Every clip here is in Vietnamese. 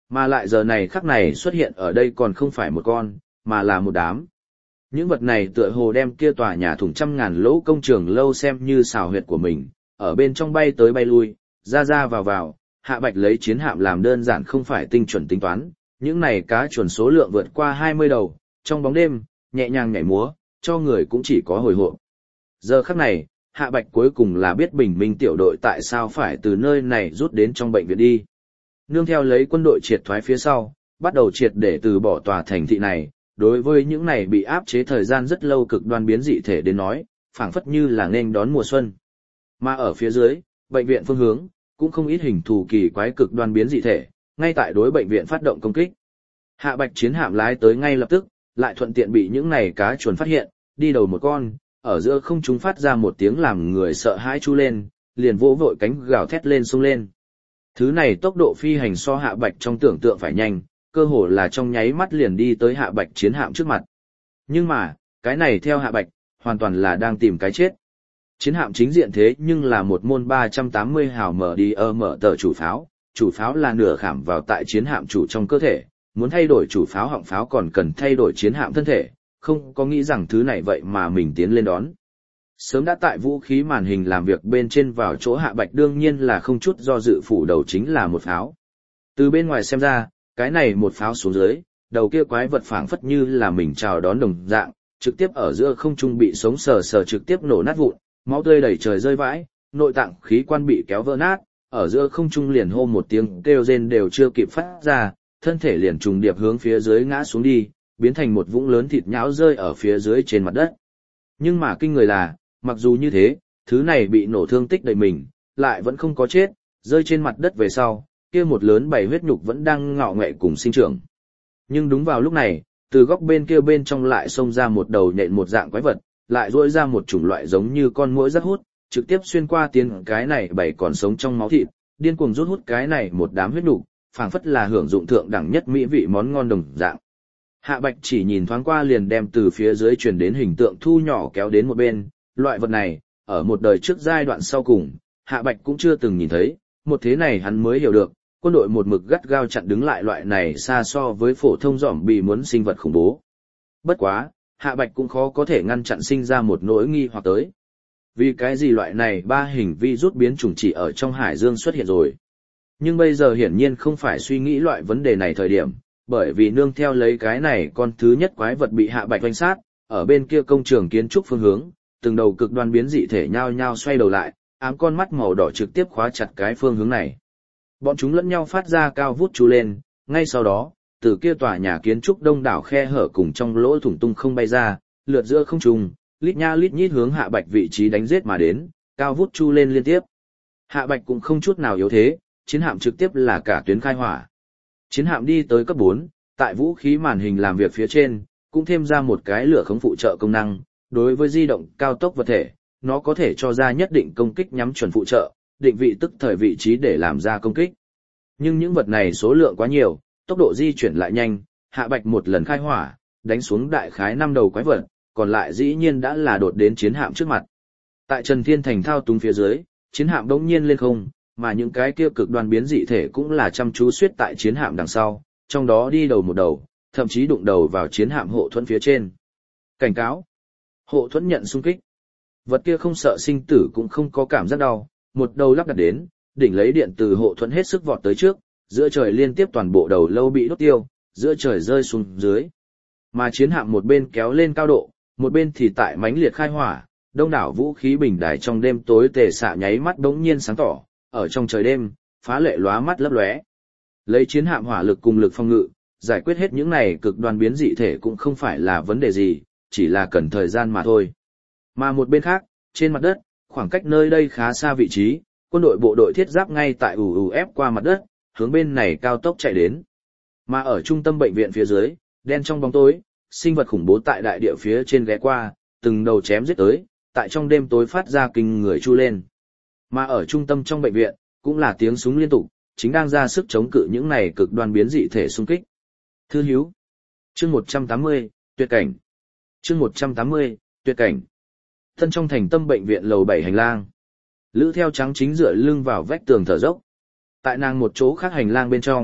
Mà lại giờ này khắc này xuất hiện ở đây còn không phải một con, mà là một đám. Những vật này tựa hồ đem kia tòa nhà thủng trăm ngàn lỗ công trường lâu xem như xào huyệt của mình, ở bên trong bay tới bay lui, ra ra vào vào, Hạ Bạch lấy chiến hạm làm đơn giản không phải tinh chuẩn tính toán, những này cá chuẩn số lượng vượt qua 20 đầu, trong bóng đêm, nhẹ nhàng nhảy múa, cho người cũng chỉ có hồi hộp. Giờ khắc này, Hạ Bạch cuối cùng là biết bình minh tiểu đội tại sao phải từ nơi này rút đến trong bệnh viện đi. Nương theo lấy quân đội triệt thoái phía sau, bắt đầu triệt để từ bỏ tòa thành thị này, đối với những này bị áp chế thời gian rất lâu cực đoan biến dị thể đến nói, phảng phất như là nên đón mùa xuân. Mà ở phía dưới, bệnh viện phương hướng, cũng không ít hình thù kỳ quái cực đoan biến dị thể, ngay tại đối bệnh viện phát động công kích. Hạ Bạch chiến hạm lái tới ngay lập tức, lại thuận tiện bị những này cá chuồn phát hiện, đi đầu một con, ở giữa không trung phát ra một tiếng làm người sợ hãi chu lên, liền vỗ vội cánh gào thét lên xông lên. Thứ này tốc độ phi hành so Hạ Bạch trong tưởng tượng phải nhanh, cơ hồ là trong nháy mắt liền đi tới Hạ Bạch chiến hạm trước mặt. Nhưng mà, cái này theo Hạ Bạch, hoàn toàn là đang tìm cái chết. Chiến hạm chính diện thế nhưng là một môn 380 hào mở đi mở tờ chủ pháo là nửa khảm vào tại chiến hạm chủ trong cơ thể, muốn thay đổi chủ pháo họng pháo còn cần thay đổi chiến hạm thân thể, không có nghĩ rằng thứ này vậy mà mình tiến lên đón. Sớm đã tại vũ khí màn hình làm việc bên trên vào chỗ Hạ Bạch đương nhiên là không chút do dự phủ đầu chính là một pháo. Từ bên ngoài xem ra, cái này một pháo xuống dưới, đầu kia quái vật phảng phất như là mình chào đón đồng dạng, trực tiếp ở giữa không trung bị sống sờ sờ trực tiếp nổ nát vụn, máu tươi đầy trời rơi vãi, nội tạng khí quan bị kéo vỡ nát, ở giữa không trung liền hô một tiếng kêu rên đều chưa kịp phát ra, thân thể liền trùng điệp hướng phía dưới ngã xuống đi, biến thành một vũng lớn thịt nhão rơi ở phía dưới trên mặt đất. Nhưng mà kinh người là, mặc dù như thế, thứ này bị nổ thương tích đầy mình, lại vẫn không có chết, rơi trên mặt đất về sau, kia một lớn bảy huyết nhục vẫn đang ngọ nghệ cùng sinh trưởng. Nhưng đúng vào lúc này, từ góc bên kia bên trong lại xông ra một đầu nhện một dạng quái vật, lại rỗi ra một chủng loại giống như con muỗi rất hút, trực tiếp xuyên qua tiếng cái này bảy còn sống trong máu thịt, điên cuồng rút hút cái này một đám huyết nhục, phảng phất là hưởng dụng thượng đẳng nhất mỹ vị món ngon đồng dạng. Hạ Bạch chỉ nhìn thoáng qua liền đem từ phía dưới truyền đến hình tượng thu nhỏ kéo đến một bên, loại vật này, ở một đời trước giai đoạn sau cùng, Hạ Bạch cũng chưa từng nhìn thấy, một thế này hắn mới hiểu được, quân đội một mực gắt gao chặn đứng lại loại này xa so với phổ thông zombie muốn sinh vật khủng bố. Bất quá, Hạ Bạch cũng khó có thể ngăn chặn sinh ra một nỗi nghi hoặc tới. Vì cái gì loại này ba hình virus biến chủng chỉ ở trong hải dương xuất hiện rồi. Nhưng bây giờ hiển nhiên không phải suy nghĩ loại vấn đề này thời điểm, bởi vì nương theo lấy cái này con thứ nhất quái vật bị Hạ Bạch oanh sát, ở bên kia công trường kiến trúc phương hướng, từng đầu cực đoan biến dị thể nhao nhao xoay đầu lại, ám con mắt màu đỏ trực tiếp khóa chặt cái phương hướng này. Bọn chúng lẫn nhau phát ra cao vút chú lên, ngay sau đó, từ kia tòa nhà kiến trúc đông đảo khe hở cùng trong lỗ thủng tung không bay ra, lượt giữa không trung, lít nha lít nhít hướng Hạ Bạch vị trí đánh giết mà đến, cao vút chu lên liên tiếp. Hạ Bạch cũng không chút nào yếu thế, chiến hạm trực tiếp là cả tuyến khai hỏa. Chiến hạm đi tới cấp 4, tại vũ khí màn hình làm việc phía trên, cũng thêm ra một cái lửa khống phụ trợ công năng, đối với di động cao tốc vật thể, nó có thể cho ra nhất định công kích nhắm chuẩn phụ trợ, định vị tức thời vị trí để làm ra công kích. Nhưng những vật này số lượng quá nhiều, tốc độ di chuyển lại nhanh, Hạ Bạch một lần khai hỏa, đánh xuống đại khái 5 đầu quái vật, còn lại dĩ nhiên đã là đột đến chiến hạm trước mặt. Tại Trần Thiên Thành thao túng phía dưới, chiến hạm đống nhiên lên không, mà những cái kia cực đoan biến dị thể cũng là chăm chú suýt tại chiến hạm đằng sau, trong đó đi đầu một đầu, thậm chí đụng đầu vào chiến hạm hộ thuẫn phía trên. Cảnh cáo! Hộ thuẫn nhận xung kích. Vật kia không sợ sinh tử cũng không có cảm giác đau, một đầu lắp đặt đến, đỉnh lấy điện từ hộ thuẫn hết sức vọt tới trước, giữa trời liên tiếp toàn bộ đầu lâu bị đốt tiêu, giữa trời rơi xuống dưới. Mà chiến hạm một bên kéo lên cao độ, một bên thì tại mãnh liệt khai hỏa, đông đảo vũ khí bình đài trong đêm tối tề xạ nháy mắt bỗng nhiên sáng tỏ, ở trong trời đêm, phá lệ lóa mắt lấp lóe. Lấy chiến hạm hỏa lực cùng lực phòng ngự, giải quyết hết những này cực đoan biến dị thể cũng không phải là vấn đề gì, chỉ là cần thời gian mà thôi. Mà một bên khác, trên mặt đất, khoảng cách nơi đây khá xa vị trí, quân đội bộ đội thiết giáp ngay tại ép qua mặt đất, hướng bên này cao tốc chạy đến. Mà ở trung tâm bệnh viện phía dưới, đen trong bóng tối, sinh vật khủng bố tại đại địa phía trên ghé qua, từng đầu chém giết tới, tại trong đêm tối phát ra kinh người chu lên. Mà ở trung tâm trong bệnh viện, cũng là tiếng súng liên tục, chính đang ra sức chống cự những này cực đoan biến dị thể xung kích. Thư hiếu. Chương 180, tuyệt cảnh. Chương 180, tuyệt cảnh. Thân trong thành tâm bệnh viện lầu 7 hành lang. Lữ theo trắng chính dựa lưng vào vách tường thở dốc. Tại nàng một chỗ khác hành lang bên trong,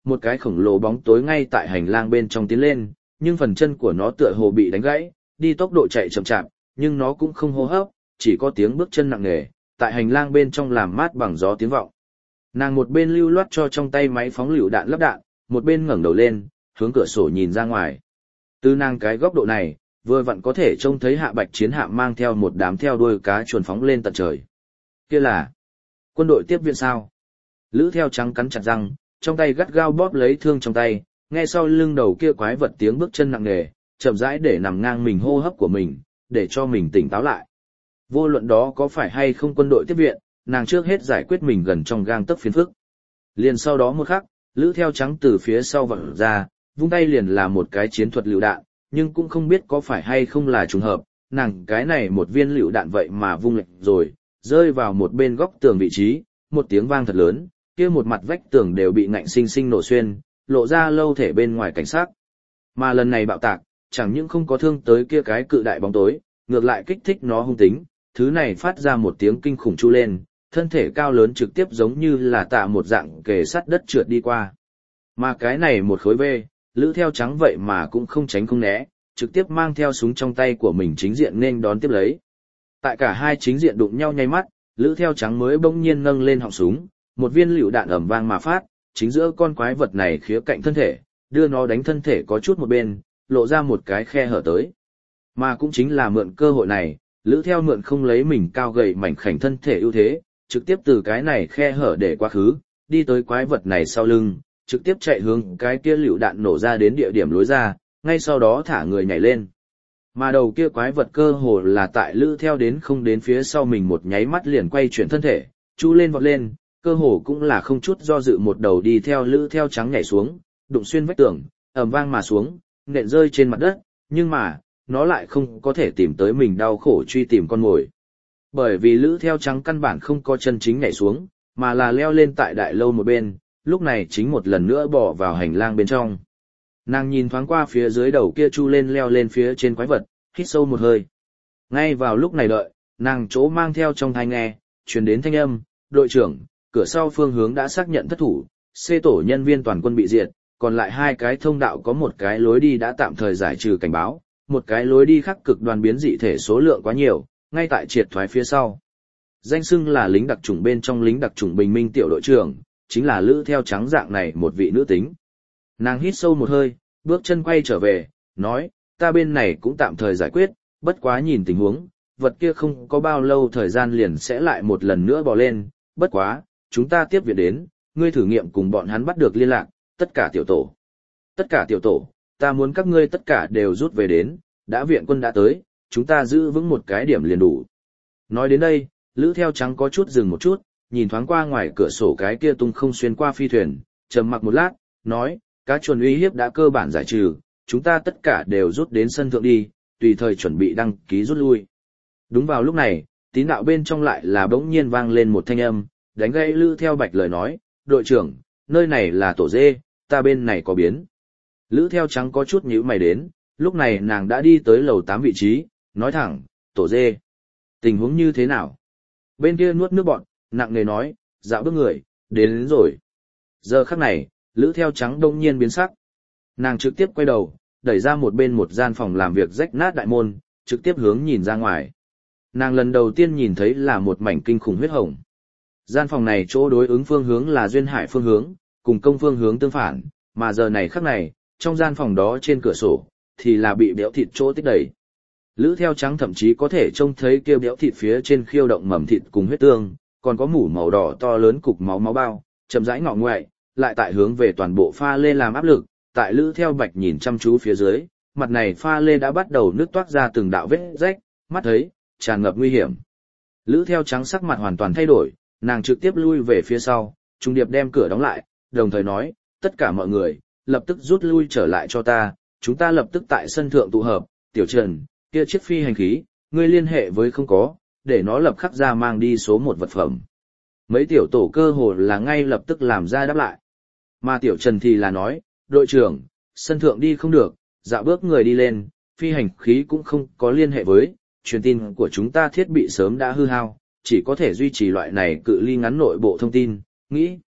một cái khổng lồ bóng tối ngay tại hành lang bên trong tiến lên, nhưng phần chân của nó tựa hồ bị đánh gãy, đi tốc độ chạy chậm chạp, nhưng nó cũng không hô hấp, chỉ có tiếng bước chân nặng nề, tại hành lang bên trong làm mát bằng gió tiếng vọng. Nàng một bên lưu loát cho trong tay máy phóng lựu đạn lắp đạn, một bên ngẩng đầu lên, hướng cửa sổ nhìn ra ngoài. Từ nàng cái góc độ này, vừa vặn có thể trông thấy hạ bạch chiến hạm mang theo một đám theo đuôi cá chuồn phóng lên tận trời. Kia là quân đội tiếp viện sao? Lữ Theo Trắng cắn chặt răng, trong tay gắt gao bóp lấy thương trong tay, nghe sau lưng đầu kia quái vật tiếng bước chân nặng nề, chậm rãi để nằm ngang mình hô hấp của mình, để cho mình tỉnh táo lại. Vô luận đó có phải hay không quân đội tiếp viện, nàng trước hết giải quyết mình gần trong gang tấc phiền phức. Liền sau đó một khắc, Lữ Theo Trắng từ phía sau vọt ra, vung tay liền là một cái chiến thuật lựu đạn, nhưng cũng không biết có phải hay không là trùng hợp, nàng cái này một viên lựu đạn vậy mà vung lệch rồi, rơi vào một bên góc tường vị trí, một tiếng vang thật lớn, kia một mặt vách tường đều bị ngạnh sinh sinh nổ xuyên, lộ ra lâu thể bên ngoài cảnh sát. Mà lần này bạo tạc, chẳng những không có thương tới kia cái cự đại bóng tối, ngược lại kích thích nó hung tính, thứ này phát ra một tiếng kinh khủng chu lên, thân thể cao lớn trực tiếp giống như là tạ một dạng kề sắt đất trượt đi qua. Mà cái này một khối bê, Lữ Theo Trắng vậy mà cũng không tránh không né, trực tiếp mang theo súng trong tay của mình chính diện nên đón tiếp lấy. Tại cả hai chính diện đụng nhau nháy mắt, Lữ Theo Trắng mới bỗng nhiên nâng lên họng súng, một viên lựu đạn ầm vang mà phát, chính giữa con quái vật này khía cạnh thân thể, đưa nó đánh thân thể có chút một bên, lộ ra một cái khe hở tới. Mà cũng chính là mượn cơ hội này, Lữ Theo mượn không lấy mình cao gầy mảnh khảnh thân thể ưu thế, trực tiếp từ cái này khe hở để quá khứ, đi tới quái vật này sau lưng, trực tiếp chạy hướng cái kia lựu đạn nổ ra đến địa điểm lối ra, ngay sau đó thả người nhảy lên. Mà đầu kia quái vật cơ hồ là tại Lữ Theo đến không đến phía sau mình một nháy mắt liền quay chuyển thân thể, chu lên vọt lên, cơ hồ cũng là không chút do dự một đầu đi theo Lữ Theo Trắng nhảy xuống, đụng xuyên vách tường, ầm vang mà xuống, nện rơi trên mặt đất, nhưng mà, nó lại không có thể tìm tới mình đau khổ truy tìm con mồi. Bởi vì Lữ Theo Trắng căn bản không có chân chính nhảy xuống, mà là leo lên tại đại lâu một bên, lúc này chính một lần nữa bỏ vào hành lang bên trong. Nàng nhìn thoáng qua phía dưới đầu kia chu lên leo lên phía trên quái vật, hít sâu một hơi. Ngay vào lúc này đợi, nàng chỗ mang theo trong tai nghe, truyền đến thanh âm, đội trưởng, cửa sau phương hướng đã xác nhận thất thủ, C tổ nhân viên toàn quân bị diệt, còn lại hai cái thông đạo có một cái lối đi đã tạm thời giải trừ cảnh báo, một cái lối đi khác cực đoan biến dị thể số lượng quá nhiều, ngay tại triệt thoái phía sau. Danh xưng là lính đặc chủng bên trong lính đặc chủng bình minh tiểu đội trưởng, chính là Lữ Theo Trắng dạng này một vị nữ tính. Nàng hít sâu một hơi, bước chân quay trở về, nói, ta bên này cũng tạm thời giải quyết, bất quá nhìn tình huống, vật kia không có bao lâu thời gian liền sẽ lại một lần nữa bò lên, bất quá, chúng ta tiếp viện đến, ngươi thử nghiệm cùng bọn hắn bắt được liên lạc, tất cả tiểu tổ. Tất cả tiểu tổ, ta muốn các ngươi tất cả đều rút về đến, đã viện quân đã tới, chúng ta giữ vững một cái điểm liền đủ. Nói đến đây, Lữ Theo Trắng có chút dừng một chút, nhìn thoáng qua ngoài cửa sổ cái kia tung không xuyên qua phi thuyền, trầm mặc một lát, nói, cá chuồn uy hiếp đã cơ bản giải trừ, chúng ta tất cả đều rút đến sân thượng đi, tùy thời chuẩn bị đăng ký rút lui. Đúng vào lúc này, tín đạo bên trong lại là bỗng nhiên vang lên một thanh âm, đánh gãy Lữ Theo Bạch lời nói, đội trưởng, nơi này là tổ dê, ta bên này có biến. Lữ Theo Trắng có chút nhíu mày đến, lúc này nàng đã đi tới lầu 8 vị trí, nói thẳng, tổ dê. Tình huống như thế nào? Bên kia nuốt nước bọt, nặng nề nói, dạo bước người, đến rồi. Giờ khắc này, Lữ Theo Trắng đông nhiên biến sắc. Nàng trực tiếp quay đầu, đẩy ra một bên một gian phòng làm việc rách nát đại môn, trực tiếp hướng nhìn ra ngoài. Nàng lần đầu tiên nhìn thấy là một mảnh kinh khủng huyết hồng. Gian phòng này chỗ đối ứng phương hướng là duyên hải phương hướng, cùng công phương hướng tương phản, mà giờ này khắc này, trong gian phòng đó trên cửa sổ, thì là bị béo thịt chỗ tích đầy. Lữ Theo Trắng thậm chí có thể trông thấy kia béo thịt phía trên khiêu động mầm thịt cùng huyết tương, còn có mủ màu đỏ to lớn cục máu bao, chậm rãi ngọ ngoại, lại tại hướng về toàn bộ pha lê làm áp lực, tại Lữ Theo Bạch nhìn chăm chú phía dưới, mặt này pha lê đã bắt đầu nứt toát ra từng đạo vết rách, mắt thấy, tràn ngập nguy hiểm. Lữ Theo Trắng sắc mặt hoàn toàn thay đổi, nàng trực tiếp lui về phía sau, trung điệp đem cửa đóng lại, đồng thời nói, tất cả mọi người, lập tức rút lui trở lại cho ta, chúng ta lập tức tại sân thượng tụ hợp, Tiểu Trần, kia chiếc phi hành khí, ngươi liên hệ với không có, để nó lập khắc ra mang đi số 1 vật phẩm. Mấy tiểu tổ cơ hồ là ngay lập tức làm ra đáp lại. Mà Tiểu Trần thì là nói, đội trưởng, sân thượng đi không được, dạo bước người đi lên, phi hành khí cũng không có liên hệ với, truyền tin của chúng ta thiết bị sớm đã hư hao, chỉ có thể duy trì loại này cự ly ngắn nội bộ thông tin, nghĩ.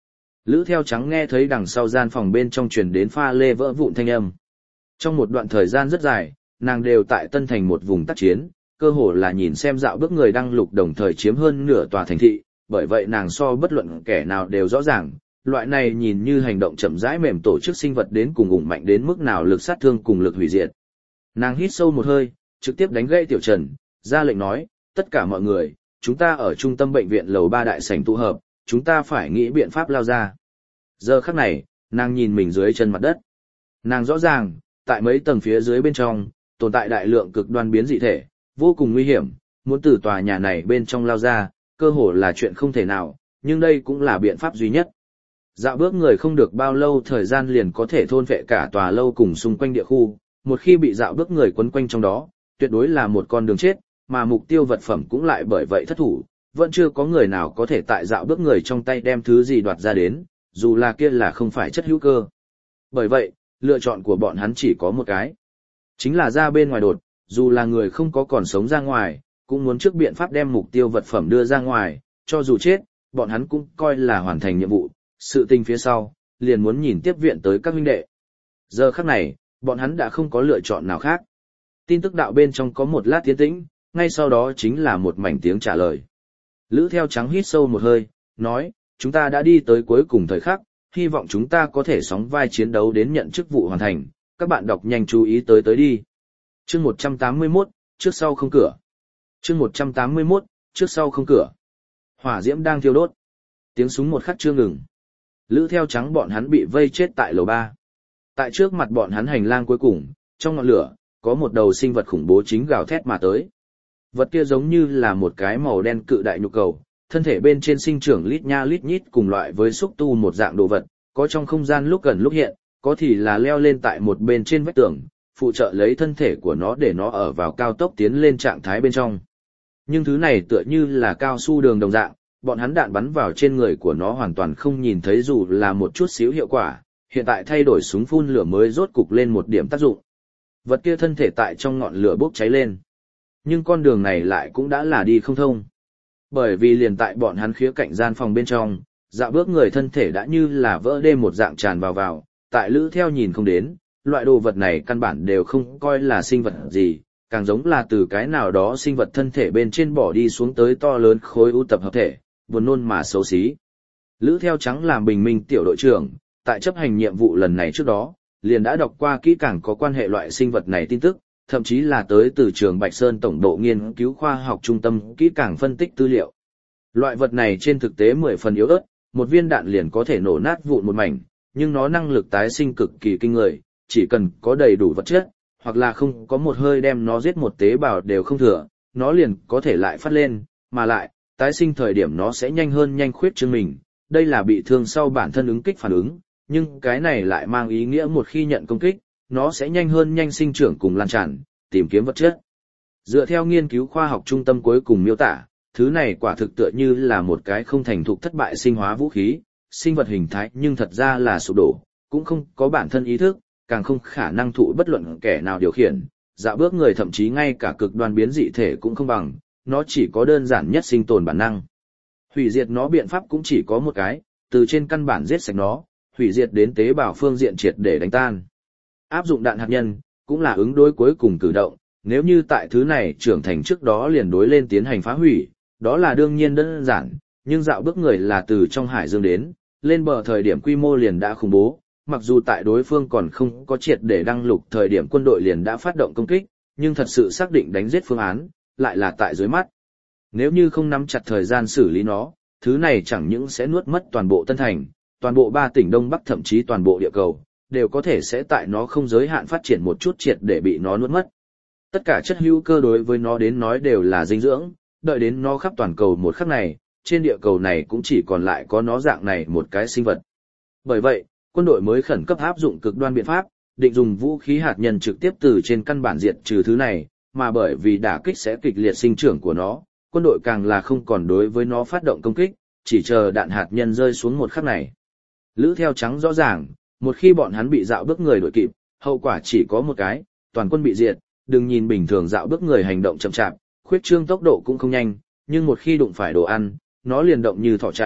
Lữ theo trắng nghe thấy đằng sau gian phòng bên trong truyền đến pha lê vỡ vụn thanh âm. Trong một đoạn thời gian rất dài, nàng đều tại Tân Thành một vùng tác chiến, cơ hồ là nhìn xem dạo bước người đăng lục đồng thời chiếm hơn nửa tòa thành thị, bởi vậy nàng so bất luận kẻ nào đều rõ ràng, loại này nhìn như hành động chậm rãi mềm tổ chức sinh vật đến cùng ủng mạnh đến mức nào lực sát thương cùng lực hủy diệt. Nàng hít sâu một hơi, trực tiếp đánh gãy Tiểu Trần, ra lệnh nói, tất cả mọi người, chúng ta ở trung tâm bệnh viện lầu 3 đại sảnh tụ hợp, chúng ta phải nghĩ biện pháp lao ra. Giờ khắc này, nàng nhìn mình dưới chân mặt đất. Nàng rõ ràng, tại mấy tầng phía dưới bên trong, tồn tại đại lượng cực đoan biến dị thể, vô cùng nguy hiểm, muốn từ tòa nhà này bên trong lao ra, cơ hồ là chuyện không thể nào, nhưng đây cũng là biện pháp duy nhất. Dạo bước người không được bao lâu thời gian liền có thể thôn phệ cả tòa lâu cùng xung quanh địa khu, một khi bị dạo bước người quấn quanh trong đó, tuyệt đối là một con đường chết, mà mục tiêu vật phẩm cũng lại bởi vậy thất thủ, vẫn chưa có người nào có thể tại dạo bước người trong tay đem thứ gì đoạt ra đến, dù là kia là không phải chất hữu cơ. Bởi vậy, lựa chọn của bọn hắn chỉ có một cái, chính là ra bên ngoài đột, dù là người không có còn sống ra ngoài, cũng muốn trước biện pháp đem mục tiêu vật phẩm đưa ra ngoài, cho dù chết, bọn hắn cũng coi là hoàn thành nhiệm vụ, sự tình phía sau, liền muốn nhìn tiếp viện tới các huynh đệ. Giờ khắc này, bọn hắn đã không có lựa chọn nào khác. Tin tức đạo bên trong có một lát tiến tĩnh, ngay sau đó chính là một mảnh tiếng trả lời. Lữ theo trắng hít sâu một hơi, nói, chúng ta đã đi tới cuối cùng thời khắc, hy vọng chúng ta có thể sóng vai chiến đấu đến nhận chức vụ hoàn thành, các bạn đọc nhanh chú ý tới đi. Chương 181, trước sau không cửa. Chương 181, trước sau không cửa. Hỏa diễm đang thiêu đốt. Tiếng súng một khắc chưa ngừng. Lữ theo trắng bọn hắn bị vây chết tại lầu 3. Tại trước mặt bọn hắn hành lang cuối cùng, trong ngọn lửa, có một đầu sinh vật khủng bố chính gào thét mà tới. Vật kia giống như là một cái màu đen cự đại nhục cầu, thân thể bên trên sinh trưởng lít nha lít nhít cùng loại với xúc tu một dạng đồ vật, có trong không gian lúc gần lúc hiện, có thì là leo lên tại một bên trên vách tường, phụ trợ lấy thân thể của nó để nó ở vào cao tốc tiến lên trạng thái bên trong. Nhưng thứ này tựa như là cao su đường đồng dạng, bọn hắn đạn bắn vào trên người của nó hoàn toàn không nhìn thấy dù là một chút xíu hiệu quả, hiện tại thay đổi súng phun lửa mới rốt cục lên một điểm tác dụng. Vật kia thân thể tại trong ngọn lửa bốc cháy lên. Nhưng con đường này lại cũng đã là đi không thông. Bởi vì liền tại bọn hắn khía cạnh gian phòng bên trong, dạo bước người thân thể đã như là vỡ đê một dạng tràn vào, tại Lữ theo nhìn không đến, loại đồ vật này căn bản đều không coi là sinh vật gì, càng giống là từ cái nào đó sinh vật thân thể bên trên bỏ đi xuống tới to lớn khối u tập hợp thể, buồn nôn mà xấu xí. Lữ theo trắng làm bình minh tiểu đội trưởng, tại chấp hành nhiệm vụ lần này trước đó, liền đã đọc qua kỹ càng có quan hệ loại sinh vật này tin tức, thậm chí là tới từ trường Bạch Sơn Tổng độ nghiên cứu khoa học trung tâm kỹ càng phân tích tư liệu. Loại vật này trên thực tế 10 phần yếu ớt, một viên đạn liền có thể nổ nát vụn một mảnh, nhưng nó năng lực tái sinh cực kỳ kinh người, chỉ cần có đầy đủ vật chất, hoặc là không có một hơi đem nó giết một tế bào đều không thừa, nó liền có thể lại phát lên, mà lại, tái sinh thời điểm nó sẽ nhanh hơn nhanh khuyết trương mình, đây là bị thương sau bản thân ứng kích phản ứng, nhưng cái này lại mang ý nghĩa một khi nhận công kích, nó sẽ nhanh hơn nhanh sinh trưởng cùng lan tràn, tìm kiếm vật chất. Dựa theo nghiên cứu khoa học trung tâm cuối cùng miêu tả, thứ này quả thực tựa như là một cái không thành thục thất bại sinh hóa vũ khí, sinh vật hình thái nhưng thật ra là sụp đổ, cũng không có bản thân ý thức, càng không khả năng thụ bất luận kẻ nào điều khiển, dạo bước người thậm chí ngay cả cực đoan biến dị thể cũng không bằng, nó chỉ có đơn giản nhất sinh tồn bản năng. Hủy diệt nó biện pháp cũng chỉ có một cái, từ trên căn bản giết sạch nó, hủy diệt đến tế bào phương diện triệt để đánh tan. Áp dụng đạn hạt nhân, cũng là ứng đối cuối cùng cử động, nếu như tại thứ này trưởng thành trước đó liền đối lên tiến hành phá hủy, đó là đương nhiên đơn giản, nhưng dạo bước người là từ trong hải dương đến, lên bờ thời điểm quy mô liền đã khủng bố, mặc dù tại đối phương còn không có triệt để đăng lục thời điểm quân đội liền đã phát động công kích, nhưng thật sự xác định đánh giết phương án, lại là tại dưới mắt. Nếu như không nắm chặt thời gian xử lý nó, thứ này chẳng những sẽ nuốt mất toàn bộ Tân Thành, toàn bộ 3 tỉnh Đông Bắc thậm chí toàn bộ địa cầu, đều có thể sẽ tại nó không giới hạn phát triển một chút triệt để bị nó nuốt mất. Tất cả chất hữu cơ đối với nó đến nói đều là dinh dưỡng, đợi đến nó khắp toàn cầu một khắc này, trên địa cầu này cũng chỉ còn lại có nó dạng này một cái sinh vật. Bởi vậy, quân đội mới khẩn cấp áp dụng cực đoan biện pháp, định dùng vũ khí hạt nhân trực tiếp từ trên căn bản diệt trừ thứ này, mà bởi vì đả kích sẽ kịch liệt sinh trưởng của nó, quân đội càng là không còn đối với nó phát động công kích, chỉ chờ đạn hạt nhân rơi xuống một khắc này. Lữ theo trắng rõ ràng, một khi bọn hắn bị dạo bước người đuổi kịp, hậu quả chỉ có một cái, toàn quân bị diệt. Đừng nhìn bình thường dạo bước người hành động chậm chạp, khuyết trương tốc độ cũng không nhanh, nhưng một khi đụng phải đồ ăn, nó liền động như thỏ chạy,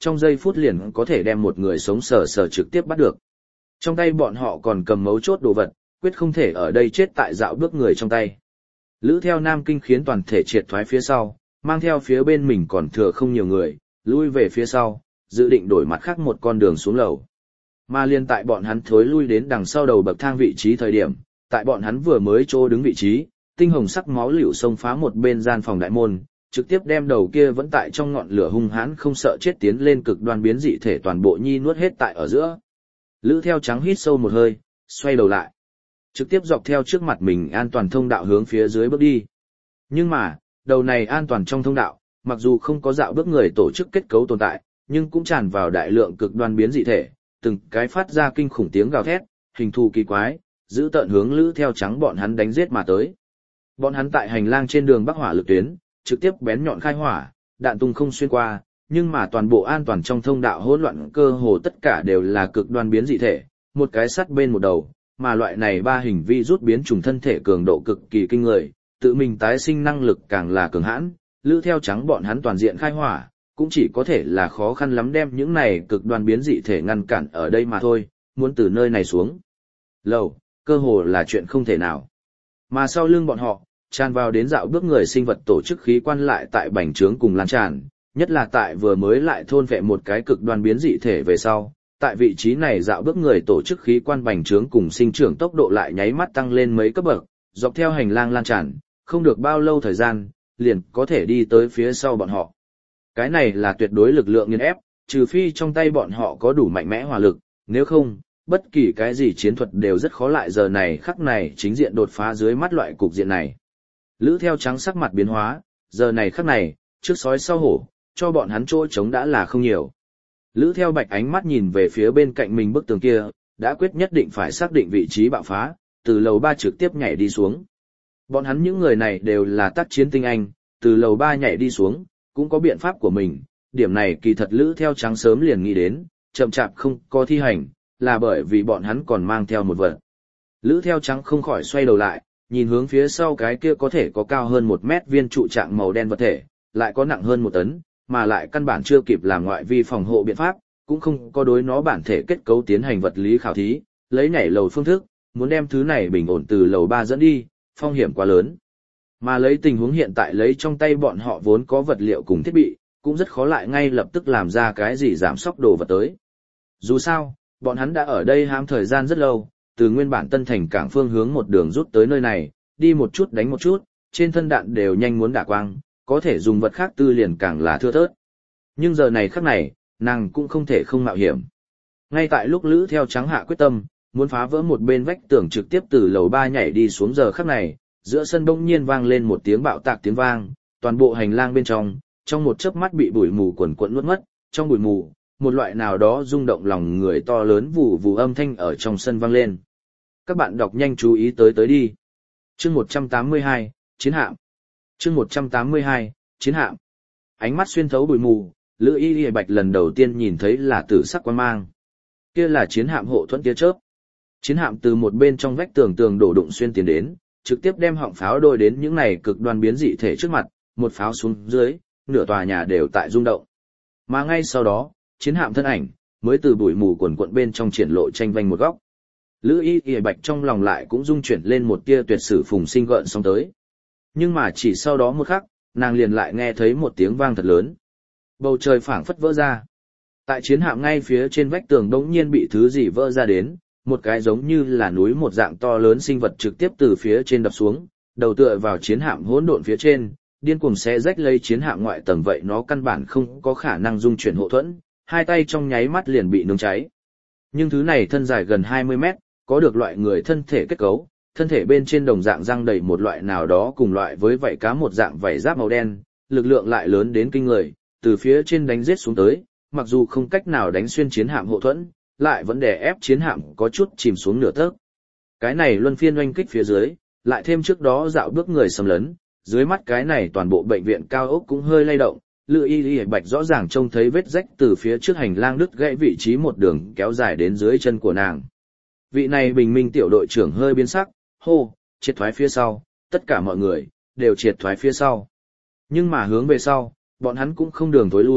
trong giây phút liền có thể đem một người sống sờ sờ trực tiếp bắt được. Trong tay bọn họ còn cầm mấu chốt đồ vật, quyết không thể ở đây chết tại dạo bước người trong tay. Lữ theo Nam Kinh khiến toàn thể triệt thoái phía sau, mang theo phía bên mình còn thừa không nhiều người, lui về phía sau, dự định đổi mặt khác một con đường xuống lầu. Mà liên tại bọn hắn thối lui đến đằng sau đầu bậc thang vị trí thời điểm, tại bọn hắn vừa mới chỗ đứng vị trí, tinh hồng sắc máu liều xông phá một bên gian phòng đại môn, trực tiếp đem đầu kia vẫn tại trong ngọn lửa hung hãn không sợ chết tiến lên cực đoan biến dị thể toàn bộ nhi nuốt hết tại ở giữa. Lữ theo Trắng hít sâu một hơi, xoay đầu lại, trực tiếp dọc theo trước mặt mình an toàn thông đạo hướng phía dưới bước đi. Nhưng mà, đầu này an toàn trong thông đạo, mặc dù không có dạo bước người tổ chức kết cấu tồn tại, nhưng cũng tràn vào đại lượng cực đoan biến dị thể, từng cái phát ra kinh khủng tiếng gào thét, hình thù kỳ quái, giữ tận hướng Lữ theo Trắng bọn hắn đánh giết mà tới. Bọn hắn tại hành lang trên đường Bắc Hỏa lực tuyến, trực tiếp bén nhọn khai hỏa, đạn tung không xuyên qua, nhưng mà toàn bộ an toàn trong thông đạo hỗn loạn cơ hồ tất cả đều là cực đoan biến dị thể, một cái sắt bên một đầu, mà loại này ba hình vi rút biến chủng thân thể cường độ cực kỳ kinh người, tự mình tái sinh năng lực càng là cường hãn, Lữ theo Trắng bọn hắn toàn diện khai hỏa, cũng chỉ có thể là khó khăn lắm đem những này cực đoan biến dị thể ngăn cản ở đây mà thôi, muốn từ nơi này xuống lầu, cơ hồ là chuyện không thể nào. Mà sau lưng bọn họ, tràn vào đến dạo bước người sinh vật tổ chức khí quan lại tại bành trướng cùng lan tràn, nhất là tại vừa mới lại thôn vệ một cái cực đoan biến dị thể về sau, tại vị trí này dạo bước người tổ chức khí quan bành trướng cùng sinh trưởng tốc độ lại nháy mắt tăng lên mấy cấp bậc, dọc theo hành lang lan tràn, không được bao lâu thời gian, liền có thể đi tới phía sau bọn họ. Cái này là tuyệt đối lực lượng nghiền ép, trừ phi trong tay bọn họ có đủ mạnh mẽ hỏa lực, nếu không, bất kỳ cái gì chiến thuật đều rất khó lại giờ này khắc này chính diện đột phá dưới mắt loại cục diện này. Lữ theo Trắng sắc mặt biến hóa, giờ này khắc này, trước sói sau hổ, cho bọn hắn chỗ trống đã là không nhiều. Lữ theo Bạch ánh mắt nhìn về phía bên cạnh mình bức tường kia, đã quyết nhất định phải xác định vị trí bạo phá, từ lầu 3 trực tiếp nhảy đi xuống. Bọn hắn những người này đều là tác chiến tinh anh, từ lầu 3 nhảy đi xuống, cũng có biện pháp của mình, điểm này kỳ thật Lữ theo Trắng sớm liền nghĩ đến, chậm chạp không có thi hành, là bởi vì bọn hắn còn mang theo một vật. Lữ theo Trắng không khỏi xoay đầu lại, nhìn hướng phía sau cái kia có thể có cao hơn 1 mét viên trụ trạng màu đen vật thể, lại có nặng hơn 1 tấn, mà lại căn bản chưa kịp làm ngoại vi phòng hộ biện pháp, cũng không có đối nó bản thể kết cấu tiến hành vật lý khảo thí, lấy nhảy lầu phương thức, muốn đem thứ này bình ổn từ lầu 3 dẫn đi, phong hiểm quá lớn. Mà lấy tình huống hiện tại lấy trong tay bọn họ vốn có vật liệu cùng thiết bị, cũng rất khó lại ngay lập tức làm ra cái gì giảm sóc đồ vật tới. Dù sao, bọn hắn đã ở đây hãm thời gian rất lâu, từ nguyên bản Tân Thành cảng phương hướng một đường rút tới nơi này, đi một chút đánh một chút, trên thân đạn đều nhanh muốn đả quang, có thể dùng vật khác tư liền càng là thưa thớt. Nhưng giờ này khắc này, nàng cũng không thể không mạo hiểm. Ngay tại lúc Lữ theo Trắng hạ quyết tâm, muốn phá vỡ một bên vách tường trực tiếp từ lầu 3 nhảy đi xuống, giờ khắc này, giữa sân bỗng nhiên vang lên một tiếng bạo tạc tiếng vang, toàn bộ hành lang bên trong một chớp mắt bị bụi mù quần quẫn nuốt mất, trong bụi mù, một loại nào đó rung động lòng người to lớn vù vù âm thanh ở trong sân vang lên. Các bạn đọc nhanh chú ý tới đi. Chương 182, chiến hạm. Chương 182, chiến hạm. Ánh mắt xuyên thấu bụi mù, Lữ Y Bạch lần đầu tiên nhìn thấy là tử sắc quang mang. Kia là chiến hạm hộ thuẫn tia chớp. Chiến hạm từ một bên trong vách tường đổ đụng xuyên tiến đến, trực tiếp đem họng pháo đôi đến những này cực đoan biến dị thể trước mặt, một pháo xuống dưới, nửa tòa nhà đều tại rung động. Mà ngay sau đó, chiến hạm thân ảnh mới từ bụi mù quần quận bên trong triển lộ tranh vanh một góc. Lữ Y Bạch trong lòng lại cũng rung chuyển lên một tia tuyệt sử phùng sinh gợn sóng tới. Nhưng mà chỉ sau đó một khắc, nàng liền lại nghe thấy một tiếng vang thật lớn. Bầu trời phảng phất vỡ ra. Tại chiến hạm ngay phía trên vách tường đống nhiên bị thứ gì vỡ ra đến, một cái giống như là núi một dạng to lớn sinh vật trực tiếp từ phía trên đập xuống, đầu tựa vào chiến hạm hỗn độn phía trên, điên cuồng xé rách lấy chiến hạm ngoại tầng, vậy nó căn bản không có khả năng dung chuyển hộ thuẫn, hai tay trong nháy mắt liền bị nướng cháy. Nhưng thứ này thân dài gần 20 mét, có được loại người thân thể kết cấu, thân thể bên trên đồng dạng răng đầy một loại nào đó cùng loại với vảy cá một dạng vảy giáp màu đen, lực lượng lại lớn đến kinh người, từ phía trên đánh giết xuống tới, mặc dù không cách nào đánh xuyên chiến hạm hộ thuẫn, lại vẫn đè ép chiến hạm có chút chìm xuống nửa tấc. Cái này luân phiên oanh kích phía dưới, lại thêm trước đó dạo bước người xâm lấn, dưới mắt cái này toàn bộ bệnh viện cao ốc cũng hơi lay động, Lữ Y Bạch rõ ràng trông thấy vết rách từ phía trước hành lang đứt gãy vị trí một đường kéo dài đến dưới chân của nàng. Vị này bình minh tiểu đội trưởng hơi biến sắc, hô, triệt thoái phía sau, tất cả mọi người đều triệt thoái phía sau. Nhưng mà hướng về sau, bọn hắn cũng không đường thối lui,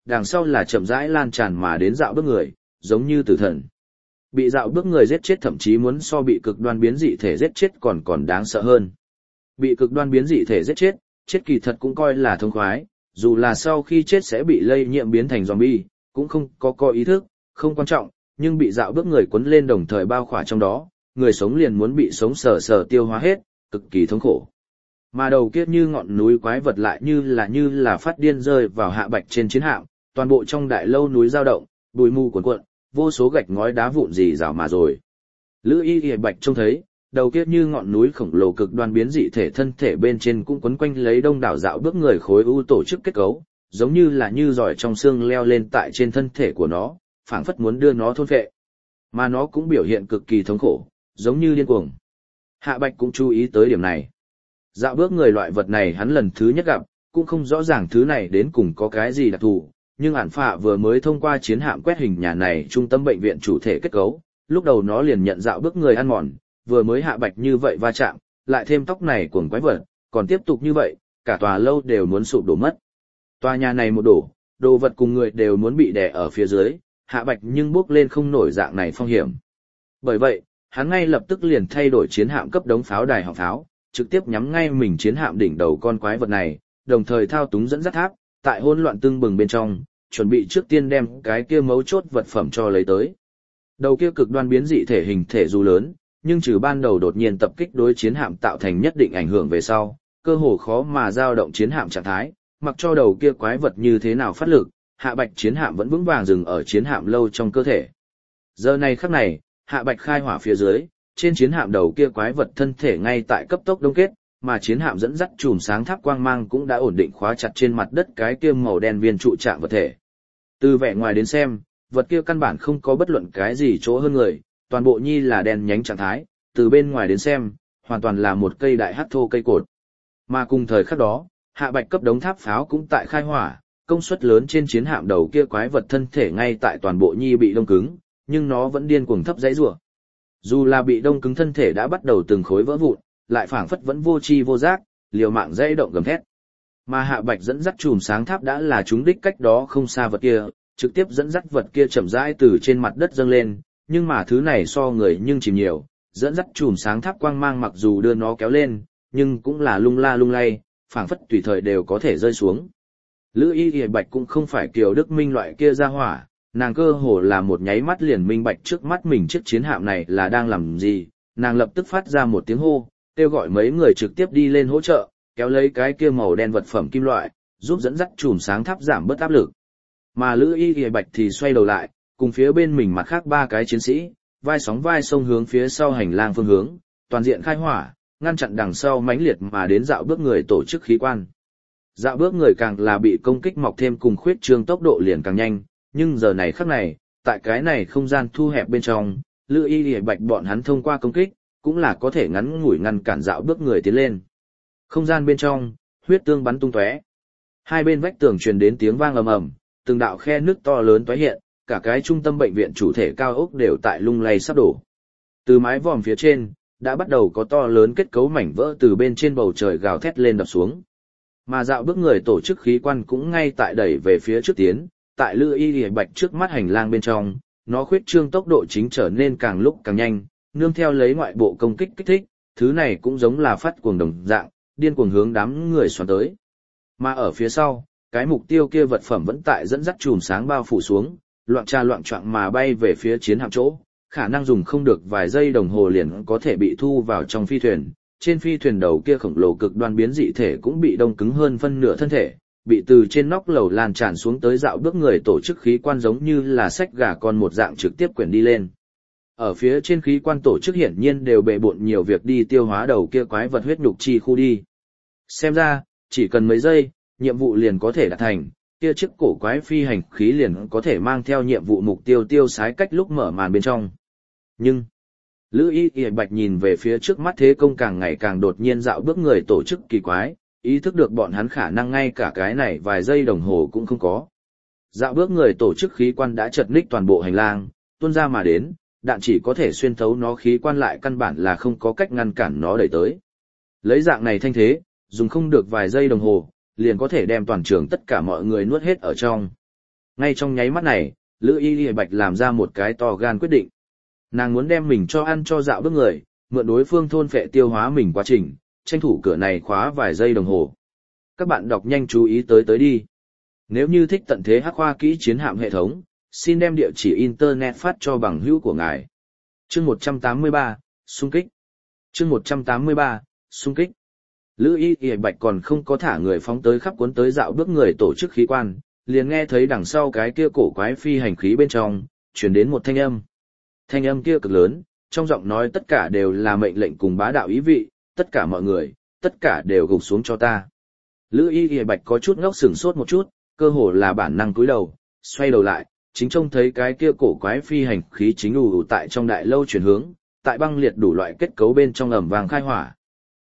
đằng sau là chậm rãi lan tràn mà đến dạo bước người, giống như tử thần. Bị dạo bước người giết chết thậm chí muốn so bị cực đoan biến dị thể giết chết còn đáng sợ hơn. Bị cực đoan biến dị thể giết chết, chết kỳ thật cũng coi là thông khoái, dù là sau khi chết sẽ bị lây nhiễm biến thành zombie, cũng không có ý thức, không quan trọng, nhưng bị dạo bước người quấn lên đồng thời bao khỏa trong đó, người sống liền muốn bị sống sờ sờ tiêu hóa hết, cực kỳ thống khổ. Mà đầu kia như ngọn núi quái vật lại như là phát điên rơi vào Hạ Bạch trên chiến hạm, toàn bộ trong đại lâu núi dao động, bụi mù cuồn cuộn, vô số gạch ngói đá vụn rỉ rào mà rồi. Lữ Y Bạch trông thấy, đầu kia như ngọn núi khổng lồ cực đoan biến dị thể thân thể bên trên cũng quấn quanh lấy đông đảo dạo bước người khối u tổ chức kết cấu, giống như là như giỏi trong xương leo lên tại trên thân thể của nó, phảng phất muốn đưa nó thôn phệ. Mà nó cũng biểu hiện cực kỳ thống khổ, giống như điên cuồng. Hạ Bạch cũng chú ý tới điểm này. Dạo bước người loại vật này hắn lần thứ nhất gặp, cũng không rõ ràng thứ này đến cùng có cái gì đặc thù, nhưng ản phạ vừa mới thông qua chiến hạm quét hình nhà này trung tâm bệnh viện chủ thể kết cấu, lúc đầu nó liền nhận dạo bước người ăn mòn, vừa mới Hạ Bạch như vậy va chạm, lại thêm tóc này cuồng quái vật, còn tiếp tục như vậy, cả tòa lâu đều muốn sụp đổ mất. Tòa nhà này một đổ, đồ vật cùng người đều muốn bị đè ở phía dưới, Hạ Bạch nhưng bước lên không nổi dạng này phong hiểm. Bởi vậy, hắn ngay lập tức liền thay đổi chiến hạm cấp đống pháo đài họng pháo, trực tiếp nhắm ngay mình chiến hạm đỉnh đầu con quái vật này, đồng thời thao túng dẫn dắt tháp, tại hỗn loạn tưng bừng bên trong, chuẩn bị trước tiên đem cái kia mấu chốt vật phẩm cho lấy tới. Đầu kia cực đoan biến dị thể hình thể dù lớn, nhưng trừ ban đầu đột nhiên tập kích đối chiến hạm tạo thành nhất định ảnh hưởng về sau, cơ hồ khó mà dao động chiến hạm trạng thái, mặc cho đầu kia quái vật như thế nào phát lực, Hạ Bạch chiến hạm vẫn vững vàng dừng ở chiến hạm lâu trong cơ thể. Giờ này khắc này, Hạ Bạch khai hỏa phía dưới, trên chiến hạm đầu kia quái vật thân thể ngay tại cấp tốc đông kết, mà chiến hạm dẫn dắt chùm sáng tháp quang mang cũng đã ổn định khóa chặt trên mặt đất cái kia màu đen viên trụ trạng vật thể. Từ vẻ ngoài đến xem, vật kia căn bản không có bất luận cái gì chỗ hơn người, toàn bộ nhi là đen nhánh trạng thái, từ bên ngoài đến xem, hoàn toàn là một cây đại hắc thô cây cột. Mà cùng thời khắc đó, Hạ Bạch cấp đống tháp pháo cũng tại khai hỏa, công suất lớn trên chiến hạm đầu kia quái vật thân thể ngay tại toàn bộ nhi bị đông cứng, nhưng nó vẫn điên cuồng thấp dãy rủa. Dù là bị đông cứng thân thể đã bắt đầu từng khối vỡ vụn, lại phảng phất vẫn vô tri vô giác, liều mạng dãy động gầm thét. Mà Hạ Bạch dẫn dắt chùm sáng tháp đã là trúng đích cách đó không xa vật kia, trực tiếp dẫn dắt vật kia chậm rãi từ trên mặt đất dâng lên, nhưng mà thứ này so người nhưng chìm nhiều, dẫn dắt chùm sáng tháp quang mang mặc dù đưa nó kéo lên, nhưng cũng là lung la lung lay, phảng phất tùy thời đều có thể rơi xuống. Lữ Y Bạch cũng không phải Kiều Đức Minh loại kia ra hỏa, nàng cơ hồ là một nháy mắt liền minh bạch trước mắt mình chiếc chiến hạm này là đang làm gì, nàng lập tức phát ra một tiếng hô, kêu gọi mấy người trực tiếp đi lên hỗ trợ, kéo lấy cái kia màu đen vật phẩm kim loại, giúp dẫn dắt chùm sáng tháp giảm bớt áp lực. Mà Lữ Y Bạch thì xoay đầu lại, cùng phía bên mình mặt khác ba cái chiến sĩ, vai sóng vai xông hướng phía sau hành lang phương hướng, toàn diện khai hỏa, ngăn chặn đằng sau mãnh liệt mà đến dạo bước người tổ chức khí quan. Dạo bước người càng là bị công kích mọc thêm cùng khuyết trương tốc độ liền càng nhanh, nhưng giờ này khắc này, tại cái này không gian thu hẹp bên trong, Lữ Y Bạch bọn hắn thông qua công kích, cũng là có thể ngắn ngủi ngăn cản dạo bước người tiến lên. Không gian bên trong, huyết tương bắn tung tóe. Hai bên vách tường truyền đến tiếng vang ầm ầm, từng đạo khe nước to lớn tóe hiện, cả cái trung tâm bệnh viện chủ thể cao ốc đều tại lung lay sắp đổ. Từ mái vòm phía trên, đã bắt đầu có to lớn kết cấu mảnh vỡ từ bên trên bầu trời gào thét lên đập xuống. Mà dạo bước người tổ chức khí quan cũng ngay tại đẩy về phía trước tiến, tại Lữ Y Bạch trước mắt hành lang bên trong, nó khuyết trương tốc độ chính trở nên càng lúc càng nhanh, nương theo lấy ngoại bộ công kích kích thích, thứ này cũng giống là phát cuồng đồng dạng, điên cuồng hướng đám người xoắn tới. Mà ở phía sau, cái mục tiêu kia vật phẩm vẫn tại dẫn dắt chùm sáng bao phủ xuống, loạn choạng mà bay về phía chiến hạm chỗ, khả năng dùng không được vài giây đồng hồ liền có thể bị thu vào trong phi thuyền. Trên phi thuyền đầu kia khổng lồ cực đoan biến dị thể cũng bị đông cứng hơn phân nửa thân thể, bị từ trên nóc lầu lan tràn xuống tới dạo bước người tổ chức khí quan giống như là xách gà con một dạng trực tiếp quyển đi lên. Ở phía trên khí quan tổ chức hiển nhiên đều bề bộn nhiều việc đi tiêu hóa đầu kia quái vật huyết nhục chi khu đi. Xem ra, chỉ cần mấy giây, nhiệm vụ liền có thể đạt thành, kia chiếc cổ quái phi hành khí liền có thể mang theo nhiệm vụ mục tiêu tiêu sái cách lúc mở màn bên trong. Nhưng, Lữ Y Bạch nhìn về phía trước mắt thế công càng ngày càng đột nhiên dạo bước người tổ chức kỳ quái, ý thức được bọn hắn khả năng ngay cả cái này vài giây đồng hồ cũng không có. Dạo bước người tổ chức khí quan đã chật ních toàn bộ hành lang, tuôn ra mà đến, đạn chỉ có thể xuyên thấu nó khí quan lại căn bản là không có cách ngăn cản nó đẩy tới. Lấy dạng này thanh thế, dùng không được vài giây đồng hồ, liền có thể đem toàn trường tất cả mọi người nuốt hết ở trong. Ngay trong nháy mắt này, Lữ Y Y Bạch làm ra một cái to gan quyết định. Nàng muốn đem mình cho ăn cho dạo bước người, mượn đối phương thôn phệ tiêu hóa mình quá trình, tranh thủ cửa này khóa vài giây đồng hồ. Các bạn đọc nhanh chú ý tới đi. Nếu như thích tận thế hắc khoa kỹ chiến hạm hệ thống, xin đem địa chỉ internet phát cho bằng hữu của ngài. Chương 183, xung kích. Chương 183, xung kích. Lữ Y Y Bạch còn không có thả người phóng tới khắp cuốn tới dạo bước người tổ chức khí quan, liền nghe thấy đằng sau cái kia cổ quái phi hành khí bên trong truyền đến một thanh âm. Thanh âm kia cực lớn, trong giọng nói tất cả đều là mệnh lệnh cùng bá đạo ý vị, tất cả mọi người, tất cả đều gục xuống cho ta. Lữ Y Y Bạch có chút ngốc sửng sốt một chút, cơ hồ là bản năng cúi đầu, xoay đầu lại, chính trông thấy cái kia cổ quái phi hành khí chính ù tại trong đại lâu chuyển hướng, tại băng liệt đủ loại kết cấu bên trong ầm vàng khai hỏa.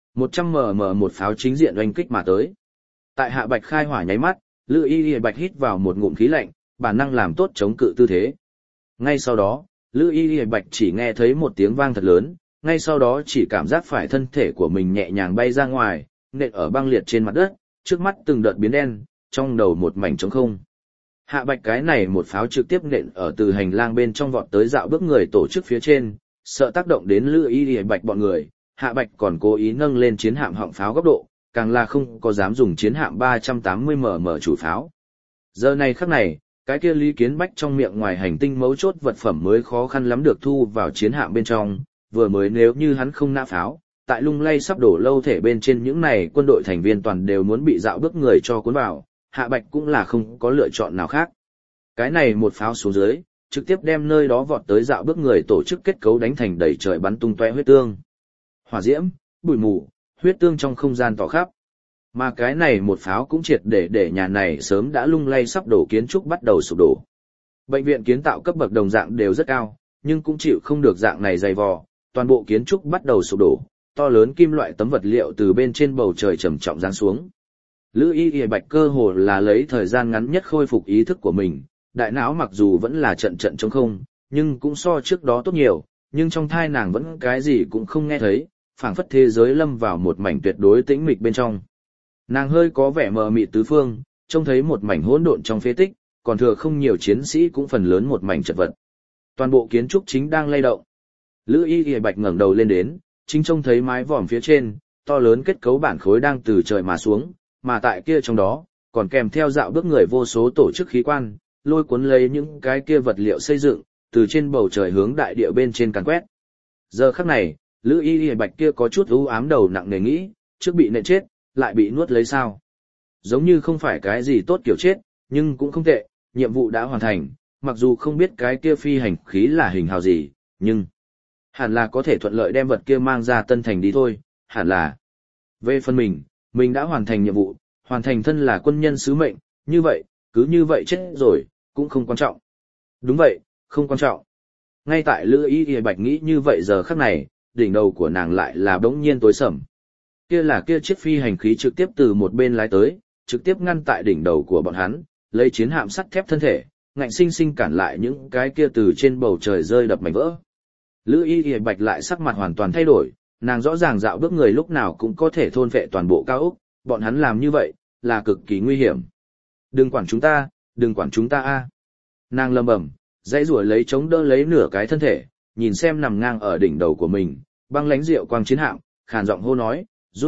100mm một pháo chính diện oanh kích mà tới. Tại Hạ Bạch khai hỏa nháy mắt, Lữ Y Y Bạch hít vào một ngụm khí lạnh, bản năng làm tốt chống cự tư thế. Ngay sau đó, Lữ Y Y Bạch chỉ nghe thấy một tiếng vang thật lớn, ngay sau đó chỉ cảm giác phải thân thể của mình nhẹ nhàng bay ra ngoài, nện ở băng liệt trên mặt đất, trước mắt từng đợt biến đen, trong đầu một mảnh trống không. Hạ Bạch cái này một pháo trực tiếp nện ở từ hành lang bên trong vọt tới dạo bước người tổ chức phía trên, sợ tác động đến Lữ Y Y Bạch bọn người, Hạ Bạch còn cố ý nâng lên chiến hạm họng pháo góc độ, càng là không có dám dùng chiến hạm 380mm chủ pháo. Giờ này khắc này, cái kia Lý Kiến Bách trong miệng ngoài hành tinh mấu chốt vật phẩm mới khó khăn lắm được thu vào chiến hạm bên trong, vừa mới nếu như hắn không nã pháo, tại lung lay sắp đổ lâu thể bên trên những này quân đội thành viên toàn đều muốn bị dạo bước người cho cuốn vào, Hạ Bạch cũng là không có lựa chọn nào khác. Cái này một pháo xuống dưới, trực tiếp đem nơi đó vọt tới dạo bước người tổ chức kết cấu đánh thành đầy trời bắn tung tóe huyết tương. Hỏa diễm, bụi mù, huyết tương trong không gian tỏ khắp. Mà cái này một pháo cũng triệt để nhà này sớm đã lung lay sắp đổ kiến trúc bắt đầu sụp đổ. Bệnh viện kiến tạo cấp bậc đồng dạng đều rất cao, nhưng cũng chịu không được dạng này dày vò, toàn bộ kiến trúc bắt đầu sụp đổ, to lớn kim loại tấm vật liệu từ bên trên bầu trời trầm trọng giáng xuống. Lữ Y Y Bạch cơ hồ là lấy thời gian ngắn nhất khôi phục ý thức của mình, đại não mặc dù vẫn là trận trống không, nhưng cũng so trước đó tốt nhiều, nhưng trong thai nàng vẫn cái gì cũng không nghe thấy, phảng phất thế giới lâm vào một mảnh tuyệt đối tĩnh mịch bên trong. Nàng hơi có vẻ mờ mịt tứ phương, trông thấy một mảnh hỗn độn trong phế tích, còn thừa không nhiều chiến sĩ cũng phần lớn một mảnh chật vật. Toàn bộ kiến trúc chính đang lay động. Lữ Y Y Bạch ngẩng đầu lên đến, chính trông thấy mái vòm phía trên, to lớn kết cấu bản khối đang từ trời mà xuống, mà tại kia trong đó, còn kèm theo dạo bước người vô số tổ chức khí quan, lôi cuốn lấy những cái kia vật liệu xây dựng, từ trên bầu trời hướng đại địa bên trên càn quét. Giờ khắc này, Lữ Y Y Bạch kia có chút u ám đầu nặng nề nghĩ, trước bị nện chết, lại bị nuốt lấy sao. Giống như không phải cái gì tốt kiểu chết, nhưng cũng không tệ, nhiệm vụ đã hoàn thành, mặc dù không biết cái kia phi hành khí là hình hào gì, nhưng hẳn là có thể thuận lợi đem vật kia mang ra Tân Thành đi thôi, hẳn là. Về phần mình đã hoàn thành nhiệm vụ, hoàn thành thân là quân nhân sứ mệnh, như vậy, cứ như vậy chết rồi, cũng không quan trọng. Đúng vậy, không quan trọng. Ngay tại Lữ Y Y Bạch nghĩ như vậy giờ khắc này, đỉnh đầu của nàng lại là bỗng nhiên tối sầm. Kia chiếc phi hành khí trực tiếp từ một bên lái tới, trực tiếp ngăn tại đỉnh đầu của bọn hắn, lấy chiến hạm sắt thép thân thể, ngạnh sinh sinh cản lại những cái kia từ trên bầu trời rơi đập mảnh vỡ. Lữ Y Y Bạch lại sắc mặt hoàn toàn thay đổi, nàng rõ ràng dạo bước người lúc nào cũng có thể thôn phệ toàn bộ cao ốc, bọn hắn làm như vậy, là cực kỳ nguy hiểm. Đừng quản chúng ta a. Nàng lầm bầm, dãy rủa lấy chống đỡ lấy nửa cái thân thể, nhìn xem nằm ngang ở đỉnh đầu của mình, băng lãnh rượu quang chiến hạm, khàn giọng hô nói, rút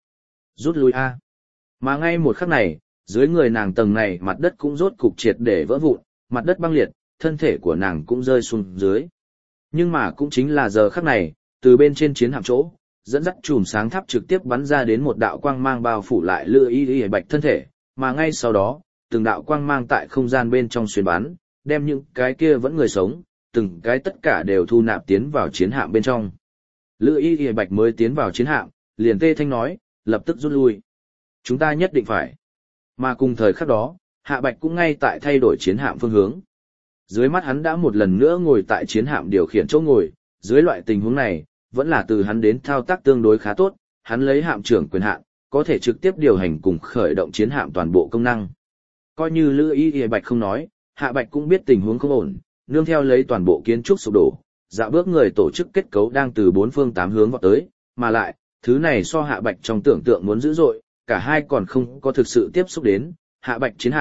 lui a. Mà ngay một khắc này, dưới người nàng tầng này mặt đất cũng rốt cục triệt để vỡ vụn, mặt đất băng liệt, thân thể của nàng cũng rơi xuống dưới. Nhưng mà cũng chính là giờ khắc này, từ bên trên chiến hạm chỗ, dẫn dắt chùm sáng tháp trực tiếp bắn ra đến một đạo quang mang bao phủ lại Lữ Y Y Bạch thân thể, mà ngay sau đó, từng đạo quang mang tại không gian bên trong xuyên bắn, đem những cái kia vẫn người sống, từng cái tất cả đều thu nạp tiến vào chiến hạm bên trong. Lữ Y Y Bạch mới tiến vào chiến hạm, liền tê thanh nói, lập tức rút lui. Chúng ta nhất định phải. Mà cùng thời khắc đó, Hạ Bạch cũng ngay tại thay đổi chiến hạm phương hướng. Dưới mắt hắn đã một lần nữa ngồi tại chiến hạm điều khiển chỗ ngồi, dưới loại tình huống này, vẫn là từ hắn đến thao tác tương đối khá tốt, hắn lấy hạm trưởng quyền hạn, có thể trực tiếp điều hành cùng khởi động chiến hạm toàn bộ công năng. Coi như Lữ Y Y Bạch không nói, Hạ Bạch cũng biết tình huống không ổn, nương theo lấy toàn bộ kiến trúc sụp đổ, dạo bước người tổ chức kết cấu đang từ bốn phương tám hướng vọt tới, mà lại, thứ này so Hạ Bạch trong tưởng tượng muốn dữ dội, cả hai còn không có thực sự tiếp xúc đến, Hạ Bạch chiến hạm,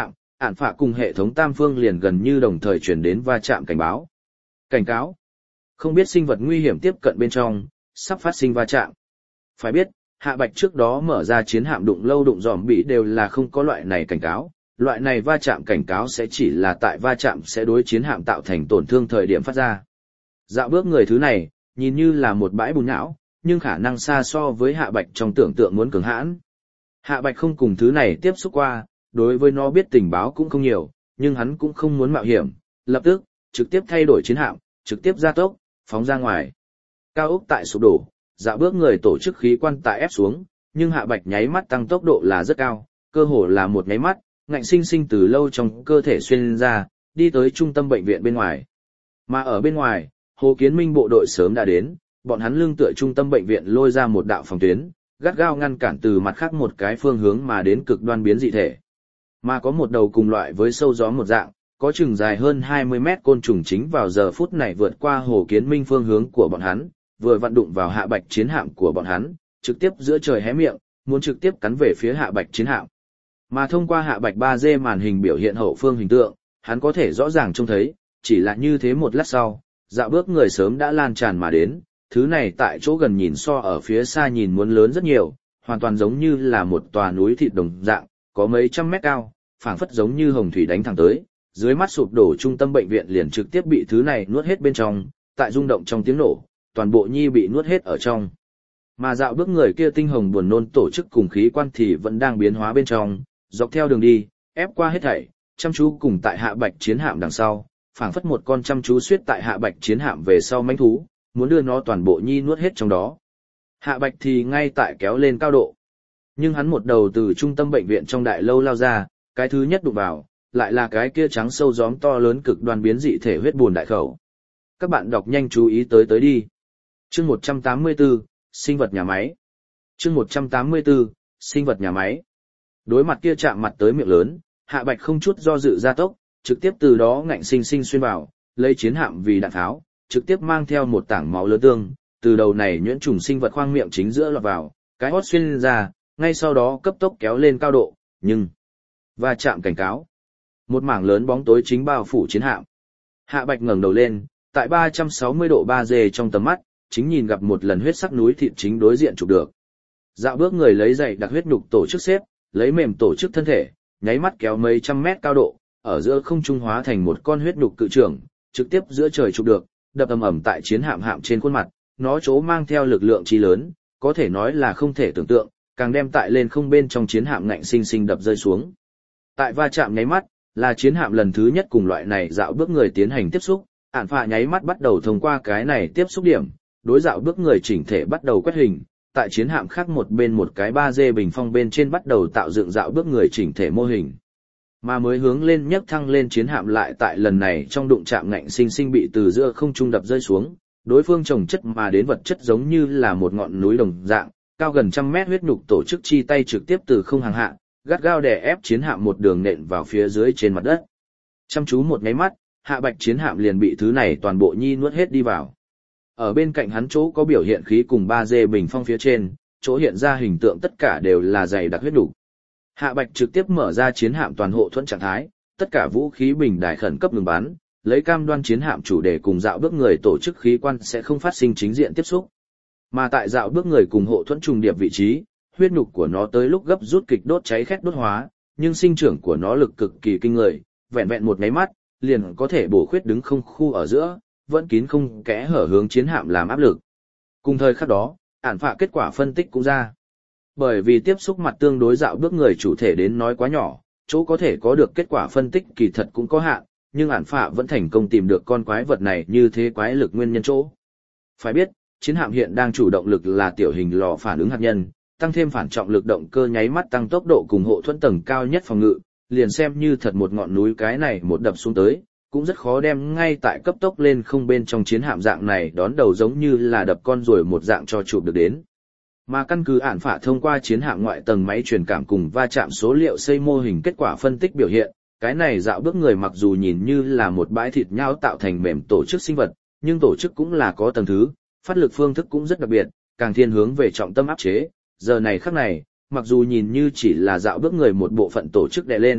ản phạ cùng hệ thống tam phương liền gần như đồng thời truyền đến va chạm cảnh báo. Cảnh cáo. Không biết sinh vật nguy hiểm tiếp cận bên trong, sắp phát sinh va chạm. Phải biết, Hạ Bạch trước đó mở ra chiến hạm đụng lâu đụng dòm bị đều là không có loại này cảnh cáo. Loại này va chạm cảnh cáo sẽ chỉ là tại va chạm sẽ đối chiến hạm tạo thành tổn thương thời điểm phát ra. Dạo bước người thứ này, nhìn như là một bãi bùn nhão, nhưng khả năng xa so với Hạ Bạch trong tưởng tượng muốn cường hãn. Hạ Bạch không cùng thứ này tiếp xúc qua, đối với nó biết tình báo cũng không nhiều, nhưng hắn cũng không muốn mạo hiểm, lập tức, trực tiếp thay đổi chiến hạm, trực tiếp gia tốc, phóng ra ngoài. Cao ốc tại sụp đổ, dạo bước người tổ chức khí quan tại ép xuống, nhưng Hạ Bạch nháy mắt tăng tốc độ là rất cao, cơ hồ là một nháy mắt, ngạnh sinh sinh từ lâu trong cơ thể xuyên ra, đi tới trung tâm bệnh viện bên ngoài. Mà ở bên ngoài, Hồ Kiến Minh bộ đội sớm đã đến, bọn hắn lưng tựa trung tâm bệnh viện lôi ra một đạo phòng tuyến, gắt gao ngăn cản từ mặt khác một cái phương hướng mà đến cực đoan biến dị thể. Mà có một đầu cùng loại với sâu gió một dạng, có chừng dài hơn 20 mét côn trùng chính vào giờ phút này vượt qua Hồ Kiến Minh phương hướng của bọn hắn, vừa vặn đụng vào Hạ Bạch chiến hạm của bọn hắn, trực tiếp giữa trời hé miệng, muốn trực tiếp cắn về phía Hạ Bạch chiến hạm. Mà thông qua Hạ Bạch 3D màn hình biểu hiện hậu phương hình tượng, hắn có thể rõ ràng trông thấy, chỉ là như thế một lát sau, dạo bước người sớm đã lan tràn mà đến, thứ này tại chỗ gần nhìn so ở phía xa nhìn muốn lớn rất nhiều, hoàn toàn giống như là một tòa núi thịt đồng dạng, có mấy trăm mét cao, phảng phất giống như hồng thủy đánh thẳng tới, dưới mắt sụp đổ trung tâm bệnh viện liền trực tiếp bị thứ này nuốt hết bên trong, tại rung động trong tiếng nổ, toàn bộ nhi bị nuốt hết ở trong. Mà dạo bước người kia tinh hồng buồn nôn tổ chức cùng khí quan thì vẫn đang biến hóa bên trong, dọc theo đường đi, ép qua hết thảy, chăm chú cùng tại Hạ Bạch chiến hạm đằng sau, phảng phất một con chăm chú suýt tại Hạ Bạch chiến hạm về sau mãnh thú, muốn đưa nó toàn bộ nhi nuốt hết trong đó. Hạ Bạch thì ngay tại kéo lên cao độ. Nhưng hắn một đầu từ trung tâm bệnh viện trong đại lâu lao ra, cái thứ nhất đụng vào, lại là cái kia trắng sâu gióm to lớn cực đoan biến dị thể huyết buồn đại khẩu. Các bạn đọc nhanh chú ý tới đi. Chương 184, sinh vật nhà máy. Chương 184, sinh vật nhà máy. Đối mặt kia chạm mặt tới miệng lớn, Hạ Bạch không chút do dự gia tốc, trực tiếp từ đó ngạnh sinh sinh xuyên vào, lấy chiến hạm vì đạn tháo, trực tiếp mang theo một tảng máu lớn tương, từ đầu này nhuyễn trùng sinh vật khoang miệng chính giữa lọt vào, cái hót xuyên ra, ngay sau đó cấp tốc kéo lên cao độ, nhưng va chạm cảnh cáo. Một mảng lớn bóng tối chính bao phủ chiến hạm. Hạ Bạch ngẩng đầu lên, tại 360 độ 3D trong tầm mắt, chính nhìn gặp một lần huyết sắc núi thịt chính đối diện chụp được. Dạo bước người lấy dày đặc huyết nhục tổ chức xếp, lấy mềm tổ chức thân thể, nháy mắt kéo mấy trăm mét cao độ, ở giữa không trung hóa thành một con huyết nhục cự trưởng, trực tiếp giữa trời chụp được, đập ầm ầm tại chiến hạm hạm trên khuôn mặt, nó chỗ mang theo lực lượng chi lớn, có thể nói là không thể tưởng tượng, càng đem tại lên không bên trong chiến hạm ngạnh sinh sinh đập rơi xuống. Tại va chạm nháy mắt, là chiến hạm lần thứ nhất cùng loại này dạo bước người tiến hành tiếp xúc, ản phạ nháy mắt bắt đầu thông qua cái này tiếp xúc điểm, đối dạo bước người chỉnh thể bắt đầu quét hình, tại chiến hạm khác một bên một cái 3D bình phong bên trên bắt đầu tạo dựng dạo bước người chỉnh thể mô hình. Mà mới hướng lên nhấc thăng lên chiến hạm lại tại lần này trong đụng chạm ngạnh sinh sinh bị từ giữa không trung đập rơi xuống, đối phương trồng chất mà đến vật chất giống như là một ngọn núi đồng dạng, cao gần 100 mét huyết nhục tổ chức chi tay trực tiếp từ không hàng hạ, gắt gao đè ép chiến hạm một đường nện vào phía dưới trên mặt đất. Chăm chú một nháy mắt, Hạ Bạch chiến hạm liền bị thứ này toàn bộ nhi nuốt hết đi vào. Ở bên cạnh hắn chỗ có biểu hiện khí cùng 3D bình phong phía trên, chỗ hiện ra hình tượng tất cả đều là dày đặc huyết đủ. Hạ Bạch trực tiếp mở ra chiến hạm toàn hộ thuẫn trạng thái, tất cả vũ khí bình đài khẩn cấp ngừng bắn, lấy cam đoan chiến hạm chủ đề cùng dạo bước người tổ chức khí quan sẽ không phát sinh chính diện tiếp xúc. Mà tại dạo bước người cùng hộ thuẫn trùng điệp vị trí, huyết nhục của nó tới lúc gấp rút kịch đốt cháy khét đốt hóa, nhưng sinh trưởng của nó lực cực kỳ kinh người, vẹn vẹn một nháy mắt, liền có thể bổ khuyết đứng không khu ở giữa, vẫn kín không kẽ hở hướng chiến hạm làm áp lực. Cùng thời khắc đó, ản phạ kết quả phân tích cũng ra. Bởi vì tiếp xúc mặt tương đối dạo bước người chủ thể đến nói quá nhỏ, chỗ có thể có được kết quả phân tích kỳ thật cũng có hạn, nhưng ản phạ vẫn thành công tìm được con quái vật này như thế quái lực nguyên nhân chỗ. Phải biết, chiến hạm hiện đang chủ động lực là tiểu hình lò phản ứng hạt nhân, tăng thêm phản trọng lực động cơ nháy mắt tăng tốc độ cùng hộ thuẫn tầng cao nhất phòng ngự, liền xem như thật một ngọn núi cái này một đập xuống tới, cũng rất khó đem ngay tại cấp tốc lên không bên trong chiến hạm dạng này đón đầu giống như là đập con rồi một dạng cho chụp được đến. Mà căn cứ ản phạ thông qua chiến hạm ngoại tầng máy truyền cảm cùng va chạm số liệu xây mô hình kết quả phân tích biểu hiện, cái này dạo bước người mặc dù nhìn như là một bãi thịt nhau tạo thành mềm tổ chức sinh vật, nhưng tổ chức cũng là có tầng thứ, phát lực phương thức cũng rất đặc biệt, càng thiên hướng về trọng tâm áp chế. Giờ này khắc này, mặc dù nhìn như chỉ là dạo bước người một bộ phận tổ chức đè lên,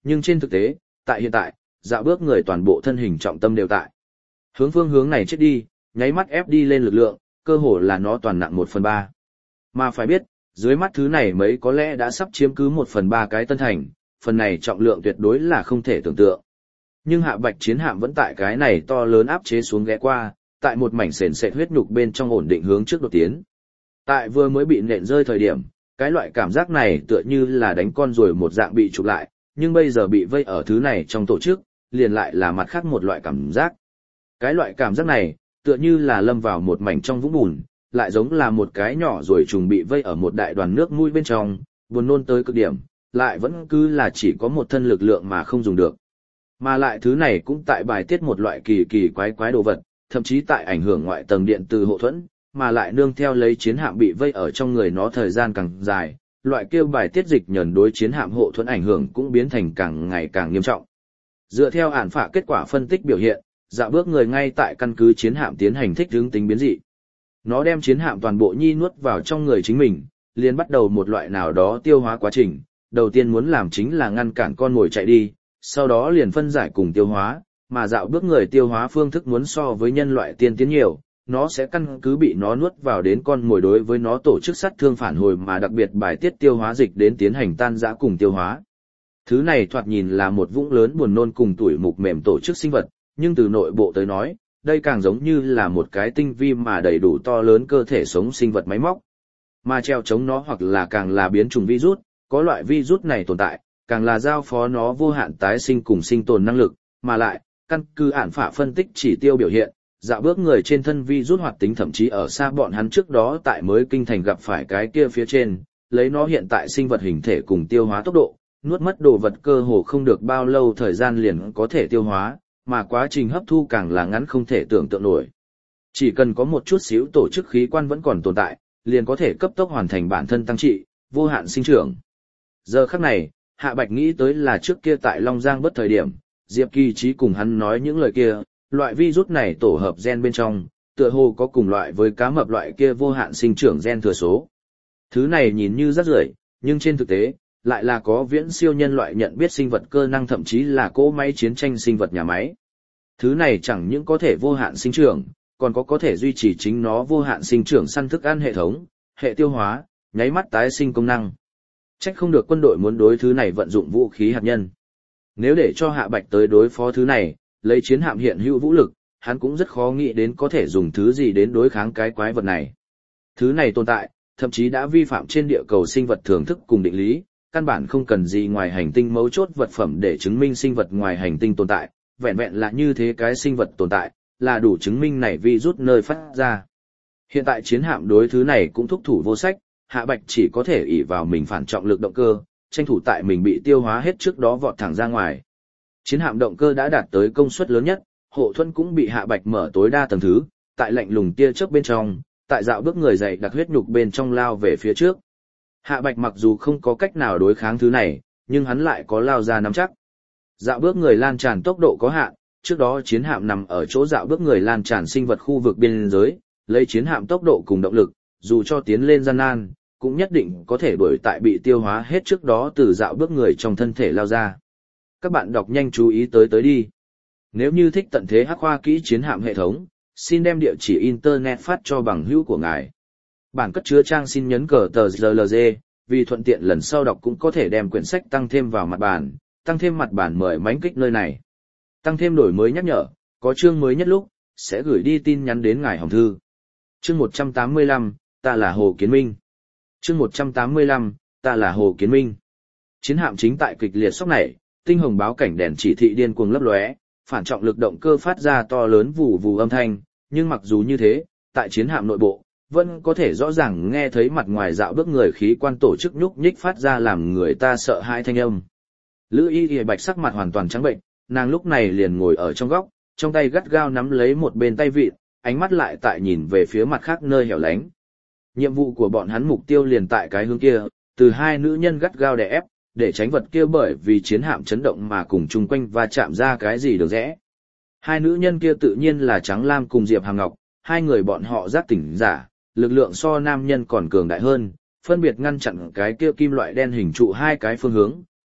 Nhưng trên thực tế, tại hiện tại, dạo bước người toàn bộ thân hình trọng tâm đều tại. Phương hướng này chết đi, nháy mắt ép đi lên lực lượng, cơ hồ là nó toàn nặng 1/3. Mà phải biết, dưới mắt thứ này mấy có lẽ đã sắp chiếm cứ 1/3 cái tân thành, phần này trọng lượng tuyệt đối là không thể tưởng tượng. Nhưng Hạ Bạch chiến hạm vẫn tại cái này to lớn áp chế xuống ghé qua, tại một mảnh sền sệt huyết nhục bên trong ổn định hướng trước đột tiến. Tại vừa mới bị nện rơi thời điểm, cái loại cảm giác này tựa như là đánh con ruồi một dạng bị chụp lại, nhưng bây giờ bị vây ở thứ này trong tổ chức, liền lại là mặt khác một loại cảm giác. Cái loại cảm giác này, tựa như là lâm vào một mảnh trong vũng bùn, lại giống là một cái nhỏ ruồi trùng bị vây ở một đại đoàn nước mũi bên trong, buồn nôn tới cực điểm, lại vẫn cứ là chỉ có một thân lực lượng mà không dùng được. Mà lại thứ này cũng tại bài tiết một loại kỳ kỳ quái quái đồ vật, thậm chí tại ảnh hưởng ngoại tầng điện từ hộ thuẫn, mà lại nương theo lấy chiến hạm bị vây ở trong người nó thời gian càng dài, loại kêu bài tiết dịch nhờn đối chiến hạm hộ thuẫn ảnh hưởng cũng biến thành càng ngày càng nghiêm trọng. Dựa theo ản phạ kết quả phân tích biểu hiện, dạo bước người ngay tại căn cứ chiến hạm tiến hành thích hướng tính biến dị. Nó đem chiến hạm toàn bộ nhi nuốt vào trong người chính mình, liền bắt đầu một loại nào đó tiêu hóa quá trình, đầu tiên muốn làm chính là ngăn cản con mồi chạy đi, sau đó liền phân giải cùng tiêu hóa, mà dạo bước người tiêu hóa phương thức muốn so với nhân loại tiên tiến nhiều, nó sẽ căn cứ bị nó nuốt vào đến con mồi đối với nó tổ chức sát thương phản hồi mà đặc biệt bài tiết tiêu hóa dịch đến tiến hành tan rã cùng tiêu hóa. Thứ này thoạt nhìn là một vũng lớn buồn nôn cùng tủi mục mềm tổ chức sinh vật, nhưng từ nội bộ tới nói, đây càng giống như là một cái tinh vi mà đầy đủ to lớn cơ thể sống sinh vật máy móc. Mà treo chống nó hoặc là càng là biến chủng virus, có loại virus này tồn tại, càng là giao phó nó vô hạn tái sinh cùng sinh tồn năng lực, mà lại, căn cứ ản phạ phân tích chỉ tiêu biểu hiện, dạo bước người trên thân virus hoạt tính thậm chí ở xa bọn hắn trước đó tại mới kinh thành gặp phải cái kia phía trên, lấy nó hiện tại sinh vật hình thể cùng tiêu hóa tốc độ, nuốt mất đồ vật cơ hồ không được bao lâu thời gian liền có thể tiêu hóa, mà quá trình hấp thu càng là ngắn không thể tưởng tượng nổi. Chỉ cần có một chút xíu tổ chức khí quan vẫn còn tồn tại, liền có thể cấp tốc hoàn thành bản thân tăng trị, vô hạn sinh trưởng. Giờ khắc này, Hạ Bạch nghĩ tới là trước kia tại Long Giang bất thời điểm, Diệp Kỳ Trí cùng hắn nói những lời kia, loại virus này tổ hợp gen bên trong, tựa hồ có cùng loại với cá mập loại kia vô hạn sinh trưởng gen thừa số. Thứ này nhìn như rất rưởi, nhưng trên thực tế, lại là có viễn siêu nhân loại nhận biết sinh vật cơ năng thậm chí là cỗ máy chiến tranh sinh vật nhà máy. Thứ này chẳng những có thể vô hạn sinh trưởng, còn có thể duy trì chính nó vô hạn sinh trưởng săn thức ăn hệ thống, hệ tiêu hóa, nháy mắt tái sinh công năng. Trách không được quân đội muốn đối thứ này vận dụng vũ khí hạt nhân. Nếu để cho Hạ Bạch tới đối phó thứ này, lấy chiến hạm hiện hữu vũ lực, hắn cũng rất khó nghĩ đến có thể dùng thứ gì đến đối kháng cái quái vật này. Thứ này tồn tại, thậm chí đã vi phạm trên địa cầu sinh vật thưởng thức cùng định lý, căn bản không cần gì ngoài hành tinh mấu chốt vật phẩm để chứng minh sinh vật ngoài hành tinh tồn tại, vẹn vẹn là như thế cái sinh vật tồn tại, là đủ chứng minh này virus nơi phát ra. Hiện tại chiến hạm đối thứ này cũng thúc thủ vô sách, Hạ Bạch chỉ có thể ỷ vào mình phản trọng lực động cơ, tranh thủ tại mình bị tiêu hóa hết trước đó vọt thẳng ra ngoài. Chiến hạm động cơ đã đạt tới công suất lớn nhất, hộ thuẫn cũng bị Hạ Bạch mở tối đa tầng thứ, tại lạnh lùng tia chớp bên trong, tại dạo bước người dậy đặc huyết nhục bên trong lao về phía trước. Hạ Bạch mặc dù không có cách nào đối kháng thứ này, nhưng hắn lại có lao ra nắm chắc. Dạo bước người lan tràn tốc độ có hạn, trước đó chiến hạm nằm ở chỗ dạo bước người lan tràn sinh vật khu vực biên giới, lấy chiến hạm tốc độ cùng động lực, dù cho tiến lên gian nan, cũng nhất định có thể đuổi tại bị tiêu hóa hết trước đó từ dạo bước người trong thân thể lao ra. Các bạn đọc nhanh chú ý tới đi. Nếu như thích tận thế hắc khoa kỹ chiến hạm hệ thống, xin đem địa chỉ internet phát cho bằng hữu của ngài. Bản cất chứa trang xin nhấn cờ tờ RLG, vì thuận tiện lần sau đọc cũng có thể đem quyển sách tăng thêm vào mặt bản, tăng thêm mặt bản mời mánh kích nơi này. Tăng thêm đổi mới nhắc nhở, có chương mới nhất lúc, sẽ gửi đi tin nhắn đến ngài hòm thư. Chương 185, ta là Hồ Kiến Minh. Chương 185, ta là Hồ Kiến Minh. Chiến hạm chính tại kịch liệt sốc này, tinh hồng báo cảnh đèn chỉ thị điên cuồng lấp lóe, phản trọng lực động cơ phát ra to lớn vù vù âm thanh, nhưng mặc dù như thế, tại chiến hạm nội bộ, vẫn có thể rõ ràng nghe thấy mặt ngoài dạo bước người khí quan tổ chức nhúc nhích phát ra làm người ta sợ hãi thanh âm. Lữ Y Y Bạch sắc mặt hoàn toàn trắng bệnh, nàng lúc này liền ngồi ở trong góc, trong tay gắt gao nắm lấy một bên tay vịn, ánh mắt lại tại nhìn về phía mặt khác nơi hẻo lánh. Nhiệm vụ của bọn hắn mục tiêu liền tại cái hướng kia, từ hai nữ nhân gắt gao đè ép, để tránh vật kia bởi vì chiến hạm chấn động mà cùng chung quanh va chạm ra cái gì được rẽ. Hai nữ nhân kia tự nhiên là Trắng Lam cùng Diệp Hằng Ngọc, hai người bọn họ giác tỉnh giả, lực lượng so nam nhân còn cường đại hơn, phân biệt ngăn chặn cái kia kim loại đen hình trụ hai cái phương hướng,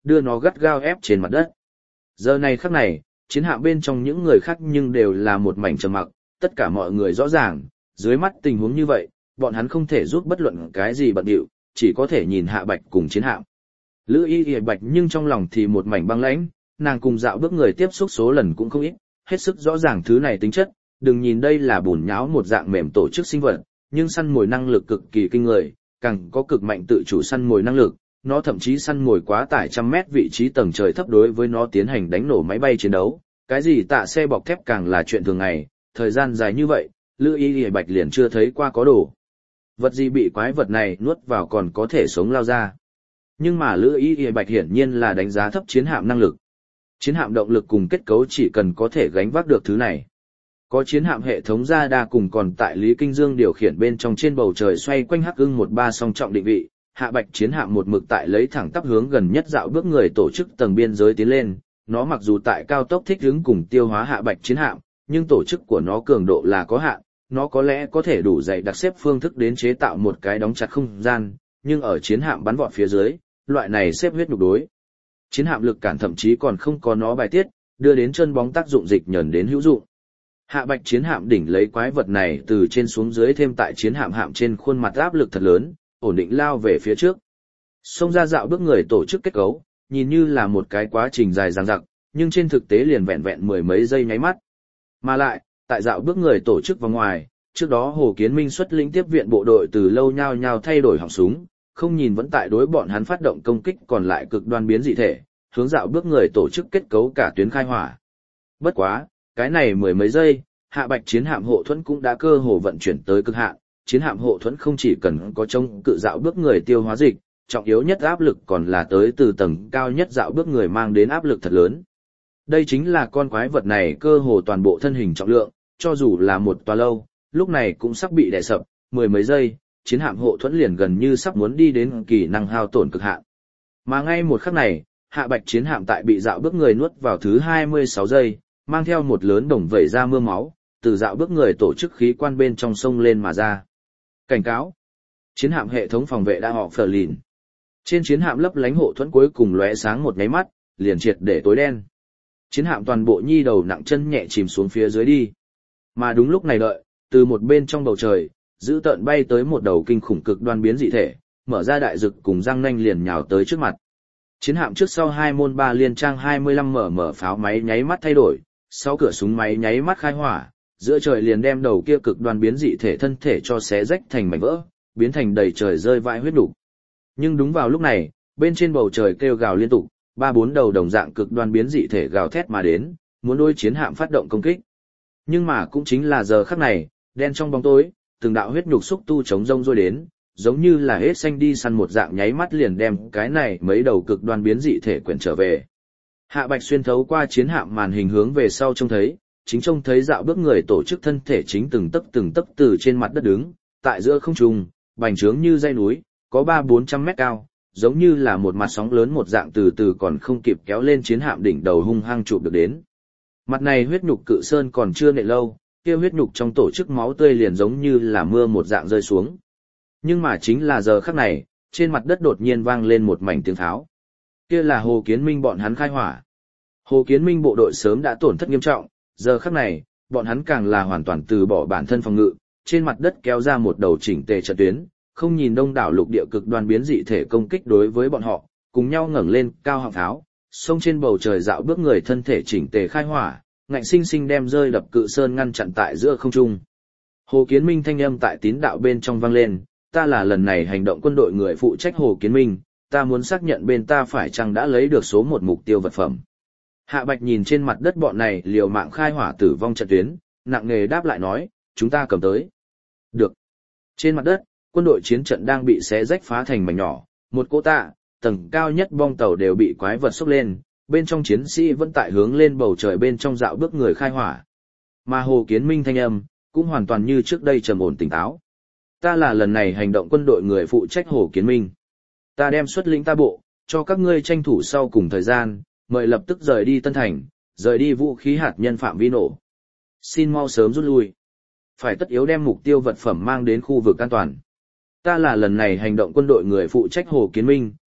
đưa nó gắt gao ép trên mặt đất. Giờ này khắc này, chiến hạm bên trong những người khác nhưng đều là một mảnh trầm mặc, tất cả mọi người rõ ràng, dưới mắt tình huống như vậy, bọn hắn không thể giúp bất luận cái gì bận điệu, chỉ có thể nhìn Hạ Bạch cùng chiến hạm. Lữ Y Bạch nhưng trong lòng thì một mảnh băng lãnh, nàng cùng Dạo Bước người tiếp xúc số lần cũng không ít, hết sức rõ ràng thứ này tính chất, đừng nhìn đây là bùn nháo một dạng mềm tổ chức sinh vật, nhưng săn mồi năng lực cực kỳ kinh người, càng có cực mạnh tự chủ săn mồi năng lực, nó thậm chí săn mồi quá tải trăm mét vị trí tầng trời thấp đối với nó tiến hành đánh nổ máy bay chiến đấu, cái gì tạ xe bọc thép càng là chuyện thường ngày, thời gian dài như vậy, Lữ Y Bạch liền chưa thấy qua có đồ vật gì bị quái vật này nuốt vào còn có thể sống lao ra. Nhưng mà Lữ Y Bạch hiển nhiên là đánh giá thấp chiến hạm năng lực. Chiến hạm động lực cùng kết cấu chỉ cần có thể gánh vác được thứ này. Có chiến hạm hệ thống radar cùng còn tại Lý Kinh Dương điều khiển bên trong trên bầu trời xoay quanh Hắc Ưng 13 song trọng định vị, Hạ Bạch chiến hạm một mực tại lấy thẳng tắp hướng gần nhất Dạo Bước người tổ chức tầng biên giới tiến lên, nó mặc dù tại cao tốc thích ứng cùng tiêu hóa Hạ Bạch chiến hạm, nhưng tổ chức của nó cường độ là có hạn, nó có lẽ có thể đủ dày đặc xếp phương thức đến chế tạo một cái đóng chặt không gian, nhưng ở chiến hạm bắn vọt phía dưới, loại này xếp huyết nhục đối. Chiến hạm lực cản thậm chí còn không có nó bài tiết, đưa đến chân bóng tác dụng dịch nhờn đến hữu dụng. Hạ Bạch chiến hạm đỉnh lấy quái vật này từ trên xuống dưới thêm tại chiến hạm hạm trên khuôn mặt áp lực thật lớn, ổn định lao về phía trước. Xông ra Dạo Bước người tổ chức kết cấu, nhìn như là một cái quá trình dài dằng dặc, nhưng trên thực tế liền vẹn vẹn mười mấy giây nháy mắt. Mà lại, tại Dạo Bước người tổ chức vào ngoài, trước đó Hồ Kiến Minh xuất lĩnh tiếp viện bộ đội từ lâu nhao nhao thay đổi họng súng, không nhìn vẫn tại đối bọn hắn phát động công kích còn lại cực đoan biến dị thể, hướng Dạo Bước người tổ chức kết cấu cả tuyến khai hỏa. Bất quá, cái này mười mấy giây, Hạ Bạch chiến hạm hộ thuẫn cũng đã cơ hồ vận chuyển tới cực hạn, chiến hạm hộ thuẫn không chỉ cần có chống cự Dạo Bước người tiêu hóa dịch, trọng yếu nhất áp lực còn là tới từ tầng cao nhất Dạo Bước người mang đến áp lực thật lớn. Đây chính là con quái vật này cơ hồ toàn bộ thân hình trọng lượng, cho dù là một tòa lâu, lúc này cũng sắp bị đè sập, mười mấy giây, chiến hạm hộ thuẫn liền gần như sắp muốn đi đến kỳ năng hao tổn cực hạn. Mà ngay một khắc này, Hạ Bạch chiến hạm tại bị Dạo Bước người nuốt vào thứ 26 giây, mang theo một lớn đồng vẩy ra mưa máu, từ Dạo Bước người tổ chức khí quan bên trong sông lên mà ra. Cảnh cáo! Chiến hạm hệ thống phòng vệ đã họ phờ lìn. Trên chiến hạm lấp lánh hộ thuẫn cuối cùng lóe sáng một nháy mắt, liền triệt để tối đen. Chiến hạm toàn bộ nhi đầu nặng chân nhẹ chìm xuống phía dưới đi. Mà đúng lúc này đợi, từ một bên trong bầu trời, dữ tợn bay tới một đầu kinh khủng cực đoan biến dị thể, mở ra đại rực cùng răng nanh liền nhào tới trước mặt. Chiến hạm trước sau 2 môn 3 liên trang 25 mở pháo máy nháy mắt thay đổi, sau cửa súng máy nháy mắt khai hỏa, giữa trời liền đem đầu kia cực đoan biến dị thể thân thể cho xé rách thành mảnh vỡ, biến thành đầy trời rơi vãi huyết đủ. Nhưng đúng vào lúc này, bên trên bầu trời kêu gào liên tục, 3-4 đầu đồng dạng cực đoan biến dị thể gào thét mà đến, muốn đối chiến hạm phát động công kích. Nhưng mà cũng chính là giờ khắc này, đen trong bóng tối, từng đạo huyết nhục xúc tu chống rông rôi đến, giống như là hết xanh đi săn một dạng nháy mắt liền đem cái này mấy đầu cực đoan biến dị thể quyển trở về. Hạ Bạch xuyên thấu qua chiến hạm màn hình hướng về sau trông thấy, chính trông thấy Dạo Bước người tổ chức thân thể chính từng tấc từ trên mặt đất đứng, tại giữa không trung, bành trướng như dãy núi, có 300-400 mét cao, giống như là một mặt sóng lớn một dạng từ từ còn không kịp kéo lên chiến hạm đỉnh đầu hung hăng chụp được đến. Mặt này huyết nhục cự sơn còn chưa nện lâu, kia huyết nhục trong tổ chức máu tươi liền giống như là mưa một dạng rơi xuống. Nhưng mà chính là giờ khắc này, trên mặt đất đột nhiên vang lên một mảnh tiếng tháo. Kia là Hồ Kiến Minh bọn hắn khai hỏa. Hồ Kiến Minh bộ đội sớm đã tổn thất nghiêm trọng, giờ khắc này, bọn hắn càng là hoàn toàn từ bỏ bản thân phòng ngự, trên mặt đất kéo ra một đầu chỉnh tề trận tuyến, không nhìn đông đảo lục địa cực đoan biến dị thể công kích đối với bọn họ, cùng nhau ngẩng lên cao họng tháo, xông trên bầu trời Dạo Bước người thân thể chỉnh tề khai hỏa, ngạnh sinh sinh đem rơi đập cự sơn ngăn chặn tại giữa không trung. Hồ Kiến Minh thanh âm tại tín đạo bên trong vang lên, ta là lần này hành động quân đội người phụ trách Hồ Kiến Minh, ta muốn xác nhận bên ta phải chăng đã lấy được số 1 mục tiêu vật phẩm. Hạ Bạch nhìn trên mặt đất bọn này liều mạng khai hỏa tử vong trận tuyến, nặng nề đáp lại nói, chúng ta cầm tới. Được. Trên mặt đất, quân đội chiến trận đang bị xé rách phá thành mảnh nhỏ, một cỗ tạ, tầng cao nhất bong tàu đều bị quái vật xốc lên, bên trong chiến sĩ vẫn tại hướng lên bầu trời bên trong Dạo Bước người khai hỏa. Mà Hồ Kiến Minh thanh âm, cũng hoàn toàn như trước đây trầm ổn tỉnh táo. Ta là lần này hành động quân đội người phụ trách Hồ Kiến Minh. Ta đem xuất lĩnh ta bộ, cho các ngươi tranh thủ sau cùng thời gian, mời lập tức rời đi Tân Thành, rời đi vũ khí hạt nhân phạm vi nổ. Xin mau sớm rút lui. Phải tất yếu đem mục tiêu vật phẩm mang đến khu vực an toàn. Ta là lần này hành động quân đội người phụ trách Hồ Kiến Minh,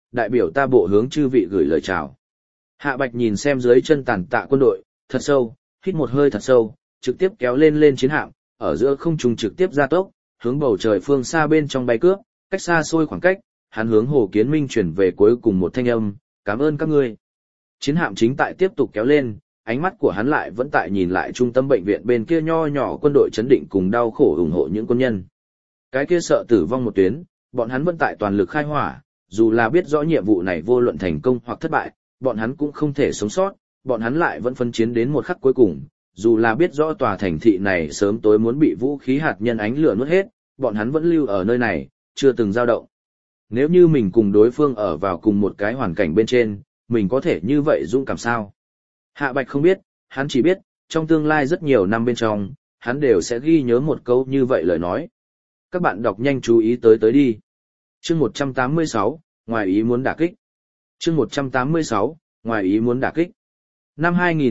đại biểu ta bộ hướng chư vị gửi lời chào. Hạ Bạch nhìn xem dưới chân tàn tạ quân đội, thật sâu, hít một hơi thật sâu, trực tiếp kéo lên chiến hạm, ở giữa không trung trực tiếp gia tốc, hướng bầu trời phương xa bên trong bay cướp, cách xa xôi khoảng cách, hắn hướng Hồ Kiến Minh chuyển về cuối cùng một thanh âm, cảm ơn các ngươi. Chiến hạm chính tại tiếp tục kéo lên, ánh mắt của hắn lại vẫn tại nhìn lại trung tâm bệnh viện bên kia nho nhỏ quân đội chấn định cùng đau khổ ủng hộ những quân nhân. Cái kia sợ tử vong một tuyến, bọn hắn vẫn tại toàn lực khai hỏa, dù là biết rõ nhiệm vụ này vô luận thành công hoặc thất bại, bọn hắn cũng không thể sống sót, bọn hắn lại vẫn phân chiến đến một khắc cuối cùng, dù là biết rõ tòa thành thị này sớm tối muốn bị vũ khí hạt nhân ánh lửa nuốt hết, bọn hắn vẫn lưu ở nơi này, chưa từng dao động. Nếu như mình cùng đối phương ở vào cùng một cái hoàn cảnh bên trên, mình có thể như vậy dũng cảm sao? Hạ Bạch không biết, hắn chỉ biết, trong tương lai rất nhiều năm bên trong, hắn đều sẽ ghi nhớ một câu như vậy lời nói. Các bạn đọc nhanh chú ý tới đi. Chương 186, ngoài ý muốn đả kích. Chương 186, ngoài ý muốn đả kích. Năm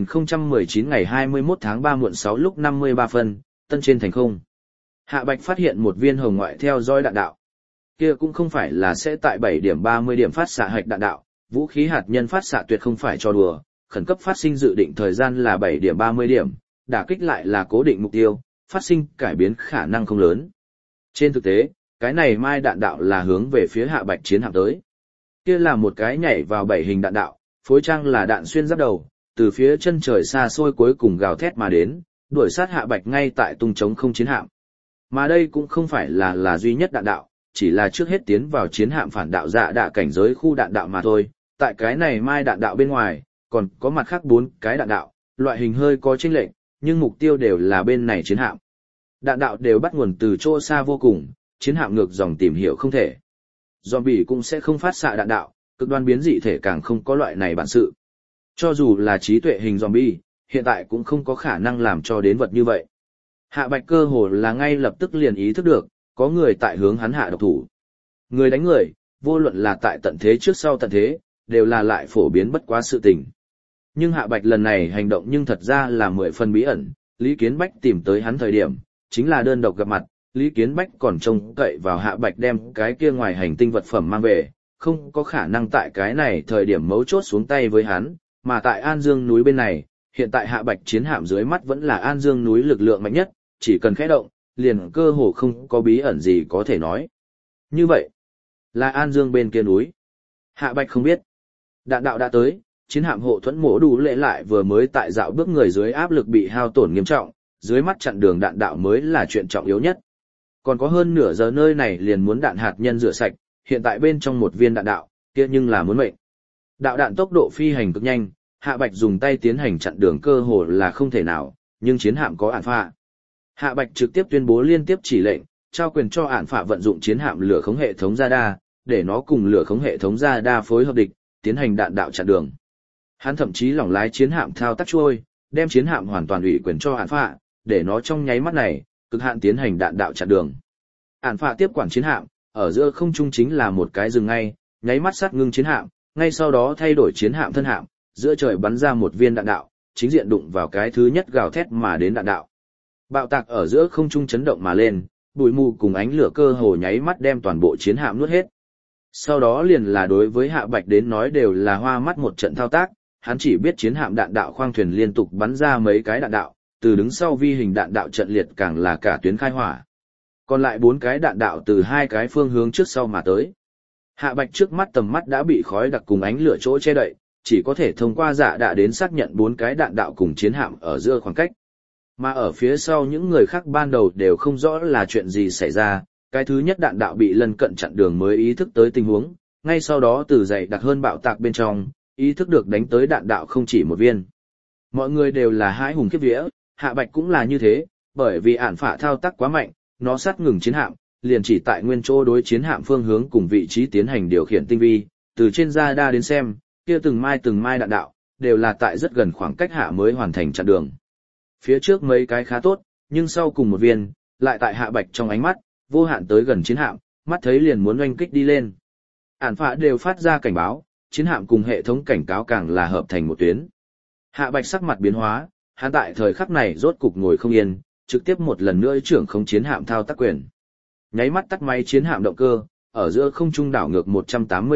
2019 ngày 21 tháng 3 muộn 6 lúc 53 phân, Tân trên thành không. Hạ Bạch phát hiện một viên hồng ngoại theo dõi đạn đạo. Kia cũng không phải là sẽ tại 7 điểm 30 điểm phát xạ hạch đạn đạo, vũ khí hạt nhân phát xạ tuyệt không phải cho đùa, khẩn cấp phát sinh dự định thời gian là 7 điểm 30 điểm, đả kích lại là cố định mục tiêu, phát sinh cải biến khả năng không lớn. Trên thực tế, cái này mai đạn đạo là hướng về phía Hạ Bạch chiến hạm tới. Kia là một cái nhảy vào 7 hình đạn đạo, phối trang là đạn xuyên giáp đầu, từ phía chân trời xa xôi cuối cùng gào thét mà đến, đuổi sát Hạ Bạch ngay tại tung trống không chiến hạm. Mà đây cũng không phải là duy nhất đạn đạo, chỉ là trước hết tiến vào chiến hạm phản đạo dạ đạ cảnh giới khu đạn đạo mà thôi. Tại cái này mai đạn đạo bên ngoài, còn có mặt khác 4 cái đạn đạo, loại hình hơi có chênh lệch, nhưng mục tiêu đều là bên này chiến hạm. Đạn đạo đều bắt nguồn từ chỗ xa vô cùng, chiến hạm ngược dòng tìm hiểu không thể. Zombie cũng sẽ không phát xạ đạn đạo, cực đoan biến dị thể càng không có loại này bản sự. Cho dù là trí tuệ hình zombie, hiện tại cũng không có khả năng làm cho đến vật như vậy. Hạ Bạch cơ hồ là ngay lập tức liền ý thức được, có người tại hướng hắn hạ độc thủ. Người đánh người, vô luận là tại tận thế trước sau tận thế, đều là lại phổ biến bất quá sự tình. Nhưng Hạ Bạch lần này hành động nhưng thật ra là 10 phần bí ẩn, Lý Kiến Bách tìm tới hắn thời điểm, chính là đơn độc gặp mặt, Lý Kiến Bách còn trông cậy vào Hạ Bạch đem cái kia ngoài hành tinh vật phẩm mang về, không có khả năng tại cái này thời điểm mấu chốt xuống tay với hắn, mà tại An Dương núi bên này, hiện tại Hạ Bạch chiến hạm dưới mắt vẫn là An Dương núi lực lượng mạnh nhất, chỉ cần khẽ động, liền cơ hồ không có bí ẩn gì có thể nói. Như vậy, là An Dương bên kia núi. Hạ Bạch không biết. Đạn đạo đã tới, chiến hạm hộ thuẫn mổ đủ lệ lại vừa mới tại dạo bước người dưới áp lực bị hao tổn nghiêm trọng, dưới mắt chặn đường đạn đạo mới là chuyện trọng yếu nhất. Còn có hơn nửa giờ nơi này liền muốn đạn hạt nhân rửa sạch, hiện tại bên trong một viên đạn đạo, kia nhưng là muốn mệnh. Đạo đạn tốc độ phi hành cực nhanh, Hạ Bạch dùng tay tiến hành chặn đường cơ hồ là không thể nào, nhưng chiến hạm có ản phạ. Hạ Bạch trực tiếp tuyên bố liên tiếp chỉ lệnh, trao quyền cho ản phạ vận dụng chiến hạm lửa khống hệ thống radar, để nó cùng lửa khống hệ thống radar phối hợp địch, tiến hành đạn đạo chặn đường. Hắn thậm chí lỏng lái chiến hạm thao tác trôi, đem chiến hạm hoàn toàn ủy quyền cho ản phạ, để nó trong nháy mắt này cực hạn tiến hành đạn đạo chặn đường. Ản phạ tiếp quản chiến hạm, ở giữa không trung chính là một cái dừng ngay, nháy mắt sát ngưng chiến hạm, ngay sau đó thay đổi chiến hạm thân hạm, giữa trời bắn ra một viên đạn đạo, chính diện đụng vào cái thứ nhất gào thét mà đến đạn đạo. Bạo tạc ở giữa không trung chấn động mà lên, bụi mù cùng ánh lửa cơ hồ nháy mắt đem toàn bộ chiến hạm nuốt hết. Sau đó liền là đối với Hạ Bạch đến nói đều là hoa mắt một trận thao tác, hắn chỉ biết chiến hạm đạn đạo khoang thuyền liên tục bắn ra mấy cái đạn đạo, từ đứng sau vi hình đạn đạo trận liệt càng là cả tuyến khai hỏa. Còn lại 4 cái đạn đạo từ 2 cái phương hướng trước sau mà tới. Hạ Bạch trước mắt tầm mắt đã bị khói đặc cùng ánh lửa chỗ che đậy, chỉ có thể thông qua dạ đạ đến xác nhận 4 cái đạn đạo cùng chiến hạm ở giữa khoảng cách. Mà ở phía sau những người khác ban đầu đều không rõ là chuyện gì xảy ra, cái thứ nhất đạn đạo bị lân cận chặn đường mới ý thức tới tình huống, ngay sau đó từ dày đặc hơn bạo tạc bên trong, ý thức được đánh tới đạn đạo không chỉ một viên. Mọi người đều là hãi hùng khiếp vía, Hạ Bạch cũng là như thế, bởi vì ản phả thao tác quá mạnh, nó sát ngừng chiến hạm, liền chỉ tại nguyên chỗ đối chiến hạm phương hướng cùng vị trí tiến hành điều khiển tinh vi, từ trên radar đến xem, kia từng mai đạn đạo, đều là tại rất gần khoảng cách hạ mới hoàn thành chặn đường. Phía trước mấy cái khá tốt, nhưng sau cùng một viên, lại tại Hạ Bạch trong ánh mắt, vô hạn tới gần chiến hạm, mắt thấy liền muốn oanh kích đi lên. Ản phạ đều phát ra cảnh báo, chiến hạm cùng hệ thống cảnh cáo càng là hợp thành một tuyến. Hạ Bạch sắc mặt biến hóa, hắn tại thời khắc này rốt cục ngồi không yên, trực tiếp một lần nữa trưởng không chiến hạm thao tác quyền. Nháy mắt tắt máy chiến hạm động cơ, ở giữa không trung đảo ngược 180 độ,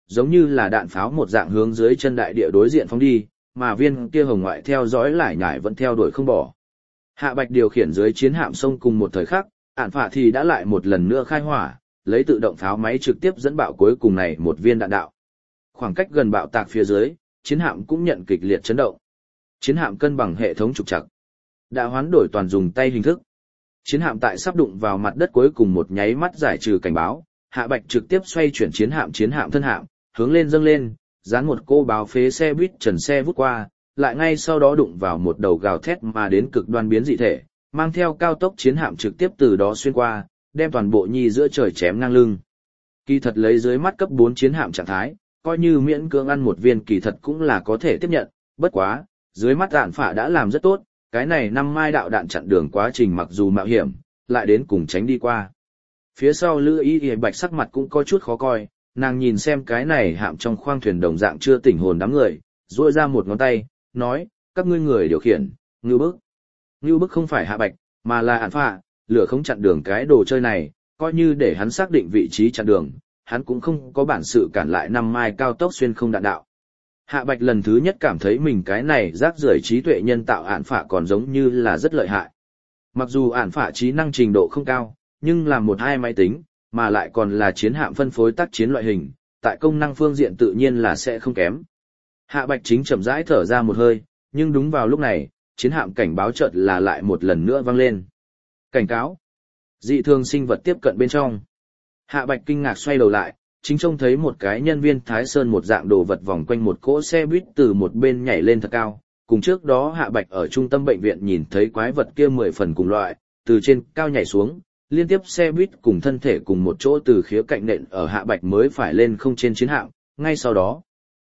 giống như là đạn pháo một dạng hướng dưới chân đại địa đối diện phóng đi, mà viên kia hồng ngoại theo dõi lại nhải vẫn theo đuổi không bỏ. Hạ Bạch điều khiển dưới chiến hạm sông cùng một thời khắc, ản phạ thì đã lại một lần nữa khai hỏa, lấy tự động pháo máy trực tiếp dẫn bạo cuối cùng này một viên đạn đạo. Khoảng cách gần bạo tạc phía dưới, chiến hạm cũng nhận kịch liệt chấn động. Chiến hạm cân bằng hệ thống trục trặc, đã hoán đổi toàn dùng tay hình thức. Chiến hạm tại sắp đụng vào mặt đất cuối cùng một nháy mắt giải trừ cảnh báo, Hạ Bạch trực tiếp xoay chuyển chiến hạm thân hạm, hướng lên dâng lên, dán một cô báo phế xe buýt trần xe vút qua, lại ngay sau đó đụng vào một đầu gào thét mà đến cực đoan biến dị thể, mang theo cao tốc chiến hạm trực tiếp từ đó xuyên qua, đem toàn bộ nhi giữa trời chém ngang lưng. Kỳ thật lấy dưới mắt cấp 4 chiến hạm trạng thái, coi như miễn cưỡng ăn một viên kỳ thật cũng là có thể tiếp nhận, bất quá, dưới mắt đạn phả đã làm rất tốt, cái này 5 mai đạo đạn chặn đường quá trình mặc dù mạo hiểm, lại đến cùng tránh đi qua. Phía sau Lữ Y Bạch sắc mặt cũng có chút khó coi, nàng nhìn xem cái này hạm trong khoang thuyền đồng dạng chưa tỉnh hồn đám người, duỗi ra một ngón tay, nói, các ngươi người điều khiển, ngưu bức. Ngưu bức không phải Hạ Bạch, mà là ản phạ, lửa không chặn đường cái đồ chơi này, coi như để hắn xác định vị trí chặn đường, hắn cũng không có bản sự cản lại 5 mai cao tốc xuyên không đạn đạo. Hạ Bạch lần thứ nhất cảm thấy mình cái này rác rưởi trí tuệ nhân tạo ản phạ còn giống như là rất lợi hại. Mặc dù ản phạ trí năng trình độ không cao, nhưng là một hai máy tính, mà lại còn là chiến hạm phân phối tác chiến loại hình, tại công năng phương diện tự nhiên là sẽ không kém. Hạ Bạch chính chậm rãi thở ra một hơi, nhưng đúng vào lúc này, chiến hạm cảnh báo chợt là lại một lần nữa vang lên. Cảnh cáo! Dị thường sinh vật tiếp cận bên trong. Hạ Bạch kinh ngạc xoay đầu lại, chính trông thấy một cái nhân viên Thái Sơn một dạng đồ vật vòng quanh một cỗ xe buýt từ một bên nhảy lên thật cao. Cùng trước đó Hạ Bạch ở trung tâm bệnh viện nhìn thấy quái vật kia 10 phần cùng loại, từ trên cao nhảy xuống, liên tiếp xe buýt cùng thân thể cùng một chỗ từ khía cạnh nện ở Hạ Bạch mới phải lên không trên chiến hạm. Ngay sau đó,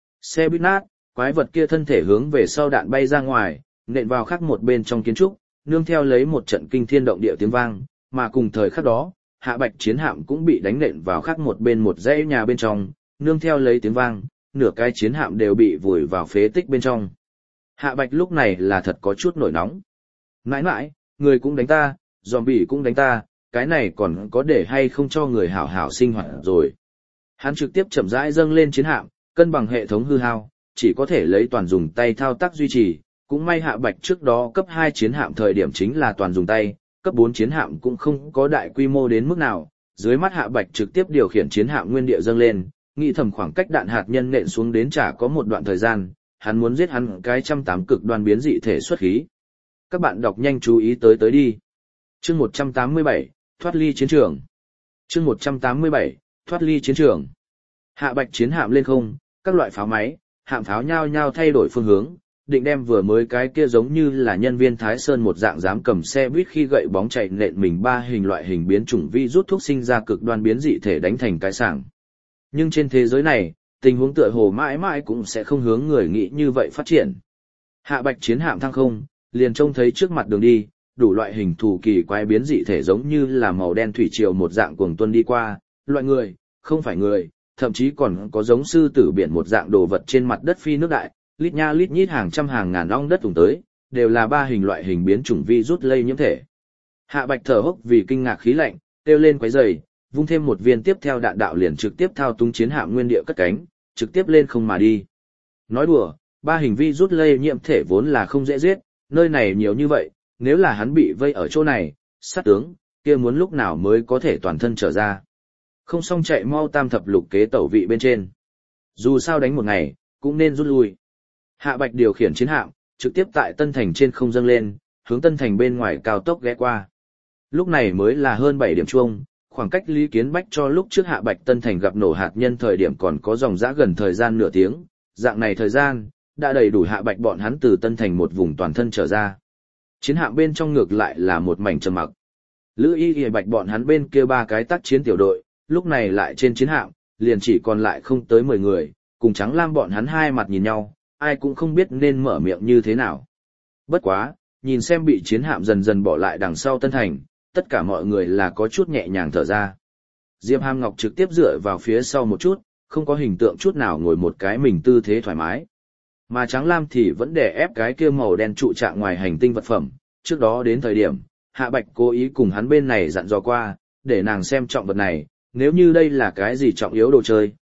xe buýt nát, quái vật kia thân thể hướng về sau đạn bay ra ngoài, nện vào khác một bên trong kiến trúc, nương theo lấy một trận kinh thiên động địa tiếng vang, mà cùng thời khắc đó, Hạ Bạch chiến hạm cũng bị đánh nện vào khác một bên một dãy nhà bên trong, nương theo lấy tiếng vang, nửa cái chiến hạm đều bị vùi vào phế tích bên trong. Hạ Bạch lúc này là thật có chút nổi nóng. Mãi mãi, người cũng đánh ta, zombie cũng đánh ta, cái này còn có để hay không cho người hảo hảo sinh hoạt rồi. Hắn trực tiếp chậm rãi dâng lên chiến hạm, cân bằng hệ thống hư hao, chỉ có thể lấy toàn dùng tay thao tác duy trì, cũng may Hạ Bạch trước đó cấp 2 chiến hạm thời điểm chính là toàn dùng tay, cấp 4 chiến hạm cũng không có đại quy mô đến mức nào, dưới mắt Hạ Bạch trực tiếp điều khiển chiến hạm nguyên địa dâng lên, nghĩ thầm khoảng cách đạn hạt nhân nện xuống đến chả có một đoạn thời gian, hắn muốn giết hắn cái 108 cực đoan biến dị thể xuất khí. Các bạn đọc nhanh chú ý tới đi. Chương 187, thoát ly chiến trường. Chương 187, thoát ly chiến trường. Hạ Bạch chiến hạm lên không, các loại pháo máy, hạm pháo nhao nhao thay đổi phương hướng, định đem vừa mới cái kia giống như là nhân viên Thái Sơn một dạng dám cầm xe buýt khi gậy bóng chạy nện mình 3 hình loại hình biến chủng vi rút thuốc sinh ra cực đoan biến dị thể đánh thành cái sảng. Nhưng trên thế giới này, tình huống tựa hồ mãi mãi cũng sẽ không hướng người nghĩ như vậy phát triển. Hạ Bạch chiến hạm thăng không, liền trông thấy trước mặt đường đi, đủ loại hình thù kỳ quái biến dị thể giống như là màu đen thủy triều một dạng cuồng tuân đi qua, loại người, không phải người, thậm chí còn có giống sư tử biển một dạng đồ vật trên mặt đất phi nước đại, lít nha lít nhít hàng trăm hàng ngàn ong đất tùng tới, đều là 3 hình loại hình biến chủng vi rút lây nhiễm thể. Hạ Bạch thở hốc vì kinh ngạc khí lạnh, kêu lên quấy rầy, vung thêm một viên tiếp theo đạn đạo liền trực tiếp thao túng chiến hạm nguyên địa cất cánh, trực tiếp lên không mà đi. Nói đùa, 3 hình vi rút lây nhiễm thể vốn là không dễ giết, nơi này nhiều như vậy, nếu là hắn bị vây ở chỗ này, sát tướng, kia muốn lúc nào mới có thể toàn thân trở ra. Không xong chạy mau tam thập lục kế tẩu vị bên trên. Dù sao đánh một ngày, cũng nên rút lui. Hạ Bạch điều khiển chiến hạm, trực tiếp tại Tân Thành trên không dâng lên, hướng Tân Thành bên ngoài cao tốc ghé qua. Lúc này mới là hơn 7 điểm chuông, khoảng cách Lý Kiến Bách cho lúc trước Hạ Bạch Tân Thành gặp nổ hạt nhân thời điểm còn có dòng dã gần thời gian nửa tiếng, dạng này thời gian, đã đầy đủ Hạ Bạch bọn hắn từ Tân Thành một vùng toàn thân trở ra. Chiến hạm bên trong ngược lại là một mảnh trầm mặc. Lữ Y Bạch bọn hắn bên kia 3 cái tác chiến tiểu đội, lúc này lại trên chiến hạm, liền chỉ còn lại không tới 10 người, cùng Trắng Lam bọn hắn hai mặt nhìn nhau, ai cũng không biết nên mở miệng như thế nào. Bất quá, nhìn xem bị chiến hạm dần dần bỏ lại đằng sau Tân Thành, tất cả mọi người là có chút nhẹ nhàng thở ra. Diệp Hàm Ngọc trực tiếp dựa vào phía sau một chút, không có hình tượng chút nào ngồi một cái mình tư thế thoải mái. Mà Trắng Lam thì vẫn đè ép cái kia màu đen trụ trạng ngoài hành tinh vật phẩm, trước đó đến thời điểm, Hạ Bạch cố ý cùng hắn bên này dặn dò qua, để nàng xem trọng vật này, nếu như đây là cái gì trọng yếu đồ chơi,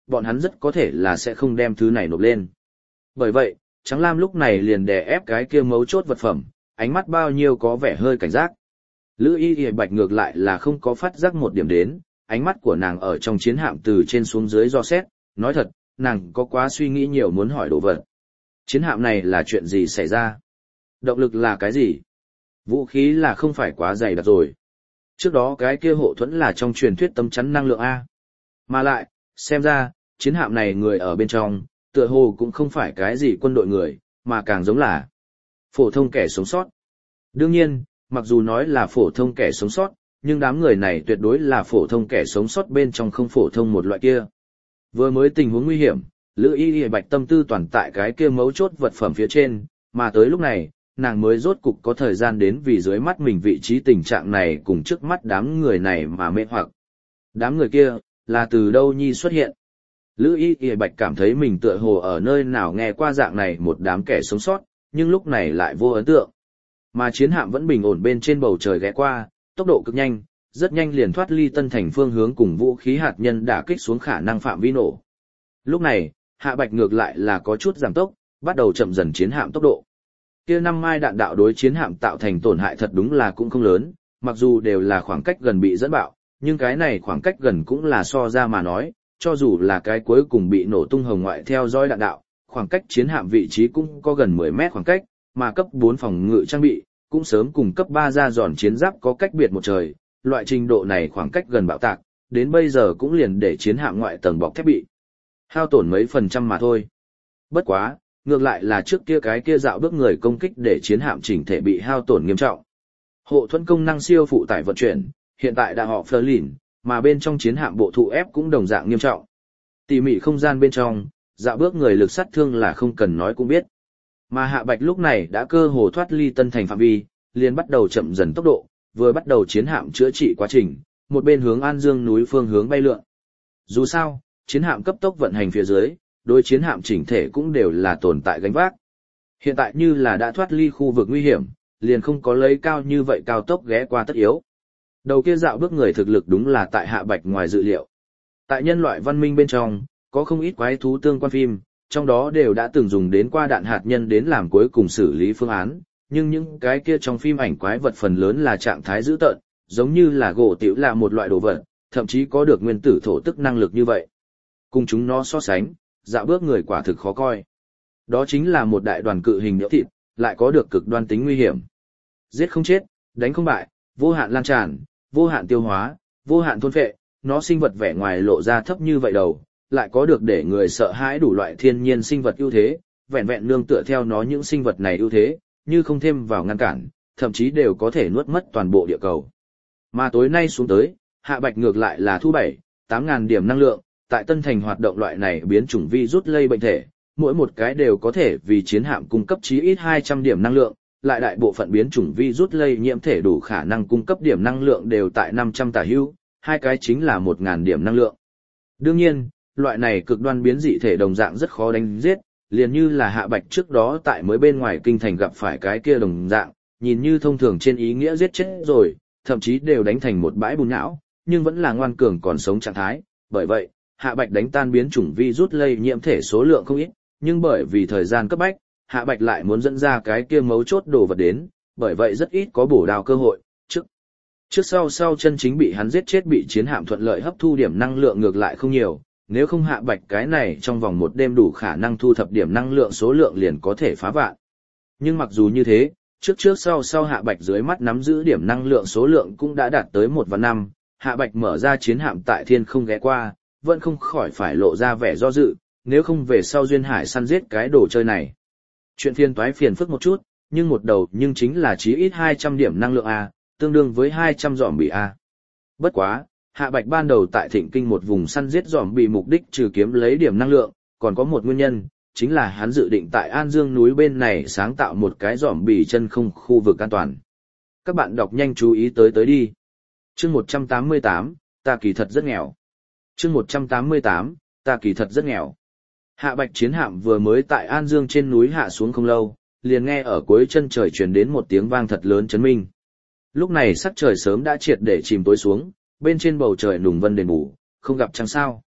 bọn hắn rất có thể là sẽ không đem thứ này nộp lên. Bởi vậy, Trắng Lam lúc này liền đè ép cái kia mấu chốt vật phẩm, ánh mắt bao nhiêu có vẻ hơi cảnh giác. Lữ Y Y Bạch ngược lại là không có phát giác một điểm đến, ánh mắt của nàng ở trong chiến hạm từ trên xuống dưới do xét, nói thật, nàng có quá suy nghĩ nhiều muốn hỏi đồ vật. Chiến hạm này là chuyện gì xảy ra? Động lực là cái gì? Vũ khí là không phải quá dày đặc rồi. Trước đó cái kia hộ thuẫn là trong truyền thuyết tấm chắn năng lượng A. Mà lại, xem ra, chiến hạm này người ở bên trong, tựa hồ cũng không phải cái gì quân đội người, mà càng giống là phổ thông kẻ sống sót. Đương nhiên, mặc dù nói là phổ thông kẻ sống sót, nhưng đám người này tuyệt đối là phổ thông kẻ sống sót bên trong không phổ thông một loại kia. Vừa mới tình huống nguy hiểm, Lữ Y Y Bạch tâm tư toàn tại cái kia mấu chốt vật phẩm phía trên, mà tới lúc này, nàng mới rốt cục có thời gian đến vì dưới mắt mình vị trí tình trạng này cùng trước mắt đám người này mà mê hoặc. Đám người kia, là từ đâu nhi xuất hiện? Lữ Y Y Bạch cảm thấy mình tựa hồ ở nơi nào nghe qua dạng này một đám kẻ sống sót, nhưng lúc này lại vô ấn tượng. Mà chiến hạm vẫn bình ổn bên trên bầu trời ghé qua, tốc độ cực nhanh, rất nhanh liền thoát ly Tân Thành phương hướng cùng vũ khí hạt nhân đả kích xuống khả năng phạm vi nổ. Lúc này, Hạ Bạch ngược lại là có chút giảm tốc, bắt đầu chậm dần chiến hạm tốc độ. Kia 5 mai đạn đạo đối chiến hạm tạo thành tổn hại thật đúng là cũng không lớn, mặc dù đều là khoảng cách gần bị dẫn bạo, nhưng cái này khoảng cách gần cũng là so ra mà nói, cho dù là cái cuối cùng bị nổ tung hồng ngoại theo dõi đạn đạo, khoảng cách chiến hạm vị trí cũng có gần 10 mét khoảng cách, mà cấp 4 phòng ngự trang bị, cũng sớm cùng cấp 3 ra giòn chiến giáp có cách biệt một trời, loại trình độ này khoảng cách gần bạo tạc, đến bây giờ cũng liền để chiến hạm ngoại tầng bọc thép bị hao tổn mấy phần trăm mà thôi. Bất quá, ngược lại là trước kia cái kia dạo bước người công kích để chiến hạm chỉnh thể bị hao tổn nghiêm trọng. Hộ thuẫn công năng siêu phụ tải vận chuyển, hiện tại đã họ Fleur, mà bên trong chiến hạm bộ thụ ép cũng đồng dạng nghiêm trọng. Tỉ mỉ không gian bên trong, dạo bước người lực sát thương là không cần nói cũng biết. Mà Hạ Bạch lúc này đã cơ hồ thoát ly Tân Thành phạm vi, liền bắt đầu chậm dần tốc độ, vừa bắt đầu chiến hạm chữa trị quá trình, một bên hướng An Dương núi phương hướng bay lượn. Dù sao, chiến hạm cấp tốc vận hành phía dưới, đối chiến hạm chỉnh thể cũng đều là tồn tại gánh vác. Hiện tại như là đã thoát ly khu vực nguy hiểm, liền không có lấy cao như vậy cao tốc ghé qua tất yếu. Đầu kia dạo bước người thực lực đúng là tại Hạ Bạch ngoài dự liệu. Tại nhân loại văn minh bên trong, có không ít quái thú tương quan phim, trong đó đều đã từng dùng đến qua đạn hạt nhân đến làm cuối cùng xử lý phương án, nhưng những cái kia trong phim ảnh quái vật phần lớn là trạng thái dữ tợn, giống như là gỗ tiểu là một loại đồ vật, thậm chí có được nguyên tử thổ tức năng lực như vậy. Cùng chúng nó so sánh, dạo bước người quả thực khó coi. Đó chính là một đại đoàn cự hình nhỡ thịt, lại có được cực đoan tính nguy hiểm. Giết không chết, đánh không bại, vô hạn lan tràn, vô hạn tiêu hóa, vô hạn thôn phệ, nó sinh vật vẻ ngoài lộ ra thấp như vậy đầu, lại có được để người sợ hãi đủ loại thiên nhiên sinh vật ưu thế, vẹn vẹn nương tựa theo nó những sinh vật này ưu thế, như không thêm vào ngăn cản, thậm chí đều có thể nuốt mất toàn bộ địa cầu. Mà tối nay xuống tới, Hạ Bạch ngược lại là thu 7-8 ngàn điểm năng lượng, tại Tân Thành hoạt động loại này biến chủng virus lây bệnh thể, mỗi một cái đều có thể vì chiến hạm cung cấp chí ít 200 điểm năng lượng, lại đại bộ phận biến chủng virus lây nhiễm thể đủ khả năng cung cấp điểm năng lượng đều tại 500 tả hữu, hai cái chính là 1.000 điểm năng lượng. Đương nhiên, loại này cực đoan biến dị thể đồng dạng rất khó đánh giết, liền như là Hạ Bạch trước đó tại mới bên ngoài kinh thành gặp phải cái kia đồng dạng, nhìn như thông thường trên ý nghĩa giết chết rồi, thậm chí đều đánh thành một bãi bùn nhão, nhưng vẫn là ngoan cường còn sống trạng thái, bởi vậy, Hạ Bạch đánh tan biến chủng virus lây nhiễm thể số lượng không ít, nhưng bởi vì thời gian cấp bách, Hạ Bạch lại muốn dẫn ra cái kia mấu chốt đồ vật đến, bởi vậy rất ít có bổ đào cơ hội, trước sau chân chính bị hắn giết chết bị chiến hạm thuận lợi hấp thu điểm năng lượng ngược lại không nhiều, nếu không Hạ Bạch cái này trong vòng một đêm đủ khả năng thu thập điểm năng lượng số lượng liền có thể phá vạn. Nhưng mặc dù như thế, trước sau Hạ Bạch dưới mắt nắm giữ điểm năng lượng số lượng cũng đã đạt tới 1/5, Hạ Bạch mở ra chiến hạm tại thiên không ghé qua, vẫn không khỏi phải lộ ra vẻ do dự, nếu không về sau duyên hải săn giết cái đồ chơi này. Chuyện phiền phức một chút, nhưng một đầu nhưng chính là chí ít 200 điểm năng lượng A, tương đương với 200 zombie A. Bất quá, Hạ Bạch ban đầu tại Thịnh Kinh một vùng săn giết zombie mục đích trừ kiếm lấy điểm năng lượng, còn có một nguyên nhân, chính là hắn dự định tại An Dương núi bên này sáng tạo một cái zombie chân không khu vực an toàn. Các bạn đọc nhanh chú ý tới đi. Chương 188, ta kỳ thật rất nghèo. Chương 188, ta kỳ thật rất nghèo. Hạ Bạch chiến hạm vừa mới tại An Dương trên núi hạ xuống không lâu, liền nghe ở cuối chân trời truyền đến một tiếng vang thật lớn chấn minh. Lúc này sắc trời sớm đã triệt để chìm tối xuống, bên trên bầu trời nùng vân đền bù, không gặp trăng sao.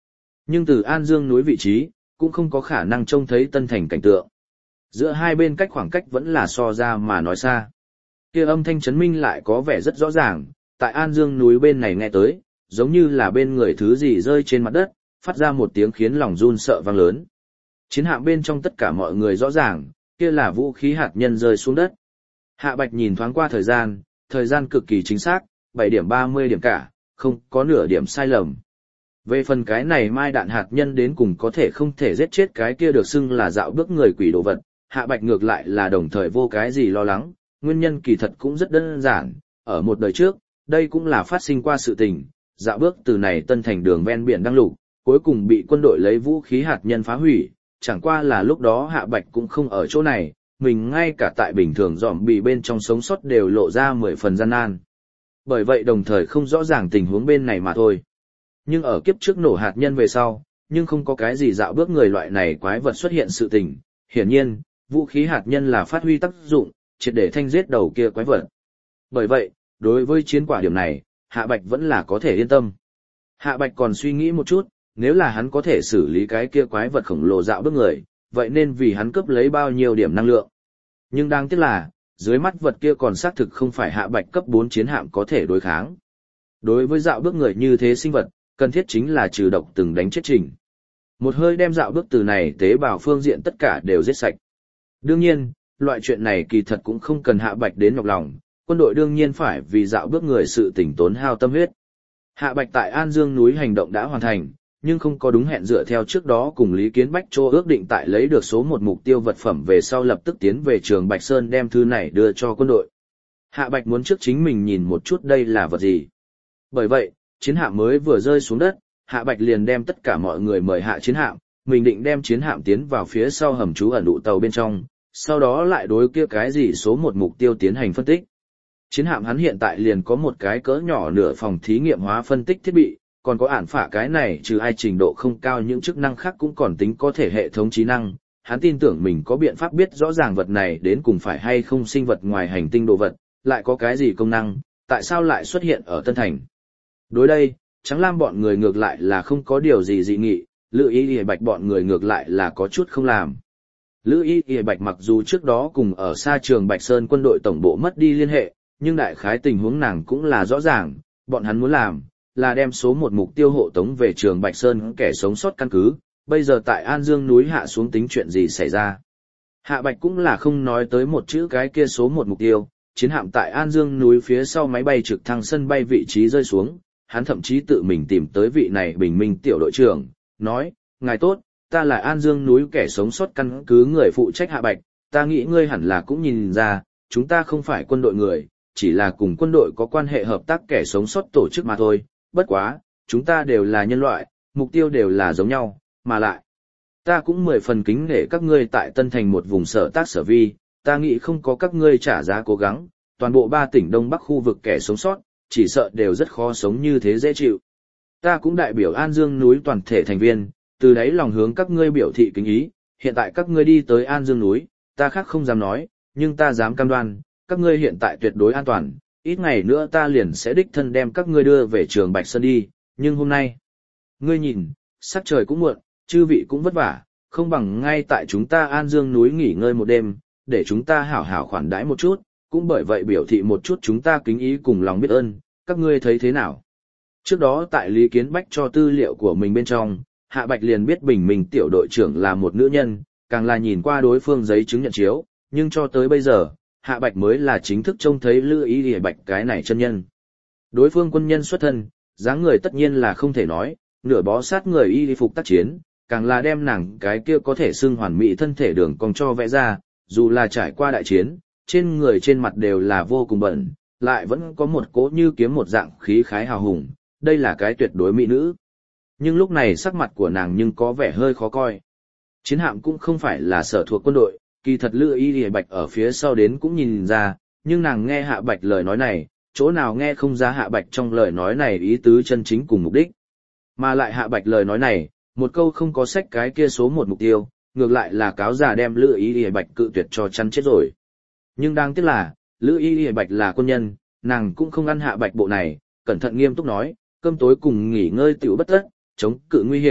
Nhưng từ An Dương núi vị trí, cũng không có khả năng trông thấy Tân Thành cảnh tượng. Giữa hai bên khoảng cách vẫn là so ra mà nói xa. Kia âm thanh chấn minh lại có vẻ rất rõ ràng, tại An Dương núi bên này nghe tới, giống như là bên người thứ gì rơi trên mặt đất, phát ra một tiếng khiến lòng run sợ vang lớn. Chiến hạm bên trong tất cả mọi người rõ ràng, kia là vũ khí hạt nhân rơi xuống đất. Hạ Bạch nhìn thoáng qua thời gian cực kỳ chính xác, 7 điểm 30 điểm cả, không có nửa điểm sai lầm. Về phần cái này mai đạn hạt nhân đến cùng có thể không thể giết chết cái kia được xưng là dạo bước người quỷ đồ vật, Hạ Bạch ngược lại là đồng thời vô cái gì lo lắng, nguyên nhân kỳ thật cũng rất đơn giản, ở một đời trước, đây cũng là phát sinh qua sự tình, dạo bước từ này Tân Thành đường ven biển đăng lục, cuối cùng bị quân đội lấy vũ khí hạt nhân phá hủy, chẳng qua là lúc đó Hạ Bạch cũng không ở chỗ này, mình ngay cả tại bình thường dòm bị bên trong sống sót đều lộ ra 10 phần gian nan. Bởi vậy đồng thời không rõ ràng tình huống bên này mà thôi. Nhưng ở kiếp trước nổ hạt nhân về sau, nhưng không có cái gì dạo bước người loại này quái vật xuất hiện sự tình. Hiển nhiên, vũ khí hạt nhân là phát huy tác dụng, triệt để thanh giết đầu kia quái vật. Bởi vậy, đối với chiến quả điểm này, Hạ Bạch vẫn là có thể yên tâm. Hạ Bạch còn suy nghĩ một chút, nếu là hắn có thể xử lý cái kia quái vật khổng lồ dạo bước người, vậy nên vì hắn cướp lấy bao nhiêu điểm năng lượng. Nhưng đáng tiếc là, dưới mắt vật kia còn xác thực không phải Hạ Bạch cấp 4 chiến hạm có thể đối kháng. Đối với dạo bước người như thế sinh vật, cần thiết chính là trừ độc từng đánh chết trình. Một hơi đem dạo bước từ này tế bào phương diện tất cả đều giết sạch. Đương nhiên, loại chuyện này kỳ thật cũng không cần Hạ Bạch đến nhọc lòng, quân đội đương nhiên phải vì dạo bước người sự tỉnh tốn hao tâm huyết. Hạ Bạch tại An Dương núi hành động đã hoàn thành, nhưng không có đúng hẹn dựa theo trước đó cùng Lý Kiến Bách Châu ước định tại lấy được số một mục tiêu vật phẩm về sau lập tức tiến về trường Bạch Sơn đem thư này đưa cho quân đội. Hạ Bạch muốn trước chính mình nhìn một chút đây là vật gì. Bởi vậy, chiến hạm mới vừa rơi xuống đất, Hạ Bạch liền đem tất cả mọi người mời hạ chiến hạm, mình định đem chiến hạm tiến vào phía sau hầm trú ẩn đụ tàu bên trong, sau đó lại đối kia cái gì số một mục tiêu tiến hành phân tích. Chiến hạm hắn hiện tại liền có một cái cỡ nhỏ nửa phòng thí nghiệm hóa phân tích thiết bị, còn có ản phả cái này trừ ai trình độ không cao những chức năng khác cũng còn tính có thể hệ thống trí năng. Hắn tin tưởng mình có biện pháp biết rõ ràng vật này đến cùng phải hay không sinh vật ngoài hành tinh đồ vật, lại có cái gì công năng, tại sao lại xuất hiện ở Tân Thành. Đối đây, Trắng Lam bọn người ngược lại là không có điều gì dị nghị, Lữ Y Y Bạch bọn người ngược lại là có chút không làm. Lữ Y Y Bạch mặc dù trước đó cùng ở xa trường Bạch Sơn quân đội tổng bộ mất đi liên hệ, nhưng đại khái tình huống nàng cũng là rõ ràng, bọn hắn muốn làm là đem số một mục tiêu hộ tống về trường Bạch Sơn kẻ sống sót căn cứ, bây giờ tại An Dương núi hạ xuống tính chuyện gì xảy ra. Hạ Bạch cũng là không nói tới một chữ cái kia số một mục tiêu, chiến hạm tại An Dương núi phía sau máy bay trực thăng sân bay vị trí rơi xuống, hắn thậm chí tự mình tìm tới vị này bình minh tiểu đội trưởng, nói, ngài tốt, ta là An Dương núi kẻ sống sót căn cứ người phụ trách Hạ Bạch, ta nghĩ ngươi hẳn là cũng nhìn ra, chúng ta không phải quân đội người, chỉ là cùng quân đội có quan hệ hợp tác kẻ sống sót tổ chức mà thôi, bất quá, chúng ta đều là nhân loại, mục tiêu đều là giống nhau, mà lại, ta cũng 10 phần kính nể các ngươi tại Tân Thành một vùng sở tác sở vi, ta nghĩ không có các ngươi trả giá cố gắng, toàn bộ 3 tỉnh Đông Bắc khu vực kẻ sống sót, chỉ sợ đều rất khó sống như thế dễ chịu. Ta cũng đại biểu An Dương núi toàn thể thành viên, từ đấy lòng hướng các ngươi biểu thị kính ý, hiện tại các ngươi đi tới An Dương núi, ta khác không dám nói, nhưng ta dám cam đoan, các ngươi hiện tại tuyệt đối an toàn, ít ngày nữa ta liền sẽ đích thân đem các ngươi đưa về trường Bạch Sơn đi, nhưng hôm nay, ngươi nhìn, sắc trời cũng muộn, chư vị cũng vất vả, không bằng ngay tại chúng ta An Dương núi nghỉ ngơi một đêm, để chúng ta hảo hảo khoản đãi một chút, cũng bởi vậy biểu thị một chút chúng ta kính ý cùng lòng biết ơn, các ngươi thấy thế nào? Trước đó tại Lý Kiến Bách cho tư liệu của mình bên trong, Hạ Bạch liền biết bình minh tiểu đội trưởng là một nữ nhân, càng là nhìn qua đối phương giấy chứng nhận chiếu, nhưng cho tới bây giờ, Hạ Bạch mới là chính thức trông thấy Lữ Y Y Bạch cái này chân nhân. Đối phương quân nhân xuất thân, dáng người tất nhiên là không thể nói, nửa bó sát người y phục tác chiến, càng là đem nàng cái kia có thể xưng hoàn mỹ thân thể đường cong cho vẽ ra, dù là trải qua đại chiến, trên người trên mặt đều là vô cùng bẩn, lại vẫn có một cỗ như kiếm một dạng khí khái hào hùng, đây là cái tuyệt đối mỹ nữ. Nhưng lúc này sắc mặt của nàng nhưng có vẻ hơi khó coi. Chiến hạm cũng không phải là sở thuộc quân đội, kỳ thật Lữ Y Y Bạch ở phía sau đến cũng nhìn ra, nhưng nàng nghe Hạ Bạch lời nói này, chỗ nào nghe không ra Hạ Bạch trong lời nói này ý tứ chân chính cùng mục đích. Mà lại Hạ Bạch lời nói này, một câu không có sách cái kia số một mục tiêu, ngược lại là cáo già đem Lữ Y Y Bạch cự tuyệt cho chăn chết rồi. Nhưng đáng tiếc là, Lữ Y Y Bạch là quân nhân, nàng cũng không ăn Hạ Bạch bộ này, cẩn thận nghiêm túc nói, cơm tối cùng nghỉ ngơi tiểu bất tất, chống cự nguy hiểm,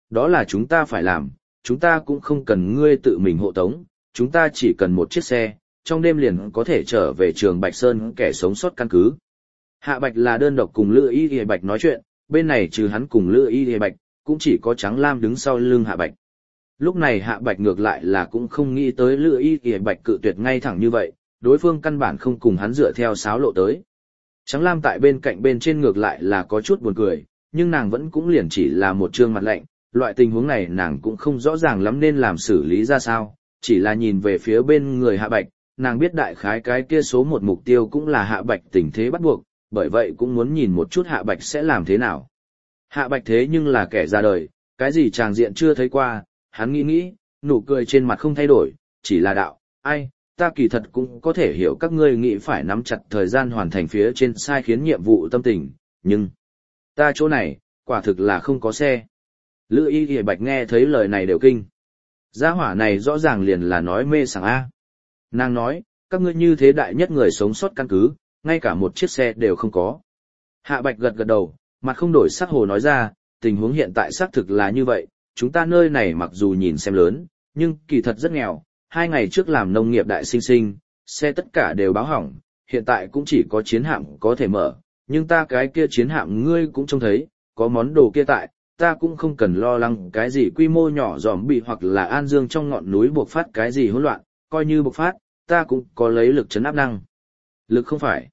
đó là chúng ta phải làm, chúng ta cũng không cần ngươi tự mình hộ tống, chúng ta chỉ cần một chiếc xe, trong đêm liền có thể trở về trường Bạch Sơn kẻ sống sót căn cứ. Hạ Bạch là đơn độc cùng Lữ Y Y Bạch nói chuyện, bên này trừ hắn cùng Lữ Y Y Bạch, cũng chỉ có Trắng Lam đứng sau lưng Hạ Bạch. Lúc này Hạ Bạch ngược lại là cũng không nghĩ tới Lữ Y Y Bạch cự tuyệt ngay thẳng như vậy, đối phương căn bản không cùng hắn dựa theo sáo lộ tới. Trắng Lam tại bên cạnh bên trên ngược lại là có chút buồn cười, nhưng nàng vẫn cũng liền chỉ là một trương mặt lạnh, loại tình huống này nàng cũng không rõ ràng lắm nên làm xử lý ra sao, chỉ là nhìn về phía bên người Hạ Bạch, nàng biết đại khái cái kia số một mục tiêu cũng là Hạ Bạch tình thế bắt buộc, bởi vậy cũng muốn nhìn một chút Hạ Bạch sẽ làm thế nào. Hạ Bạch thế nhưng là kẻ ra đời, cái gì tràng diện chưa thấy qua, hắn nghĩ, nụ cười trên mặt không thay đổi, chỉ là đạo, ai, ta kỳ thật cũng có thể hiểu các ngươi nghĩ phải nắm chặt thời gian hoàn thành phía trên sai khiến nhiệm vụ tâm tình, nhưng ta chỗ này, quả thực là không có xe. Lữ Y Y Bạch nghe thấy lời này đều kinh. Gia hỏa này rõ ràng liền là nói mê sảng A. Nàng nói, các ngươi như thế đại nhất người sống sót căn cứ, ngay cả một chiếc xe đều không có. Hạ Bạch gật gật đầu, mặt không đổi sắc hồ nói ra, tình huống hiện tại xác thực là như vậy, chúng ta nơi này mặc dù nhìn xem lớn, nhưng kỳ thật rất nghèo, 2 ngày trước làm nông nghiệp đại sinh sinh, xe tất cả đều báo hỏng, hiện tại cũng chỉ có chiến hạm có thể mở, nhưng ta cái kia chiến hạm ngươi cũng trông thấy, có món đồ kia tại, ta cũng không cần lo lắng cái gì quy mô nhỏ giòm bị hoặc là An Dương trong ngọn núi buộc phát cái gì hỗn loạn, coi như buộc phát, ta cũng có lấy lực trấn áp năng. Lực không phải.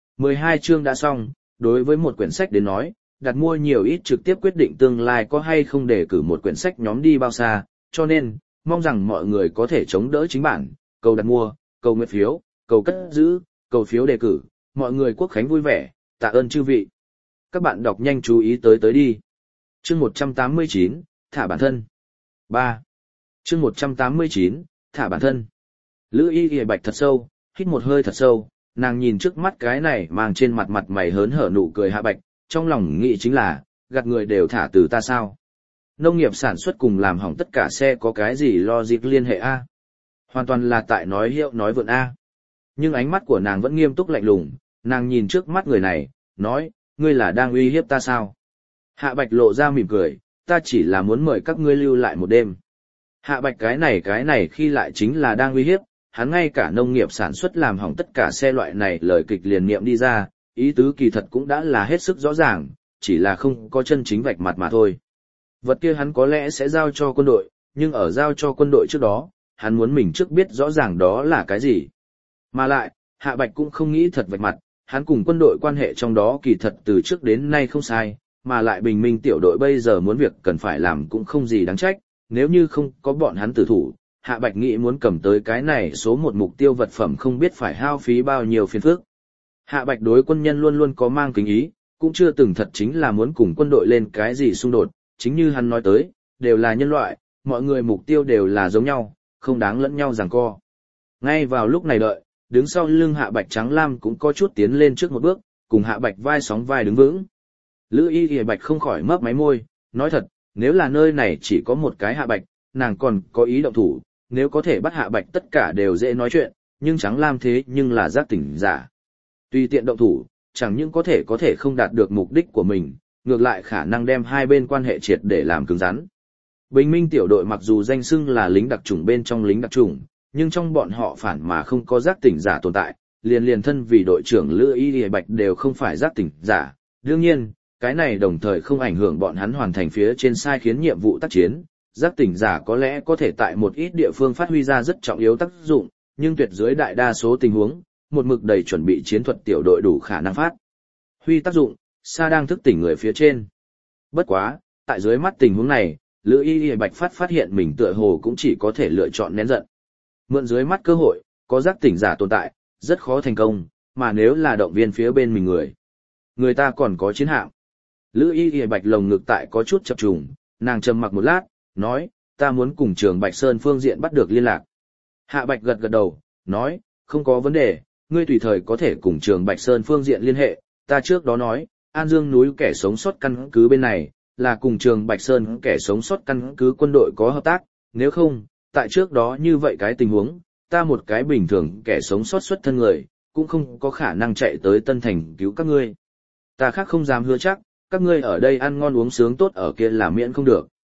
12 chương đã xong, đối với một quyển sách đến nói, đặt mua nhiều ít trực tiếp quyết định tương lai có hay không để cử một quyển sách nhóm đi bao xa, cho nên, mong rằng mọi người có thể chống đỡ chính bản, cầu đặt mua, cầu nguyện phiếu, cầu cất giữ, cầu phiếu đề cử, mọi người quốc khánh vui vẻ, tạ ơn chư vị. Các bạn đọc nhanh chú ý tới đi. Chương 189, thả bản thân. 3. Chương 189, thả bản thân. Lữ Y Y Bạch thật sâu, hít một hơi thật sâu, nàng nhìn trước mắt cái này mang trên mặt mặt mày hớn hở nụ cười Hạ Bạch, trong lòng nghĩ chính là, gạt người đều thả từ ta sao. Nông nghiệp sản xuất cùng làm hỏng tất cả xe có cái gì logic liên hệ A. Hoàn toàn là tại nói hiệu nói vượn A. Nhưng ánh mắt của nàng vẫn nghiêm túc lạnh lùng, nàng nhìn trước mắt người này, nói, ngươi là đang uy hiếp ta sao? Hạ Bạch lộ ra mỉm cười, ta chỉ là muốn mời các ngươi lưu lại một đêm. Hạ Bạch cái này khi lại chính là đang uy hiếp, hắn ngay cả nông nghiệp sản xuất làm hỏng tất cả xe loại này lời kịch liền niệm đi ra, ý tứ kỳ thật cũng đã là hết sức rõ ràng, chỉ là không có chân chính vạch mặt mà thôi. Vật kia hắn có lẽ sẽ giao cho quân đội, nhưng ở giao cho quân đội trước đó, hắn muốn mình trước biết rõ ràng đó là cái gì. Mà lại, Hạ Bạch cũng không nghĩ thật vạch mặt, hắn cùng quân đội quan hệ trong đó kỳ thật từ trước đến nay không sai, mà lại bình minh tiểu đội bây giờ muốn việc cần phải làm cũng không gì đáng trách, nếu như không có bọn hắn tử thủ, Hạ Bạch nghĩ muốn cầm tới cái này số một mục tiêu vật phẩm không biết phải hao phí bao nhiêu phiền phức. Hạ Bạch đối quân nhân luôn luôn có mang kính ý, cũng chưa từng thật chính là muốn cùng quân đội lên cái gì xung đột, chính như hắn nói tới, đều là nhân loại, mọi người mục tiêu đều là giống nhau, không đáng lẫn nhau giằng co. Ngay vào lúc này đợi, đứng sau lưng Hạ Bạch Trắng Lam cũng có chút tiến lên trước một bước, cùng Hạ Bạch vai sóng vai đứng vững. Lữ Y Y Bạch không khỏi mấp máy môi, nói thật, nếu là nơi này chỉ có một cái Hạ Bạch, nàng còn có ý động thủ, nếu có thể bắt Hạ Bạch tất cả đều dễ nói chuyện, nhưng Trắng Lam thế nhưng là giác tỉnh giả. Tùy tiện động thủ, chẳng những có thể không đạt được mục đích của mình, ngược lại khả năng đem hai bên quan hệ triệt để làm cứng rắn. Bình minh tiểu đội mặc dù danh xưng là lính đặc chủng bên trong lính đặc chủng, nhưng trong bọn họ phản mà không có giác tỉnh giả tồn tại, liền thân vì đội trưởng Lữ Y Y Bạch đều không phải giác tỉnh giả. Đương nhiên, cái này đồng thời không ảnh hưởng bọn hắn hoàn thành phía trên sai khiến nhiệm vụ tác chiến. Giác tỉnh giả có lẽ có thể tại một ít địa phương phát huy ra rất trọng yếu tác dụng, nhưng tuyệt dưới đại đa số tình huống, một mực đầy chuẩn bị chiến thuật tiểu đội đủ khả năng phát huy tác dụng, xa đang thức tỉnh người phía trên. Bất quá, tại dưới mắt tình huống này, Lữ Y Y Bạch phát hiện mình tựa hồ cũng chỉ có thể lựa chọn nén giận. Mượn dưới mắt cơ hội, có giác tỉnh giả tồn tại, rất khó thành công, mà nếu là động viên phía bên mình người ta còn có chiến hạm. Lữ Y Y Bạch lồng ngực tại có chút chập trùng, nàng trầm mặc một lát, nói, ta muốn cùng trường Bạch Sơn phương diện bắt được liên lạc. Hạ Bạch gật gật đầu, nói, không có vấn đề, ngươi tùy thời có thể cùng trường Bạch Sơn phương diện liên hệ, ta trước đó nói, An Dương núi kẻ sống sót căn cứ bên này, là cùng trường Bạch Sơn kẻ sống sót căn cứ quân đội có hợp tác, nếu không, tại trước đó như vậy cái tình huống, ta một cái bình thường kẻ sống sót xuất thân người, cũng không có khả năng chạy tới Tân Thành cứu các ngươi. Ta khác không dám hứa chắc, các ngươi ở đây ăn ngon uống sướng tốt ở kia là miễn không được.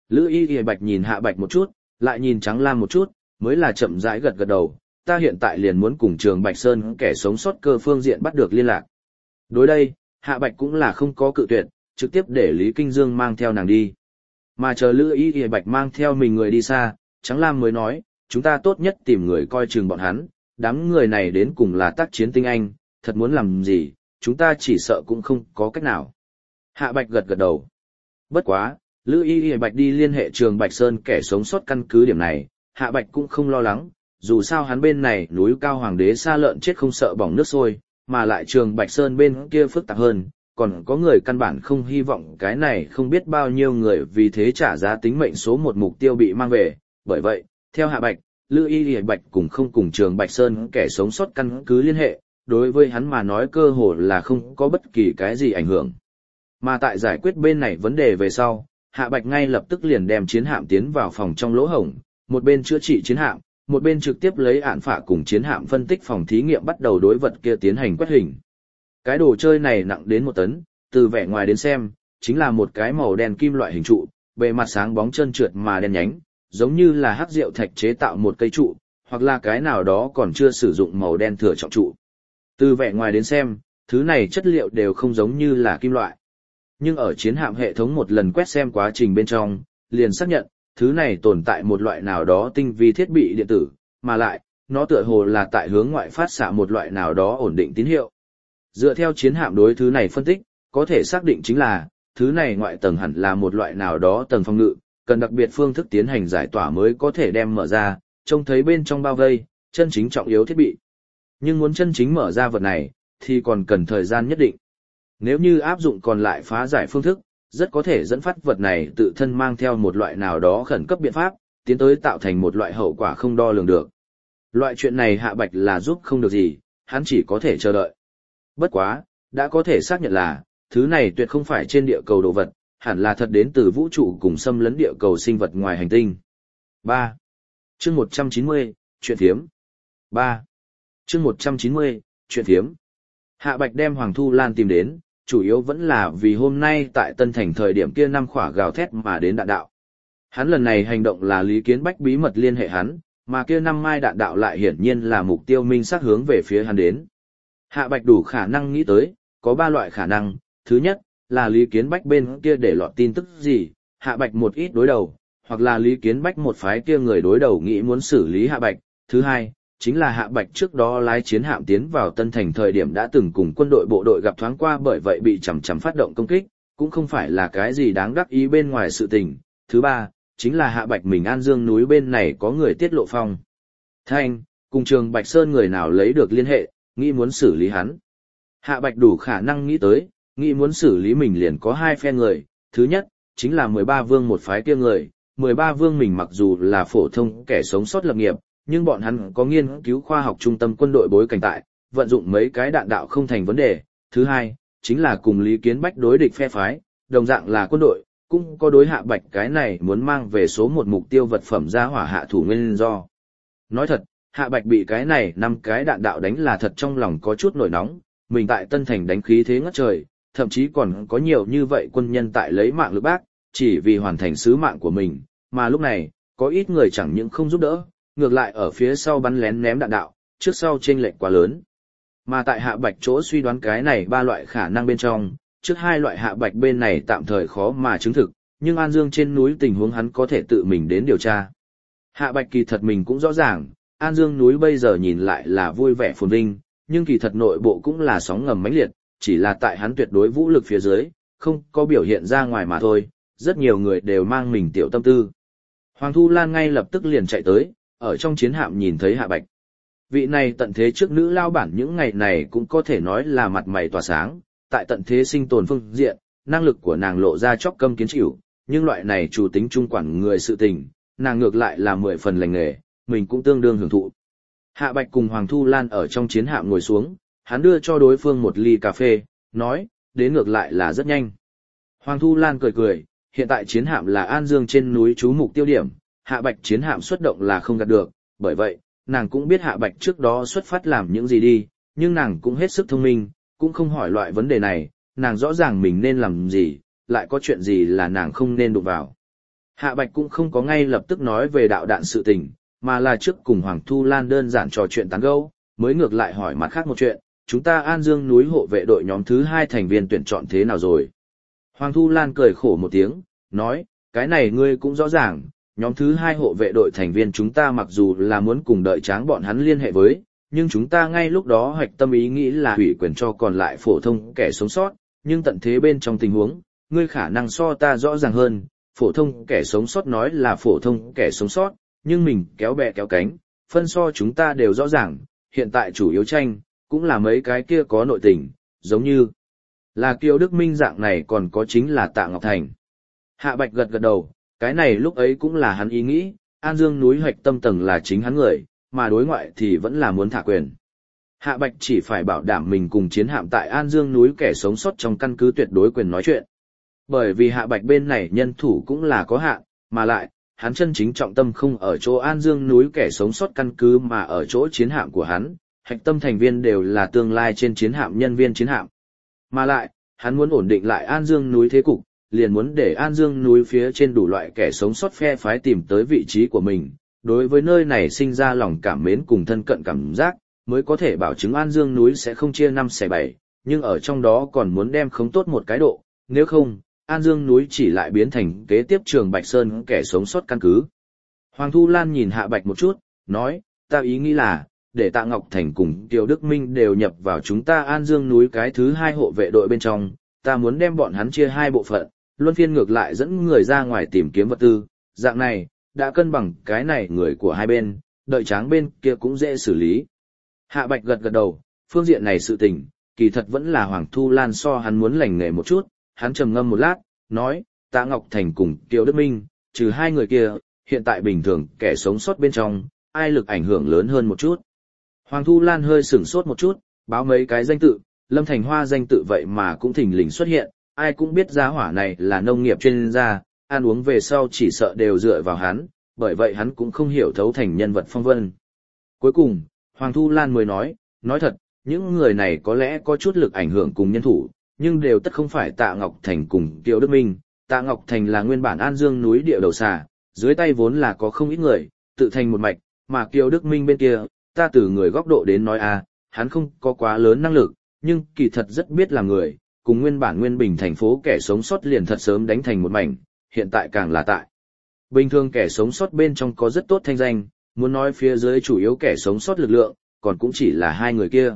Lữ Y Y Bạch nhìn Hạ Bạch một chút, lại nhìn Trắng Lam một chút, mới là chậm rãi gật gật đầu, ta hiện tại liền muốn cùng Trường Bạch Sơn kẻ sống sót cơ phương diện bắt được liên lạc. Đối đây, Hạ Bạch cũng là không có cự tuyệt, trực tiếp để Lý Kinh Dương mang theo nàng đi. Mà chờ Lữ Y Y Bạch mang theo mình người đi xa, Trắng Lam mới nói, chúng ta tốt nhất tìm người coi chừng bọn hắn, đám người này đến cùng là tác chiến tinh anh, thật muốn làm gì, chúng ta chỉ sợ cũng không có cách nào. Hạ Bạch gật gật đầu. Bất quá, Lữ Y Y Bạch đi liên hệ Trường Bạch Sơn kẻ sống sót căn cứ điểm này, Hạ Bạch cũng không lo lắng, dù sao hắn bên này núi cao hoàng đế sa lợn chết không sợ bỏng nước sôi, mà lại Trường Bạch Sơn bên kia phức tạp hơn, còn có người căn bản không hy vọng cái này không biết bao nhiêu người vì thế trả giá tính mệnh số một mục tiêu bị mang về, bởi vậy, theo Hạ Bạch, Lữ Y Y Bạch cùng không cùng Trường Bạch Sơn kẻ sống sót căn cứ liên hệ, đối với hắn mà nói cơ hồ là không có bất kỳ cái gì ảnh hưởng. Mà tại giải quyết bên này vấn đề về sau, Hạ Bạch ngay lập tức liền đem chiến hạm tiến vào phòng trong lỗ hổng, một bên chữa trị chiến hạm, một bên trực tiếp lấy án phạ cùng chiến hạm phân tích phòng thí nghiệm bắt đầu đối vật kia tiến hành quét hình. Cái đồ chơi này nặng đến 1 tấn, từ vẻ ngoài đến xem, chính là một cái màu đen kim loại hình trụ, bề mặt sáng bóng trơn trượt mà đen nhánh, giống như là hắc rượu thạch chế tạo một cây trụ, hoặc là cái nào đó còn chưa sử dụng màu đen thừa trọng trụ. Từ vẻ ngoài đến xem, thứ này chất liệu đều không giống như là kim loại. Nhưng ở chiến hạm hệ thống một lần quét xem quá trình bên trong, liền xác nhận, thứ này tồn tại một loại nào đó tinh vi thiết bị điện tử, mà lại, nó tựa hồ là tại hướng ngoại phát xạ một loại nào đó ổn định tín hiệu. Dựa theo chiến hạm đối thứ này phân tích, có thể xác định chính là, thứ này ngoại tầng hẳn là một loại nào đó tầng phòng ngự, cần đặc biệt phương thức tiến hành giải tỏa mới có thể đem mở ra, trông thấy bên trong bao vây, chân chính trọng yếu thiết bị. Nhưng muốn chân chính mở ra vật này, thì còn cần thời gian nhất định. Nếu như áp dụng còn lại phá giải phương thức, rất có thể dẫn phát vật này tự thân mang theo một loại nào đó khẩn cấp biện pháp, tiến tới tạo thành một loại hậu quả không đo lường được. Loại chuyện này Hạ Bạch là giúp không được gì, hắn chỉ có thể chờ đợi. Bất quá, đã có thể xác nhận là, thứ này tuyệt không phải trên địa cầu đồ vật, hẳn là thật đến từ vũ trụ cùng xâm lấn địa cầu sinh vật ngoài hành tinh. 3. Chương 190, chuyện thiếm. 3. Chương 190, chuyện thiếm. Hạ Bạch đem Hoàng Thu Lan tìm đến, chủ yếu vẫn là vì hôm nay tại Tân Thành thời điểm kia 5 khỏa gào thét mà đến đạn đạo. Hắn lần này hành động là Lý Kiến Bách bí mật liên hệ hắn, mà kia 5 mai đạn đạo lại hiển nhiên là mục tiêu minh xác hướng về phía hắn đến. Hạ Bạch đủ khả năng nghĩ tới, có 3 loại khả năng, thứ nhất, là Lý Kiến Bách bên kia để lọt tin tức gì, Hạ Bạch một ít đối đầu, hoặc là Lý Kiến Bách một phái kia người đối đầu nghĩ muốn xử lý Hạ Bạch, thứ hai, chính là Hạ Bạch trước đó lái chiến hạm tiến vào Tân Thành thời điểm đã từng cùng quân đội bộ đội gặp thoáng qua bởi vậy bị chằm chằm phát động công kích, cũng không phải là cái gì đáng đắc ý bên ngoài sự tình. Thứ ba, chính là Hạ Bạch mình An Dương núi bên này có người tiết lộ phong thanh, cùng Trường Bạch Sơn người nào lấy được liên hệ, nghĩ muốn xử lý hắn. Hạ Bạch đủ khả năng nghĩ tới, nghĩ muốn xử lý mình liền có 2 phe người, thứ nhất, chính là 13 vương một phái kia người, 13 vương mình mặc dù là phổ thông kẻ sống sót lập nghiệp, nhưng bọn hắn có nghiên cứu khoa học trung tâm quân đội bối cảnh tại, vận dụng mấy cái đạn đạo không thành vấn đề. Thứ hai, chính là cùng Lý Kiến Bách đối địch phe phái, đồng dạng là quân đội, cũng có đối Hạ Bạch cái này muốn mang về số 1 mục tiêu vật phẩm ra hỏa hạ thủ nguyên do. Nói thật, Hạ Bạch bị cái này 5 cái đạn đạo đánh là thật trong lòng có chút nổi nóng, mình tại Tân Thành đánh khí thế ngất trời, thậm chí còn có nhiều như vậy quân nhân tại lấy mạng lực bác, chỉ vì hoàn thành sứ mạng của mình, mà lúc này, có ít người chẳng những không giúp đỡ, ngược lại ở phía sau bắn lén ném đạn đạo, trước sau chênh lệch quá lớn. Mà tại Hạ Bạch chỗ suy đoán cái này 3 loại khả năng bên trong, trước 2 loại Hạ Bạch bên này tạm thời khó mà chứng thực, nhưng An Dương trên núi tình huống hắn có thể tự mình đến điều tra. Hạ Bạch kỳ thật mình cũng rõ ràng, An Dương núi bây giờ nhìn lại là vui vẻ phồn vinh, nhưng kỳ thật nội bộ cũng là sóng ngầm mãnh liệt, chỉ là tại hắn tuyệt đối vũ lực phía dưới, không có biểu hiện ra ngoài mà thôi, rất nhiều người đều mang mình tiểu tâm tư. Hoàng Thu Lan ngay lập tức liền chạy tới, ở trong chiến hạm nhìn thấy Hạ Bạch. Vị này tận thế trước nữ lao bản những ngày này cũng có thể nói là mặt mày tỏa sáng, tại tận thế sinh tồn phương diện, năng lực của nàng lộ ra chóc câm kiến chịu, nhưng loại này chủ tính trung quản người sự tình, nàng ngược lại là 10 phần lành nghề, mình cũng tương đương hưởng thụ. Hạ Bạch cùng Hoàng Thu Lan ở trong chiến hạm ngồi xuống, hắn đưa cho đối phương một ly cà phê, nói, đến ngược lại là rất nhanh. Hoàng Thu Lan cười cười, hiện tại chiến hạm là An Dương trên núi trú mục tiêu điểm, Hạ Bạch chiến hạm xuất động là không gạt được, bởi vậy, nàng cũng biết Hạ Bạch trước đó xuất phát làm những gì đi, nhưng nàng cũng hết sức thông minh, cũng không hỏi loại vấn đề này, nàng rõ ràng mình nên làm gì, lại có chuyện gì là nàng không nên đụng vào. Hạ Bạch cũng không có ngay lập tức nói về đạo đạn sự tình, mà là trước cùng Hoàng Thu Lan đơn giản trò chuyện tán gẫu, mới ngược lại hỏi mặt khác một chuyện, chúng ta An Dương núi hộ vệ đội nhóm thứ 2 thành viên tuyển chọn thế nào rồi? Hoàng Thu Lan cười khổ một tiếng, nói, cái này ngươi cũng rõ ràng, nhóm thứ 2 hộ vệ đội thành viên chúng ta mặc dù là muốn cùng đợi Tráng bọn hắn liên hệ với, nhưng chúng ta ngay lúc đó hoạch tâm ý nghĩ là hủy quyền cho còn lại phổ thông kẻ sống sót, nhưng tận thế bên trong tình huống, ngươi khả năng so ta rõ ràng hơn, phổ thông kẻ sống sót nói là phổ thông kẻ sống sót, nhưng mình kéo bè kéo cánh, phân so chúng ta đều rõ ràng, hiện tại chủ yếu tranh, cũng là mấy cái kia có nội tình, giống như là Kiều Đức Minh dạng này còn có chính là Tạ Ngọc Thành. Hạ Bạch gật gật đầu, cái này lúc ấy cũng là hắn ý nghĩ, An Dương núi hoạch tâm tầng là chính hắn người, mà đối ngoại thì vẫn là muốn thả quyền. Hạ Bạch chỉ phải bảo đảm mình cùng chiến hạm tại An Dương núi kẻ sống sót trong căn cứ tuyệt đối quyền nói chuyện. Bởi vì Hạ Bạch bên này nhân thủ cũng là có hạn, mà lại, hắn chân chính trọng tâm không ở chỗ An Dương núi kẻ sống sót căn cứ mà ở chỗ chiến hạm của hắn, hạch tâm thành viên đều là tương lai trên chiến hạm nhân viên chiến hạm. Mà lại, hắn muốn ổn định lại An Dương núi thế cục, liền muốn để An Dương núi phía trên đủ loại kẻ sống sót phe phái tìm tới vị trí của mình, đối với nơi này sinh ra lòng cảm mến cùng thân cận cảm giác, mới có thể bảo chứng An Dương núi sẽ không chia 5 xẻ 7, nhưng ở trong đó còn muốn đem khống tốt một cái độ, nếu không, An Dương núi chỉ lại biến thành kế tiếp Trường Bạch Sơn kẻ sống sót căn cứ. Hoàng Thu Lan nhìn Hạ Bạch một chút, nói, ta ý nghĩ là, để Tạ Ngọc Thành cùng Kiều Đức Minh đều nhập vào chúng ta An Dương núi cái thứ 2 hộ vệ đội bên trong, ta muốn đem bọn hắn chia 2 bộ phận, luân phiên ngược lại dẫn người ra ngoài tìm kiếm vật tư, dạng này, đã cân bằng cái này người của hai bên, đợi Tráng bên kia cũng dễ xử lý. Hạ Bạch gật gật đầu, phương diện này sự tình, kỳ thật vẫn là Hoàng Thu Lan so hắn muốn lành nghề một chút, hắn trầm ngâm một lát, nói, Tạ Ngọc Thành cùng Kiều Đức Minh, trừ 2 người kia, hiện tại bình thường kẻ sống sót bên trong, ai lực ảnh hưởng lớn hơn một chút. Hoàng Thu Lan hơi sửng sốt một chút, báo mấy cái danh tự, Lâm Thành Hoa danh tự vậy mà cũng thình lình xuất hiện, ai cũng biết giá hỏa này là nông nghiệp chuyên gia, ăn uống về sau chỉ sợ đều dựa vào hắn, bởi vậy hắn cũng không hiểu thấu thành nhân vật phong vân. Cuối cùng, Hoàng Thu Lan mới nói thật, những người này có lẽ có chút lực ảnh hưởng cùng nhân thủ, nhưng đều tất không phải Tạ Ngọc Thành cùng Kiều Đức Minh. Tạ Ngọc Thành là nguyên bản An Dương núi địa đầu xà, dưới tay vốn là có không ít người, tự thành một mạch, mà Kiều Đức Minh bên kia, ta từ người góc độ đến nói hắn không có quá lớn năng lực, nhưng kỳ thật rất biết làm người, cùng nguyên bản Nguyên Bình thành phố kẻ sống sót liền thật sớm đánh thành một mảnh, hiện tại càng là tại. Bình thường kẻ sống sót bên trong có rất tốt thanh danh, muốn nói phía dưới chủ yếu kẻ sống sót lực lượng, còn cũng chỉ là 2 người kia.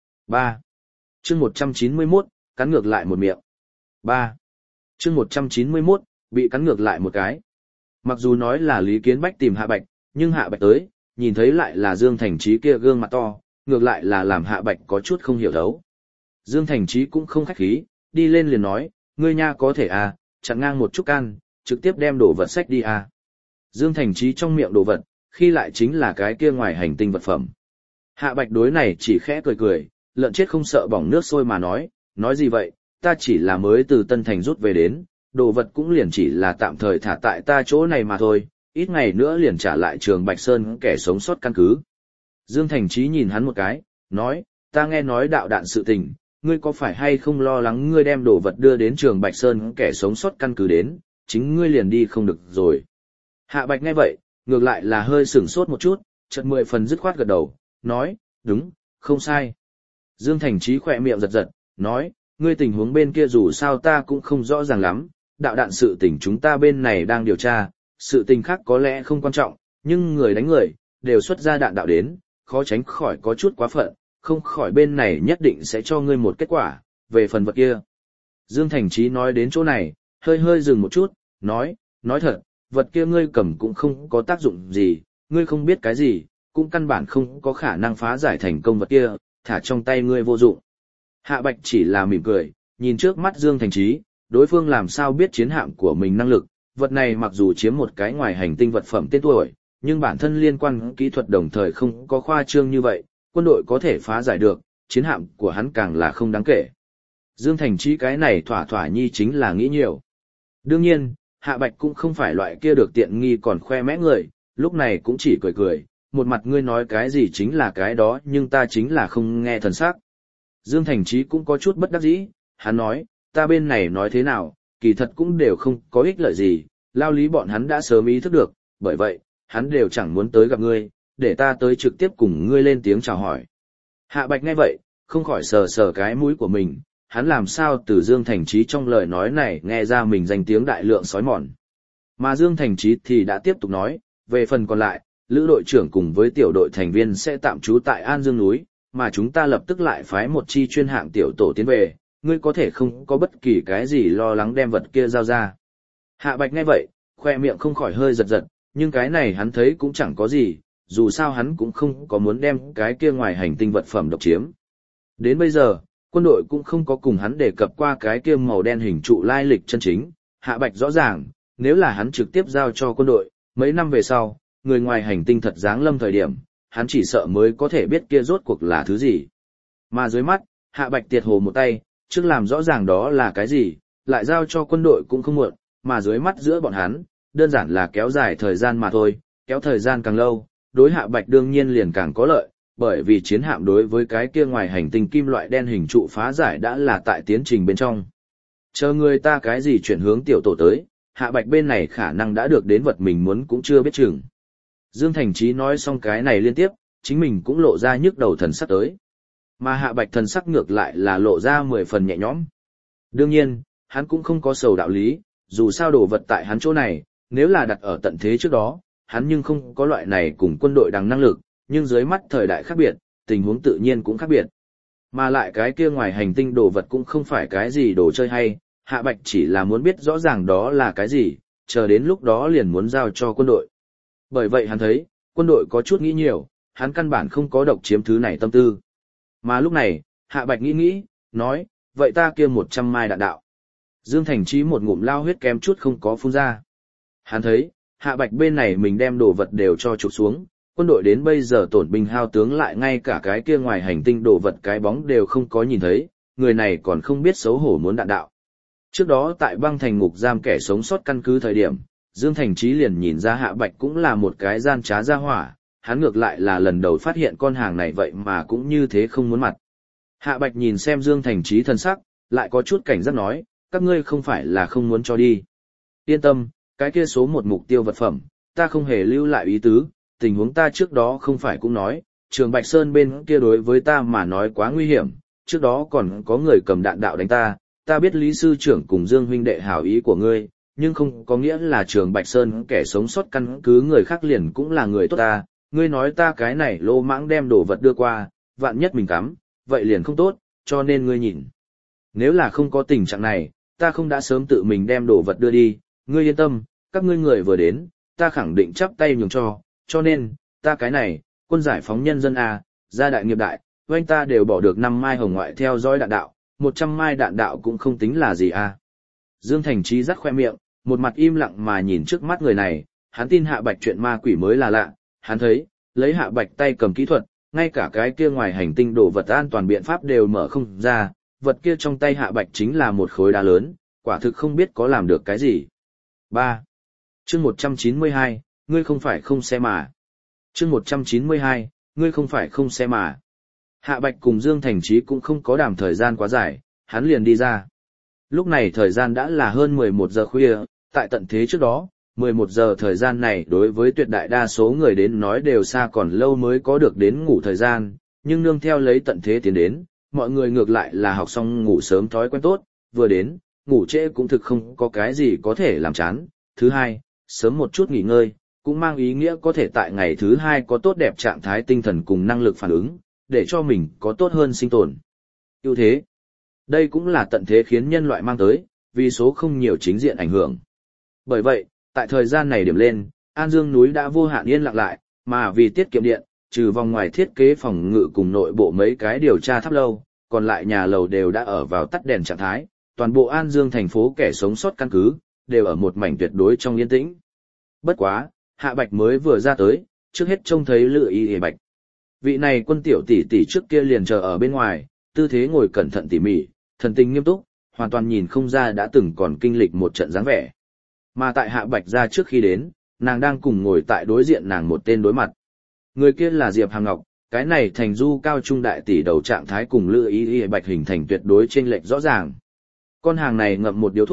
3. Chương 191, cắn ngược lại một miệng. 3. Chương 191, bị cắn ngược lại một cái. Mặc dù nói là Lý Kiến Bách tìm Hạ Bạch, nhưng Hạ Bạch tới, nhìn thấy lại là Dương Thành Chí kia gương mặt to, ngược lại là làm Hạ Bạch có chút không hiểu thấu. Dương Thành Chí cũng không khách khí, đi lên liền nói, ngươi nha có thể chặn ngang một chút can, trực tiếp đem đồ vật sách đi Dương Thành Chí trong miệng đồ vật, khi lại chính là cái kia ngoài hành tinh vật phẩm. Hạ Bạch đối này chỉ khẽ cười cười, lợn chết không sợ bỏng nước sôi mà nói gì vậy, ta chỉ là mới từ Tân Thành rút về đến, đồ vật cũng liền chỉ là tạm thời thả tại ta chỗ này mà thôi, ít ngày nữa liền trả lại Trường Bạch Sơn kẻ sống sót căn cứ. Dương Thành Chí nhìn hắn một cái, nói, ta nghe nói đạo đạn sự tình, ngươi có phải hay không lo lắng ngươi đem đồ vật đưa đến Trường Bạch Sơn kẻ sống sót căn cứ đến, chính ngươi liền đi không được rồi. Hạ Bạch nghe vậy, ngược lại là hơi sửng sốt một chút, chợt 10 phần dứt khoát gật đầu, nói, đúng, không sai. Dương Thành Chí khỏe miệng giật giật, nói, ngươi tình huống bên kia dù sao ta cũng không rõ ràng lắm, đạo đạn sự tình chúng ta bên này đang điều tra, sự tình khác có lẽ không quan trọng, nhưng người đánh người, đều xuất ra đạn đạo đến, khó tránh khỏi có chút quá phận, không khỏi bên này nhất định sẽ cho ngươi một kết quả, về phần vật kia. Dương Thành Chí nói đến chỗ này, hơi dừng một chút, nói thật, vật kia ngươi cầm cũng không có tác dụng gì, ngươi không biết cái gì, cũng căn bản không có khả năng phá giải thành công vật kia, thả trong tay ngươi vô dụng. Hạ Bạch chỉ là mỉm cười, nhìn trước mắt Dương Thành Chí, đối phương làm sao biết chiến hạm của mình năng lực, vật này mặc dù chiếm một cái ngoài hành tinh vật phẩm tên tuổi, nhưng bản thân liên quan kỹ thuật đồng thời không có khoa trương như vậy, quân đội có thể phá giải được, chiến hạm của hắn càng là không đáng kể. Dương Thành Chí cái này thỏa nhi chính là nghĩ nhiều. Đương nhiên, Hạ Bạch cũng không phải loại kia được tiện nghi còn khoe mẽ người, lúc này cũng chỉ cười, một mặt ngươi nói cái gì chính là cái đó nhưng ta chính là không nghe thần sắc. Dương Thành Chí cũng có chút bất đắc dĩ, hắn nói, ta bên này nói thế nào, kỳ thật cũng đều không có ích lợi gì, Lao Lý bọn hắn đã sớm ý thức được, bởi vậy, hắn đều chẳng muốn tới gặp ngươi, để ta tới trực tiếp cùng ngươi lên tiếng chào hỏi. Hạ Bạch nghe vậy, không khỏi sờ sờ cái mũi của mình, hắn làm sao từ Dương Thành Chí trong lời nói này nghe ra mình danh tiếng đại lượng sói mòn. Mà Dương Thành Chí thì đã tiếp tục nói, về phần còn lại, lữ đội trưởng cùng với tiểu đội thành viên sẽ tạm trú tại An Dương núi, mà chúng ta lập tức lại phái một chi chuyên hạng tiểu tổ tiến về, ngươi có thể không có bất kỳ cái gì lo lắng đem vật kia giao ra. Hạ Bạch nghe vậy, khoe miệng không khỏi hơi giật giật, nhưng cái này hắn thấy cũng chẳng có gì, dù sao hắn cũng không có muốn đem cái kia ngoài hành tinh vật phẩm độc chiếm. Đến bây giờ, quân đội cũng không có cùng hắn đề cập qua cái kia màu đen hình trụ lai lịch chân chính, Hạ Bạch rõ ràng, nếu là hắn trực tiếp giao cho quân đội, mấy năm về sau, người ngoài hành tinh thật giáng lâm thời điểm, hắn chỉ sợ mới có thể biết kia rốt cuộc là thứ gì. Mà dưới mắt, Hạ Bạch tiệt hồ một tay, trước làm rõ ràng đó là cái gì, lại giao cho quân đội cũng không muộn, mà dưới mắt giữa bọn hắn, đơn giản là kéo dài thời gian mà thôi, kéo thời gian càng lâu, đối Hạ Bạch đương nhiên liền càng có lợi, bởi vì chiến hạm đối với cái kia ngoài hành tinh kim loại đen hình trụ phá giải đã là tại tiến trình bên trong. Chờ người ta cái gì chuyển hướng tiểu tổ tới, Hạ Bạch bên này khả năng đã được đến vật mình muốn cũng chưa biết chừng. Dương Thành Chí nói xong cái này liên tiếp, chính mình cũng lộ ra nhức đầu thần sắc tới. Mà Hạ Bạch thần sắc ngược lại là lộ ra 10 phần nhẹ nhõm. Đương nhiên, hắn cũng không có sầu đạo lý, dù sao đồ vật tại hắn chỗ này, nếu là đặt ở tận thế trước đó, hắn nhưng không có loại này cùng quân đội đằng năng lực, nhưng dưới mắt thời đại khác biệt, tình huống tự nhiên cũng khác biệt. Mà lại cái kia ngoài hành tinh đồ vật cũng không phải cái gì đồ chơi hay, Hạ Bạch chỉ là muốn biết rõ ràng đó là cái gì, chờ đến lúc đó liền muốn giao cho quân đội. Bởi vậy hắn thấy, quân đội có chút nghĩ nhiều, hắn căn bản không có độc chiếm thứ này tâm tư. Mà lúc này, Hạ Bạch nghĩ, nói, vậy ta kia 100 mai đạn đạo. Dương Thành Chí một ngụm lao huyết kém chút không có phun ra. Hắn thấy, Hạ Bạch bên này mình đem đồ vật đều cho trục xuống, quân đội đến bây giờ tổn binh hao tướng lại ngay cả cái kia ngoài hành tinh đồ vật cái bóng đều không có nhìn thấy, người này còn không biết xấu hổ muốn đạn đạo. Trước đó tại băng thành ngục giam kẻ sống sót căn cứ thời điểm, Dương Thành Chí liền nhìn ra Hạ Bạch cũng là một cái gian trá gia hỏa, hắn ngược lại là lần đầu phát hiện con hàng này vậy mà cũng như thế không muốn mặt. Hạ Bạch nhìn xem Dương Thành Chí thân sắc, lại có chút cảnh giác nói, các ngươi không phải là không muốn cho đi. Yên tâm, cái kia số một mục tiêu vật phẩm, ta không hề lưu lại ý tứ, tình huống ta trước đó không phải cũng nói, Trường Bạch Sơn bên kia đối với ta mà nói quá nguy hiểm, trước đó còn có người cầm đạn đạo đánh ta biết Lý Sư Trưởng cùng Dương huynh đệ hảo ý của ngươi, nhưng không có nghĩa là Trường Bạch Sơn kẻ sống sót căn cứ người khác liền cũng là người tốt ta, ngươi nói ta cái này lô mãng đem đồ vật đưa qua, vạn nhất mình cắm, vậy liền không tốt, cho nên ngươi nhìn. Nếu là không có tình trạng này, ta không đã sớm tự mình đem đồ vật đưa đi, ngươi yên tâm, các ngươi người vừa đến, ta khẳng định chắp tay nhường cho nên, ta cái này, quân giải phóng nhân dân A, gia đại nghiệp đại, oanh ta đều bỏ được 5 mai hồng ngoại theo dõi đạn đạo, 100 mai đạn đạo cũng không tính là gì A. Dương Thành Chí rắc khoe miệng, một mặt im lặng mà nhìn trước mắt người này, hắn tin Hạ Bạch chuyện ma quỷ mới là lạ, hắn thấy, lấy Hạ Bạch tay cầm kỹ thuật, ngay cả cái kia ngoài hành tinh đồ vật an toàn biện pháp đều mở không ra, vật kia trong tay Hạ Bạch chính là một khối đá lớn, quả thực không biết có làm được cái gì. 3. Chương 192, ngươi không phải không xe mà. Chương 192, ngươi không phải không xe mà. Hạ Bạch cùng Dương Thành Chí cũng không có đàm thời gian quá dài, hắn liền đi ra. Lúc này thời gian đã là hơn 11 giờ khuya, tại tận thế trước đó, 11 giờ thời gian này đối với tuyệt đại đa số người đến nói đều xa còn lâu mới có được đến ngủ thời gian, nhưng nương theo lấy tận thế tiến đến, mọi người ngược lại là học xong ngủ sớm thói quen tốt, vừa đến, ngủ trễ cũng thực không có cái gì có thể làm chán. Thứ hai, sớm một chút nghỉ ngơi, cũng mang ý nghĩa có thể tại ngày thứ hai có tốt đẹp trạng thái tinh thần cùng năng lực phản ứng, để cho mình có tốt hơn sinh tồn. Ưu thế. Đây cũng là tận thế khiến nhân loại mang tới, vì số không nhiều chính diện ảnh hưởng. Bởi vậy, tại thời gian này điểm lên, An Dương núi đã vô hạn yên lặng lại, mà vì tiết kiệm điện, trừ vòng ngoài thiết kế phòng ngự cùng nội bộ mấy cái điều tra tháp lâu, còn lại nhà lầu đều đã ở vào tắt đèn trạng thái, toàn bộ An Dương thành phố kẻ sống sót căn cứ, đều ở một mảnh tuyệt đối trong yên tĩnh. Bất quá, Hạ Bạch mới vừa ra tới, trước hết trông thấy Lữ Y Y Bạch. Vị này quân tiểu tỷ tỷ trước kia liền chờ ở bên ngoài, tư thế ngồi cẩn thận tỉ mỉ, thần tình nghiêm túc, hoàn toàn nhìn không ra đã từng còn kinh lịch một trận dáng vẻ. Mà tại Hạ Bạch ra trước khi đến, nàng đang cùng ngồi tại đối diện nàng một tên đối mặt. Người kia là Diệp Hàm Ngọc, cái này thành du cao trung đại tỷ đầu trạng thái cùng Lữ Y Y Bạch hình thành tuyệt đối chênh lệch rõ ràng. Con hàng này ngậm một điếu thuốc,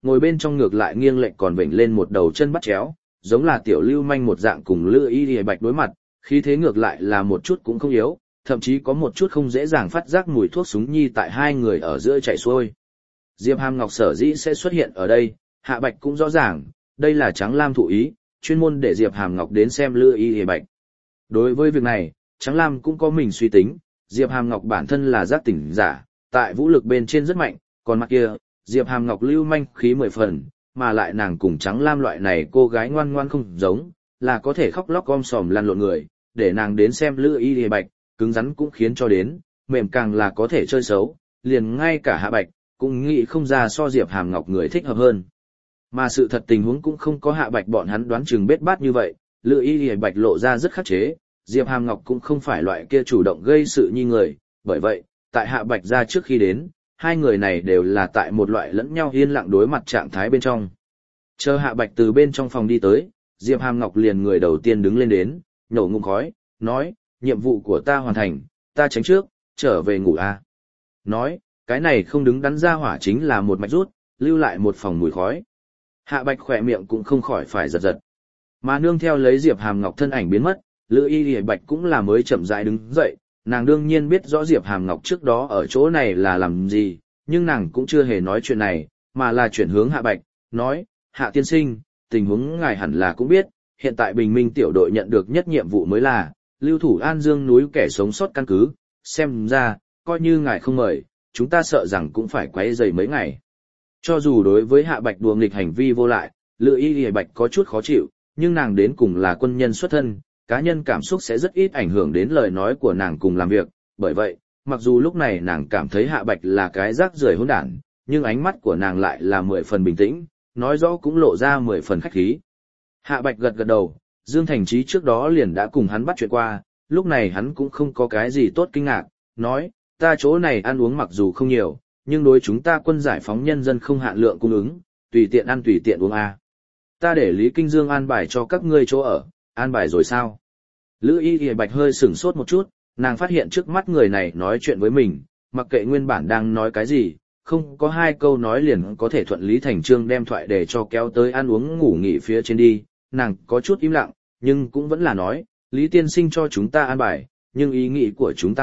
ngồi bên trong ngược lại nghiêng lệch còn vểnh lên một đầu chân bắt chéo, giống là tiểu lưu manh một dạng cùng Lữ Y Y Bạch đối mặt, khí thế ngược lại là một chút cũng không yếu, thậm chí có một chút không dễ dàng phát giác mùi thuốc súng nhi tại hai người ở giữa chạy xuôi. Diệp Hàm Ngọc sở dĩ sẽ xuất hiện ở đây, Hạ Bạch cũng rõ ràng, đây là Trắng Lam thụ ý, chuyên môn để Diệp Hàm Ngọc đến xem Lữ Y Y Bạch. Đối với việc này, Trắng Lam cũng có mình suy tính, Diệp Hàm Ngọc bản thân là giác tỉnh giả, tại vũ lực bên trên rất mạnh, còn mặt kia, Diệp Hàm Ngọc lưu manh khí 10 phần, mà lại nàng cùng Trắng Lam loại này cô gái ngoan ngoan không giống, là có thể khóc lóc gom sòm lăn lộn người, để nàng đến xem Lữ Y Y Bạch, cứng rắn cũng khiến cho đến, mềm càng là có thể chơi xấu, liền ngay cả Hạ Bạch, cũng nghĩ không ra so Diệp Hàm Ngọc người thích hợp hơn. Mà sự thật tình huống cũng không có Hạ Bạch bọn hắn đoán chừng bết bát như vậy, Lữ Y Y Bạch lộ ra rất khắc chế, Diệp Hàm Ngọc cũng không phải loại kia chủ động gây sự như người, bởi vậy, tại Hạ Bạch ra trước khi đến, hai người này đều là tại một loại lẫn nhau yên lặng đối mặt trạng thái bên trong. Chờ Hạ Bạch từ bên trong phòng đi tới, Diệp Hàm Ngọc liền người đầu tiên đứng lên đến, nhổ ngụm khói, nói, nhiệm vụ của ta hoàn thành, ta tránh trước, trở về ngủ a. Nói, cái này không đứng đắn ra hỏa chính là một mạch rút, lưu lại một phòng mùi khói. Hạ Bạch khỏe miệng cũng không khỏi phải giật giật. Mà nương theo lấy Diệp Hàm Ngọc thân ảnh biến mất, Lữ Y Y Bạch cũng là mới chậm rãi đứng dậy, nàng đương nhiên biết rõ Diệp Hàm Ngọc trước đó ở chỗ này là làm gì, nhưng nàng cũng chưa hề nói chuyện này, mà là chuyển hướng Hạ Bạch, nói, Hạ tiên sinh, tình huống ngài hẳn là cũng biết, hiện tại Bình Minh tiểu đội nhận được nhất nhiệm vụ mới là, lưu thủ An Dương núi kẻ sống sót căn cứ, xem ra, coi như ngài không mời, chúng ta sợ rằng cũng phải quấy rầy mấy ngày. Cho dù đối với Hạ Bạch đùa nghịch hành vi vô lại, Lữ Y Y Bạch có chút khó chịu, nhưng nàng đến cùng là quân nhân xuất thân, cá nhân cảm xúc sẽ rất ít ảnh hưởng đến lời nói của nàng cùng làm việc, bởi vậy, mặc dù lúc này nàng cảm thấy Hạ Bạch là cái rác rưởi hỗn đản, nhưng ánh mắt của nàng lại là 10 phần bình tĩnh, nói rõ cũng lộ ra 10 phần khách khí. Hạ Bạch gật gật đầu, Dương Thành Chí trước đó liền đã cùng hắn bắt chuyện qua, lúc này hắn cũng không có cái gì tốt kinh ngạc, nói, ta chỗ này ăn uống mặc dù không nhiều, nhưng đối chúng ta quân giải phóng nhân dân không hạn lượng cung ứng, tùy tiện ăn tùy tiện uống a. Ta để Lý Kinh Dương an bài cho các ngươi chỗ ở, an bài rồi sao? Lữ Y Y Bạch hơi sửng sốt một chút, nàng phát hiện trước mắt người này nói chuyện với mình, mặc kệ nguyên bản đang nói cái gì, không có hai câu nói liền có thể thuận lý thành chương đem thoại để cho kéo tới ăn uống ngủ nghỉ phía trên đi, nàng có chút im lặng, nhưng cũng vẫn là nói, Lý tiên sinh cho chúng ta an bài, nhưng ý nghĩ của chúng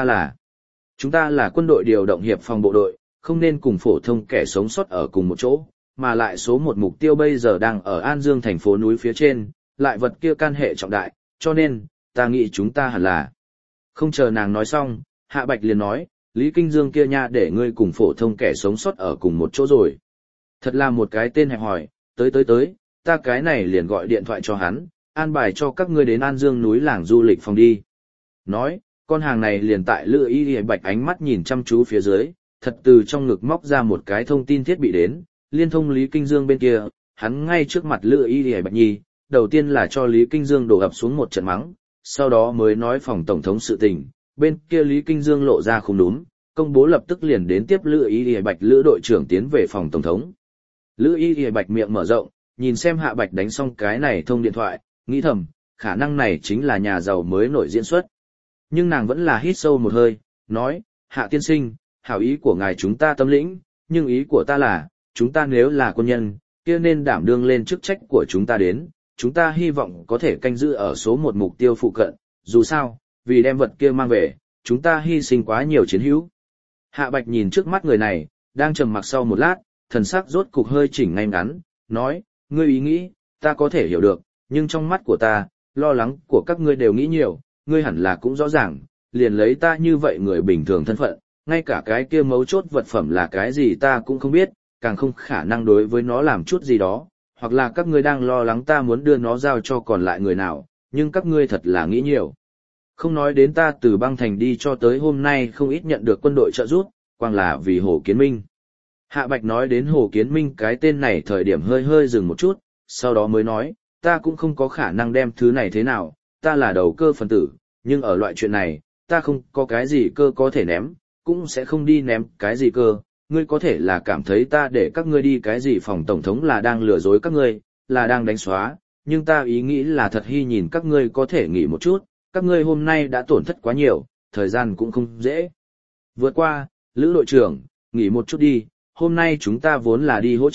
ta là quân đội điều động hiệp phòng bộ đội, không nên cùng phổ thông kẻ sống sót ở cùng một chỗ, mà lại số một mục tiêu bây giờ đang ở An Dương thành phố núi phía trên, lại vật kia can hệ trọng đại, cho nên, ta nghĩ chúng ta hẳn là. Không chờ nàng nói xong, Hạ Bạch liền nói, Lý Kinh Dương kia nha để ngươi cùng phổ thông kẻ sống sót ở cùng một chỗ rồi. Thật là một cái tên hẹp hòi, tới, ta cái này liền gọi điện thoại cho hắn, an bài cho các ngươi đến An Dương núi làng du lịch phòng đi. Nói, con hàng này liền tại Lữ Y Y Bạch ánh mắt nhìn chăm chú phía dưới, thật từ trong ngực móc ra một cái thông tin thiết bị đến, liên thông Lý Kinh Dương bên kia, hắn ngay trước mặt Lữ Y Y Bạch nhi, đầu tiên là cho Lý Kinh Dương đổ ập xuống một trận mắng, sau đó mới nói phòng tổng thống sự tình, bên kia Lý Kinh Dương lộ ra không đúng, công bố lập tức liền đến tiếp Lữ Y Y Bạch Lữ đội trưởng tiến về phòng tổng thống. Lữ Y Y Bạch miệng mở rộng, nhìn xem Hạ Bạch đánh xong cái này thông điện thoại, nghĩ thầm, khả năng này chính là nhà giàu mới nổi diễn xuất. Nhưng nàng vẫn là hít sâu một hơi, nói, Hạ tiên sinh, hảo ý của ngài chúng ta tâm lĩnh, nhưng ý của ta là, chúng ta nếu là quân nhân, kia nên đảm đương lên chức trách của chúng ta đến, chúng ta hy vọng có thể canh giữ ở số một mục tiêu phụ cận, dù sao, vì đem vật kia mang về, chúng ta hy sinh quá nhiều chiến hữu. Hạ Bạch nhìn trước mắt người này, đang trầm mặc sau một lát, thần sắc rốt cục hơi chỉnh ngay ngắn, nói, ngươi ý nghĩ, ta có thể hiểu được, nhưng trong mắt của ta, lo lắng của các ngươi đều nghĩ nhiều, ngươi hẳn là cũng rõ ràng, liền lấy ta như vậy người bình thường thân phận, ngay cả cái kia mấu chốt vật phẩm là cái gì ta cũng không biết, càng không khả năng đối với nó làm chút gì đó, hoặc là các ngươi đang lo lắng ta muốn đưa nó giao cho còn lại người nào, nhưng các ngươi thật là nghĩ nhiều. Không nói đến ta từ băng thành đi cho tới hôm nay không ít nhận được quân đội trợ giúp, quang là vì Hồ Kiến Minh. Hạ Bạch nói đến Hồ Kiến Minh cái tên này thời điểm hơi dừng một chút, sau đó mới nói, ta cũng không có khả năng đem thứ này thế nào, ta là đầu cơ phần tử, nhưng ở loại chuyện này, ta không có cái gì cơ có thể ném, cũng sẽ không đi ném cái gì cơ. Ngươi có thể là cảm thấy ta để các ngươi đi cái gì phòng tổng thống là đang lừa dối các ngươi, là đang đánh xóa, nhưng ta ý nghĩ là thật hy nhìn các ngươi có thể nghỉ một chút, các ngươi hôm nay đã tổn thất quá nhiều, thời gian cũng không dễ. Vượt qua, Lữ đội trưởng, nghỉ một chút đi, hôm nay chúng ta vốn là đi hỗ trợ,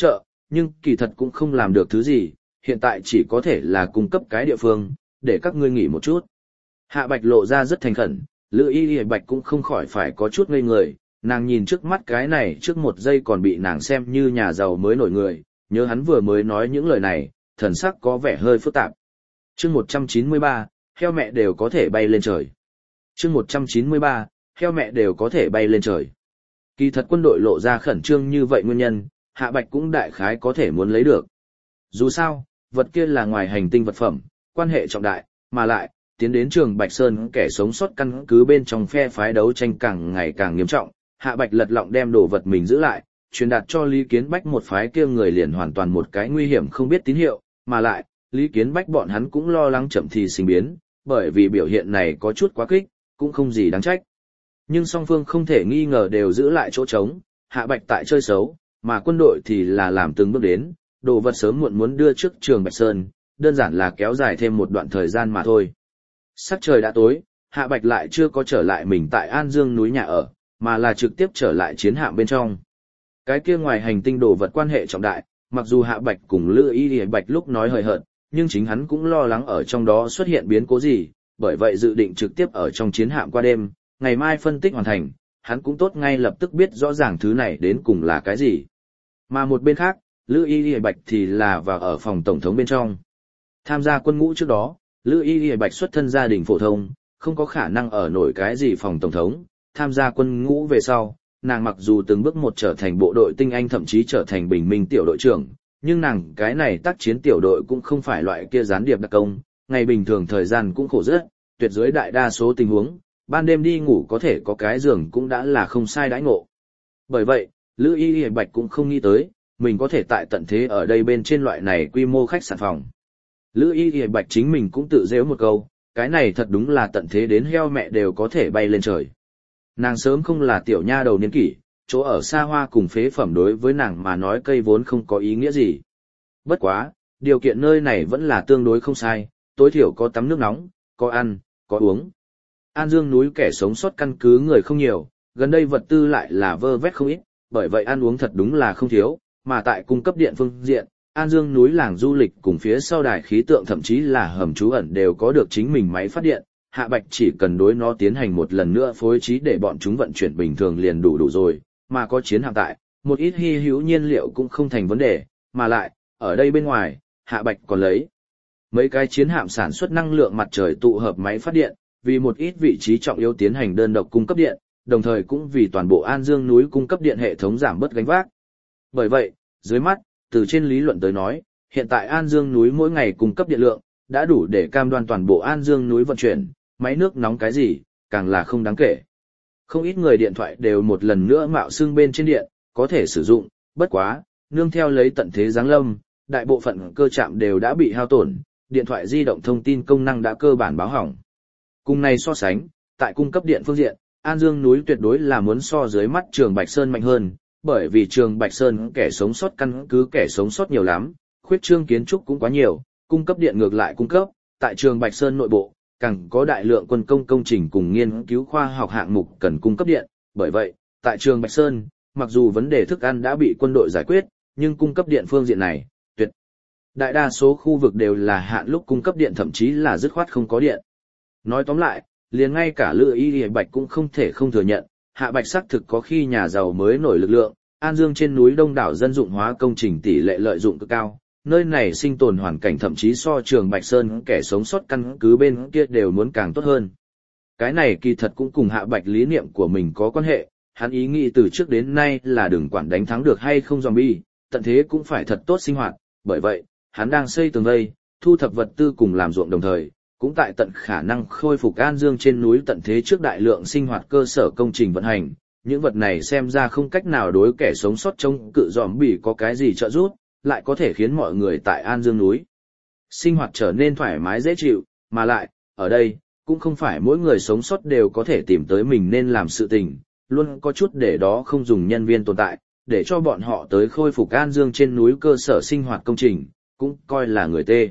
nhưng kỳ thật cũng không làm được thứ gì, hiện tại chỉ có thể là cung cấp cái địa phương, để các ngươi nghỉ một chút. Hạ Bạch lộ ra rất thành khẩn, Lữ Y Bạch cũng không khỏi phải có chút ngây người, nàng nhìn trước mắt cái này trước một giây còn bị nàng xem như nhà giàu mới nổi người, nhớ hắn vừa mới nói những lời này, thần sắc có vẻ hơi phức tạp. Chương 193, heo mẹ đều có thể bay lên trời. Chương 193, heo mẹ đều có thể bay lên trời. Kỳ thật quân đội lộ ra khẩn trương như vậy nguyên nhân, Hạ Bạch cũng đại khái có thể muốn lấy được. Dù sao, vật kia là ngoài hành tinh vật phẩm, quan hệ trọng đại, mà lại, tiến đến trường Bạch Sơn kẻ sống sót căn cứ bên trong phe phái đấu tranh càng ngày càng nghiêm trọng, Hạ Bạch lật lọng đem đồ vật mình giữ lại, truyền đạt cho Lý Kiến Bách một phái kia người liền hoàn toàn một cái nguy hiểm không biết tín hiệu, mà lại, Lý Kiến Bách bọn hắn cũng lo lắng chậm thì sinh biến, bởi vì biểu hiện này có chút quá kích, cũng không gì đáng trách. Nhưng song phương không thể nghi ngờ đều giữ lại chỗ trống, Hạ Bạch tại chơi xấu, mà quân đội thì là làm từng bước đến, đồ vật sớm muộn muốn đưa trước trường Bạch Sơn, đơn giản là kéo dài thêm một đoạn thời gian mà thôi. Sắc trời đã tối, Hạ Bạch lại chưa có trở lại mình tại An Dương núi nhà ở, mà là trực tiếp trở lại chiến hạm bên trong. Cái kia ngoài hành tinh đồ vật quan hệ trọng đại, mặc dù Hạ Bạch cùng Lữ Y Bạch lúc nói hời hợt, nhưng chính hắn cũng lo lắng ở trong đó xuất hiện biến cố gì, bởi vậy dự định trực tiếp ở trong chiến hạm qua đêm, ngày mai phân tích hoàn thành, hắn cũng tốt ngay lập tức biết rõ ràng thứ này đến cùng là cái gì. Mà một bên khác, Lữ Y Bạch thì là vào ở phòng tổng thống bên trong. Tham gia quân ngũ trước đó, Lữ Y Bạch xuất thân gia đình phổ thông, không có khả năng ở nổi cái gì phòng tổng thống, tham gia quân ngũ về sau, nàng mặc dù từng bước một trở thành bộ đội tinh anh thậm chí trở thành bình minh tiểu đội trưởng, nhưng nàng cái này tác chiến tiểu đội cũng không phải loại kia gián điệp đặc công, ngày bình thường thời gian cũng khổ rất, tuyệt dưới đại đa số tình huống, ban đêm đi ngủ có thể có cái giường cũng đã là không sai đãi ngộ. Bởi vậy, Lữ Y Bạch cũng không nghĩ tới, mình có thể tại tận thế ở đây bên trên loại này quy mô khách sạn phòng. Lữ Y Bạch chính mình cũng tự giễu một câu, cái này thật đúng là tận thế đến heo mẹ đều có thể bay lên trời. Nàng sớm không là tiểu nha đầu niên kỷ, chỗ ở xa hoa cùng phế phẩm đối với nàng mà nói cây vốn không có ý nghĩa gì. Bất quá, điều kiện nơi này vẫn là tương đối không sai, tối thiểu có tắm nước nóng, có ăn, có uống. An Dương núi kẻ sống sót căn cứ người không nhiều, gần đây vật tư lại là vơ vét không ít, bởi vậy ăn uống thật đúng là không thiếu, mà tại cung cấp điện phương diện, An Dương núi làng du lịch cùng phía sau đài khí tượng thậm chí là hầm trú ẩn đều có được chính mình máy phát điện, Hạ Bạch chỉ cần đối nó tiến hành một lần nữa phối trí để bọn chúng vận chuyển bình thường liền đủ rồi, mà có chiến hạm tại, một ít hy hữu nhiên liệu cũng không thành vấn đề, mà lại, ở đây bên ngoài, Hạ Bạch còn lấy mấy cái chiến hạm sản xuất năng lượng mặt trời tụ hợp máy phát điện, vì một ít vị trí trọng yếu tiến hành đơn độc cung cấp điện, đồng thời cũng vì toàn bộ An Dương núi cung cấp điện hệ thống giảm bớt gánh vác. Bởi vậy, dưới mắt, từ trên lý luận tới nói, hiện tại An Dương núi mỗi ngày cung cấp điện lượng, đã đủ để cam đoan toàn bộ An Dương núi vận chuyển, máy nước nóng cái gì, càng là không đáng kể. Không ít người điện thoại đều một lần nữa mạo xưng bên trên điện, có thể sử dụng, bất quá, nương theo lấy tận thế giáng lâm, đại bộ phận cơ trạm đều đã bị hao tổn, điện thoại di động thông tin công năng đã cơ bản báo hỏng. Cùng này so sánh, tại cung cấp điện phương diện, An Dương núi tuyệt đối là muốn so dưới mắt Trường Bạch Sơn mạnh hơn, bởi vì Trường Bạch Sơn kẻ sống sót căn cứ kẻ sống sót nhiều lắm, khuyết trương kiến trúc cũng quá nhiều, cung cấp điện ngược lại cung cấp, tại Trường Bạch Sơn nội bộ, càng có đại lượng quân công công trình cùng nghiên cứu khoa học hạng mục cần cung cấp điện, bởi vậy, tại Trường Bạch Sơn, mặc dù vấn đề thức ăn đã bị quân đội giải quyết, nhưng cung cấp điện phương diện này, tuyệt đại đa số khu vực đều là hạn lúc cung cấp điện thậm chí là dứt khoát không có điện. Nói tóm lại, liền ngay cả Lữ Y Bạch cũng không thể không thừa nhận, Hạ Bạch xác thực có khi nhà giàu mới nổi lực lượng, An Dương trên núi đông đảo dân dụng hóa công trình tỷ lệ lợi dụng cực cao, nơi này sinh tồn hoàn cảnh thậm chí so Trường Bạch Sơn kẻ sống sót căn cứ bên kia đều muốn càng tốt hơn. Cái này kỳ thật cũng cùng Hạ Bạch lý niệm của mình có quan hệ, hắn ý nghĩ từ trước đến nay là đừng quản đánh thắng được hay không zombie, tận thế cũng phải thật tốt sinh hoạt, bởi vậy, hắn đang xây tường vây, thu thập vật tư cùng làm ruộng đồng thời, cũng tại tận khả năng khôi phục An Dương trên núi tận thế trước đại lượng sinh hoạt cơ sở công trình vận hành, những vật này xem ra không cách nào đối kẻ sống sót chống cự zombie có cái gì trợ giúp, lại có thể khiến mọi người tại An Dương núi sinh hoạt trở nên thoải mái dễ chịu, mà lại, ở đây, cũng không phải mỗi người sống sót đều có thể tìm tới mình nên làm sự tình, luôn có chút để đó không dùng nhân viên tồn tại, để cho bọn họ tới khôi phục An Dương trên núi cơ sở sinh hoạt công trình, cũng coi là người tê.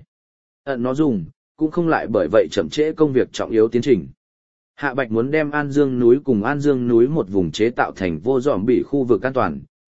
Nó dùng, cũng không lại bởi vậy chậm trễ công việc trọng yếu tiến trình. Hạ Bạch muốn đem An Dương núi cùng An Dương núi một vùng chế tạo thành vô zombie khu vực an toàn,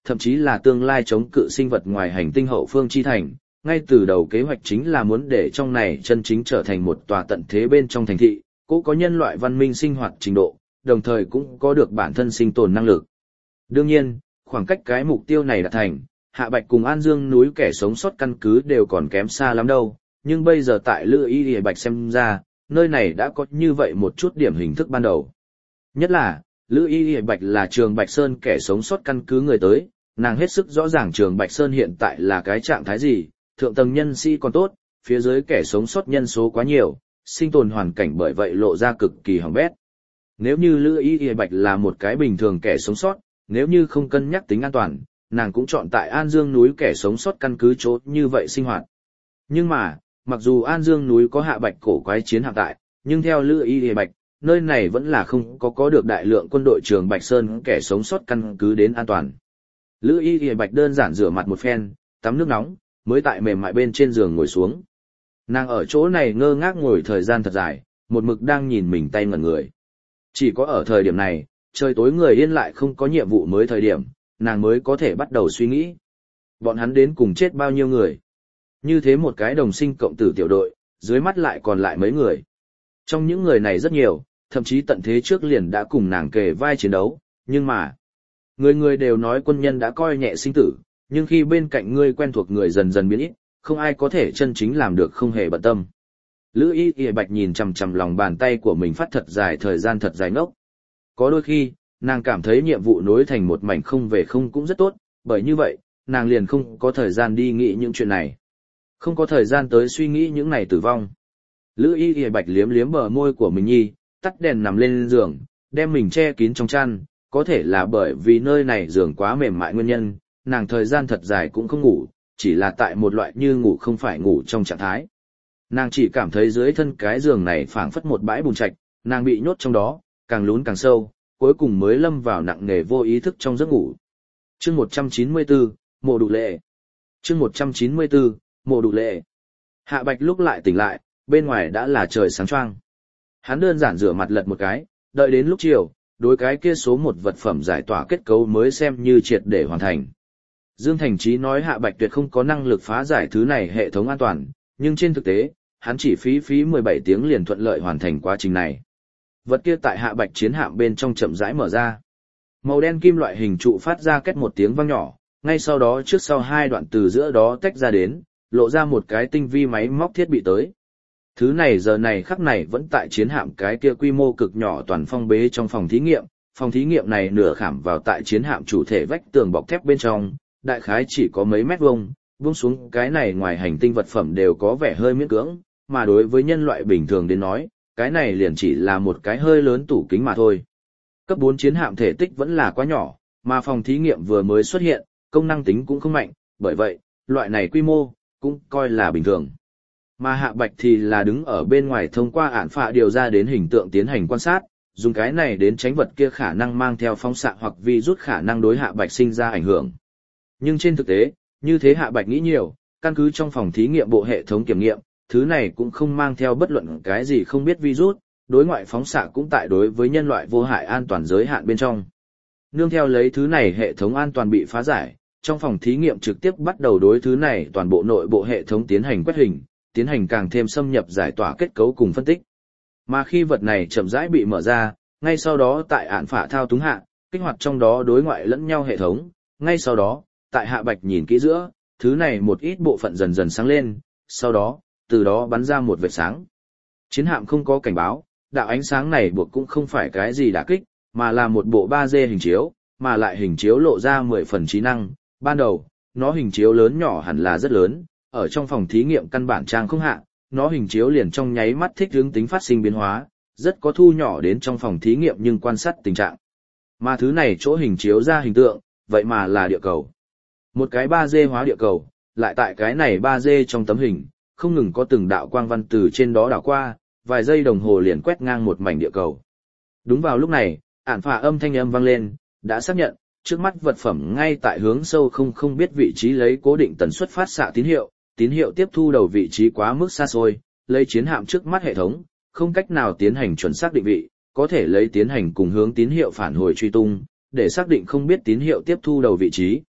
thậm chí là tương lai chống cự sinh vật ngoài hành tinh hậu phương chi thành. Ngay từ đầu kế hoạch chính là muốn để trong này chân chính trở thành một tòa tận thế bên trong thành thị, cũng có nhân loại văn minh sinh hoạt trình độ, đồng thời cũng có được bản thân sinh tồn năng lực. Đương nhiên, khoảng cách cái mục tiêu này đạt thành, Hạ Bạch cùng An Dương núi kẻ sống sót căn cứ đều còn kém xa lắm đâu, nhưng bây giờ tại Lữ Y Y Bạch xem ra, nơi này đã có như vậy một chút điểm hình thức ban đầu. Nhất là, Lữ Y Y Bạch là Trường Bạch Sơn kẻ sống sót căn cứ người tới, nàng hết sức rõ ràng Trường Bạch Sơn hiện tại là cái trạng thái gì, thượng tầng nhân sĩ còn tốt, phía dưới kẻ sống sót nhân số quá nhiều, sinh tồn hoàn cảnh bởi vậy lộ ra cực kỳ hỏng bét. Nếu như Lữ Y Y Bạch là một cái bình thường kẻ sống sót, nếu như không cân nhắc tính an toàn, nàng cũng chọn tại An Dương núi kẻ sống sót căn cứ chỗ như vậy sinh hoạt. Nhưng mà, mặc dù An Dương núi có Hạ Bạch cổ quái chiến hạm tại, nhưng theo Lữ Y Y Bạch, nơi này vẫn là không có được đại lượng quân đội Trường Bạch Sơn kẻ sống sót căn cứ đến an toàn. Lữ Y Y Bạch đơn giản rửa mặt một phen, tắm nước nóng, mới tại mềm mại bên trên giường ngồi xuống. Nàng ở chỗ này ngơ ngác ngồi thời gian thật dài, một mực đang nhìn mình tay ngẩn người. Chỉ có ở thời điểm này, trời tối người yên lại không có nhiệm vụ mới thời điểm, nàng mới có thể bắt đầu suy nghĩ. Bọn hắn đến cùng chết bao nhiêu người? Như thế một cái đồng sinh cộng tử tiểu đội, dưới mắt lại còn lại mấy người. Trong những người này rất nhiều, thậm chí tận thế trước liền đã cùng nàng kề vai chiến đấu, nhưng mà, người người đều nói quân nhân đã coi nhẹ sinh tử, nhưng khi bên cạnh ngươi quen thuộc người dần dần biến ít, không ai có thể chân chính làm được không hề bận tâm. Lữ Y Y Bạch nhìn chằm chằm lòng bàn tay của mình phát thật dài thời gian thật dài ngốc. Có đôi khi, nàng cảm thấy nhiệm vụ nối thành một mảnh không về không cũng rất tốt, bởi như vậy, nàng liền không có thời gian đi nghĩ những chuyện này. Không có thời gian tới suy nghĩ những này tử vong. Lữ Y Y Bạch liếm liếm bờ môi của mình nhi, tắt đèn nằm lên giường, đem mình che kín trong chăn, có thể là bởi vì nơi này giường quá mềm mại nguyên nhân, nàng thời gian thật dài cũng không ngủ, chỉ là tại một loại như ngủ không phải ngủ trong trạng thái. Nàng chỉ cảm thấy dưới thân cái giường này phảng phất một bãi bùn trạch, nàng bị nhốt trong đó, càng lún càng sâu, cuối cùng mới lâm vào nặng nề vô ý thức trong giấc ngủ. Chương 194, Mộ Đủ Lệ. Chương 194, Mộ Đủ Lệ. Hạ Bạch lúc lại tỉnh lại, bên ngoài đã là trời sáng choang. Hắn đơn giản rửa mặt lật một cái, đợi đến lúc chiều, đối cái kia số một vật phẩm giải tỏa kết cấu mới xem như triệt để hoàn thành. Dương Thành Chí nói Hạ Bạch tuyệt không có năng lực phá giải thứ này hệ thống an toàn, nhưng trên thực tế, hắn chỉ phí 17 tiếng liền thuận lợi hoàn thành quá trình này. Vật kia tại Hạ Bạch chiến hạm bên trong chậm rãi mở ra. Màu đen kim loại hình trụ phát ra két một tiếng vang nhỏ, ngay sau đó trước sau hai đoạn từ giữa đó tách ra đến, lộ ra một cái tinh vi máy móc thiết bị tới. Thứ này giờ này khắc này vẫn tại chiến hạm cái kia quy mô cực nhỏ toàn phong bế trong phòng thí nghiệm này nửa khảm vào tại chiến hạm chủ thể vách tường bọc thép bên trong, đại khái chỉ có mấy mét vuông, buông xuống cái này ngoài hành tinh vật phẩm đều có vẻ hơi miễn cưỡng, mà đối với nhân loại bình thường đến nói, cái này liền chỉ là một cái hơi lớn tủ kính mà thôi. Cấp 4 chiến hạm thể tích vẫn là quá nhỏ, mà phòng thí nghiệm vừa mới xuất hiện, công năng tính cũng không mạnh, bởi vậy, loại này quy mô, cũng coi là bình thường. Mà Hạ Bạch thì là đứng ở bên ngoài thông qua ản phạ điều ra đến hình tượng tiến hành quan sát, dùng cái này đến tránh vật kia khả năng mang theo phóng xạ hoặc virus khả năng đối Hạ Bạch sinh ra ảnh hưởng. Nhưng trên thực tế, như thế Hạ Bạch nghĩ nhiều, căn cứ trong phòng thí nghiệm bộ hệ thống kiểm nghiệm, thứ này cũng không mang theo bất luận cái gì không biết virus, đối ngoại phóng xạ cũng tại đối với nhân loại vô hại an toàn giới hạn bên trong. Nương theo lấy thứ này hệ thống an toàn bị phá giải, trong phòng thí nghiệm trực tiếp bắt đầu đối thứ này toàn bộ nội bộ hệ thống tiến hành quét hình, tiến hành càng thêm xâm nhập giải tỏa kết cấu cùng phân tích. Mà khi vật này chậm rãi bị mở ra, ngay sau đó tại ản phả thao túng hạ, kích hoạt trong đó đối ngoại lẫn nhau hệ thống, ngay sau đó, tại Hạ Bạch nhìn kỹ giữa, thứ này một ít bộ phận dần dần sáng lên, sau đó, từ đó bắn ra một vệt sáng. Chiến hạm không có cảnh báo, đạo ánh sáng này buộc cũng không phải cái gì đả kích, mà là một bộ 3D hình chiếu, mà lại hình chiếu lộ ra 10 phần trí năng. Ban đầu, nó hình chiếu lớn nhỏ hẳn là rất lớn, ở trong phòng thí nghiệm căn bản trang không hạ, nó hình chiếu liền trong nháy mắt thích ứng tính phát sinh biến hóa, rất có thu nhỏ đến trong phòng thí nghiệm nhưng quan sát tình trạng. Mà thứ này chỗ hình chiếu ra hình tượng, vậy mà là địa cầu. Một cái 3D hóa địa cầu, lại tại cái này 3D trong tấm hình, không ngừng có từng đạo quang văn từ trên đó đảo qua, vài giây đồng hồ liền quét ngang một mảnh địa cầu. Đúng vào lúc này, ản phả âm thanh âm vang lên, đã xác nhận, trước mắt vật phẩm ngay tại hướng sâu không biết vị trí lấy cố định tần suất phát xạ tín hiệu tiếp thu đầu vị trí quá mức xa xôi, lấy chiến hạm trước mắt hệ thống, không cách nào tiến hành chuẩn xác định vị, có thể lấy tiến hành cùng hướng tín hiệu phản hồi truy tung, để xác định không biết tín hiệu tiếp thu đầu vị trí.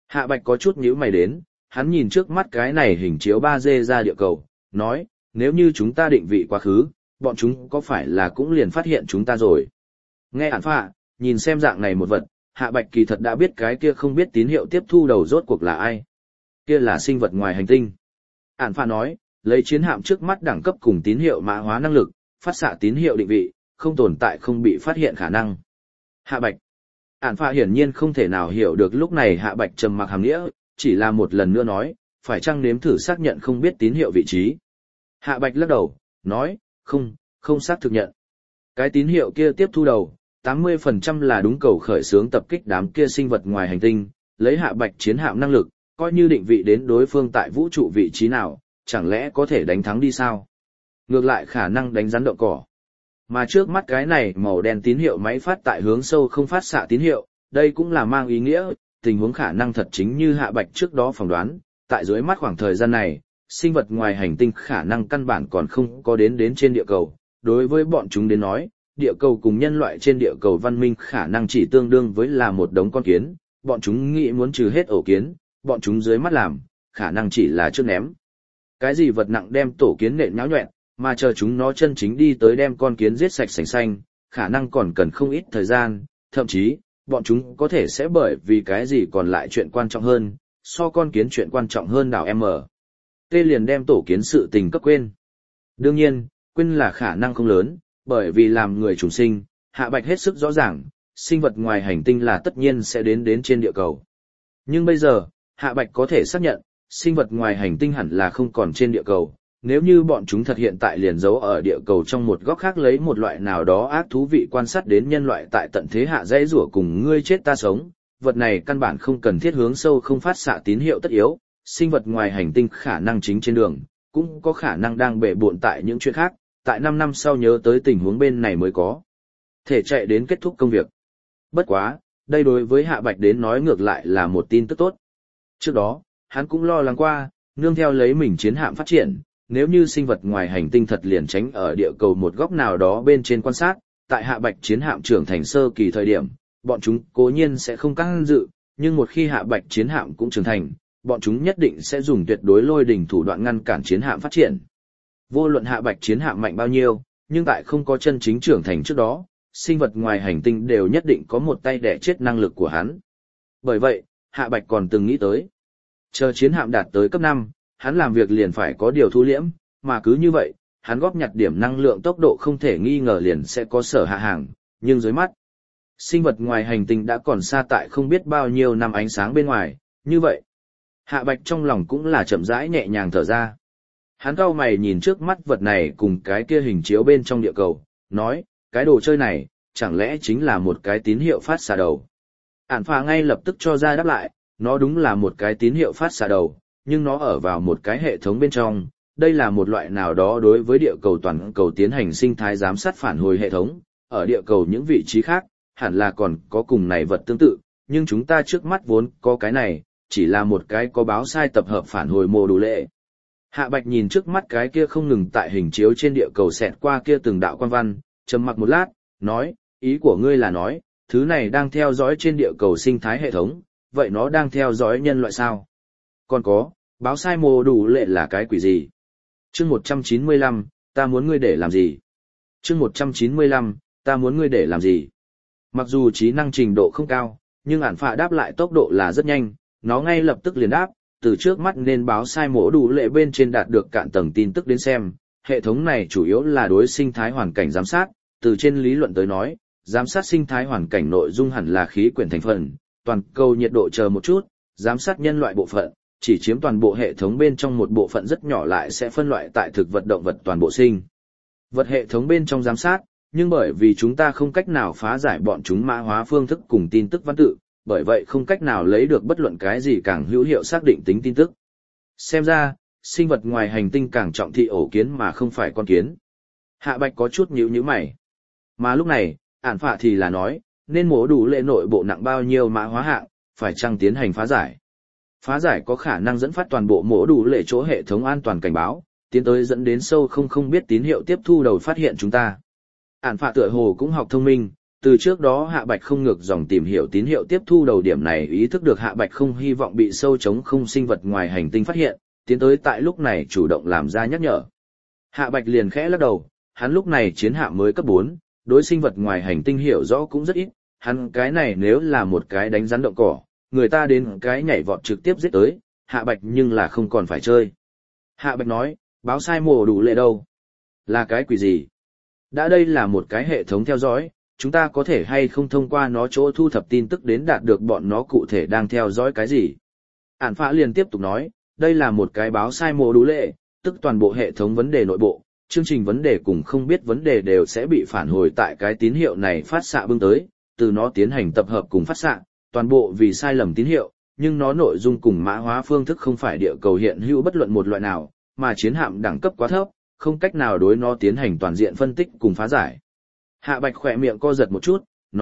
Hạ Bạch có chút nhíu mày đến, hắn nhìn trước mắt cái này hình chiếu 3D ra địa cầu, nói, nếu như chúng ta định vị quá khứ, bọn chúng có phải là cũng liền phát hiện chúng ta rồi. Nghe ản phạ, nhìn xem dạng này một vật, Hạ Bạch kỳ thật đã biết cái kia không biết tín hiệu tiếp thu đầu rốt cuộc là ai. Kia là sinh vật ngoài hành tinh. Ản phạ nói, lấy chiến hạm trước mắt đẳng cấp cùng tín hiệu mã hóa năng lực, phát xạ tín hiệu định vị, không tồn tại không bị phát hiện khả năng. Hạ Bạch. Ản phạ hiển nhiên không thể nào hiểu được lúc này Hạ Bạch trầm mặc hàm nghĩa, chỉ là một lần nữa nói, phải chăng nếm thử xác nhận không biết tín hiệu vị trí. Hạ Bạch lắc đầu, nói, không xác thực nhận. Cái tín hiệu kia tiếp thu đầu, 80% là đúng cầu khởi xướng tập kích đám kia sinh vật ngoài hành tinh, lấy Hạ Bạch chiến hạm năng lực, coi như định vị đến đối phương tại vũ trụ vị trí nào, chẳng lẽ có thể đánh thắng đi sao? Ngược lại khả năng đánh rắn động cỏ. Mà trước mắt cái này màu đen tín hiệu máy phát tại hướng sâu không phát xạ tín hiệu, đây cũng là mang ý nghĩa, tình huống khả năng thật chính như Hạ Bạch trước đó phỏng đoán, tại dưới mắt khoảng thời gian này, sinh vật ngoài hành tinh khả năng căn bản còn không có đến trên địa cầu. Đối với bọn chúng đến nói, địa cầu cùng nhân loại trên địa cầu văn minh khả năng chỉ tương đương với là một đống con kiến, bọn chúng nghĩ muốn trừ hết ổ kiến, bọn chúng dưới mắt làm, khả năng chỉ là trước ném. Cái gì vật nặng đem tổ kiến nện nháo nhoẹn, mà chờ chúng nó chân chính đi tới đem con kiến giết sạch sành xanh, khả năng còn cần không ít thời gian, thậm chí, bọn chúng có thể sẽ bởi vì cái gì còn lại chuyện quan trọng hơn, so con kiến chuyện quan trọng hơn đảo M. Tê liền đem tổ kiến sự tình cấp quên. Đương nhiên, quên là khả năng không lớn, bởi vì làm người trùng sinh, Hạ Bạch hết sức rõ ràng, sinh vật ngoài hành tinh là tất nhiên sẽ đến trên địa cầu. Nhưng bây giờ, Hạ Bạch có thể xác nhận, sinh vật ngoài hành tinh hẳn là không còn trên địa cầu. Nếu như bọn chúng thật hiện tại liền giấu ở địa cầu trong một góc khác lấy một loại nào đó ác thú vị quan sát đến nhân loại tại tận thế hạ dãy rủa cùng ngươi chết ta sống, vật này căn bản không cần thiết hướng sâu không phát xạ tín hiệu tất yếu, sinh vật ngoài hành tinh khả năng chính trên đường, cũng có khả năng đang bể bộn tại những chuyện khác, tại 5 năm sau nhớ tới tình huống bên này mới có thể chạy đến kết thúc công việc. Bất quá, đây đối với Hạ Bạch đến nói ngược lại là một tin tức tốt. Trước đó, hắn cũng lo lắng qua, nương theo lấy mình chiến hạm phát triển, nếu như sinh vật ngoài hành tinh thật liền tránh ở địa cầu một góc nào đó bên trên quan sát, tại Hạ Bạch chiến hạm trưởng thành sơ kỳ thời điểm, bọn chúng cố nhiên sẽ không can dự, nhưng một khi Hạ Bạch chiến hạm cũng trưởng thành, bọn chúng nhất định sẽ dùng tuyệt đối lôi đỉnh thủ đoạn ngăn cản chiến hạm phát triển. Vô luận Hạ Bạch chiến hạm mạnh bao nhiêu, nhưng tại không có chân chính trưởng thành trước đó, sinh vật ngoài hành tinh đều nhất định có một tay đẻ chết năng lực của hắn. Bởi vậy, Hạ Bạch còn từng nghĩ tới, chờ chiến hạm đạt tới cấp 5, hắn làm việc liền phải có điều thu liễm, mà cứ như vậy, hắn góp nhặt điểm năng lượng tốc độ không thể nghi ngờ liền sẽ có sở hạ hàng, nhưng dưới mắt, sinh vật ngoài hành tinh đã còn xa tại không biết bao nhiêu năm ánh sáng bên ngoài, như vậy, Hạ Bạch trong lòng cũng là chậm rãi nhẹ nhàng thở ra. Hắn cau mày nhìn trước mắt vật này cùng cái kia hình chiếu bên trong địa cầu, nói, cái đồ chơi này, chẳng lẽ chính là một cái tín hiệu phát xạ đầu. Ản phà ngay lập tức cho ra đáp lại, nó đúng là một cái tín hiệu phát xạ đầu, nhưng nó ở vào một cái hệ thống bên trong, đây là một loại nào đó đối với địa cầu toàn cầu tiến hành sinh thái giám sát phản hồi hệ thống, ở địa cầu những vị trí khác, hẳn là còn có cùng này vật tương tự, nhưng chúng ta trước mắt vốn có cái này, chỉ là một cái có báo sai tập hợp phản hồi mô đủ lệ. Hạ Bạch nhìn trước mắt cái kia không ngừng tại hình chiếu trên địa cầu xẹt qua kia từng đạo quan văn, trầm mặc một lát, nói, ý của ngươi là nói, thứ này đang theo dõi trên địa cầu sinh thái hệ thống, vậy nó đang theo dõi nhân loại sao? Còn có, báo sai mô đủ lệ là cái quỷ gì? Chương 195, ta muốn ngươi để làm gì? Chương 195, ta muốn ngươi để làm gì? Mặc dù trí năng trình độ không cao, nhưng ản phạ đáp lại tốc độ là rất nhanh, nó ngay lập tức liền đáp, từ trước mắt nên báo sai mô đủ lệ bên trên đạt được cạn tầng tin tức đến xem, hệ thống này chủ yếu là đối sinh thái hoàn cảnh giám sát, từ trên lý luận tới nói, giám sát sinh thái hoàn cảnh nội dung hẳn là khí quyển thành phần, toàn cầu nhiệt độ chờ một chút, giám sát nhân loại bộ phận, chỉ chiếm toàn bộ hệ thống bên trong một bộ phận rất nhỏ lại sẽ phân loại tại thực vật động vật toàn bộ sinh vật hệ thống bên trong giám sát, nhưng bởi vì chúng ta không cách nào phá giải bọn chúng mã hóa phương thức cùng tin tức văn tự, bởi vậy không cách nào lấy được bất luận cái gì càng hữu hiệu xác định tính tin tức. Xem ra, sinh vật ngoài hành tinh càng trọng thị ổ kiến mà không phải con kiến. Hạ Bạch có chút nhíu mày. Mà lúc này, ản phạ thì là nói, nên mổ đủ lệ nội bộ nặng bao nhiêu mã hóa hạng, phải chăng tiến hành phá giải. Phá giải có khả năng dẫn phát toàn bộ mổ đủ lệ chỗ hệ thống an toàn cảnh báo, tiến tới dẫn đến sâu không biết tín hiệu tiếp thu đầu phát hiện chúng ta. Ản phạ tựa hồ cũng học thông minh, Từ trước đó Hạ Bạch không ngược dòng tìm hiểu tín hiệu tiếp thu đầu điểm này ý thức được Hạ Bạch không hy vọng bị sâu chống không sinh vật ngoài hành tinh phát hiện, tiến tới tại lúc này chủ động làm ra nhắc nhở. Hạ Bạch liền khẽ lắc đầu, hắn lúc này chiến hạm mới cấp 4, đối sinh vật ngoài hành tinh hiểu rõ cũng rất ít, hắn cái này nếu là một cái đánh rắn động cỏ, người ta đến cái nhảy vọt trực tiếp giết tới, Hạ Bạch nhưng là không còn phải chơi. Hạ Bạch nói, báo sai mổ đủ lệ đâu? Là cái quỷ gì? Đã đây là một cái hệ thống theo dõi, chúng ta có thể hay không thông qua nó chỗ thu thập tin tức đến đạt được bọn nó cụ thể đang theo dõi cái gì? Ản Phạ liền tiếp tục nói, đây là một cái báo sai mổ đủ lệ, tức toàn bộ hệ thống vấn đề nội bộ, chương trình vấn đề cùng không biết vấn đề đều sẽ bị phản hồi tại cái tín hiệu này phát xạ bưng tới, từ nó tiến hành tập hợp cùng phát xạ, toàn bộ vì sai lầm tín hiệu, nhưng nó nội dung cùng mã hóa phương thức không phải địa cầu hiện hữu bất luận một loại nào, mà chiến hạm đẳng cấp quá thấp, không cách nào đối nó tiến hành toàn diện phân tích cùng phá giải. Hạ Bạch khỏe miệng co giật một chút,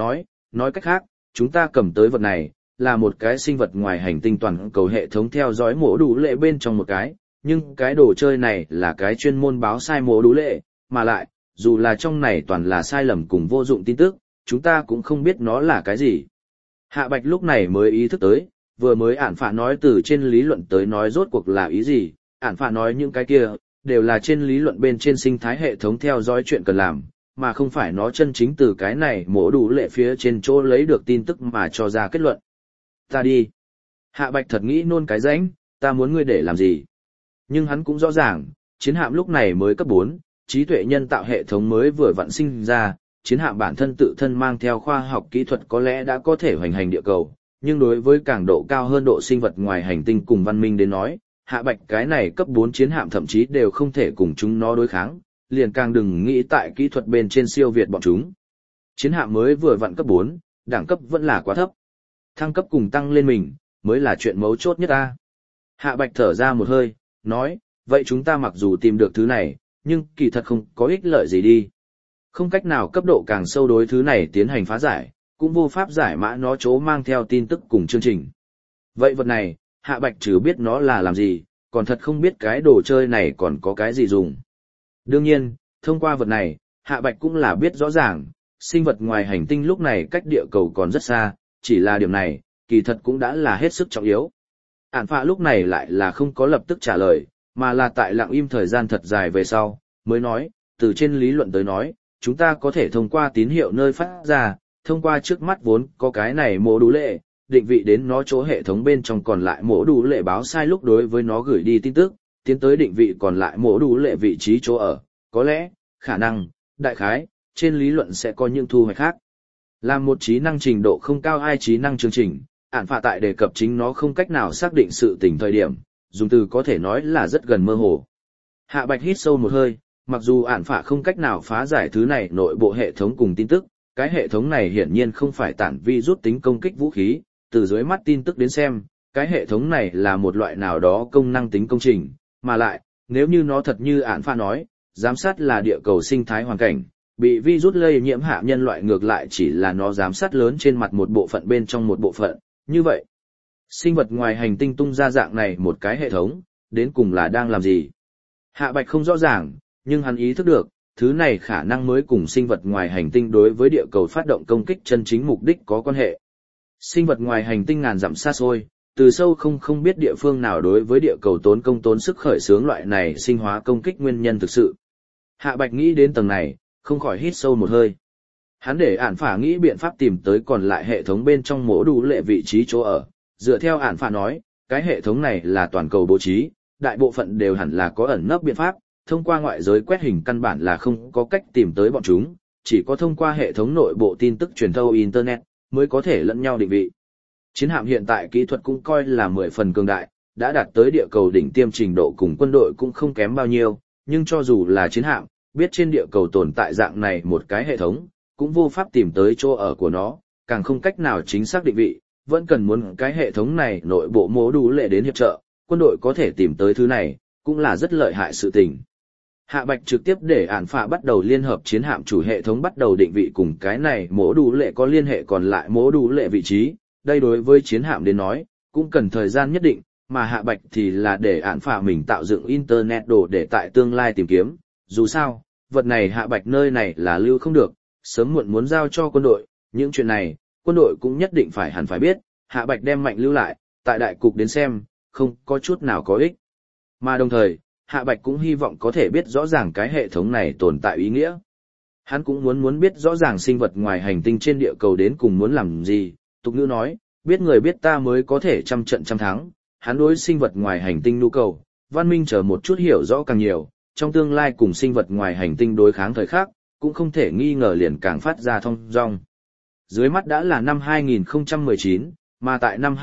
nói cách khác, chúng ta cầm tới vật này, là một cái sinh vật ngoài hành tinh toàn cầu hệ thống theo dõi mổ đủ lệ bên trong một cái, nhưng cái đồ chơi này là cái chuyên môn báo sai mổ đủ lệ, mà lại, dù là trong này toàn là sai lầm cùng vô dụng tin tức, chúng ta cũng không biết nó là cái gì. Hạ Bạch lúc này mới ý thức tới, vừa mới Ản Phạ nói từ trên lý luận tới nói rốt cuộc là ý gì, Ản Phạ nói những cái kia, đều là trên lý luận bên trên sinh thái hệ thống theo dõi chuyện cần làm, mà không phải nó chân chính từ cái này mổ đủ lệ phía trên chỗ lấy được tin tức mà cho ra kết luận. Ta đi. Hạ Bạch thật nghĩ nôn cái rãnh, ta muốn ngươi để làm gì? Nhưng hắn cũng rõ ràng, chiến hạm lúc này mới cấp 4, trí tuệ nhân tạo hệ thống mới vừa vặn sinh ra, chiến hạm bản thân tự thân mang theo khoa học kỹ thuật có lẽ đã có thể hoành hành địa cầu, nhưng đối với càng độ cao hơn độ sinh vật ngoài hành tinh cùng văn minh đến nói, Hạ Bạch cái này cấp 4 chiến hạm thậm chí đều không thể cùng chúng nó đối kháng, liền càng đừng nghĩ tại kỹ thuật bên trên siêu việt bọn chúng. Chiến hạm mới vừa vặn cấp 4, đẳng cấp vẫn là quá thấp. Thăng cấp cùng tăng lên mình, mới là chuyện mấu chốt nhất ta. Hạ Bạch thở ra một hơi, nói, vậy chúng ta mặc dù tìm được thứ này, nhưng kỳ thật không có ích lợi gì đi. Không cách nào cấp độ càng sâu đối thứ này tiến hành phá giải, cũng vô pháp giải mã nó chỗ mang theo tin tức cùng chương trình. Vậy vật này, Hạ Bạch trừ biết nó là làm gì, còn thật không biết cái đồ chơi này còn có cái gì dùng. Đương nhiên, thông qua vật này, Hạ Bạch cũng là biết rõ ràng, sinh vật ngoài hành tinh lúc này cách địa cầu còn rất xa, chỉ là điểm này, kỳ thật cũng đã là hết sức trọng yếu. Ản Phạ lúc này lại là không có lập tức trả lời, mà là tại lặng im thời gian thật dài về sau, mới nói, từ trên lý luận tới nói, chúng ta có thể thông qua tín hiệu nơi phát ra, thông qua trước mắt vốn có cái này mổ đủ lệ, định vị đến nó chỗ hệ thống bên trong còn lại mổ đủ lệ báo sai lúc đối với nó gửi đi tin tức, tiến tới định vị còn lại mổ đủ lệ vị trí chỗ ở, có lẽ, khả năng, đại khái, trên lý luận sẽ có những thu hoạch khác. Làm một trí năng trình độ không cao ai trí năng chương trình, Ản Phạ tại đề cập chính nó không cách nào xác định sự tình thời điểm, dùng từ có thể nói là rất gần mơ hồ. Hạ Bạch hít sâu một hơi, mặc dù Ản Phạ không cách nào phá giải thứ này nội bộ hệ thống cùng tin tức, cái hệ thống này hiển nhiên không phải tản vi rút tính công kích vũ khí, từ dưới mắt tin tức đến xem, cái hệ thống này là một loại nào đó công năng tính công trình, mà lại, nếu như nó thật như Ản Phạ nói, giám sát là địa cầu sinh thái hoàn cảnh, bị virus lây nhiễm hạ nhân loại ngược lại chỉ là nó giám sát lớn trên mặt một bộ phận bên trong một bộ phận, như vậy. Sinh vật ngoài hành tinh tung ra dạng này một cái hệ thống, đến cùng là đang làm gì? Hạ Bạch không rõ ràng, nhưng hắn ý thức được, thứ này khả năng mới cùng sinh vật ngoài hành tinh đối với địa cầu phát động công kích chân chính mục đích có quan hệ. Sinh vật ngoài hành tinh ngàn dặm xa xôi, từ sâu không biết địa phương nào đối với địa cầu tốn công tốn sức khởi xướng loại này sinh hóa công kích nguyên nhân thực sự. Hạ Bạch nghĩ đến tầng này, không khỏi hít sâu một hơi. Hắn để Ản Phạ nghĩ biện pháp tìm tới còn lại hệ thống bên trong mổ đủ lệ vị trí chỗ ở. Dựa theo Ản Phạ nói, cái hệ thống này là toàn cầu bố trí, đại bộ phận đều hẳn là có ẩn nấp biện pháp, thông qua ngoại giới quét hình căn bản là không có cách tìm tới bọn chúng, chỉ có thông qua hệ thống nội bộ tin tức truyền thâu Internet, mới có thể lẫn nhau định vị. Chiến hạm hiện tại kỹ thuật cũng coi là 10 phần cường đại, đã đạt tới địa cầu đỉnh tiêm trình độ cùng quân đội cũng không kém bao nhiêu, nhưng cho dù là chiến hạm, biết trên địa cầu tồn tại dạng này một cái hệ thống, cũng vô pháp tìm tới chỗ ở của nó, càng không cách nào chính xác định vị, vẫn cần muốn cái hệ thống này nội bộ mổ đủ lệ đến hiệp trợ, quân đội có thể tìm tới thứ này, cũng là rất lợi hại sự tình. Hạ Bạch trực tiếp để Ản Phạ bắt đầu liên hợp chiến hạm chủ hệ thống bắt đầu định vị cùng cái này mổ đủ lệ có liên hệ còn lại mổ đủ lệ vị trí, đây đối với chiến hạm đến nói, cũng cần thời gian nhất định, mà Hạ Bạch thì là để Ản Phạ mình tạo dựng Internet đồ để tại tương lai tìm kiếm, dù sao, vật này Hạ Bạch nơi này là lưu không được, sớm muộn muốn giao cho quân đội, những chuyện này, quân đội cũng nhất định hẳn phải biết, Hạ Bạch đem Mạnh lưu lại, tại đại cục đến xem, không có chút nào có ích. Mà đồng thời, Hạ Bạch cũng hy vọng có thể biết rõ ràng cái hệ thống này tồn tại ý nghĩa. Hắn cũng muốn biết rõ ràng sinh vật ngoài hành tinh trên địa cầu đến cùng muốn làm gì, tục ngữ nói, biết người biết ta mới có thể trăm trận trăm thắng, hắn đối sinh vật ngoài hành tinh nhu cầu, văn minh chờ một chút hiểu rõ càng nhiều, trong tương lai cùng sinh vật ngoài hành tinh đối kháng thời khắc, cũng không thể nghi ngờ liền càng phát ra thông dong. Dưới mắt đã là năm 2019, mà tại năm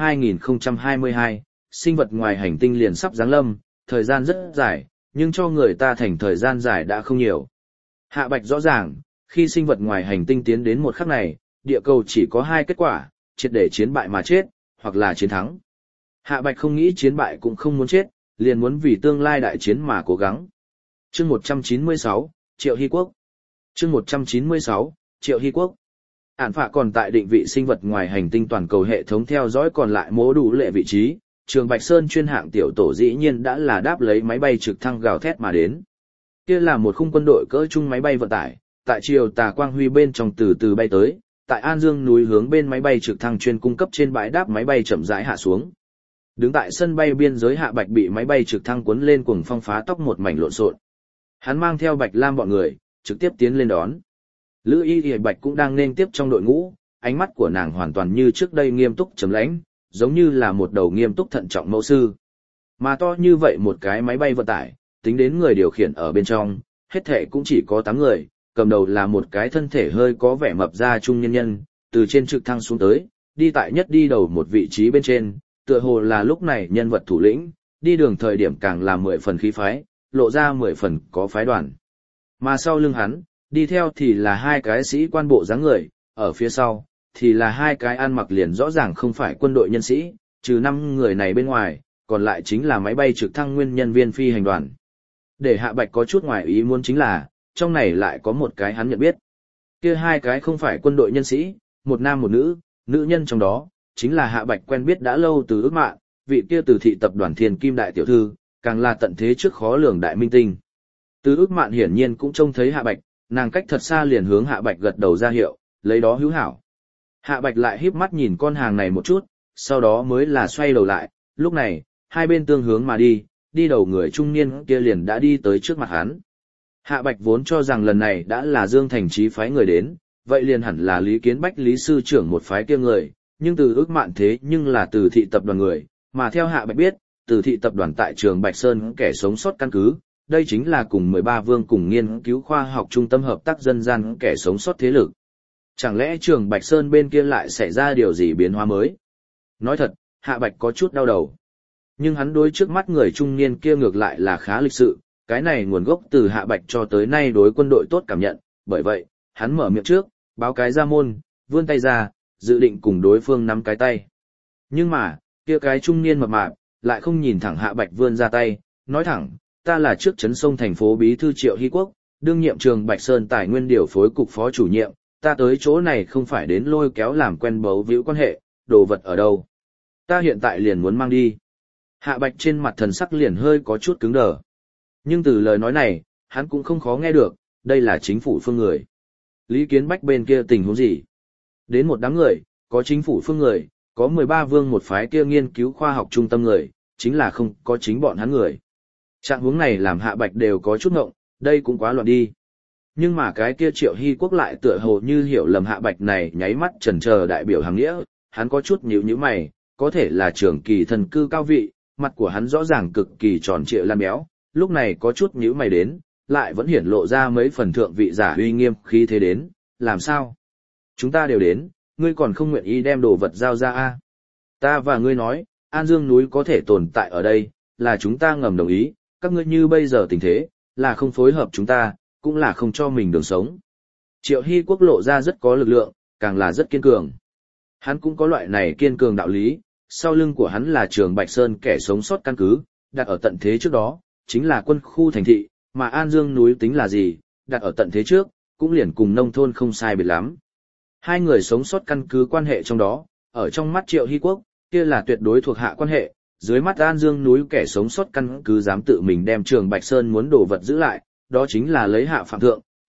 2022, sinh vật ngoài hành tinh liền sắp giáng lâm, thời gian rất dài, nhưng cho người ta thành thời gian dài đã không nhiều. Hạ Bạch rõ ràng, khi sinh vật ngoài hành tinh tiến đến một khắc này, địa cầu chỉ có hai kết quả, triệt để chiến bại mà chết, hoặc là chiến thắng. Hạ Bạch không nghĩ chiến bại cũng không muốn chết, liền muốn vì tương lai đại chiến mà cố gắng. Chương 196, Triệu Hy Quốc. Chương 196, Triệu Hy Quốc. Ản phạ còn tại định vị sinh vật ngoài hành tinh toàn cầu hệ thống theo dõi còn lại mố đủ lệ vị trí, Trường Bạch Sơn chuyên hạng tiểu tổ dĩ nhiên đã là đáp lấy máy bay trực thăng gào thét mà đến. Kia là một khung quân đội cỡ trung máy bay vận tải, tại chiều tà quang huy bên trong từ từ bay tới, tại An Dương núi hướng bên máy bay trực thăng chuyên cung cấp trên bãi đáp máy bay chậm rãi hạ xuống. Đứng tại sân bay biên giới Hạ Bạch bị máy bay trực thăng cuốn lên cuồng phong phá tóc một mảnh lộn xộn. Hắn mang theo Bạch Lam bọn người, trực tiếp tiến lên đón. Lữ Y Y Bạch cũng đang nên tiếp trong đội ngũ, ánh mắt của nàng hoàn toàn như trước đây nghiêm túc trầm lãnh, giống như là một đầu nghiêm túc thận trọng mẫu sư. Mà to như vậy một cái máy bay vận tải, tính đến người điều khiển ở bên trong, hết thệ cũng chỉ có 8 người, cầm đầu là một cái thân thể hơi có vẻ mập ra trung nhân nhân, từ trên trực thăng xuống tới, đi tại nhất đi đầu một vị trí bên trên, tựa hồ là lúc này nhân vật thủ lĩnh, đi đường thời điểm càng là 10 phần khí phái, lộ ra 10 phần có phái đoàn. Mà sau lưng hắn, đi theo thì là hai cái sĩ quan bộ dáng người, ở phía sau, thì là hai cái ăn mặc liền rõ ràng không phải quân đội nhân sĩ, trừ 5 người này bên ngoài, còn lại chính là máy bay trực thăng nguyên nhân viên phi hành đoàn. Để Hạ Bạch có chút ngoài ý muốn chính là, trong này lại có một cái hắn nhận biết. Kia hai cái không phải quân đội nhân sĩ, một nam một nữ, nữ nhân trong đó, chính là Hạ Bạch quen biết đã lâu từ Ước Mạn, vị kia từ thị tập đoàn Thiên Kim đại tiểu thư, càng là tận thế trước khó lường đại minh tinh. Từ Ước Mạn hiển nhiên cũng trông thấy Hạ Bạch, nàng cách thật xa liền hướng Hạ Bạch gật đầu ra hiệu, lấy đó hữu hảo. Hạ Bạch lại híp mắt nhìn con hàng này một chút, sau đó mới là xoay đầu lại, lúc này, hai bên tương hướng mà đi đầu người trung niên kia liền đã đi tới trước mặt hắn. Hạ Bạch vốn cho rằng lần này đã là Dương Thành Chí phái người đến, vậy liền hẳn là Lý Kiến Bách Lý sư trưởng một phái kia người, nhưng từ Ước Mạn thế nhưng là từ thị tập đoàn người, mà theo Hạ Bạch biết, từ thị tập đoàn tại trường Bạch Sơn kẻ sống sót căn cứ, đây chính là cùng 13 vương cùng nghiên cứu khoa học trung tâm hợp tác dân gian kẻ sống sót thế lực. Chẳng lẽ trường Bạch Sơn bên kia lại xảy ra điều gì biến hóa mới? Nói thật, Hạ Bạch có chút đau đầu. Nhưng hắn đối trước mắt người trung niên kia ngược lại là khá lịch sự, cái này nguồn gốc từ Hạ Bạch cho tới nay đối quân đội tốt cảm nhận, bởi vậy, hắn mở miệng trước, báo cái ra môn, vươn tay ra, dự định cùng đối phương nắm cái tay. Nhưng mà, kia cái trung niên mập mạp, lại không nhìn thẳng Hạ Bạch vươn ra tay, nói thẳng, ta là trước trấn sông thành phố bí thư Triệu Hy Quốc, đương nhiệm trường Bạch Sơn tài nguyên điều phối cục phó chủ nhiệm, ta tới chỗ này không phải đến lôi kéo làm quen bấu víu quan hệ, đồ vật ở đâu. Ta hiện tại liền muốn mang đi. Hạ Bạch trên mặt thần sắc liền hơi có chút cứng đờ. Nhưng từ lời nói này, hắn cũng không khó nghe được, đây là chính phủ phương người. Lý Kiến Bách bên kia tình huống gì? Đến một đám người, có chính phủ phương người, có 13 vương một phái kia nghiên cứu khoa học trung tâm người, chính là không có chính bọn hắn người. Trạng huống này làm Hạ Bạch đều có chút ngộng, đây cũng quá loạn đi. Nhưng mà cái kia Triệu Hy Quốc lại tựa hồ như hiểu lầm Hạ Bạch này nháy mắt chần chờ đại biểu hàng nghĩa, hắn có chút nhíu nhíu mày, có thể là trưởng kỳ thần cư cao vị, mặt của hắn rõ ràng cực kỳ tròn trịa lan béo, lúc này có chút nhíu mày đến, lại vẫn hiển lộ ra mấy phần thượng vị giả uy nghiêm khí thế đến, làm sao? Chúng ta đều đến, ngươi còn không nguyện ý đem đồ vật giao ra a? Ta và ngươi nói, An Dương núi có thể tồn tại ở đây, là chúng ta ngầm đồng ý, các ngươi như bây giờ tình thế, là không phối hợp chúng ta, cũng là không cho mình đường sống. Triệu Hy Quốc lộ ra rất có lực lượng, càng là rất kiên cường. Hắn cũng có loại này kiên cường đạo lý, sau lưng của hắn là trường Bạch Sơn kẻ sống sót căn cứ, đặt ở tận thế trước đó, chính là quân khu thành thị, mà An Dương núi tính là gì, đặt ở tận thế trước, cũng liền cùng nông thôn không sai biệt lắm. Hai người sống sót căn cứ quan hệ trong đó, ở trong mắt Triệu Hy Quốc, kia là tuyệt đối thuộc hạ quan hệ, dưới mắt An Dương núi kẻ sống sót căn cứ dám tự mình đem trường Bạch Sơn muốn đồ vật giữ lại, đó chính là lấy hạ phạm thượng,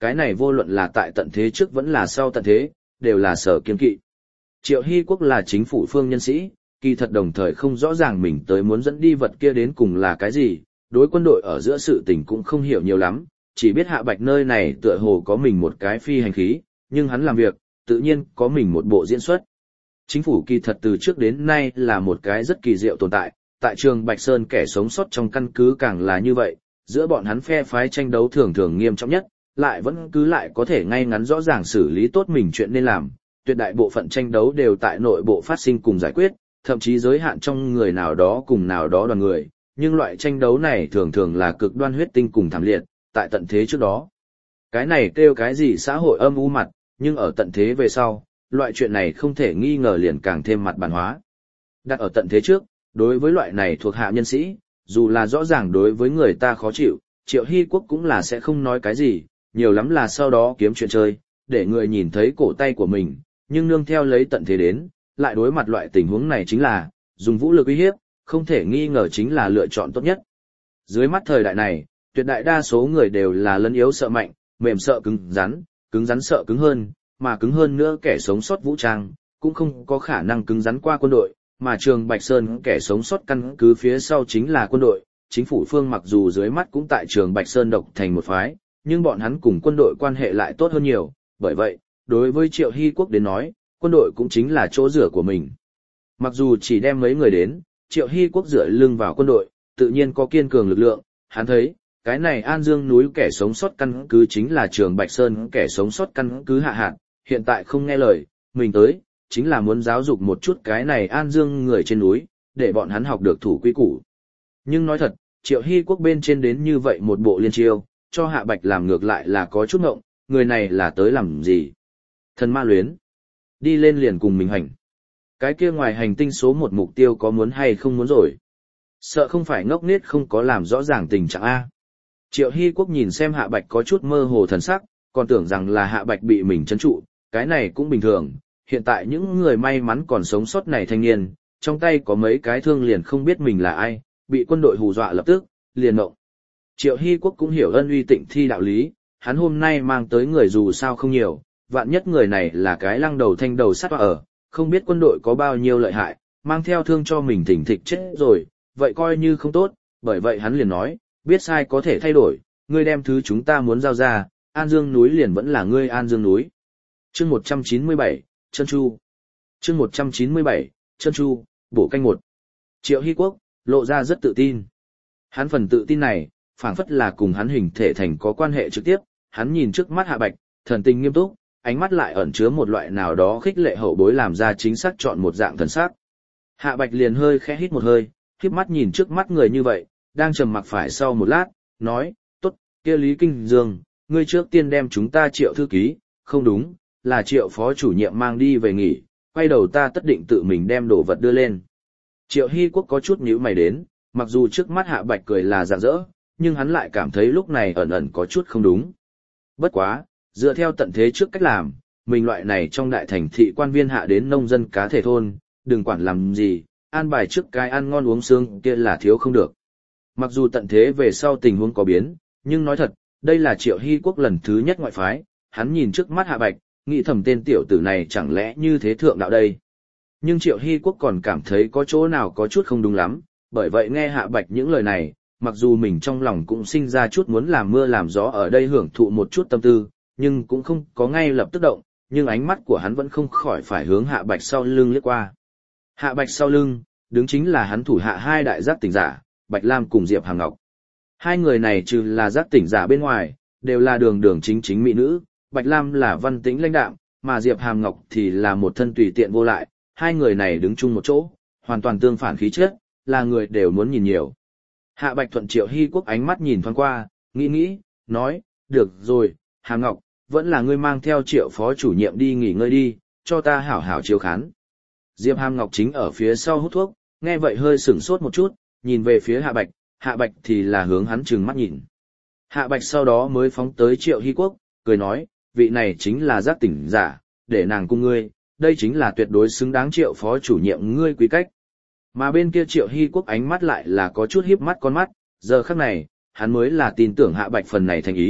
cái này vô luận là tại tận thế trước vẫn là sau tận thế, đều là sở kiên kỵ. Triệu Hy Quốc là chính phủ phương nhân sĩ, kỳ thật đồng thời không rõ ràng mình tới muốn dẫn đi vật kia đến cùng là cái gì, đối quân đội ở giữa sự tình cũng không hiểu nhiều lắm, chỉ biết Hạ Bạch nơi này tựa hồ có mình một cái phi hành khí, nhưng hắn làm việc, tự nhiên có mình một bộ diễn xuất. Chính phủ kỳ thật từ trước đến nay là một cái rất kỳ diệu tồn tại, tại trường Bạch Sơn kẻ sống sót trong căn cứ càng là như vậy, giữa bọn hắn phe phái tranh đấu thường thường nghiêm trọng nhất, lại vẫn cứ lại có thể ngay ngắn rõ ràng xử lý tốt mình chuyện nên làm, tuyệt đại bộ phận tranh đấu đều tại nội bộ phát sinh cùng giải quyết, thậm chí giới hạn trong người nào đó cùng nào đó đoàn người, nhưng loại tranh đấu này thường thường là cực đoan huyết tinh cùng thảm liệt, tại tận thế trước đó. Cái này kêu cái gì xã hội âm u mặt, nhưng ở tận thế về sau, loại chuyện này không thể nghi ngờ liền càng thêm mặt bản hóa. Đặt ở tận thế trước, đối với loại này thuộc hạ nhân sĩ, dù là rõ ràng đối với người ta khó chịu, Triệu Hy Quốc cũng là sẽ không nói cái gì, nhiều lắm là sau đó kiếm chuyện chơi, để người nhìn thấy cổ tay của mình, nhưng nương theo lấy tận thế đến, lại đối mặt loại tình huống này chính là, dùng vũ lực uy hiếp, không thể nghi ngờ chính là lựa chọn tốt nhất. Dưới mắt thời đại này, tuyệt đại đa số người đều là lấn yếu sợ mạnh, mềm sợ cứng rắn sợ cứng hơn, mà cứng hơn nữa kẻ sống sót vũ trang, cũng không có khả năng cứng rắn qua quân đội, mà trường Bạch Sơn kẻ sống sót căn cứ phía sau chính là quân đội, chính phủ phương mặc dù dưới mắt cũng tại trường Bạch Sơn độc thành một phái, nhưng bọn hắn cùng quân đội quan hệ lại tốt hơn nhiều, bởi vậy, đối với Triệu Hy Quốc đến nói, quân đội cũng chính là chỗ dựa của mình. Mặc dù chỉ đem mấy người đến, Triệu Hy Quốc dựa lưng vào quân đội, tự nhiên có kiên cường lực lượng, hắn thấy, cái này An Dương núi kẻ sống sót căn cứ chính là trường Bạch Sơn kẻ sống sót căn cứ hạ hạn, hiện tại không nghe lời, mình tới, chính là muốn giáo dục một chút cái này An Dương người trên núi, để bọn hắn học được thủ quy củ. Nhưng nói thật, Triệu Hy Quốc bên trên đến như vậy một bộ liên chiêu, cho Hạ Bạch làm ngược lại là có chút ngộng, người này là tới làm gì? Thần ma luyến. Đi lên liền cùng mình hành. Cái kia ngoài hành tinh số một mục tiêu có muốn hay không muốn rồi. Sợ không phải ngốc nghếch không có làm rõ ràng tình trạng A. Triệu Hy Quốc nhìn xem Hạ Bạch có chút mơ hồ thần sắc, còn tưởng rằng là Hạ Bạch bị mình trấn trụ, cái này cũng bình thường. Hiện tại những người may mắn còn sống sót này thanh niên, trong tay có mấy cái thương liền không biết mình là ai, bị quân đội hù dọa lập tức, liền ngộng. Triệu Hy Quốc cũng hiểu ân uy tịnh thi đạo lý, hắn hôm nay mang tới người dù sao không nhiều, vạn nhất người này là cái lăng đầu thanh đầu sắt ở, không biết quân đội có bao nhiêu lợi hại, mang theo thương cho mình thỉnh thịch chết rồi, vậy coi như không tốt, bởi vậy hắn liền nói, biết sai có thể thay đổi, ngươi đem thứ chúng ta muốn giao ra, An Dương núi liền vẫn là ngươi An Dương núi. Chương 197, Trân Chu. Chương 197, Trân Chu, bổ canh một. Triệu Hy Quốc, lộ ra rất tự tin. Hắn phần tự tin này, phảng phất là cùng hắn hình thể thành có quan hệ trực tiếp, hắn nhìn trước mắt Hạ Bạch, thần tình nghiêm túc, ánh mắt lại ẩn chứa một loại nào đó khích lệ hậu bối làm ra chính xác chọn một dạng thần sắc. Hạ Bạch liền hơi khẽ hít một hơi, khép mắt nhìn trước mắt người như vậy, đang trầm mặc phải sau một lát, nói, tốt, kia Lý Kinh Dương, ngươi trước tiên đem chúng ta Triệu thư ký, không đúng, là Triệu phó chủ nhiệm mang đi về nghỉ, quay đầu ta tất định tự mình đem đồ vật đưa lên. Triệu Hy Quốc có chút nhíu mày đến, mặc dù trước mắt Hạ Bạch cười là rạng rỡ, nhưng hắn lại cảm thấy lúc này ẩn ẩn có chút không đúng. Bất quá, dựa theo tận thế trước cách làm, mình loại này trong đại thành thị quan viên hạ đến nông dân cá thể thôn, đừng quản làm gì, an bài trước cái ăn ngon uống sương kia là thiếu không được. Mặc dù tận thế về sau tình huống có biến, nhưng nói thật, đây là Triệu Hy Quốc lần thứ nhất ngoại phái, hắn nhìn trước mắt Hạ Bạch, nghĩ thầm tên tiểu tử này chẳng lẽ như thế thượng đạo đây. Nhưng Triệu Hy Quốc còn cảm thấy có chỗ nào có chút không đúng lắm, bởi vậy nghe Hạ Bạch những lời này, mặc dù mình trong lòng cũng sinh ra chút muốn làm mưa làm gió ở đây hưởng thụ một chút tâm tư, nhưng cũng không có ngay lập tức động, nhưng ánh mắt của hắn vẫn không khỏi phải hướng Hạ Bạch sau lưng liếc qua. Hạ Bạch sau lưng, đứng chính là hắn thủ hạ hai đại giác tỉnh giả, Bạch Lam cùng Diệp Hàm Ngọc. Hai người này trừ là giác tỉnh giả bên ngoài, đều là đường đường chính chính mỹ nữ, Bạch Lam là văn tĩnh lãnh đạm, mà Diệp Hàm Ngọc thì là một thân tùy tiện vô lại, hai người này đứng chung một chỗ, hoàn toàn tương phản khí chất, là người đều muốn nhìn nhiều. Hạ Bạch thuận Triệu Hy Quốc ánh mắt nhìn thoáng qua, nghĩ, nói, được rồi, Hàm Ngọc, vẫn là ngươi mang theo Triệu phó chủ nhiệm đi nghỉ ngơi đi, cho ta hảo hảo chiếu khán. Diệp Hàm Ngọc chính ở phía sau hút thuốc, nghe vậy hơi sửng sốt một chút, nhìn về phía Hạ Bạch thì là hướng hắn trừng mắt nhìn. Hạ Bạch sau đó mới phóng tới Triệu Hy Quốc, cười nói, vị này chính là giác tỉnh giả, để nàng cung ngươi, đây chính là tuyệt đối xứng đáng Triệu phó chủ nhiệm ngươi quý cách. Mà bên kia Triệu Hy Quốc ánh mắt lại là có chút híp mắt con mắt, giờ khắc này, hắn mới là tin tưởng Hạ Bạch phần này thành ý,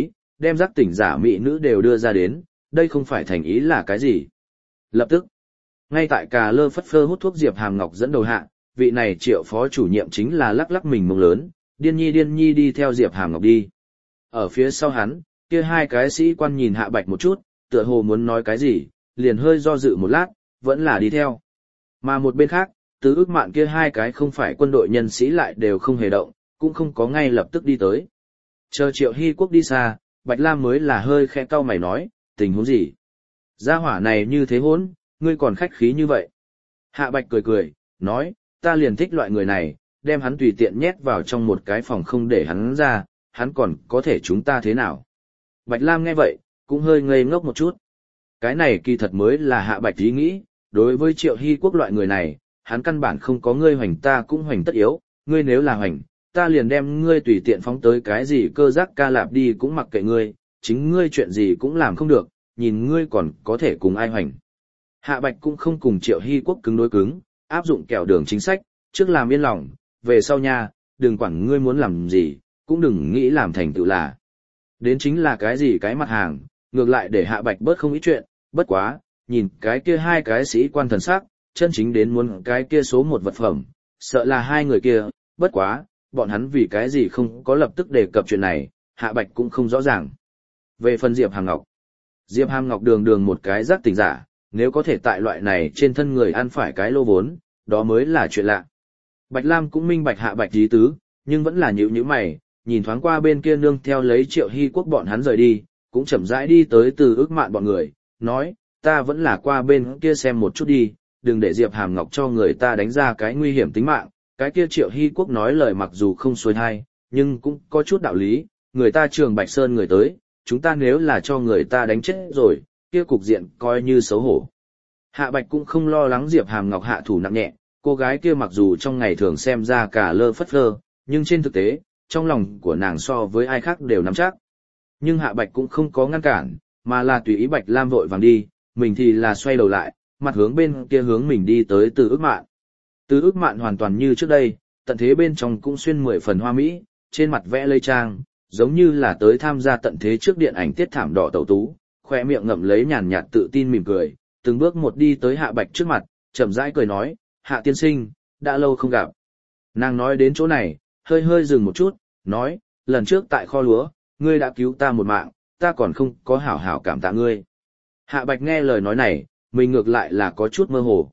đem giác tỉnh giả mỹ nữ đều đưa ra đến, đây không phải thành ý là cái gì. Lập tức, ngay tại cà lơ phất phơ hút thuốc Diệp Hàm Ngọc dẫn đầu hạ, vị này Triệu phó chủ nhiệm chính là lắc lắc mình mông lớn, điên nhi đi theo Diệp Hàm Ngọc đi. Ở phía sau hắn, kia hai cái sĩ quan nhìn Hạ Bạch một chút, tựa hồ muốn nói cái gì, liền hơi do dự một lát, vẫn là đi theo. Mà một bên khác, Từ Ước Mạn kia hai cái không phải quân đội nhân sĩ lại đều không hề động, cũng không có ngay lập tức đi tới. Chờ Triệu Hy Quốc đi xa, Bạch Lam mới là hơi khẽ cau mày nói, tình huống gì? Gia hỏa này như thế hỗn, ngươi còn khách khí như vậy. Hạ Bạch cười, nói, ta liền thích loại người này, đem hắn tùy tiện nhét vào trong một cái phòng không để hắn ra, hắn còn có thể chúng ta thế nào? Bạch Lam nghe vậy, cũng hơi ngây ngốc một chút. Cái này kỳ thật mới là Hạ Bạch ý nghĩ, đối với Triệu Hy Quốc loại người này, hắn căn bản không có ngươi hoành ta cũng hoành tất yếu, ngươi nếu là hoành, ta liền đem ngươi tùy tiện phóng tới cái gì cơ giác ca lạp đi cũng mặc kệ ngươi, chính ngươi chuyện gì cũng làm không được, nhìn ngươi còn có thể cùng ai hoành. Hạ Bạch cũng không cùng Triệu Hy Quốc cứng đối cứng, áp dụng kẹo đường chính sách, trước làm yên lòng, về sau nha, đừng quản ngươi muốn làm gì, cũng đừng nghĩ làm thành tựu là. Đến chính là cái gì cái mặt hàng, ngược lại để Hạ Bạch bớt không ít chuyện, bất quá, nhìn cái kia hai cái sĩ quan thần sắc, chân chính đến muốn cái kia số một vật phẩm, sợ là hai người kia, bất quá, bọn hắn vì cái gì không có lập tức đề cập chuyện này, Hạ Bạch cũng không rõ ràng. Về phần Diệp Hàm Ngọc, Diệp Hàm Ngọc đường một cái giác tỉnh giả, nếu có thể tại loại này trên thân người ăn phải cái lô vốn, đó mới là chuyện lạ. Bạch Lam cũng minh bạch Hạ Bạch ý tứ, nhưng vẫn là nhíu mày, nhìn thoáng qua bên kia nương theo lấy Triệu Hy Quốc bọn hắn rời đi, cũng chậm rãi đi tới Từ Ước Mạn bọn người, nói, ta vẫn là qua bên kia xem một chút đi, đừng để Diệp Hàm Ngọc cho người ta đánh ra cái nguy hiểm tính mạng. Cái kia Triệu Hy Quốc nói lời mặc dù không xuôi thai, nhưng cũng có chút đạo lý, người ta Trường Bạch Sơn người tới, chúng ta nếu là cho người ta đánh chết rồi, kia cục diện coi như xấu hổ. Hạ Bạch cũng không lo lắng Diệp Hàm Ngọc hạ thủ nặng nhẹ, cô gái kia mặc dù trong ngày thường xem ra cả lơ phất lơ, nhưng trên thực tế, trong lòng của nàng so với ai khác đều nắm chắc. Nhưng Hạ Bạch cũng không có ngăn cản, mà là tùy ý Bạch Lam vội vàng đi, mình thì là xoay đầu lại, mặt hướng bên kia hướng mình đi tới Từ Ước Mạn. Từ Ước Mạn hoàn toàn như trước đây, tận thế bên trong cũng xuyên 10 phần hoa mỹ, trên mặt vẽ lây trang, giống như là tới tham gia tận thế trước điện ảnh tiết thảm đỏ tẩu tú, khoe miệng ngậm lấy nhàn nhạt tự tin mỉm cười, từng bước một đi tới Hạ Bạch trước mặt, chậm rãi cười nói, Hạ tiên sinh, đã lâu không gặp. Nàng nói đến chỗ này, hơi dừng một chút, nói, lần trước tại kho lúa, ngươi đã cứu ta một mạng, ta còn không có hảo hảo cảm tạ ngươi. Hạ Bạch nghe lời nói này, mình ngược lại là có chút mơ hồ,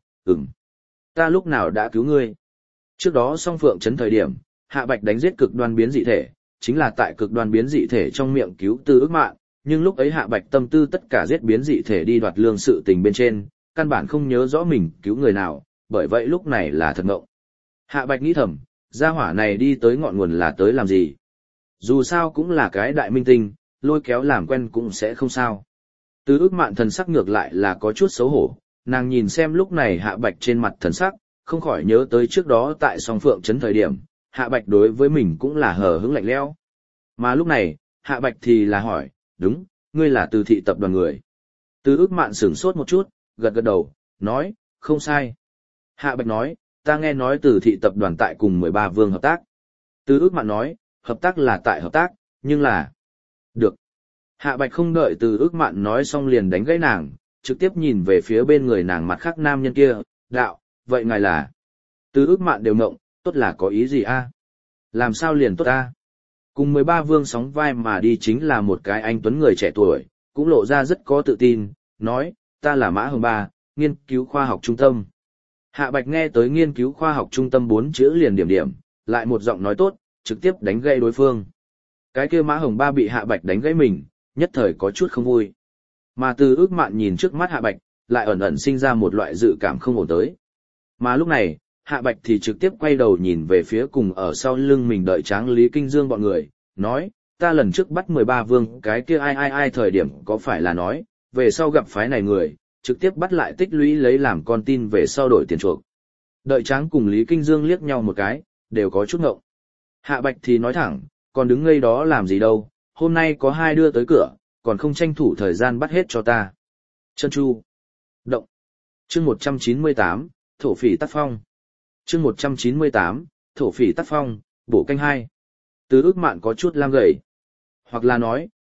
ta lúc nào đã cứu ngươi? Trước đó song phượng trấn thời điểm, Hạ Bạch đánh giết cực đoan biến dị thể, chính là tại cực đoan biến dị thể trong miệng cứu Từ Ước Mạn, nhưng lúc ấy Hạ Bạch tâm tư tất cả giết biến dị thể đi đoạt lương sự tình bên trên, căn bản không nhớ rõ mình cứu người nào, bởi vậy lúc này là thật ngộng. Hạ Bạch nghĩ thầm, gia hỏa này đi tới ngọn nguồn là tới làm gì? Dù sao cũng là cái đại minh tinh, lôi kéo làm quen cũng sẽ không sao. Từ Ước Mạn thần sắc ngược lại là có chút xấu hổ, nàng nhìn xem lúc này Hạ Bạch trên mặt thần sắc, không khỏi nhớ tới trước đó tại song phượng trấn thời điểm, Hạ Bạch đối với mình cũng là hờ hững lạnh lẽo. Mà lúc này, Hạ Bạch thì là hỏi, đúng, ngươi là Từ thị tập đoàn người. Từ Ước Mạn sửng sốt một chút, gật đầu, nói, không sai. Hạ Bạch nói, ta nghe nói Từ thị tập đoàn tại cùng 13 vương hợp tác. Từ Ước Mạn nói, hợp tác là tại hợp tác, nhưng là... Được. Hạ Bạch không đợi Từ Ước Mạn nói xong liền đánh gãy nàng, trực tiếp nhìn về phía bên người nàng mặt khác nam nhân kia, đạo, vậy ngài là... Từ Ước Mạn đều ngộng, tốt là có ý gì a? Làm sao liền tốt a? Cùng 13 vương sóng vai mà đi chính là một cái anh tuấn người trẻ tuổi, cũng lộ ra rất có tự tin, nói, ta là Mã Hồng Ba, nghiên cứu khoa học trung tâm. Hạ Bạch nghe tới nghiên cứu khoa học trung tâm 4 chữ liền điểm, lại một giọng nói tốt, trực tiếp đánh gãy đối phương. Cái kia Mã Hồng Ba bị Hạ Bạch đánh gãy mình, nhất thời có chút không vui. Mà Từ Ước Mạn nhìn trước mắt Hạ Bạch, lại ẩn sinh ra một loại dự cảm không ổn tới. Mà lúc này, Hạ Bạch thì trực tiếp quay đầu nhìn về phía cùng ở sau lưng mình đợi Tráng Lý Kinh Dương bọn người, nói, ta lần trước bắt 13 vương cái kia ai thời điểm có phải là nói, về sau gặp phái này người, trực tiếp bắt lại tích lũy lấy làm con tin về sau đổi tiền chuộc. Đợi Tráng cùng Lý Kinh Dương liếc nhau một cái, đều có chút ngộng. Hạ Bạch thì nói thẳng, còn đứng ngây đó làm gì đâu, hôm nay có hai đưa tới cửa, còn không tranh thủ thời gian bắt hết cho ta. Chân Chu. Động. Chương 198, Thổ phỉ tác phong. Chương 198, Thổ phỉ tác phong, bổ canh 2. Từ Ước Mạn có chút lam gầy. Hoặc là nói,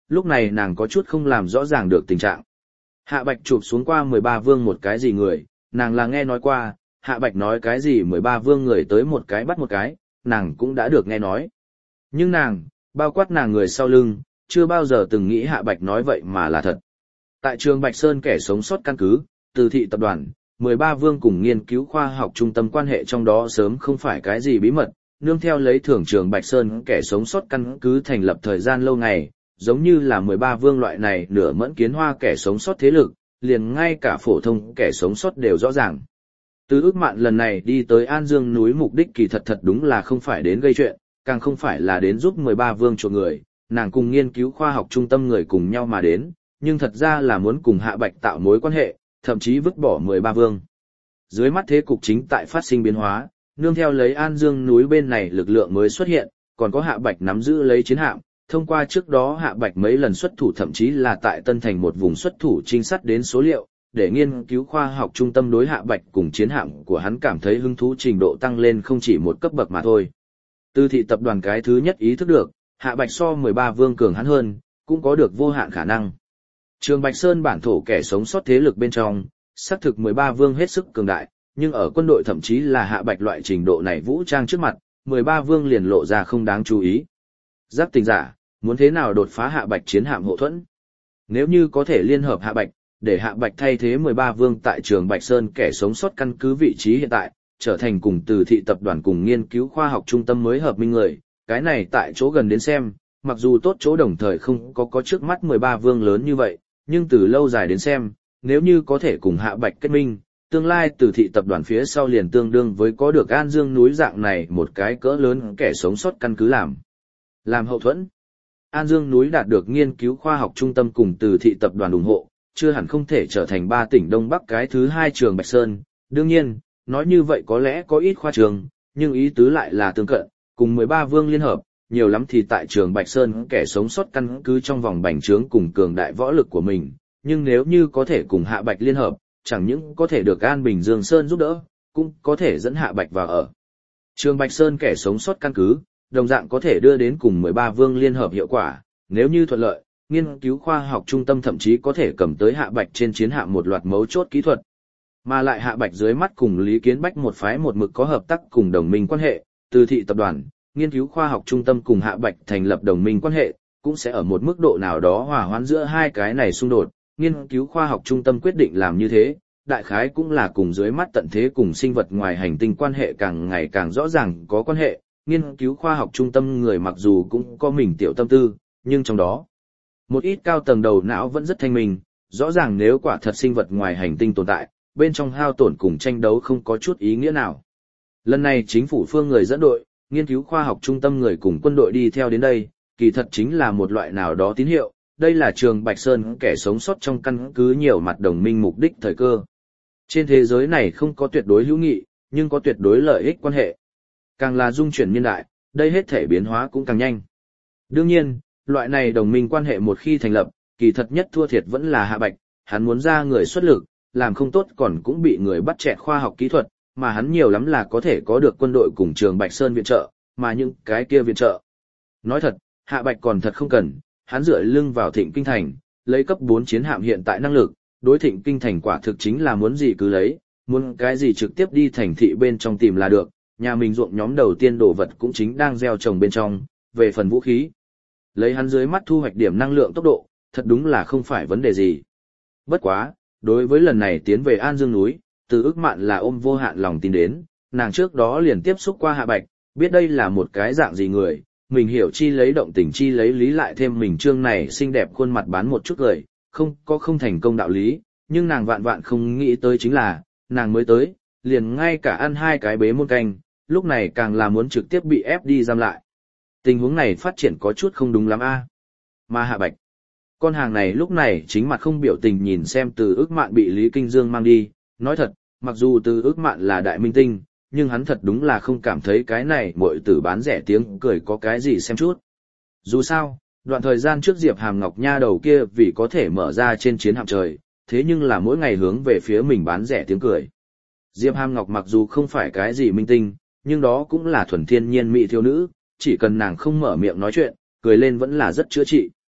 lúc này nàng có chút không làm rõ ràng được tình trạng. Hạ Bạch chụp xuống qua 13 vương một cái gì người, nàng là nghe nói qua, Hạ Bạch nói cái gì 13 vương người tới một cái bắt một cái, nàng cũng đã được nghe nói. Nhưng nàng, bao quát nàng người sau lưng, chưa bao giờ từng nghĩ Hạ Bạch nói vậy mà là thật. Tại trường Bạch Sơn kẻ sống sót căn cứ, Từ thị tập đoàn, 13 vương cùng nghiên cứu khoa học trung tâm quan hệ trong đó sớm không phải cái gì bí mật, nương theo lấy thưởng trường Bạch Sơn kẻ sống sót căn cứ thành lập thời gian lâu ngày, giống như là 13 vương loại này nửa mẫn kiến hoa kẻ sống sót thế lực, liền ngay cả phổ thông kẻ sống sót đều rõ ràng. Từ ước mạn lần này đi tới An Dương núi mục đích kỳ thật đúng là không phải đến gây chuyện, càng không phải là đến giúp 13 vương chuộc người, nàng cùng nghiên cứu khoa học trung tâm người cùng nhau mà đến, nhưng thật ra là muốn cùng Hạ Bạch tạo mối quan hệ, thậm chí vứt bỏ 13 vương. Dưới mắt thế cục chính tại phát sinh biến hóa, nương theo lấy An Dương núi bên này lực lượng mới xuất hiện, còn có Hạ Bạch nắm giữ lấy chiến hạm, thông qua trước đó Hạ Bạch mấy lần xuất thủ thậm chí là tại Tân Thành một vùng xuất thủ trinh sát đến số liệu, để nghiên cứu khoa học trung tâm đối Hạ Bạch cùng chiến hạm của hắn cảm thấy hứng thú trình độ tăng lên không chỉ một cấp bậc mà thôi. Từ thị tập đoàn cái thứ nhất ý thức được, Hạ Bạch so 13 vương cường hắn hơn, cũng có được vô hạn khả năng. Trường Bạch Sơn bản thổ kẻ sống sót thế lực bên trong, xác thực 13 vương hết sức cường đại, nhưng ở quân đội thậm chí là Hạ Bạch loại trình độ này vũ trang trước mặt, 13 vương liền lộ ra không đáng chú ý. Giác tình giả, muốn thế nào đột phá Hạ Bạch chiến hạm hộ thuẫn? Nếu như có thể liên hợp Hạ Bạch, để Hạ Bạch thay thế 13 vương tại trường Bạch Sơn kẻ sống sót căn cứ vị trí hiện tại, trở thành cùng Từ thị tập đoàn cùng nghiên cứu khoa học trung tâm mới hợp minh người, cái này tại chỗ gần đến xem, mặc dù tốt chỗ đồng thời không có trước mắt 13 vương lớn như vậy, nhưng từ lâu dài đến xem, nếu như có thể cùng Hạ Bạch kết minh, tương lai Từ thị tập đoàn phía sau liền tương đương với có được An Dương núi dạng này một cái cỡ lớn kẻ sống sót căn cứ làm hậu thuẫn. An Dương núi đạt được nghiên cứu khoa học trung tâm cùng Từ thị tập đoàn ủng hộ, chưa hẳn không thể trở thành 3 tỉnh Đông Bắc cái thứ 2 trường Bạch Sơn. Đương nhiên, nói như vậy có lẽ có ít khoa trường, nhưng ý tứ lại là tương cận, cùng 13 vương liên hợp, nhiều lắm thì tại trường Bạch Sơn kẻ sống sót căn cứ trong vòng bành trướng cùng cường đại võ lực của mình, nhưng nếu như có thể cùng Hạ Bạch liên hợp, chẳng những có thể được An Bình Dương Sơn giúp đỡ, cũng có thể dẫn Hạ Bạch vào ở trường Bạch Sơn kẻ sống sót căn cứ, đồng dạng có thể đưa đến cùng 13 vương liên hợp hiệu quả, nếu như thuận lợi, nghiên cứu khoa học trung tâm thậm chí có thể cầm tới Hạ Bạch trên chiến hạm một loạt mấu chốt kỹ thuật. Mà lại Hạ Bạch dưới mắt cùng Lý Kiến Bách một phái một mực có hợp tác cùng đồng minh quan hệ, Từ thị tập đoàn, nghiên cứu khoa học trung tâm cùng Hạ Bạch thành lập đồng minh quan hệ, cũng sẽ ở một mức độ nào đó hòa hoãn giữa hai cái này xung đột. Nghiên cứu khoa học trung tâm quyết định làm như thế, đại khái cũng là cùng dưới mắt tận thế cùng sinh vật ngoài hành tinh quan hệ càng ngày càng rõ ràng có quan hệ. Nghiên cứu khoa học trung tâm người mặc dù cũng có mình tiểu tâm tư, nhưng trong đó, một ít cao tầng đầu não vẫn rất thanh minh, rõ ràng nếu quả thật sinh vật ngoài hành tinh tồn tại, bên trong hao tổn cùng tranh đấu không có chút ý nghĩa nào. Lần này chính phủ phương người dẫn đội, nghiên cứu khoa học trung tâm người cùng quân đội đi theo đến đây, kỳ thật chính là một loại nào đó tín hiệu, đây là trường Bạch Sơn kẻ sống sót trong căn cứ nhiều mặt đồng minh mục đích thời cơ. Trên thế giới này không có tuyệt đối hữu nghị, nhưng có tuyệt đối lợi ích quan hệ. Càng là dung chuyển niên đại, đây hết thể biến hóa cũng càng nhanh. Đương nhiên, loại này đồng minh quan hệ một khi thành lập, kỳ thật nhất thua thiệt vẫn là Hạ Bạch, hắn muốn ra người xuất lực, làm không tốt còn cũng bị người bắt chẹt khoa học kỹ thuật, mà hắn nhiều lắm là có thể có được quân đội cùng trường Bạch Sơn viện trợ, mà những cái kia viện trợ. Nói thật, Hạ Bạch còn thật không cần, hắn dựa lưng vào Thịnh Kinh Thành, lấy cấp 4 chiến hạm hiện tại năng lực, đối Thịnh Kinh Thành quả thực chính là muốn gì cứ lấy, muốn cái gì trực tiếp đi thành thị bên trong tìm là được, nhà mình ruộng nhóm đầu tiên đồ vật cũng chính đang gieo trồng bên trong, về phần vũ khí. Lấy hắn dưới mắt thu hoạch điểm năng lượng tốc độ, thật đúng là không phải vấn đề gì. Bất quá, đối với lần này tiến về An Dương núi, Từ Ước Mạn là ôm vô hạn lòng tin đến, nàng trước đó liền tiếp xúc qua Hạ Bạch, biết đây là một cái dạng gì người, mình hiểu chi lấy động tình chi lấy lý lại thêm mình trương này xinh đẹp khuôn mặt bán một chút lời, không có không thành công đạo lý, nhưng nàng vạn vạn không nghĩ tới chính là, nàng mới tới, liền ngay cả ăn 2 cái bế môn canh, lúc này càng là muốn trực tiếp bị ép đi giam lại. Tình huống này phát triển có chút không đúng lắm a. Mà Hạ Bạch, con hàng này lúc này chính mặt không biểu tình nhìn xem Từ Ước Mạn bị Lý Kinh Dương mang đi, nói thật, mặc dù Từ Ước Mạn là đại minh tinh, nhưng hắn thật đúng là không cảm thấy cái này muội tử bán rẻ tiếng cười có cái gì xem chút. Dù sao, đoạn thời gian trước Diệp Hàm Ngọc nha đầu kia vì có thể mở ra trên chiến hạm trời, thế nhưng là mỗi ngày hướng về phía mình bán rẻ tiếng cười. Diệp Hàm Ngọc mặc dù không phải cái gì minh tinh, nhưng đó cũng là thuần thiên nhiên mỹ thiếu nữ, chỉ cần nàng không mở miệng nói chuyện, cười lên vẫn là rất chữa trị.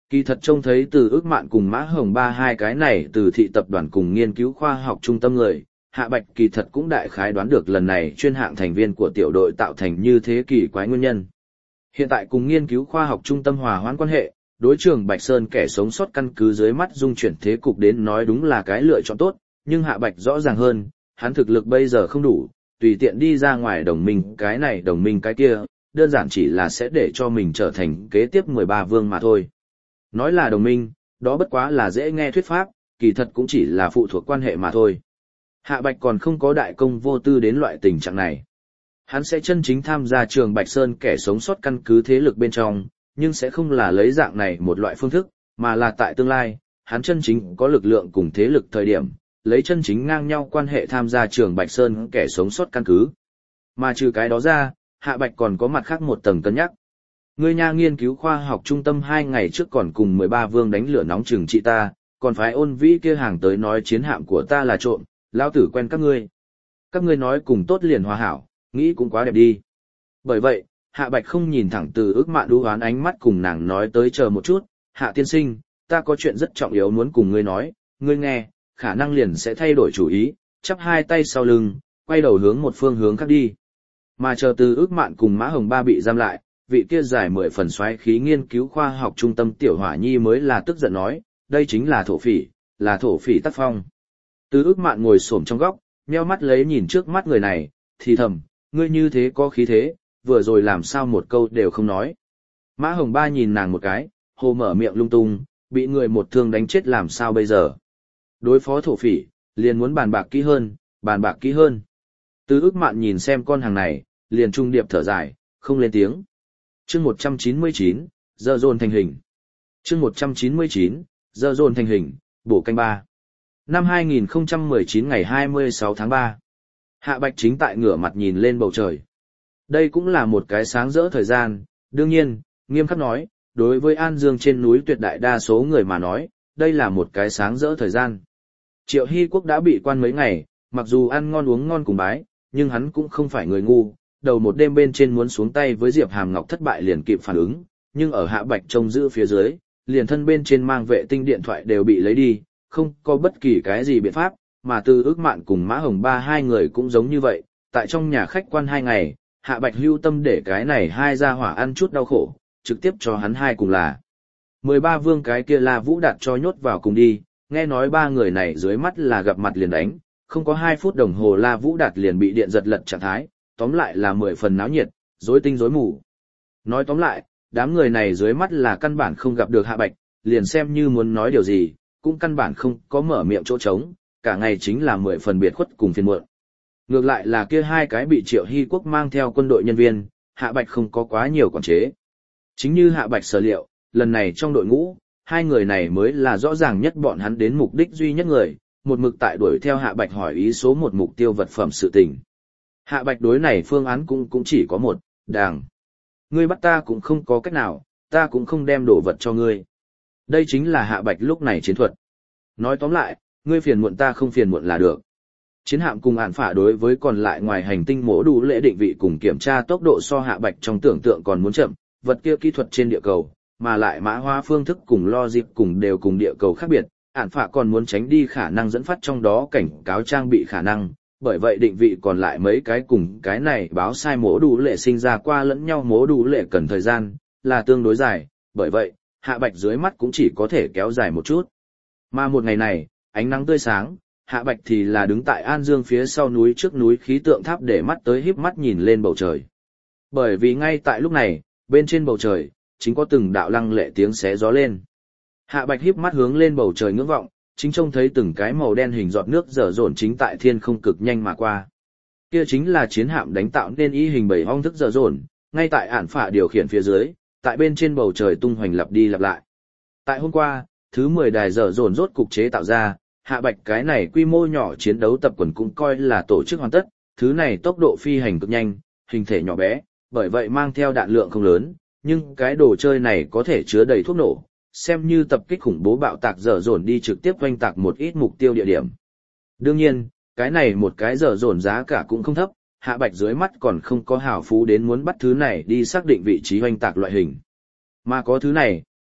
Kỳ thật trông thấy từ ước mạn cùng Mã Hồng Ba hai cái này từ thị tập đoàn cùng nghiên cứu khoa học trung tâm người, Hạ Bạch kỳ thật cũng đại khái đoán được lần này chuyên hạng thành viên của tiểu đội tạo thành như thế kỳ quái nguyên nhân. Hiện tại cùng nghiên cứu khoa học trung tâm hòa hoãn quan hệ, đối trường Bạch Sơn kẻ sống sót căn cứ dưới mắt dung chuyển thế cục đến nói đúng là cái lựa chọn tốt, nhưng Hạ Bạch rõ ràng hơn, hắn thực lực bây giờ không đủ, tùy tiện đi ra ngoài đồng minh cái này đồng minh cái kia, đơn giản chỉ là sẽ để cho mình trở thành kế tiếp 13 vương mà thôi. Nói là đồng minh, đó bất quá là dễ nghe thuyết pháp, kỳ thật cũng chỉ là phụ thuộc quan hệ mà thôi. Hạ Bạch còn không có đại công vô tư đến loại tình trạng này. Hắn sẽ chân chính tham gia trường Bạch Sơn kẻ sống sót căn cứ thế lực bên trong, nhưng sẽ không là lấy dạng này một loại phương thức, mà là tại tương lai, hắn chân chính có lực lượng cùng thế lực thời điểm, lấy chân chính ngang nhau quan hệ tham gia trường Bạch Sơn kẻ sống sót căn cứ. Mà trừ cái đó ra, Hạ Bạch còn có mặt khác một tầng cân nhắc. Ngươi nha nghiên cứu khoa học trung tâm 2 ngày trước còn cùng 13 vương đánh lửa nóng trừng trị ta, còn phải Ôn Vĩ kia hàng tới nói chiến hạm của ta là trộm, lão tử quen các ngươi. Các ngươi nói cùng tốt liền hòa hảo, nghĩ cũng quá đẹp đi. Bởi vậy, Hạ Bạch không nhìn thẳng từ ước mạn đú hoán ánh mắt cùng nàng nói tới chờ một chút, Hạ tiên sinh, ta có chuyện rất trọng yếu muốn cùng ngươi nói, ngươi nghe, khả năng liền sẽ thay đổi chủ ý, chắp hai tay sau lưng, quay đầu hướng một phương hướng khác đi. Mà chờ từ ước mạn cùng Mã Hồng Ba bị giam lại, vị kia giải 10 phần xoáy khí nghiên cứu khoa học trung tâm tiểu hỏa nhi mới là tức giận nói, đây chính là thổ phỉ tác phong. Từ ước mạn ngồi xổm trong góc, nheo mắt lấy nhìn trước mắt người này, thì thầm, ngươi như thế có khí thế, vừa rồi làm sao một câu đều không nói. Mã Hồng Ba nhìn nàng một cái, hồ mở miệng lung tung, bị người một thương đánh chết làm sao bây giờ. Đối phó thổ phỉ, liền muốn bàn bạc kỹ hơn. Từ ước mạn nhìn xem con hàng này, liền trung điệp thở dài, không lên tiếng. Chương 199, giờ dồn thành hình. Chương 199, giờ dồn thành hình, bổ canh 3. Năm 2019 ngày 26 tháng 3. Hạ Bạch chính tại ngửa mặt nhìn lên bầu trời. Đây cũng là một cái sáng rỡ thời gian, đương nhiên, nghiêm khắc nói, đối với An Dương trên núi tuyệt đại đa số người mà nói, đây là một cái sáng rỡ thời gian. Triệu Hy Quốc đã bị quan mấy ngày, mặc dù ăn ngon uống ngon cùng bái, nhưng hắn cũng không phải người ngu, đầu một đêm bên trên muốn xuống tay với Diệp Hàm Ngọc thất bại liền kịp phản ứng, nhưng ở Hạ Bạch trông giữ phía dưới, liền thân bên trên mang vệ tinh điện thoại đều bị lấy đi, không có bất kỳ cái gì biện pháp, mà từ ước mạn cùng Mã Hồng Ba hai người cũng giống như vậy, tại trong nhà khách quan 2 ngày, Hạ Bạch hưu tâm để cái này hai gia hỏa ăn chút đau khổ, trực tiếp cho hắn hai cùng là 13 vương cái kia La Vũ Đạt cho nhốt vào cùng đi, nghe nói 3 người này dưới mắt là gặp mặt liền đánh, không có 2 phút đồng hồ La Vũ Đạt liền bị điện giật lật trạng thái, tóm lại là 10 phần náo nhiệt, rối tinh rối mù. Nói tóm lại, đám người này dưới mắt là căn bản không gặp được Hạ Bạch, liền xem như muốn nói điều gì, cũng căn bản không có mở miệng chỗ trống, cả ngày chính là 10 phần biệt khuất cùng phiền muộn. Ngược lại là kia 2 cái bị Triệu Hy Quốc mang theo quân đội nhân viên, Hạ Bạch không có quá nhiều quản chế. Chính như Hạ Bạch sở liệu, lần này trong đội ngũ, 2 người này mới là rõ ràng nhất bọn hắn đến mục đích duy nhất người, một mực tại đuổi theo Hạ Bạch hỏi ý số 1 mục tiêu vật phẩm sự tình. Hạ Bạch đối này phương án cũng chỉ có một, đàng. Ngươi bắt ta cũng không có cách nào, ta cũng không đem đồ vật cho ngươi. Đây chính là Hạ Bạch lúc này chiến thuật. Nói tóm lại, ngươi phiền muộn ta không phiền muộn là được. Chiến hạm cùng ản phả đối với còn lại ngoài hành tinh mổ đủ lễ định vị cùng kiểm tra tốc độ so Hạ Bạch trong tưởng tượng còn muốn chậm, vật kia kỹ thuật trên địa cầu, mà lại mã hóa phương thức cùng logic cùng đều cùng địa cầu khác biệt, ản phả còn muốn tránh đi khả năng dẫn phát trong đó cảnh cáo trang bị khả năng, bởi vậy định vị còn lại mấy cái cùng cái này báo sai mổ đủ lệ sinh ra qua lẫn nhau mổ đủ lệ cần thời gian, là tương đối dài, bởi vậy, Hạ Bạch dưới mắt cũng chỉ có thể kéo dài một chút. Mà một ngày này, ánh nắng tươi sáng, Hạ Bạch thì là đứng tại An Dương phía sau núi trước núi khí tượng tháp để mắt tới híp mắt nhìn lên bầu trời. Bởi vì ngay tại lúc này, bên trên bầu trời, chính có từng đạo lăng lệ tiếng xé gió lên. Hạ Bạch híp mắt hướng lên bầu trời ngưỡng vọng, chính trông thấy từng cái màu đen hình giọt nước dở dồn chính tại thiên không cực nhanh mà qua. Kia chính là chiến hạm đánh tạo nên y hình bảy hong thức dở dồn, ngay tại ản phả điều khiển phía dưới, tại bên trên bầu trời tung hoành lặp đi lặp lại. Tại hôm qua, thứ 10 đài dở dồn rốt cục chế tạo ra, Hạ Bạch cái này quy mô nhỏ chiến đấu tập quần cũng coi là tổ chức hoàn tất, thứ này tốc độ phi hành cực nhanh, hình thể nhỏ bé, bởi vậy mang theo đạn lượng không lớn, nhưng cái đồ chơi này có thể chứa đầy thuốc nổ, xem như tập kích khủng bố bạo tạc dở dồn đi trực tiếp oanh tạc một ít mục tiêu địa điểm. Đương nhiên, cái này một cái dở dồn giá cả cũng không thấp, Hạ Bạch dưới mắt còn không có hào phú đến muốn bắt thứ này đi xác định vị trí oanh tạc loại hình. Mà có thứ này,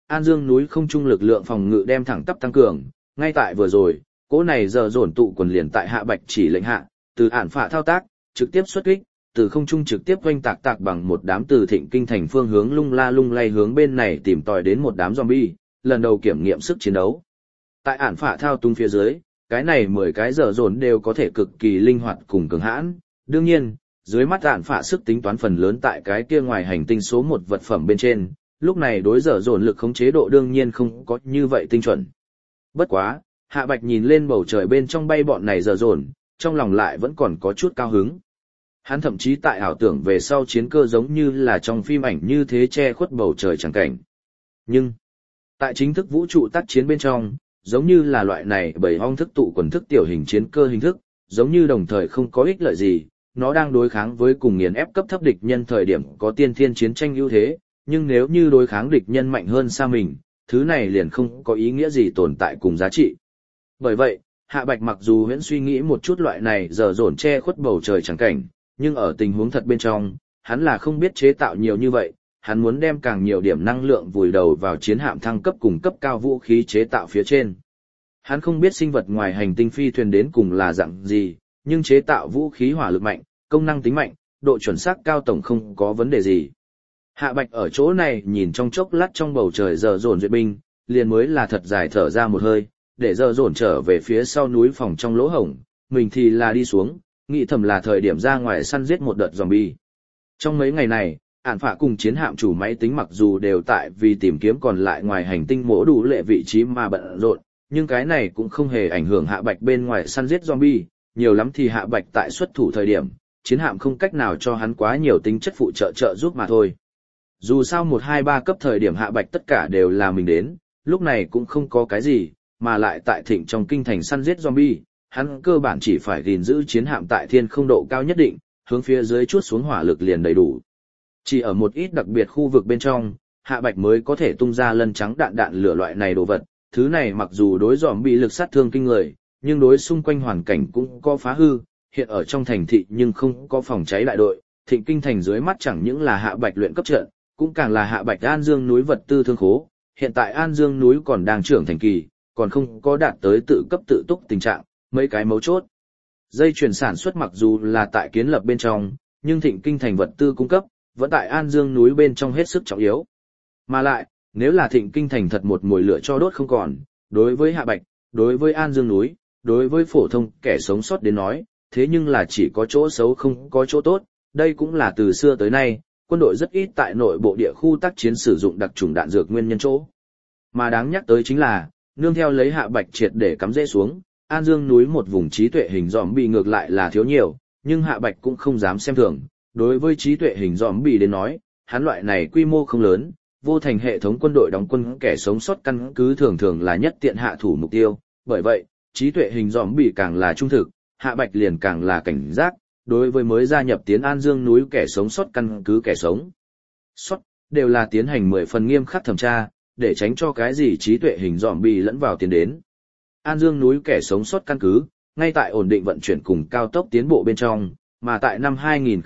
An Dương núi không trung lực lượng phòng ngự đem thẳng tắp tăng cường, ngay tại vừa rồi, cỗ này giờ dồn tụ quần liền tại Hạ Bạch chỉ lệnh hạ, từ ản phạ thao tác, trực tiếp xuất kích, từ không trung trực tiếp oanh tạc tạc bằng một đám từ Thịnh Kinh thành phương hướng lung la lung lay hướng bên này tìm tòi đến một đám zombie, lần đầu kiểm nghiệm sức chiến đấu. Tại ản phạ thao tung phía dưới, cái này 10 cái giờ dồn đều có thể cực kỳ linh hoạt cùng cường hãn, đương nhiên, dưới mắt ản phạ sức tính toán phần lớn tại cái kia ngoài hành tinh số 1 vật phẩm bên trên, lúc này đối giờ dồn lực khống chế độ đương nhiên không có như vậy tinh chuẩn. Bất quá, Hạ Bạch nhìn lên bầu trời bên trong bay bọn này giờ dồn, trong lòng lại vẫn còn có chút cao hứng. Hắn thậm chí tại ảo tưởng về sau chiến cơ giống như là trong phim ảnh như thế che khuất bầu trời chẳng cảnh. Nhưng, tại chính thức vũ trụ tác chiến bên trong, giống như là loại này bởi hong thức tụ quần thức tiểu hình chiến cơ hình thức, giống như đồng thời không có ích lợi gì, nó đang đối kháng với cùng nghiền ép cấp thấp địch nhân thời điểm có tiên thiên chiến tranh ưu thế, nhưng nếu như đối kháng địch nhân mạnh hơn xa mình, thứ này liền không có ý nghĩa gì tồn tại cùng giá trị. Bởi vậy, Hạ Bạch mặc dù huyễn suy nghĩ một chút loại này giờ dồn che khuất bầu trời chẳng cảnh, nhưng ở tình huống thật bên trong, hắn là không biết chế tạo nhiều như vậy, hắn muốn đem càng nhiều điểm năng lượng vùi đầu vào chiến hạm thăng cấp cùng cấp cao vũ khí chế tạo phía trên. Hắn không biết sinh vật ngoài hành tinh phi thuyền đến cùng là dạng gì, nhưng chế tạo vũ khí hỏa lực mạnh, công năng tính mạnh, độ chuẩn xác cao tổng không có vấn đề gì. Hạ Bạch ở chỗ này nhìn trong chốc lát trong bầu trời giờ dồn duyệt binh, liền mới là thật dài thở ra một hơi, để giờ dồn trở về phía sau núi phòng trong lỗ hổng, mình thì là đi xuống, nghĩ thầm là thời điểm ra ngoài săn giết một đợt zombie. Trong mấy ngày này, ản phạ cùng chiến hạm chủ máy tính mặc dù đều tại vì tìm kiếm còn lại ngoài hành tinh mỗ đủ lệ vị trí mà bận rộn, nhưng cái này cũng không hề ảnh hưởng Hạ Bạch bên ngoài săn giết zombie, nhiều lắm thì Hạ Bạch tại xuất thủ thời điểm, chiến hạm không cách nào cho hắn quá nhiều tính chất phụ trợ giúp mà thôi. Dù sao 1, 2, 3 cấp thời điểm Hạ Bạch tất cả đều là mình đến, lúc này cũng không có cái gì, mà lại tại Thịnh trong kinh thành săn giết zombie, hắn cơ bản chỉ phải gìn giữ chiến hạm tại thiên không độ cao nhất định, hướng phía dưới chuốt xuống hỏa lực liền đầy đủ. Chỉ ở một ít đặc biệt khu vực bên trong, Hạ Bạch mới có thể tung ra lân trắng đạn lửa loại này đồ vật, thứ này mặc dù đối zombie lực sát thương kinh người, nhưng đối xung quanh hoàn cảnh cũng có phá hư, hiện ở trong thành thị nhưng không có phòng cháy đại đội, Thịnh kinh thành dưới mắt chẳng những là Hạ Bạch luyện cấp trận, cũng càng là Hạ Bạch An Dương núi vật tư thương khố, hiện tại An Dương núi còn đang trưởng thành kỳ, còn không có đạt tới tự cấp tự túc tình trạng, mấy cái mấu chốt. Dây chuyển sản xuất mặc dù là tại kiến lập bên trong, nhưng Thịnh kinh thành vật tư cung cấp, vẫn tại An Dương núi bên trong hết sức trọng yếu. Mà lại, nếu là Thịnh kinh thành thật một mùi lửa cho đốt không còn, đối với Hạ Bạch, đối với An Dương núi, đối với phổ thông kẻ sống sót đến nói, thế nhưng là chỉ có chỗ xấu không có chỗ tốt, đây cũng là từ xưa tới nay, quân đội rất ít tại nội bộ địa khu tác chiến sử dụng đặc trùng đạn dược nguyên nhân chỗ. Mà đáng nhắc tới chính là, nương theo lấy Hạ Bạch triệt để cắm rễ xuống, An Dương núi một vùng trí tuệ hình zombie ngược lại là thiếu nhiều, nhưng Hạ Bạch cũng không dám xem thường, đối với trí tuệ hình zombie đến nói, hắn loại này quy mô không lớn, vô thành hệ thống quân đội đóng quân kẻ sống sót căn cứ thường thường là nhất tiện hạ thủ mục tiêu, bởi vậy, trí tuệ hình zombie càng là trung thực, Hạ Bạch liền càng là cảnh giác, đối với mới gia nhập tiến An Dương núi kẻ sống sót căn cứ kẻ sống sót, đều là tiến hành 10 phần nghiêm khắc thẩm tra, để tránh cho cái gì trí tuệ hình zombie lẫn vào tiến đến. An Dương núi kẻ sống sót căn cứ, ngay tại ổn định vận chuyển cùng cao tốc tiến bộ bên trong, mà tại năm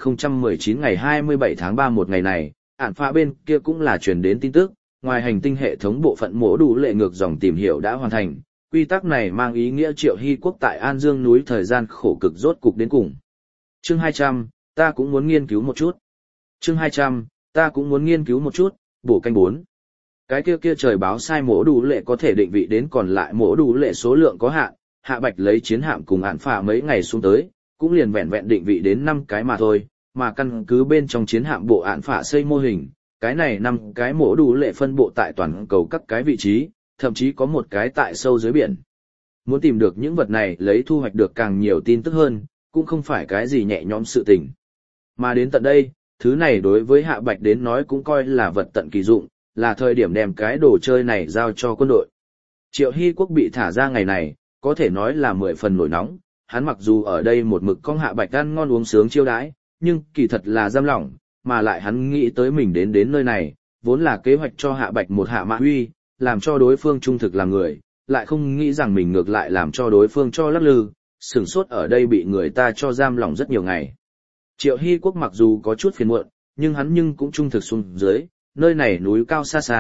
2019 ngày 27 tháng 3 một ngày này, ản phạ bên kia cũng là truyền đến tin tức, ngoài hành tinh hệ thống bộ phận mổ đủ lệ ngược dòng tìm hiểu đã hoàn thành, quy tắc này mang ý nghĩa Triệu Hy Quốc tại An Dương núi thời gian khổ cực rốt cục đến cùng. Chương 200, ta cũng muốn nghiên cứu một chút. Chương 200, ta cũng muốn nghiên cứu một chút, bổ canh 4. Cái kia trời báo sai mổ đủ lệ có thể định vị đến còn lại mổ đủ lệ số lượng có hạn, Hạ Bạch lấy chiến hạm cùng ản phạ mấy ngày xuống tới, cũng liền vẹn vẹn định vị đến 5 cái mà thôi, mà căn cứ bên trong chiến hạm bộ ản phạ xây mô hình, cái này 5 cái mổ đủ lệ phân bộ tại toàn cầu các cái vị trí, thậm chí có một cái tại sâu dưới biển. Muốn tìm được những vật này lấy thu hoạch được càng nhiều tin tức hơn, cũng không phải cái gì nhẹ nhõm sự tình. Mà đến tận đây, thứ này đối với Hạ Bạch đến nói cũng coi là vật tận kỳ dụng, là thời điểm đem cái đồ chơi này giao cho quân đội. Triệu Hy Quốc bị thả ra ngày này, có thể nói là 10 phần nổi nóng, hắn mặc dù ở đây một mực con Hạ Bạch ăn ngon uống sướng chiêu đãi, nhưng kỳ thật là giam lỏng, mà lại hắn nghĩ tới mình đến nơi này, vốn là kế hoạch cho Hạ Bạch một hạ mã huy, làm cho đối phương trung thực làm người, lại không nghĩ rằng mình ngược lại làm cho đối phương cho lắc lư, sửng sốt ở đây bị người ta cho giam lỏng rất nhiều ngày. Triệu Hy Quốc mặc dù có chút phiền muộn, nhưng hắn cũng trung thực xuống dưới, nơi này núi cao xa xa,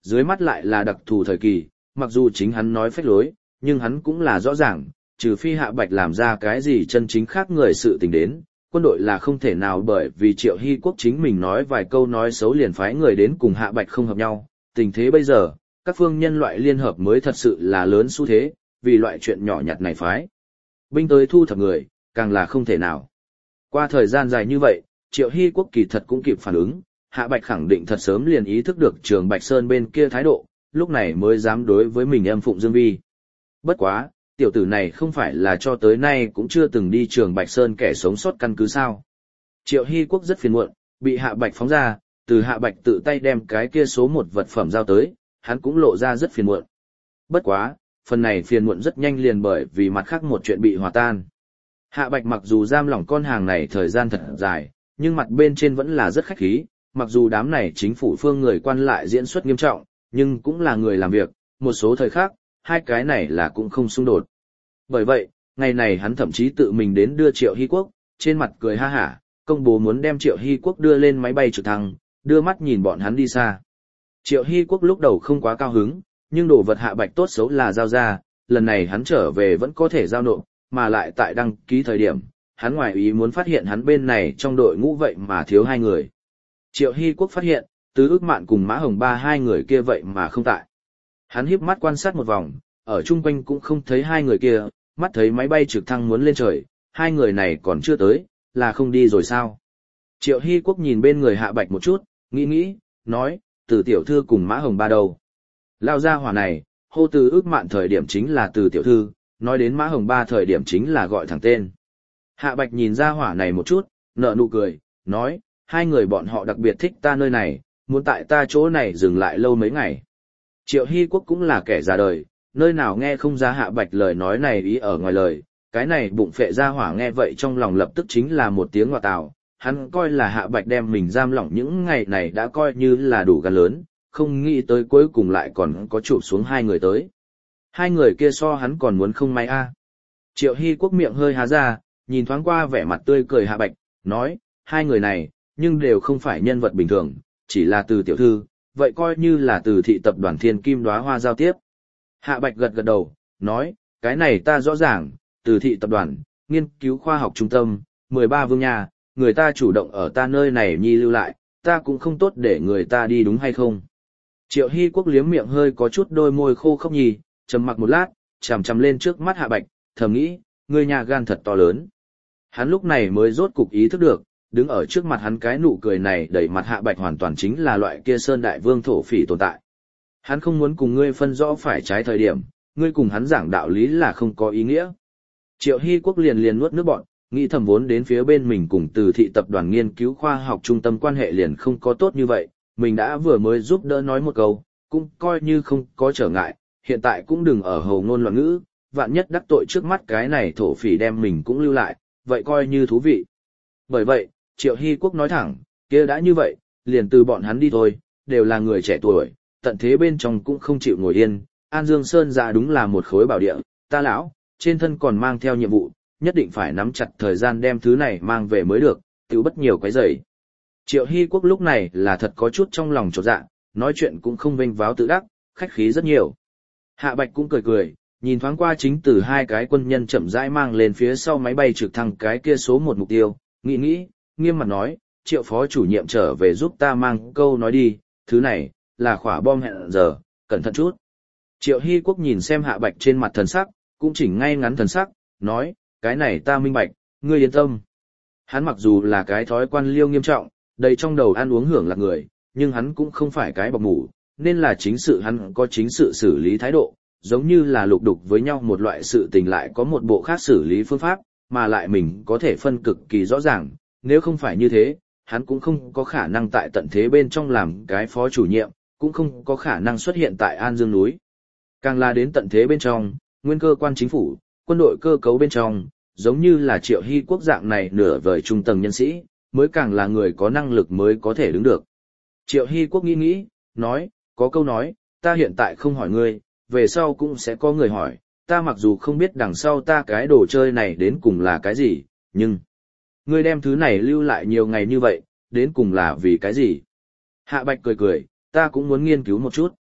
dưới mắt lại là đặc thù thời kỳ, mặc dù chính hắn nói phách lối, nhưng hắn cũng là rõ ràng, trừ phi Hạ Bạch làm ra cái gì chân chính khác người sự tình đến, quân đội là không thể nào bởi vì Triệu Hy Quốc chính mình nói vài câu nói xấu liền phái người đến cùng Hạ Bạch không hợp nhau. Tình thế bây giờ, các phương nhân loại liên hợp mới thật sự là lớn xu thế, vì loại chuyện nhỏ nhặt này phái binh tới thu thập người, càng là không thể nào. Qua thời gian dài như vậy, Triệu Hy Quốc kỳ thật cũng kịp phản ứng, Hạ Bạch khẳng định thật sớm liền ý thức được Trường Bạch Sơn bên kia thái độ, lúc này mới dám đối với mình âm phụng dương vi. Bất quá, tiểu tử này không phải là cho tới nay cũng chưa từng đi Trường Bạch Sơn kẻ sống sót căn cứ sao. Triệu Hy Quốc rất phiền muộn, bị Hạ Bạch phóng ra, từ Hạ Bạch tự tay đem cái kia số một vật phẩm giao tới, hắn cũng lộ ra rất phiền muộn. Bất quá, phần này phiền muộn rất nhanh liền bởi vì mặt khác một chuyện bị hòa tan. Hạ Bạch mặc dù giam lỏng con hàng này thời gian thật dài, nhưng mặt bên trên vẫn là rất khách khí, mặc dù đám này chính phủ phương người quan lại diễn xuất nghiêm trọng, nhưng cũng là người làm việc, một số thời khác, hai cái này là cũng không xung đột. Bởi vậy, ngày này hắn thậm chí tự mình đến đưa Triệu Hy Quốc, trên mặt cười ha hả, công bố muốn đem Triệu Hy Quốc đưa lên máy bay trực thăng, đưa mắt nhìn bọn hắn đi xa. Triệu Hy Quốc lúc đầu không quá cao hứng, nhưng đồ vật Hạ Bạch tốt xấu là giao ra, lần này hắn trở về vẫn có thể giao nộp, mà lại tại đăng ký thời điểm, hắn ngoài ý muốn phát hiện hắn bên này trong đội ngũ vậy mà thiếu hai người. Triệu Hy Quốc phát hiện, Tứ Ức Mạn cùng Mã Hồng Ba hai người kia vậy mà không tại. Hắn híp mắt quan sát một vòng, ở chung quanh cũng không thấy hai người kia, mắt thấy máy bay trực thăng muốn lên trời, hai người này còn chưa tới, là không đi rồi sao? Triệu Hy Quốc nhìn bên người Hạ Bạch một chút, nghĩ, nói, Từ tiểu thư cùng Mã Hồng Ba đâu? Lao ra hỏa này, hô Tứ Ức Mạn thời điểm chính là Từ tiểu thư, nói đến Mã Hồng Ba thời điểm chính là gọi thẳng tên. Hạ Bạch nhìn ra hỏa này một chút, nở nụ cười, nói, hai người bọn họ đặc biệt thích ta nơi này, muốn tại ta chỗ này dừng lại lâu mấy ngày. Triệu Hy Quốc cũng là kẻ già đời, nơi nào nghe không ra Hạ Bạch lời nói này ý ở ngoài lời, cái này bụng phệ ra hỏa nghe vậy trong lòng lập tức chính là một tiếng ngọa tào, hắn coi là Hạ Bạch đem mình giam lỏng những ngày này đã coi như là đủ gan lớn, không nghĩ tới cuối cùng lại còn có chụp xuống hai người tới. Hai người kia so hắn còn muốn không may a. Triệu Hy Quốc miệng hơi há ra, nhìn thoáng qua vẻ mặt tươi cười Hạ Bạch, nói, hai người này, nhưng đều không phải nhân vật bình thường, chỉ là Từ tiểu thư, vậy coi như là Từ thị tập đoàn Thiên Kim Đóa Hoa giao tiếp. Hạ Bạch gật gật đầu, nói, cái này ta rõ ràng, Từ thị tập đoàn, nghiên cứu khoa học trung tâm, 13 vương nhà, người ta chủ động ở ta nơi này nhi lưu lại, ta cũng không tốt để người ta đi đúng hay không. Triệu Hy Quốc liếm miệng hơi có chút đôi môi khô khốc nhì, trầm mặc một lát, chằm chằm lên trước mắt Hạ Bạch, thầm nghĩ, người nhà gan thật to lớn. Hắn lúc này mới rốt cục ý thức được, đứng ở trước mặt hắn cái nụ cười này đẩy mặt Hạ Bạch hoàn toàn chính là loại kia Sơn Đại Vương thổ phỉ tồn tại. Hắn không muốn cùng ngươi phân rõ phải trái thời điểm, ngươi cùng hắn giảng đạo lý là không có ý nghĩa. Triệu Hy Quốc liền nuốt nước bọt, nghĩ thầm vốn đến phía bên mình cùng Từ thị tập đoàn nghiên cứu khoa học trung tâm quan hệ liền không có tốt như vậy, mình đã vừa mới giúp đỡ nói một câu, cũng coi như không có trở ngại, hiện tại cũng đừng ở hầu ngôn loạn ngữ, vạn nhất đắc tội trước mắt cái này thổ phỉ đem mình cũng lưu lại, vậy coi như thú vị. Bởi vậy, Triệu Hy Quốc nói thẳng, kia đã như vậy, liền từ bọn hắn đi thôi, đều là người trẻ tuổi, tận thế bên trong cũng không chịu ngồi yên, An Dương Sơn dạ đúng là một khối bảo địa, ta lão, trên thân còn mang theo nhiệm vụ, nhất định phải nắm chặt thời gian đem thứ này mang về mới được, tự bất nhiều cái giày. Triệu Hy Quốc lúc này là thật có chút trong lòng chột dạ, nói chuyện cũng không vênh váo tự đắc, khách khí rất nhiều. Hạ Bạch cũng cười, nhìn thoáng qua chính từ hai cái quân nhân chậm rãi mang lên phía sau máy bay trực thăng cái kia số một mục tiêu, nghĩ, nghiêm mặt nói, Triệu phó chủ nhiệm trở về giúp ta mang câu nói đi, thứ này, là khỏa bom hẹn giờ, cẩn thận chút. Triệu Hy Quốc nhìn xem Hạ Bạch trên mặt thần sắc, cũng chỉnh ngay ngắn thần sắc, nói, cái này ta minh bạch, ngươi yên tâm. Hắn mặc dù là cái thói quan liêu nghiêm trọng, đầy trong đầu ăn uống hưởng lạc người, nhưng hắn cũng không phải cái bọc mủ, nên là chính sự hắn có chính sự xử lý thái độ, giống như là lục đục với nhau một loại sự tình lại có một bộ khác xử lý phương pháp, mà lại mình có thể phân cực kỳ rõ ràng, nếu không phải như thế, hắn cũng không có khả năng tại tận thế bên trong làm cái phó chủ nhiệm, cũng không có khả năng xuất hiện tại An Dương núi. Càng là đến tận thế bên trong, nguyên cơ quan chính phủ, quân đội cơ cấu bên trong, giống như là Triệu Hy Quốc dạng này nửa vời trung tầng nhân sĩ, mới càng là người có năng lực mới có thể đứng được. Triệu Hy Quốc nghĩ, nói, có câu nói, ta hiện tại không hỏi ngươi, về sau cũng sẽ có người hỏi, ta mặc dù không biết đằng sau ta cái đồ chơi này đến cùng là cái gì, nhưng ngươi đem thứ này lưu lại nhiều ngày như vậy, đến cùng là vì cái gì? Hạ Bạch cười, ta cũng muốn nghiên cứu một chút.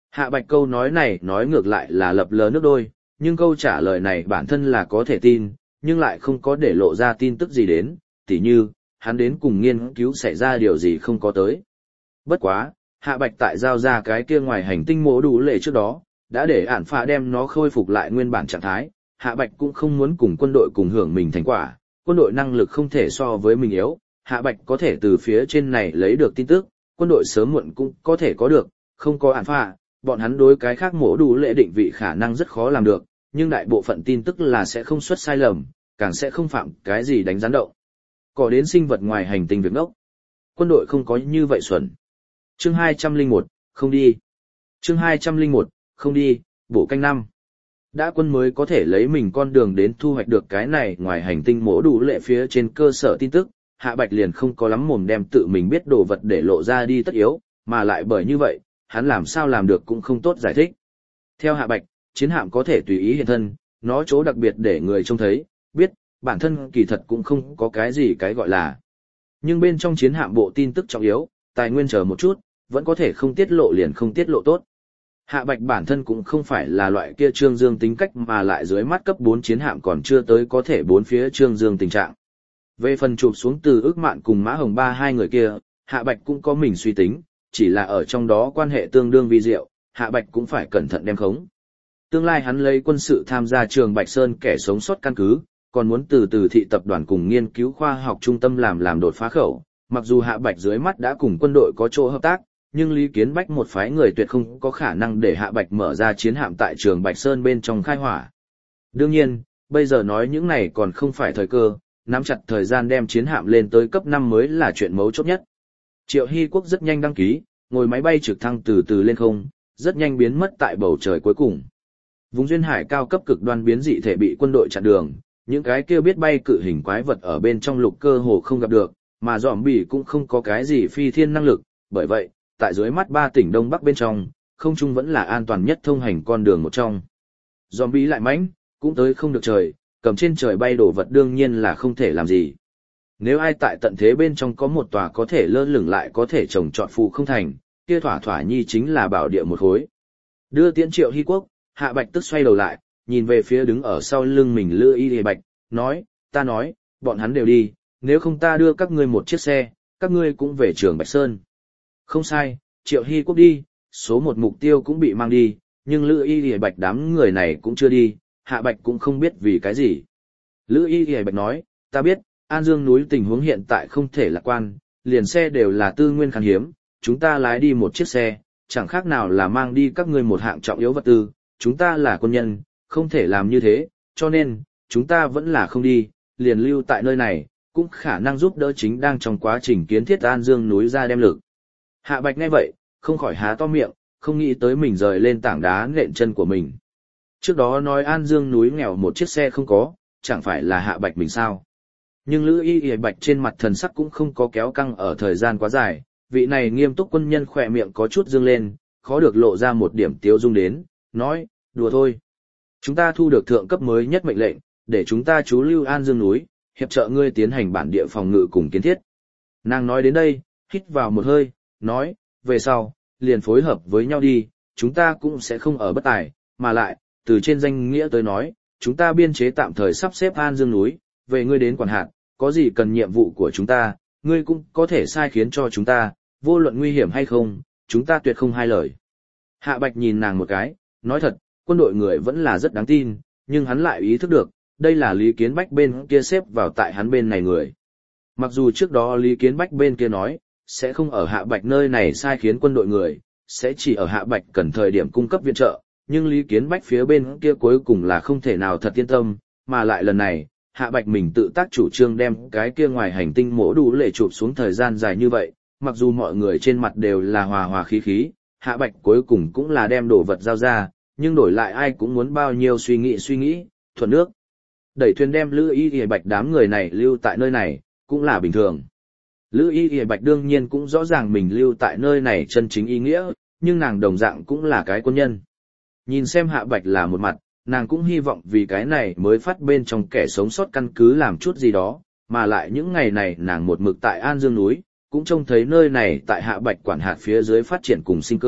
Hạ Bạch câu nói này nói ngược lại là lập lờ nước đôi, nhưng câu trả lời này bản thân là có thể tin, nhưng lại không có để lộ ra tin tức gì đến, tỉ như, hắn đến cùng nghiên cứu xảy ra điều gì không có tới. Bất quá, Hạ Bạch tại giao ra cái kia ngoài hành tinh mổ đủ lệ trước đó, đã để ản phạ đem nó khôi phục lại nguyên bản trạng thái, Hạ Bạch cũng không muốn cùng quân đội cùng hưởng mình thành quả, quân đội năng lực không thể so với mình yếu, Hạ Bạch có thể từ phía trên này lấy được tin tức, quân đội sớm muộn cũng có thể có được, không có ản phạ, bọn hắn đối cái khác mổ đủ lệ định vị khả năng rất khó làm được, nhưng đại bộ phận tin tức là sẽ không xuất sai lầm, càng sẽ không phạm cái gì đánh gián động. Có đến sinh vật ngoài hành tinh việc ngốc. Quân đội không có như vậy xuẩn. Chương 201, không đi. Chương 201, không đi, bổ canh năm. Đã quân mới có thể lấy mình con đường đến thu hoạch được cái này ngoài hành tinh mổ đủ lệ phía trên cơ sở tin tức, Hạ Bạch liền không có lắm mồm đem tự mình biết đồ vật để lộ ra đi tất yếu, mà lại bởi như vậy, hắn làm sao làm được cũng không tốt giải thích. Theo Hạ Bạch, chiến hạm có thể tùy ý hiện thân, nó chỗ đặc biệt để người trông thấy, biết, bản thân kỳ thật cũng không có cái gì cái gọi là. Nhưng bên trong chiến hạm bộ tin tức trọng yếu, tài nguyên chờ một chút, vẫn có thể không tiết lộ liền không tiết lộ tốt. Hạ Bạch bản thân cũng không phải là loại kia Trương Dương tính cách mà lại dưới mắt cấp 4 chiến hạm còn chưa tới có thể bốn phía Trương Dương tình trạng. Về phần chụp xuống từ ước mạn cùng Mã Hồng Ba hai người kia, Hạ Bạch cũng có mình suy tính, chỉ là ở trong đó quan hệ tương đương vi diệu, Hạ Bạch cũng phải cẩn thận đem khống. Tương lai hắn lấy quân sự tham gia trường Bạch Sơn kẻ sống sót căn cứ, còn muốn từ thị tập đoàn cùng nghiên cứu khoa học trung tâm làm đột phá khẩu, mặc dù Hạ Bạch dưới mắt đã cùng quân đội có chỗ hợp tác, nhưng Lý Kiến Bách một phái người tuyệt không có khả năng để Hạ Bạch mở ra chiến hạm tại trường Bạch Sơn bên trong khai hỏa. Đương nhiên, bây giờ nói những này còn không phải thời cơ, nắm chặt thời gian đem chiến hạm lên tới cấp 5 mới là chuyện mấu chốt nhất. Triệu Hy Quốc rất nhanh đăng ký, ngồi máy bay trực thăng từ từ lên không, rất nhanh biến mất tại bầu trời cuối cùng. Vùng duyên hải cao cấp cực đoan biến dị thể bị quân đội chặn đường, những cái kia biết bay cự hình quái vật ở bên trong lục cơ hồ không gặp được, mà zombie cũng không có cái gì phi thiên năng lực, bởi vậy, tại dưới mắt 3 tỉnh Đông Bắc bên trong, không trung vẫn là an toàn nhất thông hành con đường một trong. Zombie lại mãnh, cũng tới không được trời, cầm trên trời bay đổ vật đương nhiên là không thể làm gì. Nếu ai tại tận thế bên trong có một tòa có thể lơ lửng lại có thể trồng trọt phù không thành, kia thỏa nhi chính là bảo địa một khối. Đưa tiễn Triệu Hy Quốc, Hạ Bạch tức xoay đầu lại, nhìn về phía đứng ở sau lưng mình Lữ Y Bạch, nói, ta nói, bọn hắn đều đi, nếu không ta đưa các ngươi một chiếc xe, các ngươi cũng về trường Bạch Sơn. Không sai, Triệu Hy Quốc đi, số một mục tiêu cũng bị mang đi, nhưng Lữ Y Bạch đám người này cũng chưa đi, Hạ Bạch cũng không biết vì cái gì. Lữ Y Bạch nói, ta biết, An Dương núi tình huống hiện tại không thể lạc quan, liền xe đều là tư nguyên khan hiếm, chúng ta lái đi một chiếc xe, chẳng khác nào là mang đi các ngươi một hạng trọng yếu vật tư, chúng ta là quân nhân, không thể làm như thế, cho nên, chúng ta vẫn là không đi, liền lưu tại nơi này, cũng khả năng giúp đỡ chính đang trong quá trình kiến thiết An Dương núi ra đem lực. Hạ Bạch nghe vậy, không khỏi há to miệng, không nghĩ tới mình rời lên tảng đá nện chân của mình. Trước đó nói An Dương núi nghèo một chiếc xe không có, chẳng phải là Hạ Bạch mình sao. Nhưng Lữ Y Bạch trên mặt thần sắc cũng không có kéo căng ở thời gian quá dài, vị này nghiêm túc quân nhân khỏe miệng có chút dương lên, khó được lộ ra một điểm tiêu dung đến, nói, đùa thôi. Chúng ta thu được thượng cấp mới nhất mệnh lệnh, để chúng ta trú lưu An Dương núi, hiệp trợ ngươi tiến hành bản địa phòng ngự cùng kiến thiết. Nàng nói đến đây, hít vào một hơi, nói, về sau, liền phối hợp với nhau đi, chúng ta cũng sẽ không ở bất tài, mà lại, từ trên danh nghĩa tới nói, chúng ta biên chế tạm thời sắp xếp An Dương núi, về ngươi đến quản hạt, có gì cần nhiệm vụ của chúng ta, ngươi cũng có thể sai khiến cho chúng ta, vô luận nguy hiểm hay không, chúng ta tuyệt không hai lời. Hạ Bạch nhìn nàng một cái, nói thật, quân đội người vẫn là rất đáng tin, nhưng hắn lại ý thức được, đây là Lý Kiến Bách bên kia xếp vào tại hắn bên này người. Mặc dù trước đó Lý Kiến Bách bên kia nói, sẽ không ở Hạ Bạch nơi này sai khiến quân đội người, sẽ chỉ ở Hạ Bạch cần thời điểm cung cấp viện trợ, nhưng Lý Kiến Bách phía bên kia cuối cùng là không thể nào thật yên tâm, mà lại lần này, Hạ Bạch mình tự tác chủ trương đem cái kia ngoài hành tinh mổ đủ lệ chụp xuống thời gian dài như vậy, mặc dù mọi người trên mặt đều là hòa hòa khí khí, Hạ Bạch cuối cùng cũng là đem đồ vật giao ra, nhưng đổi lại ai cũng muốn bao nhiêu suy nghĩ, thuận nước. Đẩy thuyền đem Lữ Y Bạch đám người này lưu tại nơi này, cũng là bình thường. Lữ Y Bạch đương nhiên cũng rõ ràng mình lưu tại nơi này chân chính ý nghĩa, nhưng nàng đồng dạng cũng là cái quân nhân. Nhìn xem Hạ Bạch là một mặt, nàng cũng hy vọng vì cái này mới phát bên trong kẻ sống sót căn cứ làm chút gì đó, mà lại những ngày này nàng một mực tại An Dương núi, cũng trông thấy nơi này tại Hạ Bạch quản hạt phía dưới phát triển cùng sinh cơ,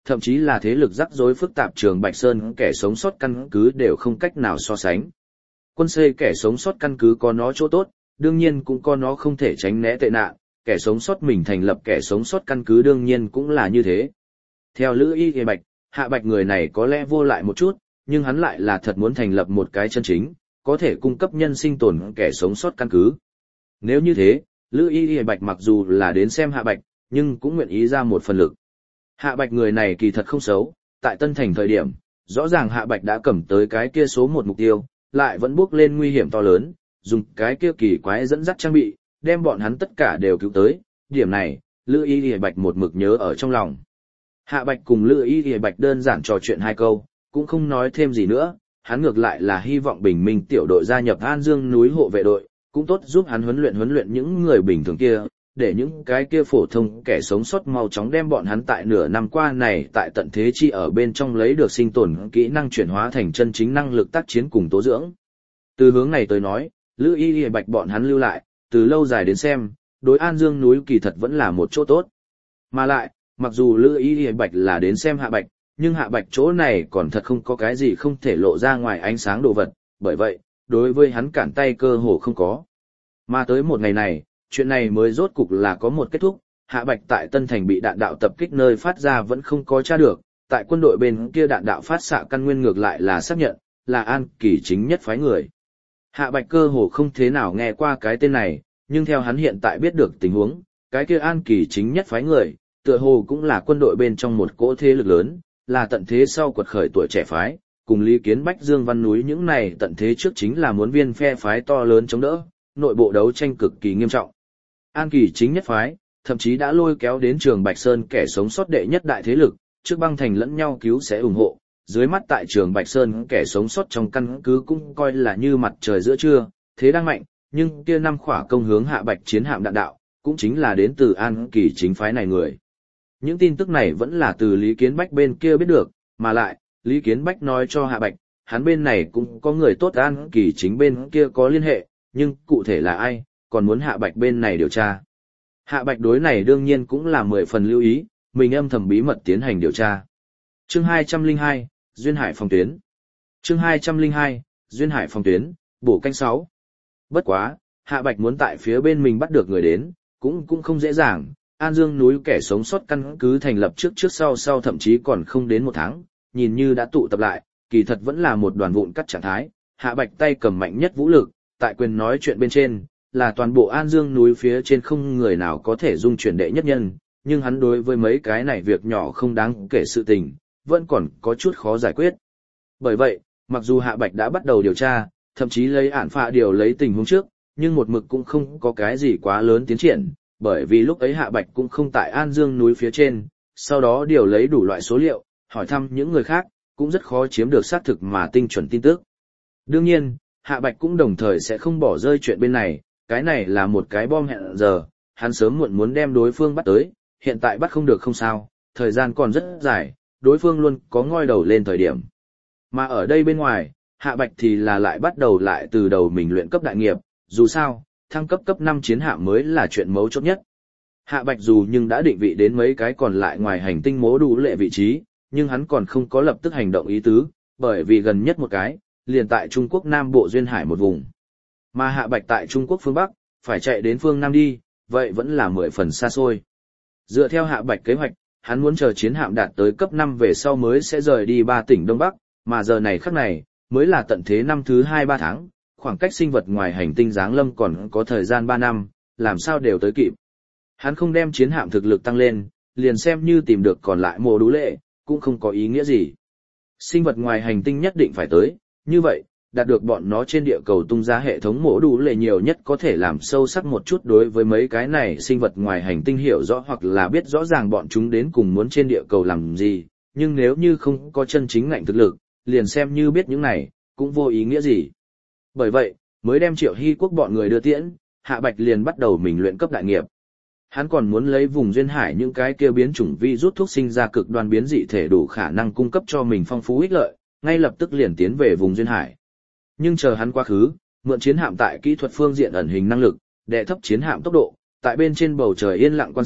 thậm chí là thế lực rắc rối phức tạp Trường Bạch Sơn kẻ sống sót căn cứ đều không cách nào so sánh. Quân xây kẻ sống sót căn cứ có nó chỗ tốt, đương nhiên cũng có nó không thể tránh né tệ nạn, kẻ sống sót mình thành lập kẻ sống sót căn cứ đương nhiên cũng là như thế. Theo Lữ Y Bạch, Hạ Bạch người này có lẽ vô lại một chút, nhưng hắn lại là thật muốn thành lập một cái chân chính, có thể cung cấp nhân sinh tồn kẻ sống sót căn cứ. Nếu như thế, Lữ Y Bạch mặc dù là đến xem Hạ Bạch, nhưng cũng nguyện ý ra một phần lực. Hạ Bạch người này kỳ thật không xấu, tại Tân Thành thời điểm, rõ ràng Hạ Bạch đã cầm tới cái kia số một mục tiêu, lại vẫn bước lên nguy hiểm to lớn, dùng cái kia kỳ quái dẫn dắt trang bị, đem bọn hắn tất cả đều cứu tới, điểm này, Lữ Y Bạch một mực nhớ ở trong lòng. Hạ Bạch cùng Lữ Y Bạch đơn giản trò chuyện hai câu, cũng không nói thêm gì nữa, hắn ngược lại là hy vọng Bình Minh tiểu đội gia nhập An Dương núi hộ vệ đội, cũng tốt giúp hắn huấn luyện những người bình thường kia, để những cái kia phổ thông kẻ sống sót mau chóng đem bọn hắn tại nửa năm qua này tại tận thế chi ở bên trong lấy được sinh tồn kỹ năng chuyển hóa thành chân chính năng lực tác chiến cùng tố dưỡng. Từ hướng này tới nói, Lữ Y Bạch bọn hắn lưu lại, từ lâu dài đến xem, đối An Dương núi kỳ thật vẫn là một chỗ tốt. Mà lại, mặc dù Lữ Y Bạch là đến xem Hạ Bạch, nhưng Hạ Bạch chỗ này còn thật không có cái gì không thể lộ ra ngoài ánh sáng đồ vật, bởi vậy, đối với hắn cản tay cơ hồ không có. Mà tới một ngày này, chuyện này mới rốt cục là có một kết thúc, Hạ Bạch tại Tân Thành bị đạn đạo tập kích nơi phát ra vẫn không có tra được, tại quân đội bên kia đạn đạo phát xạ căn nguyên ngược lại là xác nhận, là An Kỳ chính nhất phái người. Hạ Bạch cơ hồ không thế nào nghe qua cái tên này, nhưng theo hắn hiện tại biết được tình huống, cái kia An Kỳ chính nhất phái người, tựa hồ cũng là quân đội bên trong một cỗ thế lực lớn, là tận thế sau quật khởi tuổi trẻ phái, cùng Lý Kiến Bách Dương Văn núi những này tận thế trước chính là muốn viên phe phái to lớn chống đỡ, nội bộ đấu tranh cực kỳ nghiêm trọng. An Kỳ chính nhất phái, thậm chí đã lôi kéo đến Trường Bạch Sơn kẻ sống sót đệ nhất đại thế lực, trước băng thành lẫn nhau cứu sẽ ủng hộ, dưới mắt tại Trường Bạch Sơn kẻ sống sót trong căn cứ cũng coi là như mặt trời giữa trưa, thế đang mạnh, nhưng kia năm khỏa công hướng Hạ Bạch chiến hạm đạn đạo, cũng chính là đến từ An Kỳ chính phái này người. Những tin tức này vẫn là từ Lý Kiến Bách bên kia biết được, mà lại, Lý Kiến Bách nói cho Hạ Bạch, hắn bên này cũng có người tốt An Kỳ chính bên kia có liên hệ, nhưng cụ thể là ai, còn muốn Hạ Bạch bên này điều tra. Hạ Bạch đối này đương nhiên cũng là 10 phần lưu ý, mình âm thầm bí mật tiến hành điều tra. Chương 202, Duyên Hải phòng tuyến. Chương 202, Duyên Hải phòng tuyến, bổ canh 6. Bất quá, Hạ Bạch muốn tại phía bên mình bắt được người đến, cũng không dễ dàng. An Dương núi kẻ sống sót căn cứ thành lập trước sau thậm chí còn không đến 1 tháng, nhìn như đã tụ tập lại, kỳ thật vẫn là một đoàn vụn cắt trạng thái. Hạ Bạch tay cầm mạnh nhất vũ lực, tại quyền nói chuyện bên trên, là toàn bộ An Dương núi phía trên không người nào có thể dung chuyển đệ nhất nhân, nhưng hắn đối với mấy cái này việc nhỏ không đáng kể sự tình, vẫn còn có chút khó giải quyết. Bởi vậy, mặc dù Hạ Bạch đã bắt đầu điều tra, thậm chí lấy ản phạ điều lấy tình huống trước, nhưng một mực cũng không có cái gì quá lớn tiến triển, bởi vì lúc ấy Hạ Bạch cũng không tại An Dương núi phía trên, sau đó điều lấy đủ loại số liệu, hỏi thăm những người khác, cũng rất khó chiếm được xác thực mà tinh chuẩn tin tức. Đương nhiên, Hạ Bạch cũng đồng thời sẽ không bỏ rơi chuyện bên này, cái này là một cái bom hẹn giờ, hắn sớm muộn muốn đem đối phương bắt tới, hiện tại bắt không được không sao, thời gian còn rất dài, đối phương luôn có ngoi đầu lên thời điểm. Mà ở đây bên ngoài, Hạ Bạch thì là lại bắt đầu lại từ đầu mình luyện cấp đại nghiệp, dù sao, thăng cấp 5 chiến hạm mới là chuyện mấu chốt nhất. Hạ Bạch dù nhưng đã định vị đến mấy cái còn lại ngoài hành tinh mố đủ lệ vị trí, nhưng hắn còn không có lập tức hành động ý tứ, bởi vì gần nhất một cái, liền tại Trung Quốc Nam Bộ Duyên Hải một vùng. Mà Hạ Bạch tại Trung Quốc phương Bắc, phải chạy đến phương Nam đi, vậy vẫn là 10 phần xa xôi. Dựa theo Hạ Bạch kế hoạch, hắn muốn chờ chiến hạm đạt tới cấp 5 về sau mới sẽ rời đi 3 tỉnh Đông Bắc, mà giờ này khắc này, mới là tận thế năm thứ 2-3 tháng, khoảng cách sinh vật ngoài hành tinh giáng lâm còn có thời gian 3 năm, làm sao đều tới kịp. Hắn không đem chiến hạm thực lực tăng lên, liền xem như tìm được còn lại mộ đú lệ, cũng không có ý nghĩa gì. Sinh vật ngoài hành tinh nhất định phải tới, như vậy, đạt được bọn nó trên địa cầu tung ra hệ thống mổ đủ lệ nhiều nhất có thể làm sâu sắc một chút đối với mấy cái này sinh vật ngoài hành tinh hiểu rõ hoặc là biết rõ ràng bọn chúng đến cùng muốn trên địa cầu làm gì, nhưng nếu như không có chân chính ngạnh thực lực, liền xem như biết những này, cũng vô ý nghĩa gì. Bởi vậy, mới đem Triệu Hy Quốc bọn người đưa tiễn, Hạ Bạch liền bắt đầu mình luyện cấp đại nghiệp. Hắn còn muốn lấy vùng duyên hải những cái kia biến chủng vi rút thuốc sinh ra cực đoan biến dị thể đủ khả năng cung cấp cho mình phong phú ích lợi, ngay lập tức liền tiến về vùng duyên hải. Nhưng chờ hắn quá khứ, mượn chiến hạm tại kỹ thuật phương diện ẩn hình năng lực, đè thấp chiến hạm tốc độ, tại bên trên bầu trời yên lặng quan sát,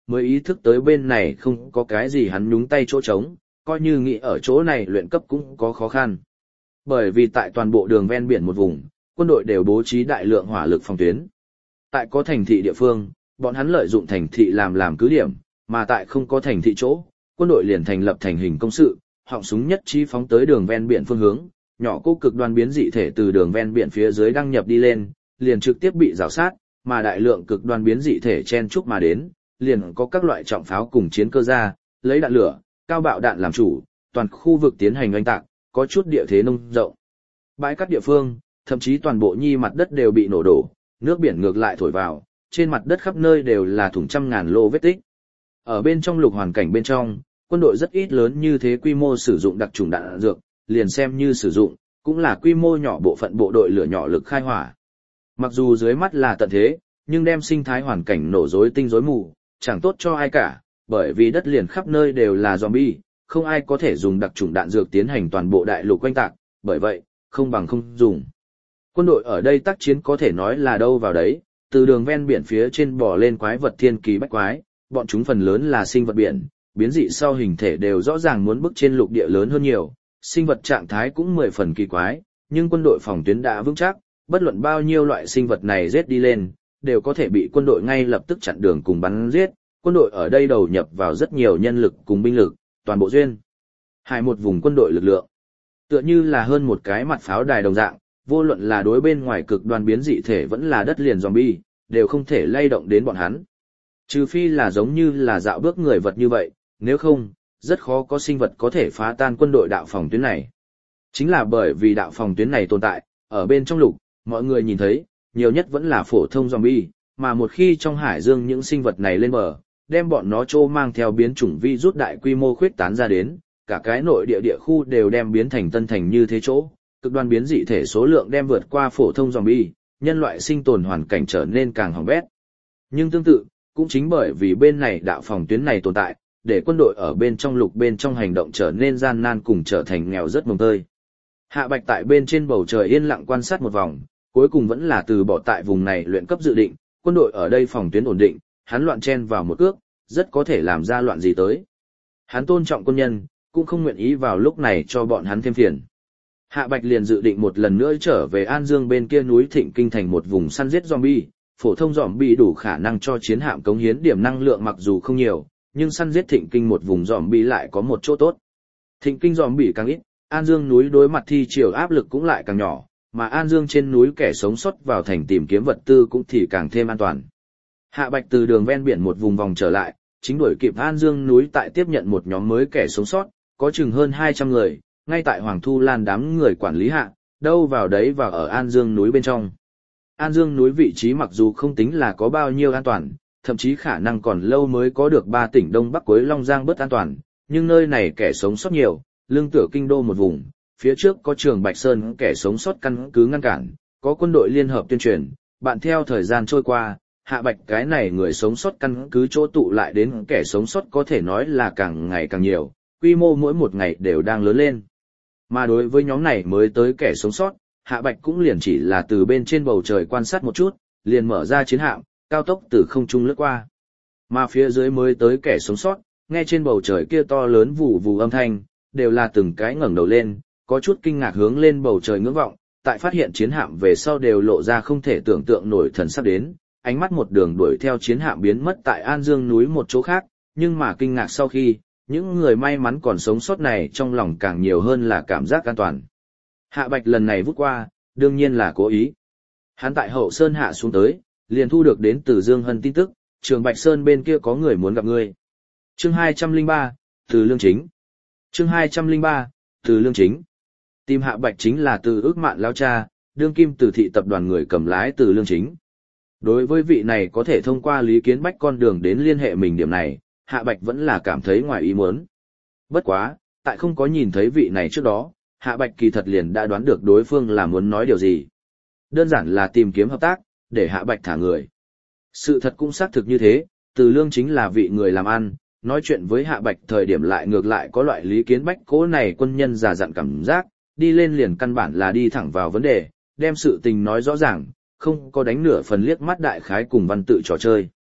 mới ý thức tới bên này không có cái gì hắn nhúng tay chỗ trống, coi như nghĩ ở chỗ này luyện cấp cũng có khó khăn. Bởi vì tại toàn bộ đường ven biển một vùng, quân đội đều bố trí đại lượng hỏa lực phòng tuyến. Tại có thành thị địa phương, bọn hắn lợi dụng thành thị làm cứ điểm, mà tại không có thành thị chỗ, quân đội liền thành lập thành hình công sự, họng súng nhất trí phóng tới đường ven biển phương hướng, nhỏ cỗ cực đoan biến dị thể từ đường ven biển phía dưới đăng nhập đi lên, liền trực tiếp bị rào sát, mà đại lượng cực đoan biến dị thể chen chúc mà đến, liền có các loại trọng pháo cùng chiến cơ ra, lấy đạn lửa, cao bạo đạn làm chủ, toàn khu vực tiến hành oanh tạc, có chút địa thế nông rộng. Bãi cát địa phương, thậm chí toàn bộ nhi mặt đất đều bị nổ đổ, nước biển ngược lại thổi vào, trên mặt đất khắp nơi đều là thủng trăm ngàn lô vết tích. Ở bên trong lục hoàn cảnh bên trong, quân đội rất ít lớn như thế quy mô sử dụng đặc trùng đạn dược, liền xem như sử dụng, cũng là quy mô nhỏ bộ phận bộ đội lửa nhỏ lực khai hỏa. Mặc dù dưới mắt là tận thế, nhưng đem sinh thái hoàn cảnh nổ rối tinh rối mù, chẳng tốt cho ai cả, bởi vì đất liền khắp nơi đều là zombie, không ai có thể dùng đặc trùng đạn dược tiến hành toàn bộ đại lục quanh tạc, bởi vậy, không bằng không dùng. Quân đội ở đây tác chiến có thể nói là đâu vào đấy, từ đường ven biển phía trên bò lên quái vật thiên kỳ bách quái, bọn chúng phần lớn là sinh vật biển, biến dị sau hình thể đều rõ ràng muốn bước trên lục địa lớn hơn nhiều, sinh vật trạng thái cũng 10 phần kỳ quái, nhưng quân đội phòng tuyến đã vững chắc, bất luận bao nhiêu loại sinh vật này giết đi lên, đều có thể bị quân đội ngay lập tức chặn đường cùng bắn giết. Quân đội ở đây đầu nhập vào rất nhiều nhân lực cùng binh lực, toàn bộ duyên hải một vùng quân đội lực lượng, tựa như là hơn một cái mặt pháo đài đồng dạng, vô luận là đối bên ngoài cực đoan biến dị thể vẫn là đất liền zombie, đều không thể lay động đến bọn hắn. Trừ phi là giống như là dạo bước người vật như vậy, nếu không, rất khó có sinh vật có thể phá tan quân đội đạo phòng tuyến này. Chính là bởi vì đạo phòng tuyến này tồn tại, ở bên trong lục, mọi người nhìn thấy, nhiều nhất vẫn là phổ thông zombie, mà một khi trong hải dương những sinh vật này lên bờ, đem bọn nó trô mang theo biến chủng virus đại quy mô khuyết tán ra đến, cả cái nội địa địa khu đều đem biến thành tân thành như thế chỗ, cực đoan biến dị thể số lượng đem vượt qua phổ thông zombie, nhân loại sinh tồn hoàn cảnh trở nên càng hỏng bét. Nhưng tương tự, cũng chính bởi vì bên này đạo phòng tuyến này tồn tại, để quân đội ở bên trong lục bên trong hành động trở nên gian nan cùng trở thành nghèo rất mồng tơi. Hạ Bạch tại bên trên bầu trời yên lặng quan sát một vòng, cuối cùng vẫn là từ bỏ tại vùng này luyện cấp dự định, quân đội ở đây phòng tuyến ổn định, hắn loạn chen vào một cước, rất có thể làm ra loạn gì tới. Hắn tôn trọng quân nhân, cũng không nguyện ý vào lúc này cho bọn hắn thêm phiền. Hạ Bạch liền dự định một lần nữa trở về An Dương bên kia núi Thịnh Kinh thành một vùng săn giết zombie, phổ thông zombie đủ khả năng cho chiến hạm cống hiến điểm năng lượng mặc dù không nhiều, nhưng săn giết Thịnh Kinh một vùng zombie lại có một chỗ tốt. Thịnh Kinh zombie càng ít, An Dương núi đối mặt thi triều áp lực cũng lại càng nhỏ, mà An Dương trên núi kẻ sống sót vào thành tìm kiếm vật tư cũng thì càng thêm an toàn. Hạ Bạch từ đường ven biển một vùng vòng trở lại, chính đuổi kịp An Dương núi tại tiếp nhận một nhóm mới kẻ sống sót, có chừng hơn 200 người, ngay tại Hoàng Thu Lan đám người quản lý hạ, đâu vào đấy và ở An Dương núi bên trong. An Dương núi vị trí mặc dù không tính là có bao nhiêu an toàn, thậm chí khả năng còn lâu mới có được 3 tỉnh Đông Bắc Quế Long Giang bớt an toàn, nhưng nơi này kẻ sống sót nhiều, lương tựa kinh đô một vùng, phía trước có trường Bạch Sơn kẻ sống sót căn cứ ngăn cản, có quân đội liên hợp tuyên truyền, bạn theo thời gian trôi qua, Hạ Bạch cái này người sống sót căn cứ chỗ tụ lại đến kẻ sống sót có thể nói là càng ngày càng nhiều, quy mô mỗi một ngày đều đang lớn lên. Mà đối với nhóm này mới tới kẻ sống sót, Hạ Bạch cũng liền chỉ là từ bên trên bầu trời quan sát một chút, liền mở ra chiến hạm, cao tốc từ không trung lướt qua. Mà phía dưới mới tới kẻ sống sót, nghe trên bầu trời kia to lớn vù vù âm thanh, đều là từng cái ngẩng đầu lên, có chút kinh ngạc hướng lên bầu trời ngưỡng vọng, tại phát hiện chiến hạm về sau đều lộ ra không thể tưởng tượng nổi thần sắc đến, ánh mắt một đường đuổi theo chiến hạm biến mất tại An Dương núi một chỗ khác, nhưng mà kinh ngạc sau khi, những người may mắn còn sống sót này trong lòng càng nhiều hơn là cảm giác an toàn. Hạ Bạch lần này vút qua, đương nhiên là cố ý. Hắn tại Hậu Sơn hạ xuống tới, liền thu được đến từ Dương Hân tin tức, Trường Bạch Sơn bên kia có người muốn gặp ngươi. Chương 203, Từ Lương Chính. Chương 203, Từ Lương Chính. Tìm Hạ Bạch chính là Từ Ước Mạn lão cha, đương kim Từ thị tập đoàn người cầm lái Từ Lương Chính. Đối với vị này có thể thông qua Lý Kiến Bách con đường đến liên hệ mình điểm này, Hạ Bạch vẫn là cảm thấy ngoài ý muốn. Bất quá, tại không có nhìn thấy vị này trước đó, Hạ Bạch kỳ thật liền đã đoán được đối phương là muốn nói điều gì. Đơn giản là tìm kiếm hợp tác, để Hạ Bạch thả người. Sự thật cũng xác thực như thế, Từ Lương Chính là vị người làm ăn, nói chuyện với Hạ Bạch thời điểm lại ngược lại có loại Lý Kiến Bách cố này quân nhân già dặn cảm giác, đi lên liền căn bản là đi thẳng vào vấn đề, đem sự tình nói rõ ràng, không có đánh nửa phần liếc mắt đại khái cùng văn tự trò chơi.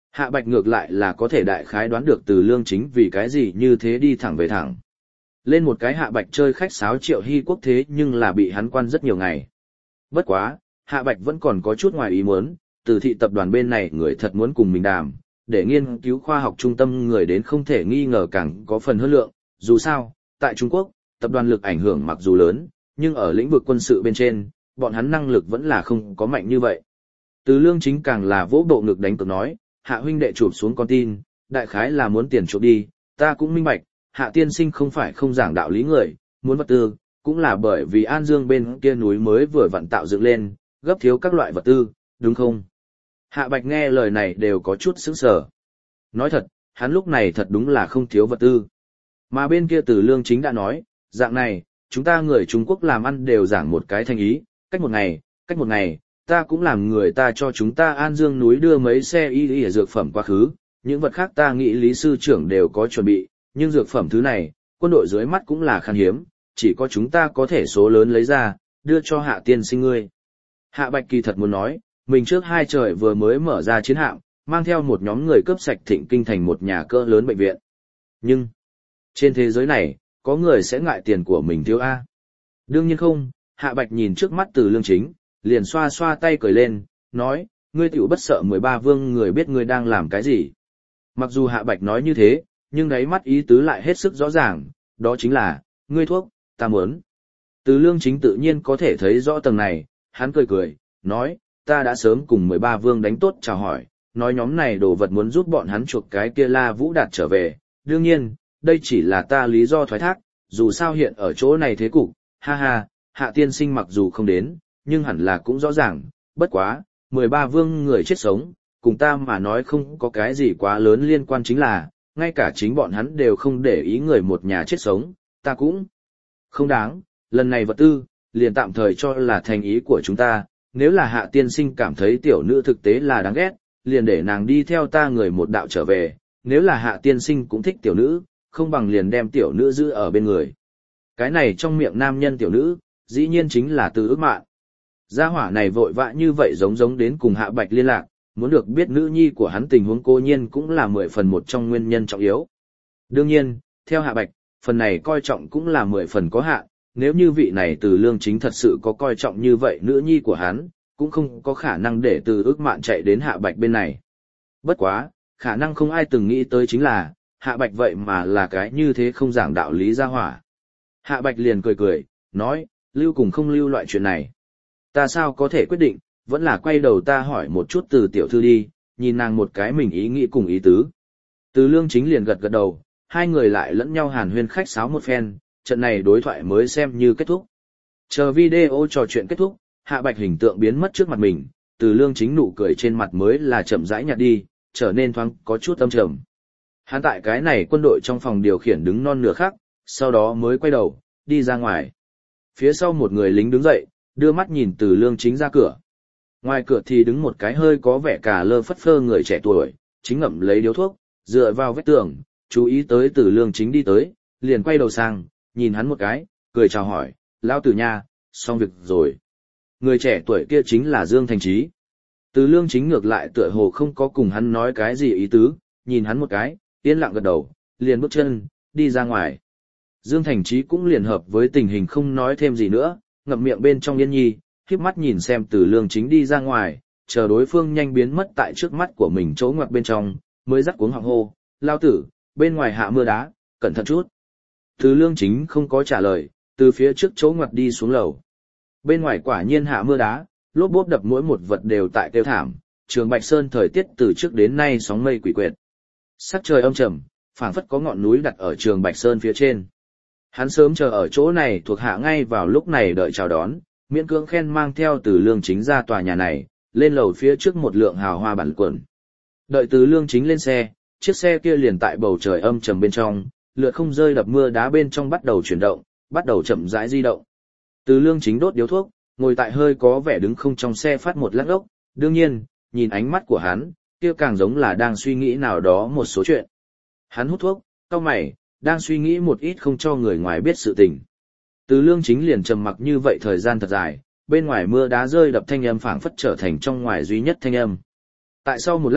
Hạ Bạch ngược lại là có thể đại khái đoán được Từ Lương Chính vì cái gì như thế đi thẳng về thẳng. Lên một cái Hạ Bạch chơi khách sáo Triệu Hy Quốc thế nhưng là bị hắn quan rất nhiều ngày. Bất quá, Hạ Bạch vẫn còn có chút ngoài ý muốn, Từ thị tập đoàn bên này người thật muốn cùng mình đàm, để nghiên cứu khoa học trung tâm người đến không thể nghi ngờ càng có phần hơn lượng, dù sao, tại Trung Quốc, tập đoàn lực ảnh hưởng mặc dù lớn, nhưng ở lĩnh vực quân sự bên trên, bọn hắn năng lực vẫn là không có mạnh như vậy. Từ Lương Chính càng là vỗ bộ ngực đánh cược nói, Hạ huynh đệ chụp xuống con tin, đại khái là muốn tiền chuộc đi, ta cũng minh bạch, Hạ tiên sinh không phải không giảng đạo lý người, muốn vật tư, cũng là bởi vì An Dương bên kia núi mới vừa vặn tạo dựng lên, gấp thiếu các loại vật tư, đúng không? Hạ Bạch nghe lời này đều có chút sững sờ. Nói thật, hắn lúc này thật đúng là không thiếu vật tư. Mà bên kia Từ Lương Chính đã nói, dạng này, chúng ta người Trung Quốc làm ăn đều giảng một cái thành ý, cách một ngày, ta cũng làm người ta cho chúng ta An Dương núi đưa mấy xe y dược phẩm quá khứ, những vật khác ta nghĩ Lý sư trưởng đều có chuẩn bị, nhưng dược phẩm thứ này, quân đội dưới mắt cũng là khan hiếm, chỉ có chúng ta có thể số lớn lấy ra, đưa cho Hạ tiên sinh ngươi. Hạ Bạch kỳ thật muốn nói, mình trước 2 trời vừa mới mở ra chiến hạm, mang theo một nhóm người cướp sạch Thịnh Kinh thành một nhà cỡ lớn bệnh viện. Nhưng, trên thế giới này, có người sẽ ngại tiền của mình thiếu A. Đương nhiên không, Hạ Bạch nhìn trước mắt Từ Lương Chính, liền xoa xoa tay cười lên, nói, ngươi tiểu bất sợ 13 vương người biết ngươi đang làm cái gì. Mặc dù Hạ Bạch nói như thế, nhưng đáy mắt ý tứ lại hết sức rõ ràng, đó chính là, ngươi thuốc, ta muốn. Từ Lương Chính tự nhiên có thể thấy rõ tầng này, hắn cười cười, nói, ta đã sớm cùng 13 vương đánh tốt chào hỏi, nói nhóm này đồ vật muốn giúp bọn hắn chuộc cái kia La Vũ Đạt trở về, đương nhiên, đây chỉ là ta lý do thoái thác, dù sao hiện ở chỗ này thế cục, ha ha, Hạ tiên sinh mặc dù không đến, nhưng hẳn là cũng rõ ràng, bất quá, 13 vương người chết sống, cùng ta mà nói không có cái gì quá lớn liên quan chính là, ngay cả chính bọn hắn đều không để ý người một nhà chết sống, ta cũng không đáng, lần này vật tư, liền tạm thời cho là thành ý của chúng ta, nếu là Hạ tiên sinh cảm thấy tiểu nữ thực tế là đáng ghét, liền để nàng đi theo ta người một đạo trở về, nếu là Hạ tiên sinh cũng thích tiểu nữ, không bằng liền đem tiểu nữ giữ ở bên người. Cái này trong miệng nam nhân tiểu nữ, dĩ nhiên chính là Từ Ước Mạn. Gia hỏa này vội vã như vậy giống đến cùng Hạ Bạch liên lạc, muốn được biết nữ nhi của hắn tình huống cô nhiên cũng là 10 phần một trong nguyên nhân trọng yếu. Đương nhiên, theo Hạ Bạch, phần này coi trọng cũng là 10 phần có hạn, nếu như vị này Từ Lương Chính thật sự có coi trọng như vậy nữ nhi của hắn, cũng không có khả năng để Từ Ước Mạn chạy đến Hạ Bạch bên này. Bất quá, khả năng không ai từng nghĩ tới chính là, Hạ Bạch vậy mà là cái như thế không giảng đạo lý gia hỏa. Hạ Bạch liền cười, nói, lưu cùng không lưu loại chuyện này. Ta sao có thể quyết định, vẫn là quay đầu ta hỏi một chút Từ tiểu thư đi, nhìn nàng một cái mình ý nghĩ cùng ý tứ. Từ Lương Chính liền gật đầu, hai người lại lẫn nhau hàn huyên khách sáo một phen, trận này đối thoại mới xem như kết thúc. Chờ video trò chuyện kết thúc, Hạ Bạch hình tượng biến mất trước mặt mình, Từ Lương Chính nụ cười trên mặt mới là chậm rãi nhạt đi, trở nên thoáng có chút âm trầm. Hắn tại cái này quân đội trong phòng điều khiển đứng non nửa khắc, sau đó mới quay đầu, đi ra ngoài. Phía sau một người lính đứng dậy, đưa mắt nhìn Từ Lương Chính ra cửa. Ngoài cửa thì đứng một cái hơi có vẻ cà lơ phất phơ người trẻ tuổi, chính ngậm lấy điếu thuốc, dựa vào vách tường, chú ý tới Từ Lương Chính đi tới, liền quay đầu sang, nhìn hắn một cái, cười chào hỏi, lão Từ nha, xong việc rồi. Người trẻ tuổi kia chính là Dương Thành Trí. Từ Lương Chính ngược lại tựa hồ không có cùng hắn nói cái gì ý tứ, nhìn hắn một cái, yên lặng gật đầu, liền bước chân, đi ra ngoài. Dương Thành Trí cũng liền hợp với tình hình không nói thêm gì nữa, ngậm miệng bên trong yên nhi, khiếp mắt nhìn xem Từ Lương Chính đi ra ngoài, chờ đối phương nhanh biến mất tại trước mắt của mình chỗ ngoặc bên trong, mới dắt cuống họng hô, lao tử, bên ngoài hạ mưa đá, cẩn thận chút. Từ Lương Chính không có trả lời, từ phía trước chỗ ngoặc đi xuống lầu. Bên ngoài quả nhiên hạ mưa đá, lốp bốp đập mỗi một vật đều tại kêu thảm, Trường Bạch Sơn thời tiết từ trước đến nay sóng mây quỷ quyệt. Sắc trời âm trầm, phảng phất có ngọn núi đặt ở Trường Bạch Sơn phía trên. Hắn sớm chờ ở chỗ này thuộc hạ ngay vào lúc này đợi chào đón, miễn cưỡng khen mang theo Từ Lương Chính ra tòa nhà này, lên lầu phía trước một lượng hào hoa bản quần. Đợi Từ Lương Chính lên xe, chiếc xe kia liền tại bầu trời âm trầm bên trong, lượt không rơi đập mưa đá bên trong bắt đầu chuyển động, bắt đầu chậm rãi di động. Từ Lương Chính đốt điếu thuốc, ngồi tại hơi có vẻ đứng không trong xe phát một lát ốc, đương nhiên, nhìn ánh mắt của hắn, kia càng giống là đang suy nghĩ nào đó một số chuyện. Hắn hút thuốc, cau mày, đang suy nghĩ một ít không cho người ngoài biết sự tình. Từ Lương Chính liền trầm mặc như vậy thời gian thật dài, bên ngoài mưa đá rơi đập thanh âm phảng phất trở thành trong ngoài duy nhất thanh âm. Tại sau một lát,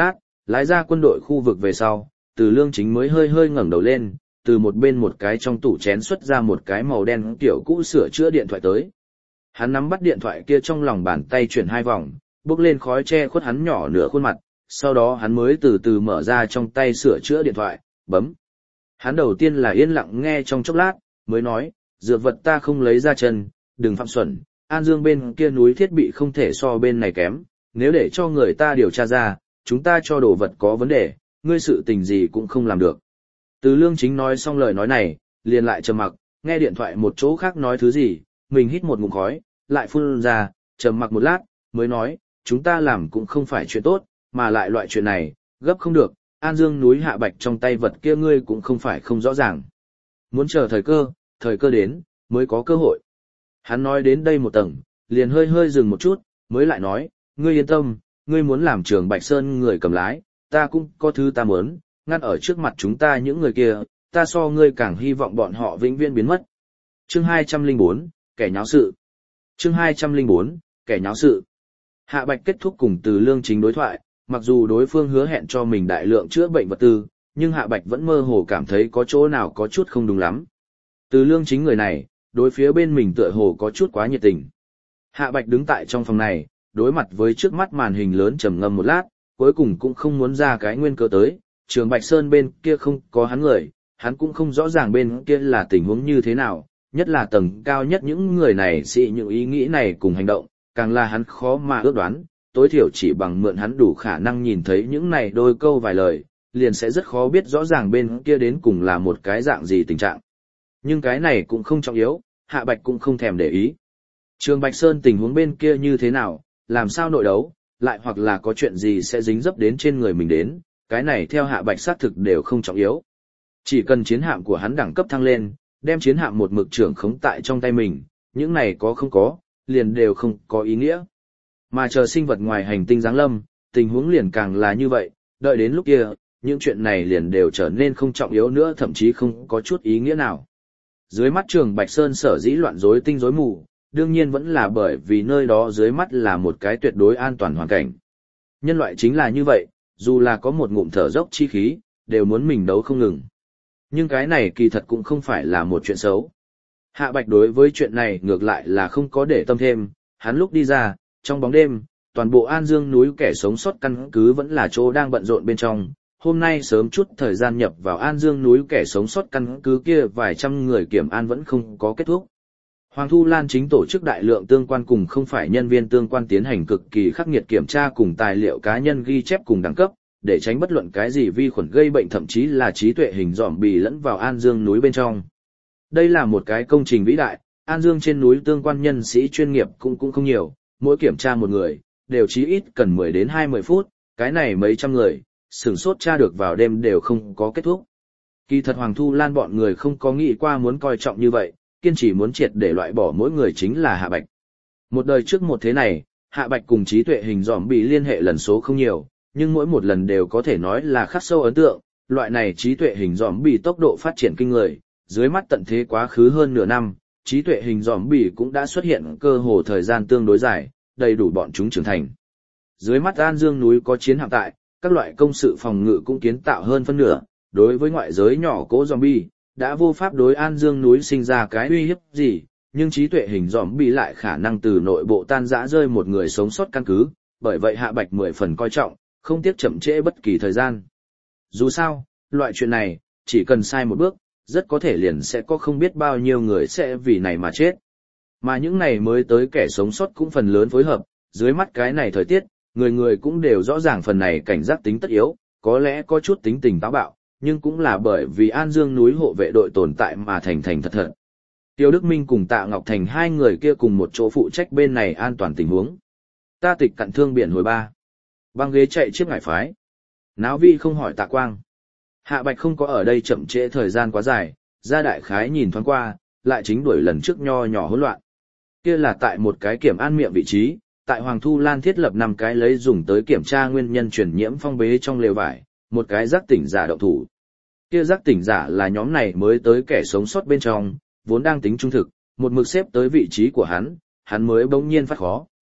lái ra quân đội khu vực về sau, Từ Lương Chính mới hơi hơi ngẩng đầu lên, từ một bên một cái trong tủ chén xuất ra một cái màu đen kiểu cũ sửa chữa điện thoại tới. Hắn nắm bắt điện thoại kia trong lòng bàn tay chuyển 2 vòng, bốc lên khói che khuất hắn nhỏ nửa khuôn mặt, sau đó hắn mới từ từ mở ra trong tay sửa chữa điện thoại, bấm. Hắn đầu tiên là yên lặng nghe trong chốc lát, mới nói, dược vật ta không lấy ra chân, đừng phạm xuẩn, An Dương bên kia núi thiết bị không thể so bên này kém, nếu để cho người ta điều tra ra, chúng ta cho đồ vật có vấn đề, ngươi sự tình gì cũng không làm được. Từ Lương Chính nói xong lời nói này, liền lại trầm mặc, nghe điện thoại một chỗ khác nói thứ gì, mình hít một ngụm khói, lại phun ra, trầm mặc một lát, mới nói, chúng ta làm cũng không phải chuyện tốt, mà lại loại chuyện này, gấp không được, An Dương núi Hạ Bạch trong tay vật kia ngươi cũng không phải không rõ ràng. Muốn chờ thời cơ đến, mới có cơ hội. Hắn nói đến đây một tầng, liền hơi hơi dừng một chút, mới lại nói, ngươi yên tâm, ngươi muốn làm Trường Bạch Sơn người cầm lái, ta cũng có thứ ta muốn, ngăn ở trước mặt chúng ta những người kia, ta so ngươi càng hy vọng bọn họ vĩnh viễn biến mất. Chương 204, kẻ nháo sự. Chương 204, kẻ nháo sự. Hạ Bạch kết thúc cùng Từ Lương Chính đối thoại, mặc dù đối phương hứa hẹn cho mình đại lượng chữa bệnh vật tư, nhưng Hạ Bạch vẫn mơ hồ cảm thấy có chỗ nào có chút không đúng lắm. Từ Lương Chính người này, đối phía bên mình tựa hồ có chút quá nhiệt tình. Hạ Bạch đứng tại trong phòng này, đối mặt với trước mắt màn hình lớn trầm ngâm một lát, cuối cùng cũng không muốn ra cái nguyên cớ tới, Trường Bạch Sơn bên kia không có hắn người, hắn cũng không rõ ràng bên kia là tình huống như thế nào, nhất là tầng cao nhất những người này sĩ những ý nghĩ này cùng hành động, càng là hắn khó mà ước đoán, tối thiểu chỉ bằng mượn hắn đủ khả năng nhìn thấy những này đôi câu vài lời, liền sẽ rất khó biết rõ ràng bên kia đến cùng là một cái dạng gì tình trạng. Nhưng cái này cũng không trọng yếu, Hạ Bạch cũng không thèm để ý. Trường Bạch Sơn tình huống bên kia như thế nào, làm sao nội đấu, lại hoặc là có chuyện gì sẽ dính dấp đến trên người mình đến, cái này theo Hạ Bạch xác thực đều không trọng yếu. Chỉ cần chiến hạm của hắn đẳng cấp thăng lên, đem chiến hạm một mực trưởng khống tại trong tay mình, những này có không có, liền đều không có ý nghĩa. Mà chờ sinh vật ngoài hành tinh giáng lâm, tình huống liền càng là như vậy, đợi đến lúc kia, những chuyện này liền đều trở nên không trọng yếu nữa, thậm chí không có chút ý nghĩa nào. Dưới mắt Trường Bạch Sơn sở dĩ loạn rối tinh rối mù, đương nhiên vẫn là bởi vì nơi đó dưới mắt là một cái tuyệt đối an toàn hoàn cảnh. Nhân loại chính là như vậy, dù là có một ngụm thở dốc chi khí, đều muốn mình đấu không ngừng. Nhưng cái này kỳ thật cũng không phải là một chuyện xấu. Hạ Bạch đối với chuyện này ngược lại là không có để tâm thêm, hắn lúc đi ra, trong bóng đêm, toàn bộ An Dương núi kẻ sống sót căn cứ vẫn là chỗ đang bận rộn bên trong. Hôm nay sớm chút thời gian nhập vào An Dương núi kẻ sống sót căn cứ kia vài trăm người kiểm an vẫn không có kết thúc. Hoàng Thu Lan chính tổ chức đại lượng tương quan cùng không phải nhân viên tương quan tiến hành cực kỳ khắc nghiệt kiểm tra cùng tài liệu cá nhân ghi chép cùng đẳng cấp, để tránh bất luận cái gì vi khuẩn gây bệnh thậm chí là trí tuệ hình zombie lẫn vào An Dương núi bên trong. Đây là một cái công trình vĩ đại, An Dương trên núi tương quan nhân sĩ chuyên nghiệp cũng không nhiều, mỗi kiểm tra một người, đều chí ít cần 10 đến 20 phút, cái này mấy trăm người, sửng sốt tra được vào đêm đều không có kết thúc. Kỳ thật Hoàng Thu Lan bọn người không có nghĩ qua muốn coi trọng như vậy, kiên trì muốn triệt để loại bỏ mỗi người chính là Hạ Bạch. Một đời trước một thế này, Hạ Bạch cùng trí tuệ hình zombie liên hệ lần số không nhiều, nhưng mỗi một lần đều có thể nói là khắc sâu ấn tượng, loại này trí tuệ hình zombie tốc độ phát triển kinh người, dưới mắt tận thế quá khứ hơn nửa năm, trí tuệ hình zombie cũng đã xuất hiện cơ hồ thời gian tương đối dài, đầy đủ bọn chúng trưởng thành. Dưới mắt An Dương núi có chiến hạm tại, các loại công sự phòng ngự cũng kiến tạo hơn phân nửa, đối với ngoại giới nhỏ cố zombie, đã vô pháp đối An Dương núi sinh ra cái uy hiếp gì, nhưng trí tuệ hình zombie lại khả năng từ nội bộ tan rã rơi một người sống sót căn cứ, bởi vậy Hạ Bạch 10 phần coi trọng, không tiếc chậm trễ bất kỳ thời gian. Dù sao, loại chuyện này, chỉ cần sai một bước, rất có thể liền sẽ có không biết bao nhiêu người sẽ vì này mà chết. Mà những này mới tới kẻ sống sót cũng phần lớn phối hợp, dưới mắt cái này thời tiết, người người cũng đều rõ ràng phần này cảnh giác tính tất yếu, có lẽ có chút tính tình táo bạo, nhưng cũng là bởi vì An Dương núi hộ vệ đội tồn tại mà thành thật thật. Tiêu Đức Minh cùng Tạ Ngọc Thành hai người kia cùng một chỗ phụ trách bên này an toàn tình huống. Ta tịch cặn thương biển hồi 3. Băng ghế chạy chiếc ngải phái. Náo Vi không hỏi Tạ Quang. Hạ Bạch không có ở đây chậm trễ thời gian quá dài, ra đại khái nhìn thoáng qua, lại chính đuổi lần trước nho nhỏ hỗn loạn. Kia là tại một cái kiểm an miệng vị trí, tại Hoàng Thu Lan thiết lập 5 cái lấy dùng tới kiểm tra nguyên nhân truyền nhiễm phong bế trong lều vải, một cái giác tỉnh giả động thủ. Kia giác tỉnh giả là nhóm này mới tới kẻ sống sót bên trong, vốn đang tính trung thực, một mực xếp tới vị trí của hắn mới bỗng nhiên phát khó.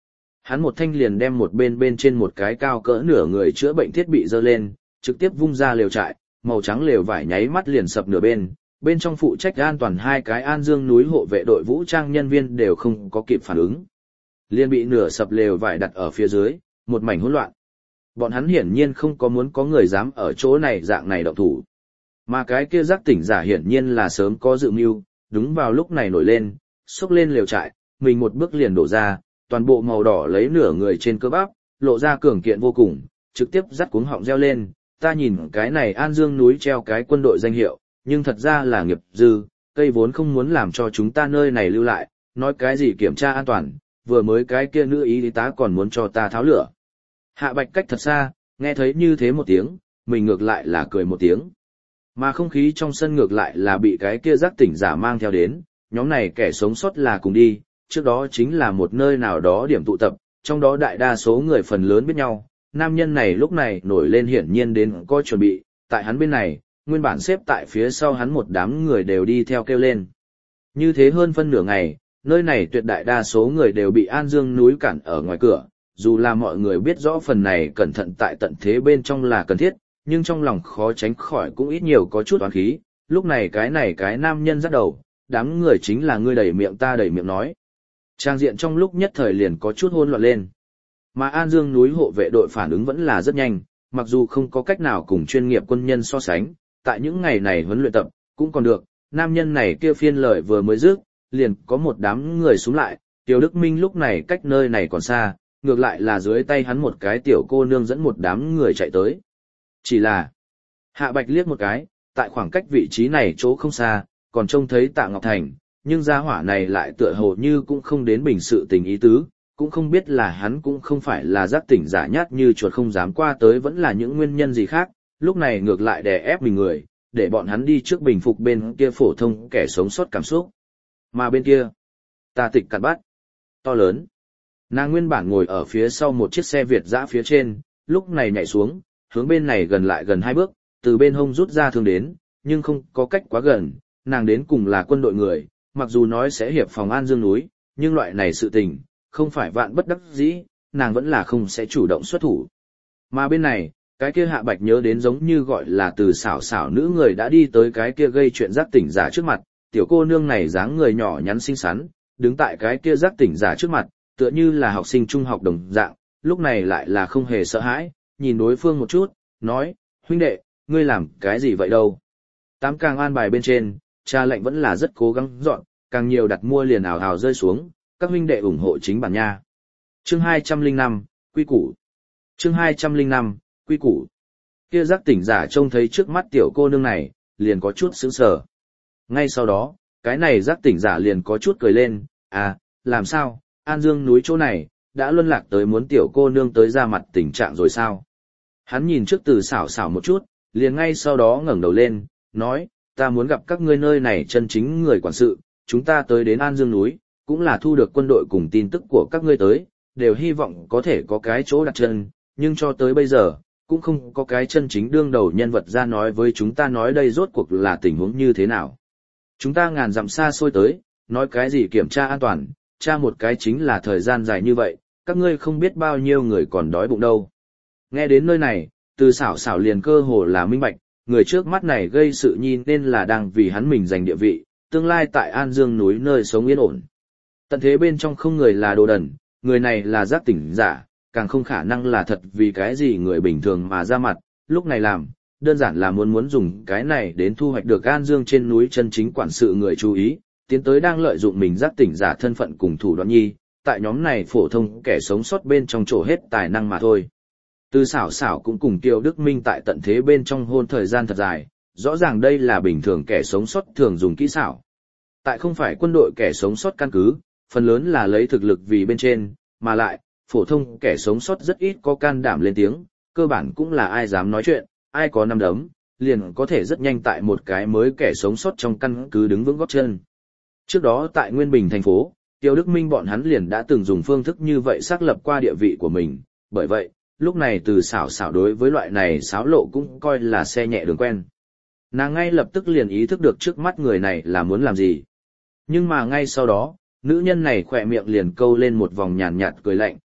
Hắn một thanh liền đem một bên trên một cái cao cỡ nửa người chữa bệnh thiết bị dơ lên, trực tiếp vung ra lều trại, màu trắng lều vải nháy mắt liền sập nửa bên trong phụ trách an toàn hai cái An Dương núi hộ vệ đội vũ trang nhân viên đều không có kịp phản ứng. Liền bị nửa sập lều vải đặt ở phía dưới, một mảnh hỗn loạn. Bọn hắn hiển nhiên không có muốn có người dám ở chỗ này dạng này động thủ. Mà cái kia giác tỉnh giả hiển nhiên là sớm có dự mưu, đúng vào lúc này nổi lên, xốc lên lều trại, mình một bước liền đổ ra, toàn bộ màu đỏ lấy nửa người trên cơ bắp, lộ ra cường kiện vô cùng, trực tiếp dắt cuống họng reo lên, ta nhìn cái này An Dương núi treo cái quân đội danh hiệu, nhưng thật ra là nghiệp dư, cây vốn không muốn làm cho chúng ta nơi này lưu lại, nói cái gì kiểm tra an toàn, vừa mới cái kia nữ y tá còn muốn cho ta tháo lửa. Hạ Bạch cách thật xa, nghe thấy như thế một tiếng, mình ngược lại là cười một tiếng. Mà không khí trong sân ngược lại là bị cái kia giác tỉnh giả mang theo đến, nhóm này kẻ sống sót là cùng đi, trước đó chính là một nơi nào đó điểm tụ tập, trong đó đại đa số người phần lớn biết nhau, nam nhân này lúc này nổi lên hiển nhiên đến có chuẩn bị, tại hắn bên này, nguyên bản xếp tại phía sau hắn một đám người đều đi theo kêu lên. Như thế hơn phân nửa ngày, nơi này tuyệt đại đa số người đều bị An Dương núi cản ở ngoài cửa, dù là mọi người biết rõ phần này cẩn thận tại tận thế bên trong là cần thiết, nhưng trong lòng khó tránh khỏi cũng ít nhiều có chút oán khí, lúc này cái nam nhân dắt đầu, đám người chính là ngươi đẩy miệng ta đẩy miệng nói. Trang diện trong lúc nhất thời liền có chút hỗn loạn lên. Mà An Dương núi hộ vệ đội phản ứng vẫn là rất nhanh, mặc dù không có cách nào cùng chuyên nghiệp quân nhân so sánh, tại những ngày này huấn luyện tập, cũng còn được, nam nhân này kia phiên lời vừa mới dứt, liền có một đám người xuống lại, Tiểu Đức Minh lúc này cách nơi này còn xa, ngược lại là dưới tay hắn một cái tiểu cô nương dẫn một đám người chạy tới. Chỉ là, Hạ Bạch liếc một cái, tại khoảng cách vị trí này chỗ không xa, còn trông thấy Tạ Ngọc Thành, nhưng gia hỏa này lại tựa hồ như cũng không đến bình sự tình ý tứ, cũng không biết là hắn cũng không phải là giác tỉnh giả nhát như chuột không dám qua tới vẫn là những nguyên nhân gì khác, lúc này ngược lại đè ép mình người, để bọn hắn đi trước bình phục bên kia phổ thông kẻ sống sót cảm xúc. Mà bên kia, Ta Tịch cặn bát, to lớn. Nàng nguyên bản ngồi ở phía sau một chiếc xe Việt dã phía trên, lúc này nhảy xuống, hướng bên này gần lại gần 2 bước, từ bên hông rút ra thương đến, nhưng không có cách quá gần, nàng đến cùng là quân đội người, mặc dù nói sẽ hiệp phòng An Dương núi, nhưng loại này sự tình, không phải vạn bất đắc dĩ, nàng vẫn là không sẽ chủ động xuất thủ. Mà bên này, cái kia Hạ Bạch nhớ đến giống như gọi là từ xảo xảo nữ người đã đi tới cái kia gây chuyện giác tỉnh giả trước mặt, tiểu cô nương này dáng người nhỏ nhắn xinh xắn, đứng tại cái kia giác tỉnh giả trước mặt, tựa như là học sinh trung học đồng dạng, lúc này lại là không hề sợ hãi, nhìn đối phương một chút, nói, huynh đệ, ngươi làm cái gì vậy đâu? Tám càng an bài bên trên, cha lệnh vẫn là rất cố gắng dọn, càng nhiều đặt mua liền ảo ảo rơi xuống, các huynh đệ ủng hộ chính bản nha. Chương 205, Quy củ. Chương 205, Quy củ. Kia giác tỉnh giả trông thấy trước mắt tiểu cô nương này, liền có chút sững sờ. Ngay sau đó, cái này giác tỉnh giả liền có chút cười lên, à, làm sao, An Dương núi chỗ này, đã luân lạc tới muốn tiểu cô nương tới ra mặt tình trạng rồi sao? Hắn nhìn trước từ xảo xảo một chút, liền ngay sau đó ngẩng đầu lên, nói, ta muốn gặp các ngươi nơi này chân chính người quản sự, chúng ta tới đến An Dương núi, cũng là thu được quân đội cùng tin tức của các ngươi tới, đều hy vọng có thể có cái chỗ đặt chân, nhưng cho tới bây giờ, cũng không có cái chân chính đương đầu nhân vật ra nói với chúng ta nói đây rốt cuộc là tình huống như thế nào. Chúng ta ngàn dặm xa xôi tới, nói cái gì kiểm tra an toàn, tra một cái chính là thời gian dài như vậy, các ngươi không biết bao nhiêu người còn đói bụng đâu. Nghe đến nơi này, từ xảo xảo liền cơ hồ là minh bạch, người trước mắt này gây sự nhi nên là đang vì hắn mình giành địa vị, tương lai tại An Dương núi nơi sống yên ổn. Tận thế bên trong không người là đồ đần, người này là giác tỉnh giả, càng không khả năng là thật vì cái gì người bình thường mà ra mặt, lúc này làm, đơn giản là muốn dùng cái này đến thu hoạch được An Dương trên núi chân chính quản sự người chú ý, tiến tới đang lợi dụng mình giác tỉnh giả thân phận cùng thủ đoạn nhi, tại nhóm này phổ thông kẻ sống sót bên trong chỗ hết tài năng mà thôi. Từ xảo xảo cũng cùng Tiêu Đức Minh tại tận thế bên trong hôn thời gian thật dài, rõ ràng đây là bình thường kẻ sống sót thường dùng kỹ xảo. Tại không phải quân đội kẻ sống sót căn cứ, phần lớn là lấy thực lực vì bên trên, mà lại, phổ thông kẻ sống sót rất ít có can đảm lên tiếng, cơ bản cũng là ai dám nói chuyện, ai có nắm đấm, liền có thể rất nhanh tại một cái mới kẻ sống sót trong căn cứ đứng vững gót chân. Trước đó tại Nguyên Bình thành phố, Tiêu Đức Minh bọn hắn liền đã từng dùng phương thức như vậy xác lập qua địa vị của mình, bởi vậy, lúc này từ xảo xảo đối với loại này xáo lộ cũng coi là xe nhẹ đường quen. Nàng ngay lập tức liền ý thức được trước mắt người này là muốn làm gì. Nhưng mà ngay sau đó, nữ nhân này khỏe miệng liền câu lên một vòng nhàn nhạt cười lạnh,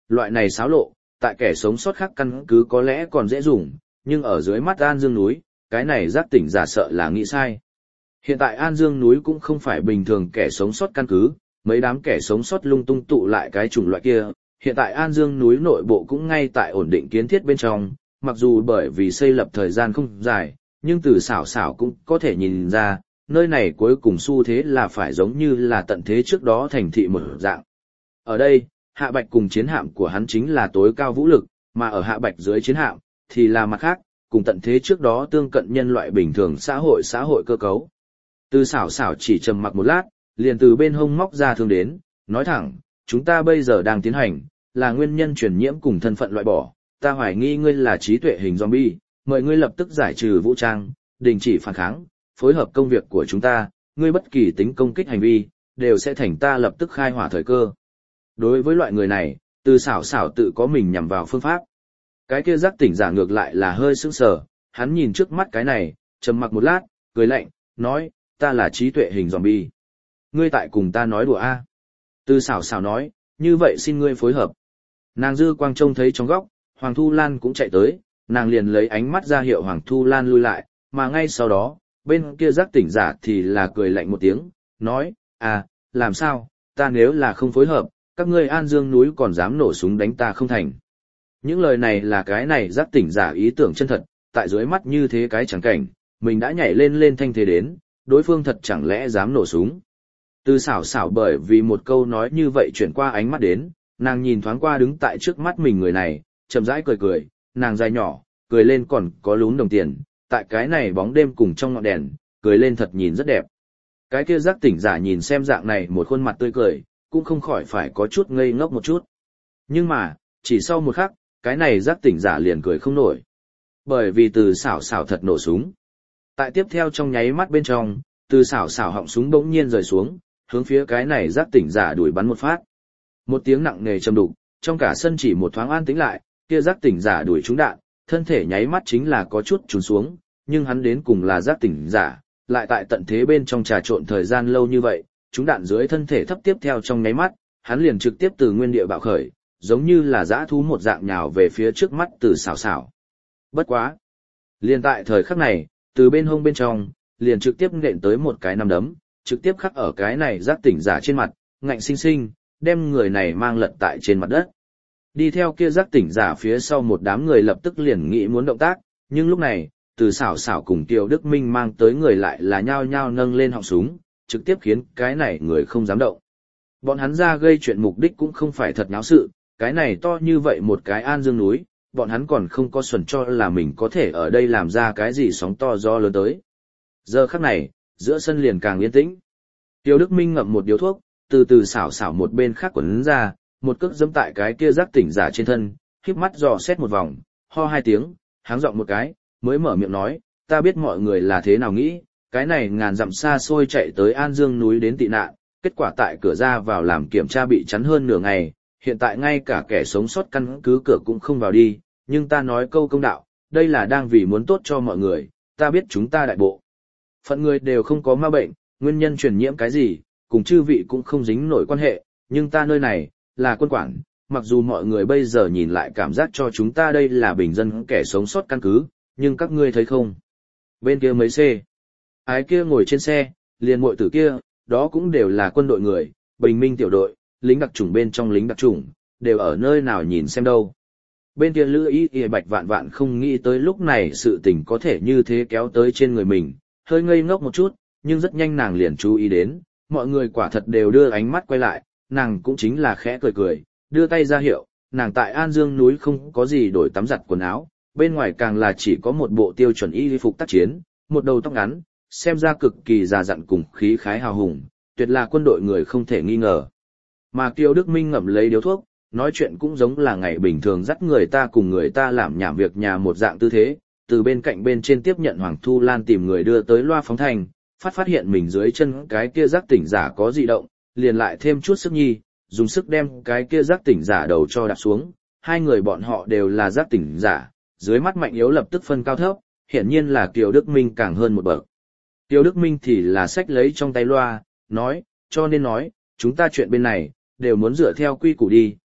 Loại này xáo lộ, tại kẻ sống sót khác căn cứ có lẽ còn dễ dùng, nhưng ở dưới mắt An Dương núi, cái này giác tỉnh giả sợ là nghĩ sai. Hiện tại An Dương núi cũng không phải bình thường kẻ sống sót căn cứ, mấy đám kẻ sống sót lung tung tụ lại cái chủng loại kia. Hiện tại An Dương núi nội bộ cũng ngay tại ổn định kiến thiết bên trong, mặc dù bởi vì xây lập thời gian không dài, nhưng từ xảo xảo cũng có thể nhìn ra, nơi này cuối cùng xu thế là phải giống như là tận thế trước đó thành thị một dạng. Ở đây, Hạ Bạch cùng chiến hạm của hắn chính là tối cao vũ lực, mà ở Hạ Bạch dưới chiến hạm, thì là mặt khác, cùng tận thế trước đó tương cận nhân loại bình thường xã hội cơ cấu. Từ xảo xảo chỉ trầm mặc một lát, liền từ bên hông móc ra thương đến, nói thẳng, chúng ta bây giờ đang tiến hành, là nguyên nhân truyền nhiễm cùng thân phận loại bỏ, ta hoài nghi ngươi là trí tuệ hình zombie, mời ngươi lập tức giải trừ vũ trang, đình chỉ phản kháng, phối hợp công việc của chúng ta, ngươi bất kỳ tính công kích hành vi, đều sẽ thành ta lập tức khai hỏa thời cơ. Đối với loại người này, từ xảo xảo tự có mình nhằm vào phương pháp. Cái kia giác tỉnh giả ngược lại là hơi sững sờ, hắn nhìn trước mắt cái này, trầm mặc một lát, cười lạnh, nói, ta là trí tuệ hình zombie. Ngươi tại cùng ta nói đùa a? Từ xảo xảo nói, như vậy xin ngươi phối hợp. Nàng dư quang trông thấy trong góc, Hoàng Thu Lan cũng chạy tới, nàng liền lấy ánh mắt ra hiệu Hoàng Thu Lan lui lại, mà ngay sau đó, bên kia giác tỉnh giả thì là cười lạnh một tiếng, nói, làm sao, ta nếu là không phối hợp, các ngươi An Dương núi còn dám nổ súng đánh ta không thành. Những lời này là cái này giác tỉnh giả ý tưởng chân thật, tại dưới mắt như thế cái chẳng cảnh, mình đã nhảy lên thanh thế đến, đối phương thật chẳng lẽ dám nổ súng. Từ xảo xảo bởi vì một câu nói như vậy chuyển qua ánh mắt đến, nàng nhìn thoáng qua đứng tại trước mắt mình người này, chậm rãi cười, nàng dài nhỏ, cười lên còn có lún đồng tiền, tại cái này bóng đêm cùng trong ngọn đèn, cười lên thật nhìn rất đẹp. Cái kia giác tỉnh giả nhìn xem dạng này một khuôn mặt tươi cười, cũng không khỏi phải có chút ngây ngốc một chút. Nhưng mà, chỉ sau một khắc, cái này giác tỉnh giả liền cười không nổi. Bởi vì từ xảo xảo thật nổ súng. Tại tiếp theo trong nháy mắt bên trong, từ xảo xảo họng súng bỗng nhiên rời xuống, hướng phía cái này giác tỉnh giả đuổi bắn một phát. Một tiếng nặng nề trầm đục, trong cả sân chỉ một thoáng an tĩnh lại, kia giác tỉnh giả đuổi trúng đạn, thân thể nháy mắt chính là có chút trùn xuống, nhưng hắn đến cùng là giác tỉnh giả, lại tại tận thế bên trong trà trộn thời gian lâu như vậy, trúng đạn dưới thân thể thấp tiếp theo trong nháy mắt, hắn liền trực tiếp từ nguyên địa bạo khởi, giống như là dã thú một dạng nhào về phía trước mắt từ xảo xảo. Bất quá, liền tại thời khắc này, từ bên hông bên trong, liền trực tiếp nện tới một cái nắm đấm, trực tiếp khắc ở cái này giác tỉnh giả trên mặt, ngạnh sinh sinh, đem người này mang lật tại trên mặt đất. Đi theo kia giác tỉnh giả phía sau một đám người lập tức liền nghĩ muốn động tác, nhưng lúc này, từ xảo xảo cùng Tiêu Đức Minh mang tới người lại là nhao nhao nâng lên họng súng, trực tiếp khiến cái này người không dám động. Bọn hắn ra gây chuyện mục đích cũng không phải thật nháo sự, cái này to như vậy một cái An Dương núi, bọn hắn còn không có xuẩn cho là mình có thể ở đây làm ra cái gì sóng to gió lớn tới. Giờ khắc này, giữa sân liền càng yên tĩnh. Tiêu Đức Minh ngậm một điếu thuốc, từ từ xảo xảo một bên khác quấn ra, một cước giẫm tại cái kia giác tỉnh giả trên thân, híp mắt dò xét một vòng, ho hai tiếng, háng giọng một cái, mới mở miệng nói, ta biết mọi người là thế nào nghĩ, cái này ngàn dặm xa xôi chạy tới An Dương núi đến tị nạn, kết quả tại cửa ra vào làm kiểm tra bị chắn hơn nửa ngày, hiện tại ngay cả kẻ sống sót căn cứ cửa cũng không vào đi, nhưng ta nói câu công đạo, đây là đang vì muốn tốt cho mọi người, ta biết chúng ta đại bộ phận người đều không có ma bệnh, nguyên nhân truyền nhiễm cái gì, cùng chư vị cũng không dính nổi quan hệ, nhưng ta nơi này, là quân quản, mặc dù mọi người bây giờ nhìn lại cảm giác cho chúng ta đây là bình dân kẻ sống sót căn cứ, nhưng các ngươi thấy không? Bên kia mấy xe, ái kia ngồi trên xe, liền muội tử kia, đó cũng đều là quân đội người, bình minh tiểu đội, lính đặc chủng bên trong lính đặc chủng, đều ở nơi nào nhìn xem đâu. Bên kia Lữ Y Bạch vạn vạn không nghĩ tới lúc này sự tình có thể như thế kéo tới trên người mình, hơi ngây ngốc một chút, nhưng rất nhanh nàng liền chú ý đến, mọi người quả thật đều đưa ánh mắt quay lại, nàng cũng chính là khẽ cười, đưa tay ra hiệu, nàng tại An Dương núi không có gì đổi tắm giặt quần áo, bên ngoài càng là chỉ có một bộ tiêu chuẩn y phục tác chiến, một đầu tóc ngắn, xem ra cực kỳ già dặn cùng khí khái hào hùng, tuyệt là quân đội người không thể nghi ngờ. Mà Kiều Đức Minh ngậm lấy điếu thuốc, nói chuyện cũng giống là ngày bình thường dắt người ta cùng người ta làm nhảm việc nhà một dạng tư thế, từ bên cạnh bên trên tiếp nhận Hoàng Thu Lan tìm người đưa tới loa phóng thanh, phát hiện mình dưới chân cái kia giác tỉnh giả có dị động, liền lại thêm chút sức nhi, dùng sức đem cái kia giác tỉnh giả đầu cho đạp xuống, hai người bọn họ đều là giác tỉnh giả, dưới mắt Mạnh Yếu lập tức phân cao thấp, hiển nhiên là Kiều Đức Minh càng hơn một bậc. Kiều Đức Minh thì là xách lấy trong tay loa, nói, cho nên nói, chúng ta chuyện bên này, đều muốn dựa theo quy củ đi,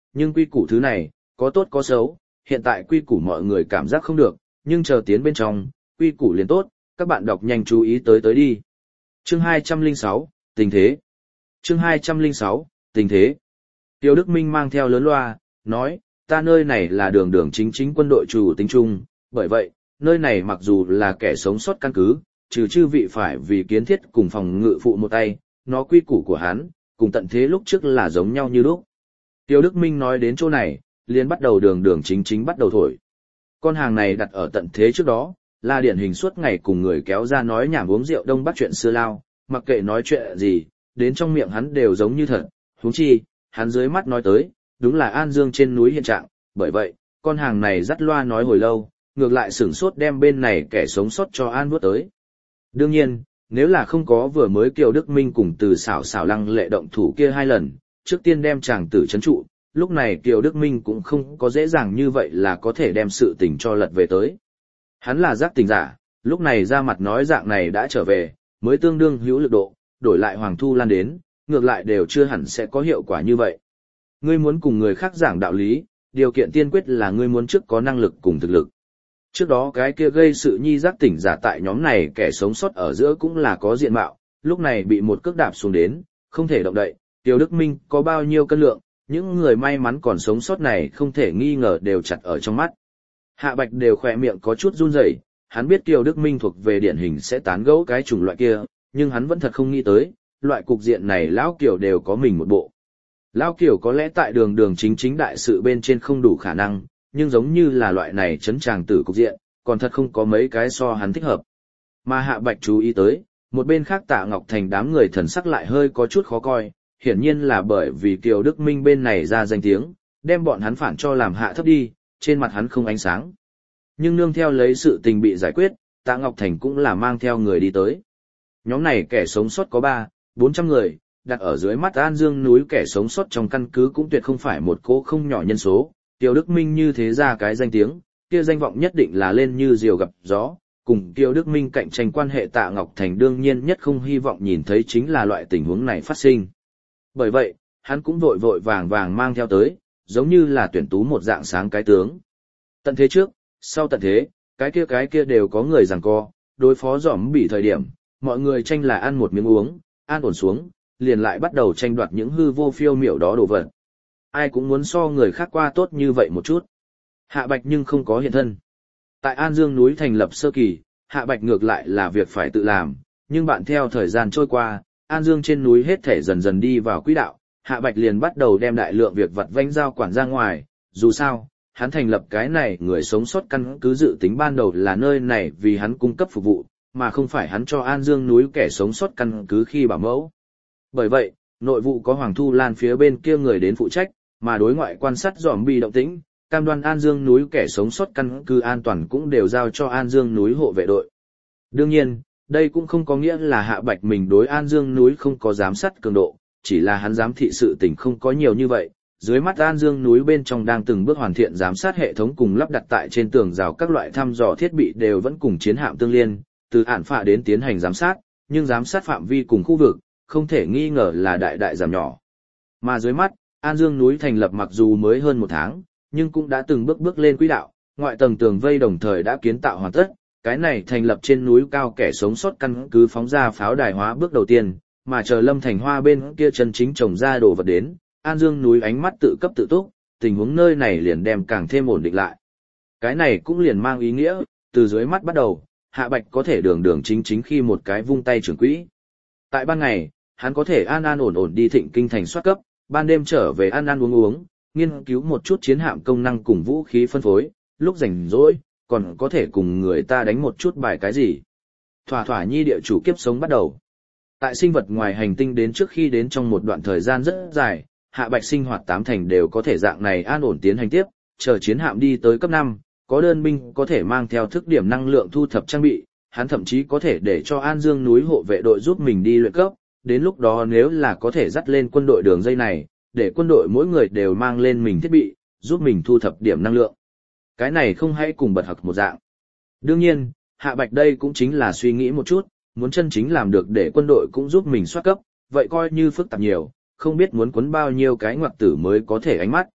nhưng quy củ thứ này, có tốt có xấu, hiện tại quy củ mọi người cảm giác không được, nhưng chờ tiến bên trong, quy củ liền tốt, các bạn đọc nhanh chú ý tới đi. Chương 206, tình thế. Chương 206, tình thế. Tiêu Đức Minh mang theo lớn loa, nói, ta nơi này là đường đường chính chính quân đội chủ tính chung, bởi vậy, nơi này mặc dù là kẻ sống sót căn cứ, trừ chư vị phải vì kiến thiết cùng phòng ngự phụ một tay, nó quy củ của hắn, cùng tận thế lúc trước là giống nhau như lúc. Tiêu Đức Minh nói đến chỗ này, liền bắt đầu đường đường chính chính bắt đầu thổi. Con hàng này đặt ở tận thế trước đó, là điển hình suốt ngày cùng người kéo ra nói nhảm uống rượu đông bắc chuyện xưa lao, mặc kệ nói chuyện gì, đến trong miệng hắn đều giống như thật, huống chi, hắn dưới mắt nói tới, đúng là An Dương trên núi hiện trạng, bởi vậy, con hàng này dắt loa nói hồi lâu, ngược lại sửng sốt đem bên này kẻ sống sót cho An vuốt tới. Đương nhiên, nếu là không có vừa mới Kiều Đức Minh cùng từ xảo xảo lăng lệ động thủ kia 2 lần, trước tiên đem chàng tử trấn trụ, lúc này Kiều Đức Minh cũng không có dễ dàng như vậy là có thể đem sự tình cho lật về tới. Hắn là giác tình giả, lúc này ra mặt nói dạng này đã trở về, mới tương đương hữu lực độ, đổi lại Hoàng Thu Lan đến, ngược lại đều chưa hẳn sẽ có hiệu quả như vậy. Ngươi muốn cùng người khác giảng đạo lý, điều kiện tiên quyết là ngươi muốn trước có năng lực cùng thực lực. Trước đó cái kia gây sự nhi giác tỉnh giả tại nhóm này kẻ sống sót ở giữa cũng là có diện mạo, lúc này bị một cước đạp xuống đến, không thể động đậy, Tiêu Đức Minh có bao nhiêu cân lượng, những người may mắn còn sống sót này không thể nghi ngờ đều chặt ở trong mắt. Hạ Bạch đều khỏe miệng có chút run rẩy, hắn biết Tiêu Đức Minh thuộc về điển hình sẽ tán gẫu cái chủng loại kia, nhưng hắn vẫn thật không nghĩ tới, loại cục diện này lão Kiều đều có mình một bộ. Lão Kiều có lẽ tại đường đường chính chính đại sự bên trên không đủ khả năng, nhưng giống như là loại này chấn tràng tử cục diện, còn thật không có mấy cái so hắn thích hợp. Mà Hạ Bạch chú ý tới, một bên khác Tạ Ngọc Thành đám người thần sắc lại hơi có chút khó coi, hiển nhiên là bởi vì Kiều Đức Minh bên này ra danh tiếng, đem bọn hắn phản cho làm hạ thấp đi, trên mặt hắn không ánh sáng. Nhưng nương theo lấy sự tình bị giải quyết, Tạ Ngọc Thành cũng là mang theo người đi tới. Nhóm này kẻ sống sót có 300-400 người, đặt ở dưới mắt An Dương núi kẻ sống sót trong căn cứ cũng tuyệt không phải một cố không nhỏ nhân số. Kiều Đức Minh như thế ra cái danh tiếng, kia danh vọng nhất định là lên như diều gặp gió, cùng Kiều Đức Minh cạnh tranh quan hệ Tạ Ngọc Thành đương nhiên nhất không hy vọng nhìn thấy chính là loại tình huống này phát sinh. Bởi vậy, hắn cũng vội vội vàng vàng mang theo tới, giống như là tuyển tú một dạng sáng cái tướng. Tận thế trước, sau tận thế, cái kia đều có người giằng co, đối phó giỏm bị thời điểm, mọi người tranh là ăn một miếng uống, an ổn xuống, liền lại bắt đầu tranh đoạt những hư vô phiêu miểu đó đồ vật. Ai cũng muốn so người khác qua tốt như vậy một chút. Hạ Bạch nhưng không có hiện thân. Tại An Dương núi thành lập sơ kỳ, Hạ Bạch ngược lại là việc phải tự làm, nhưng bạn theo thời gian trôi qua, An Dương trên núi hết thể dần dần đi vào quỹ đạo, Hạ Bạch liền bắt đầu đem đại lượng việc vặt vãnh giao quản ra ngoài, dù sao, hắn thành lập cái này người sống sót căn cứ dự tính ban đầu là nơi này vì hắn cung cấp phục vụ, mà không phải hắn cho An Dương núi kẻ sống sót căn cứ khi bảo mẫu. Bởi vậy, nội vụ có Hoàng Thu Lan phía bên kia người đến phụ trách, mà đối ngoại quan sát zombie động tĩnh, cam đoan An Dương núi kẻ sống sót căn cứ an toàn cũng đều giao cho An Dương núi hộ vệ đội. Đương nhiên, đây cũng không có nghĩa là Hạ Bạch mình đối An Dương núi không có giám sát cường độ, chỉ là hắn giám thị sự tình không có nhiều như vậy. Dưới mắt An Dương núi bên trong đang từng bước hoàn thiện giám sát hệ thống cùng lắp đặt tại trên tường rào các loại thăm dò thiết bị đều vẫn cùng chiến hạm tương liên, từ ản phạ đến tiến hành giám sát, nhưng giám sát phạm vi cùng khu vực, không thể nghi ngờ là đại giảm nhỏ. Mà dưới mắt, An Dương núi thành lập mặc dù mới hơn 1 tháng, nhưng cũng đã từng bước lên quỹ đạo, ngoại tầng tường vây đồng thời đã kiến tạo hoàn tất, cái này thành lập trên núi cao kẻ sống sót căn cứ phóng ra pháo đài hóa bước đầu tiên, mà chờ Lâm Thành Hoa bên kia chân chính trồng ra đồ vật đến, An Dương núi ánh mắt tự cấp tự túc, tình huống nơi này liền đem càng thêm ổn định lại. Cái này cũng liền mang ý nghĩa, từ dưới mắt bắt đầu, Hạ Bạch có thể đường đường chính chính khi một cái vung tay trưởng quỹ. Tại ban ngày, hắn có thể an ổn đi Thịnh Kinh thành soát cấp, ban đêm trở về ăn uống, nghiên cứu một chút chiến hạm công năng cùng vũ khí phân phối, lúc rảnh rỗi, còn có thể cùng người ta đánh một chút bài cái gì. Thỏa nhi địa chủ kiếp sống bắt đầu. Tại sinh vật ngoài hành tinh đến trước khi đến trong một đoạn thời gian rất dài, Hạ Bạch sinh hoạt 8 thành đều có thể dạng này an ổn tiến hành tiếp, chờ chiến hạm đi tới cấp 5, có đơn binh có thể mang theo thức điểm năng lượng thu thập trang bị, hắn thậm chí có thể để cho An Dương núi hộ vệ đội giúp mình đi luyện cấp, đến lúc đó nếu là có thể dắt lên quân đội đường dây này, để quân đội mỗi người đều mang lên mình thiết bị, giúp mình thu thập điểm năng lượng. Cái này không hay cùng bật học một dạng. Đương nhiên, Hạ Bạch đây cũng chính là suy nghĩ một chút, muốn chân chính làm được để quân đội cũng giúp mình soát cấp, vậy coi như phức tạp nhiều, không biết muốn quấn bao nhiêu cái ngoặc tử mới có thể ánh mắt.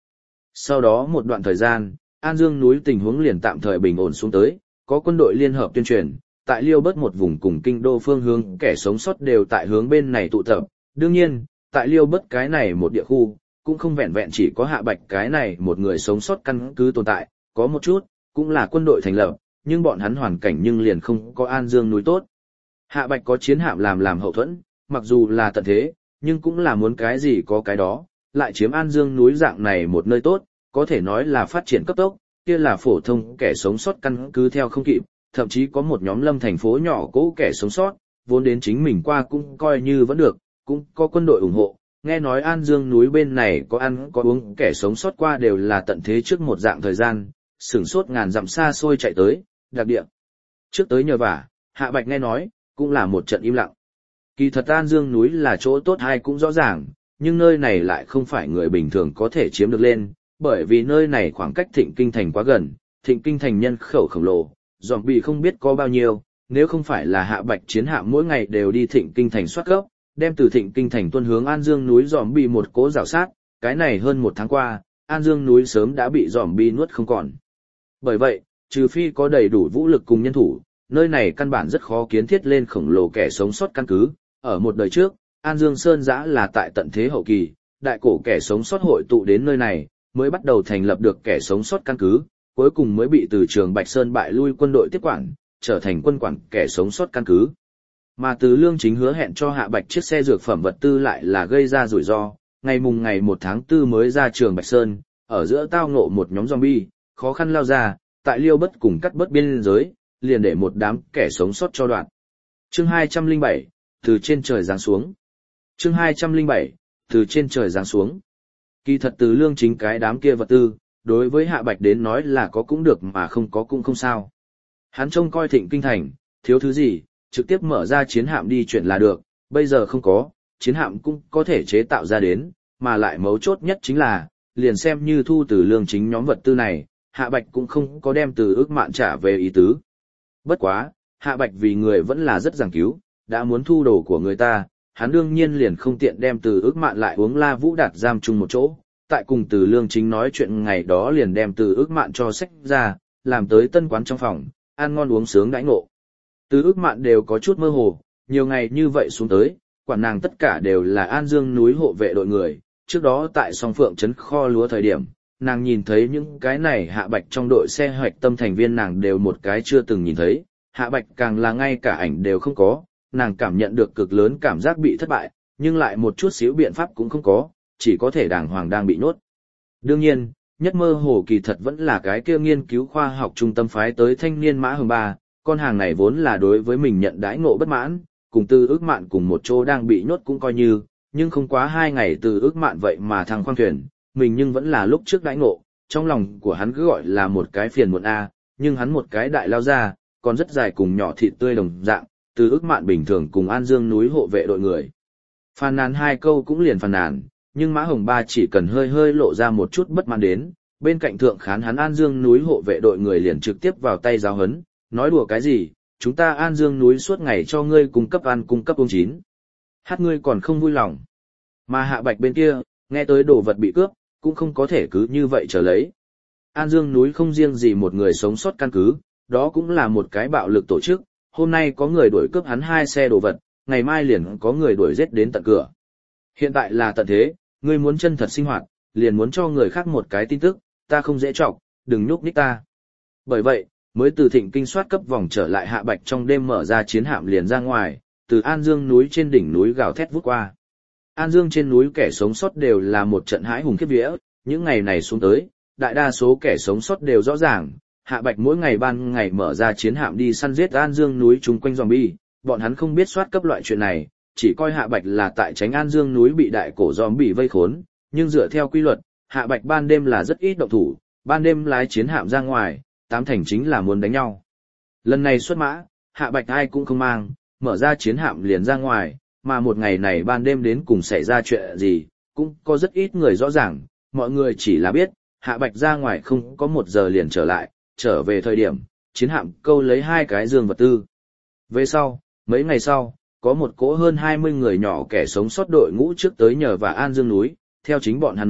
Sau đó một đoạn thời gian, An Dương núi tình huống liền tạm thời bình ổn xuống tới, có quân đội liên hợp tuyên truyền, tại Liêu Bớt một vùng cùng kinh đô phương hướng kẻ sống sót đều tại hướng bên này tụ tập. Đương nhiên, tại Liêu Bớt cái này một địa khu, cũng không vẹn vẹn chỉ có Hạ Bạch cái này một người sống sót căn cứ tồn tại, có một chút, cũng là quân đội thành lập, nhưng bọn hắn hoàn cảnh nhưng liền không có An Dương núi tốt. Hạ Bạch có chiến hạm làm hậu thuẫn, mặc dù là tận thế, nhưng cũng là muốn cái gì có cái đó, lại chiếm An Dương núi dạng này một nơi tốt, có thể nói là phát triển cấp tốc, kia là phổ thông kẻ sống sót căn cứ theo không kịp, thậm chí có một nhóm lâm thành phố nhỏ cũ kẻ sống sót, vốn đến chính mình qua cũng coi như vẫn được, cũng có quân đội ủng hộ. Nghe nói An Dương núi bên này có ăn có uống kẻ sống sót qua đều là tận thế trước một dạng thời gian, sửng sốt ngàn dặm xa xôi chạy tới, đặc địa. Trước tới nhờ vả, Hạ Bạch nghe nói, cũng là một trận im lặng. Kỳ thật An Dương núi là chỗ tốt hay cũng rõ ràng, nhưng nơi này lại không phải người bình thường có thể chiếm được lên, bởi vì nơi này khoảng cách Thịnh Kinh Thành quá gần, Thịnh Kinh Thành nhân khẩu khổng lồ, zombie không biết có bao nhiêu, nếu không phải là Hạ Bạch chiến hạm mỗi ngày đều đi Thịnh Kinh Thành soát gốc, đem từ Thịnh Kinh Thành tuân hướng An Dương núi zombie một cố rào sát, cái này hơn một tháng qua, An Dương núi sớm đã bị zombie nuốt không còn. Bởi vậy, trừ phi có đầy đủ vũ lực cùng nhân thủ, nơi này căn bản rất khó kiến thiết lên khổng lồ kẻ sống sót căn cứ. Ở một đời trước, An Dương Sơn giã là tại tận thế hậu kỳ, đại cổ kẻ sống sót hội tụ đến nơi này, mới bắt đầu thành lập được kẻ sống sót căn cứ, cuối cùng mới bị từ Trường Bạch Sơn bại lui quân đội tiếp quản, trở thành quân quản kẻ sống sót căn cứ. Mà Từ Lương Chính hứa hẹn cho Hạ Bạch chiếc xe dược phẩm vật tư lại là gây ra rủi ro, ngày 1 tháng 4 mới ra Trường Bạch Sơn, ở giữa tao ngộ một nhóm zombie, khó khăn lao ra, tại Liêu Bất cùng cắt bớt biên giới, liền để một đám kẻ sống sót cho đoạn. Chương 207, từ trên trời giáng xuống. Chương 207, từ trên trời giáng xuống. Kỳ thật Từ Lương Chính cái đám kia vật tư, đối với Hạ Bạch đến nói là có cũng được mà không có cũng không sao. Hắn trông coi Thịnh Kinh Thành, thiếu thứ gì, trực tiếp mở ra chiến hạm đi chuyển là được, bây giờ không có, chiến hạm cũng có thể chế tạo ra đến, mà lại mấu chốt nhất chính là, liền xem như thu Từ Lương Chính nhóm vật tư này, Hạ Bạch cũng không có đem Từ Ước Mạn trả về ý tứ. Bất quá, Hạ Bạch vì người vẫn là rất giảng cứu, đã muốn thu đồ của người ta, hắn đương nhiên liền không tiện đem Từ Ước Mạn lại uống La Vũ Đạt giam chung một chỗ, tại cùng Từ Lương Chính nói chuyện ngày đó liền đem Từ Ước Mạn cho xách ra, làm tới tân quán trong phòng, ăn ngon uống sướng đãi ngộ. Từ Ước Mạn đều có chút mơ hồ, nhiều ngày như vậy xuống tới, quản nàng tất cả đều là An Dương núi hộ vệ đội người, trước đó tại Song Phượng trấn kho lúa thời điểm, nàng nhìn thấy những cái này Hạ Bạch trong đội xe hoạch tâm thành viên nàng đều một cái chưa từng nhìn thấy, Hạ Bạch càng là ngay cả ảnh đều không có, nàng cảm nhận được cực lớn cảm giác bị thất bại, nhưng lại một chút xíu biện pháp cũng không có, chỉ có thể đàng hoàng đang bị nhốt. Đương nhiên, nhất mơ hồ kỳ thật vẫn là cái kia nghiên cứu khoa học trung tâm phái tới thanh niên Mã Hồng Ba, con hàng này vốn là đối với mình nhận đãi ngộ bất mãn, cùng Từ Ước Mạn cùng một chỗ đang bị nhốt cũng coi như, nhưng không quá 2 ngày Từ Ước Mạn vậy mà thăng khoang thuyền, mình nhưng vẫn là lúc trước đãi ngộ, trong lòng của hắn cứ gọi là một cái phiền muộn a, nhưng hắn một cái đại lao ra, còn rất dài cùng nhỏ thịt tươi đồng dạng, Từ Ước Mạn bình thường cùng An Dương núi hộ vệ đội người. Phàn nàn 2 câu cũng liền phàn nàn, nhưng Mã Hồng Ba chỉ cần hơi hơi lộ ra một chút bất mãn đến, bên cạnh thượng khán hắn An Dương núi hộ vệ đội người liền trực tiếp vào tay giáo hấn, nói đùa cái gì, chúng ta An Dương núi suốt ngày cho ngươi cung cấp ăn cung cấp uống chín. Hát ngươi còn không vui lòng. Mà Hạ Bạch bên kia, nghe tới đồ vật bị cướp, cũng không có thể cứ như vậy trở lấy. An Dương núi không riêng gì một người sống sót căn cứ, đó cũng là một cái bạo lực tổ chức, hôm nay có người đuổi cướp hắn 2 xe đồ vật, ngày mai liền có người đuổi giết đến tận cửa. Hiện tại là tận thế, ngươi muốn chân thật sinh hoạt, liền muốn cho người khác một cái tin tức, ta không dễ trọng, đừng nhúc nhích ta. Bởi vậy, mới từ Thịnh Kinh soát cấp vòng trở lại Hạ Bạch trong đêm mở ra chiến hạm liền ra ngoài, từ An Dương núi trên đỉnh núi gào thét vút qua. An Dương trên núi kẻ sống sót đều là một trận hãi hùng khiếp vía, những ngày này xuống tới, đại đa số kẻ sống sót đều rõ ràng, Hạ Bạch mỗi ngày ban ngày mở ra chiến hạm đi săn giết An Dương núi chung quanh zombie, bọn hắn không biết soát cấp loại chuyện này, chỉ coi Hạ Bạch là tại tránh An Dương núi bị đại cổ zombie vây khốn, nhưng dựa theo quy luật, Hạ Bạch ban đêm là rất ít động thủ, ban đêm lái chiến hạm ra ngoài, 8 thành chính là muốn đánh nhau. Lần này xuất mã, Hạ Bạch ai cũng không mang, mở ra chiến hạm liền ra ngoài, mà một ngày này ban đêm đến cùng xảy ra chuyện gì, cũng có rất ít người rõ ràng, mọi người chỉ là biết, Hạ Bạch ra ngoài không có 1 giờ liền trở lại, trở về thời điểm, chiến hạm câu lấy 2 cái dương vật tư. Về sau, mấy ngày sau, có một cỗ hơn 20 người nhỏ kẻ sống sót đội ngũ trước tới nhờ và An Dương núi, theo chính bọn hắn nói,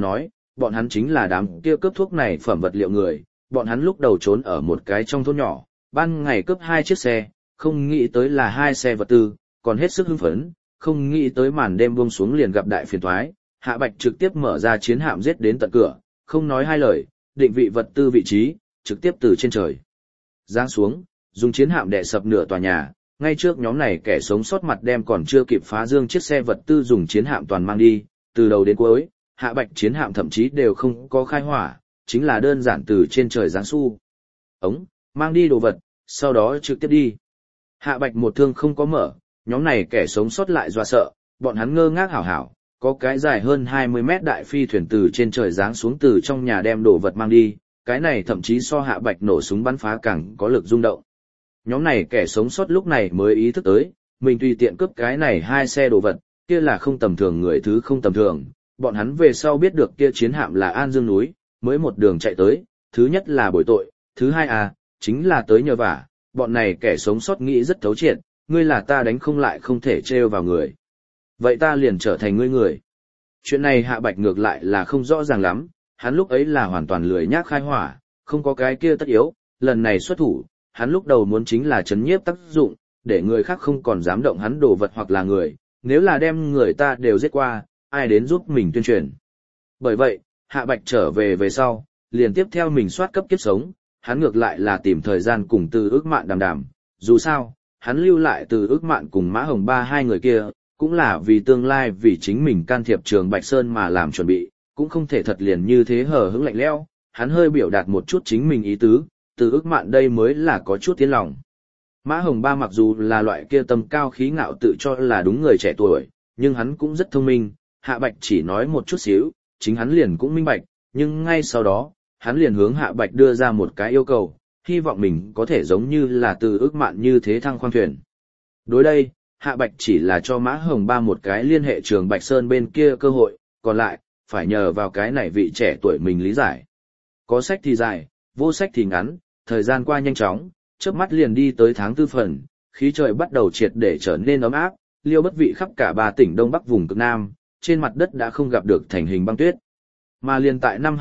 bọn hắn chính là đám kia cướp thuốc này phẩm vật liệu người, bọn hắn lúc đầu trốn ở một cái trong thôn nhỏ, ban ngày cướp 2 chiếc xe, không nghĩ tới là 2 xe vật tư, còn hết sức hưng phấn, không nghĩ tới màn đêm buông xuống liền gặp đại phiền toái, Hạ Bạch trực tiếp mở ra chiến hạm giết đến tận cửa, không nói hai lời, định vị vật tư vị trí, trực tiếp từ trên trời giáng xuống, dùng chiến hạm đè sập nửa tòa nhà, ngay trước nhóm này kẻ sống sót mặt đem còn chưa kịp phá dương chiếc xe vật tư dùng chiến hạm toàn mang đi, từ đầu đến cuối, Hạ Bạch chiến hạm thậm chí đều không có khai hỏa, chính là đơn giản từ trên trời giáng xu. Ống, mang đi đồ vật, sau đó trực tiếp đi. Hạ Bạch một thương không có mở, nhóm này kẻ sống sót lại dọa sợ, bọn hắn ngơ ngác hảo hảo, có cái dài hơn 20 mét đại phi thuyền từ trên trời giáng xuống từ trong nhà đem đồ vật mang đi, cái này thậm chí so Hạ Bạch nổ súng bắn phá càng có lực rung động. Nhóm này kẻ sống sót lúc này mới ý thức tới, mình tùy tiện cướp cái này 2 xe đồ vật, kia là không tầm thường người thứ không tầm thường, bọn hắn về sau biết được kia chiến hạm là An Dương núi, mới một đường chạy tới, thứ nhất là bồi tội, thứ hai chính là tới nhờ vả, bọn này kẻ sống sót nghĩ rất thấu triệt, ngươi là ta đánh không lại không thể trêu vào người. Vậy ta liền trở thành ngươi người. Chuyện này Hạ Bạch ngược lại là không rõ ràng lắm, hắn lúc ấy là hoàn toàn lười nhác khai hỏa, không có cái kia tất yếu, lần này xuất thủ, hắn lúc đầu muốn chính là chấn nhiếp tác dụng, để người khác không còn dám động hắn đồ vật hoặc là người, nếu là đem người ta đều giết qua, ai đến giúp mình tuyên truyền. Bởi vậy, Hạ Bạch trở về sau, liền tiếp theo mình soát cấp kiếp sống, hắn ngược lại là tìm thời gian cùng Từ Ước Mạn đàm đàm, dù sao, hắn lưu lại Từ Ước Mạn cùng Mã Hồng Ba hai người kia, cũng là vì tương lai vì chính mình can thiệp Trường Bạch Sơn mà làm chuẩn bị, cũng không thể thật liền như thế hờ hững lạnh lẽo, hắn hơi biểu đạt một chút chính mình ý tứ, Từ Ước Mạn đây mới là có chút tiến lòng. Mã Hồng Ba mặc dù là loại kia tầm cao khí ngạo tự cho là đúng người trẻ tuổi, nhưng hắn cũng rất thông minh, Hạ Bạch chỉ nói một chút xíu, chính hắn liền cũng minh bạch, nhưng ngay sau đó, hắn liền hướng Hạ Bạch đưa ra một cái yêu cầu, hy vọng mình có thể giống như là Từ Ước Mạn như thế thăng khoang thuyền. Đối đây, Hạ Bạch chỉ là cho Mã Hồng Ba một cái liên hệ Trường Bạch Sơn bên kia cơ hội, còn lại, phải nhờ vào cái này vị trẻ tuổi mình lý giải. Có sách thì dài, vô sách thì ngắn, thời gian qua nhanh chóng, chớp mắt liền đi tới tháng 4 phần, khí trời bắt đầu triệt để trở nên ấm áp, Liêu Bất Vị khắp cả 3 tỉnh Đông Bắc vùng cực Nam, trên mặt đất đã không gặp được thành hình băng tuyết. Mà liền tại năm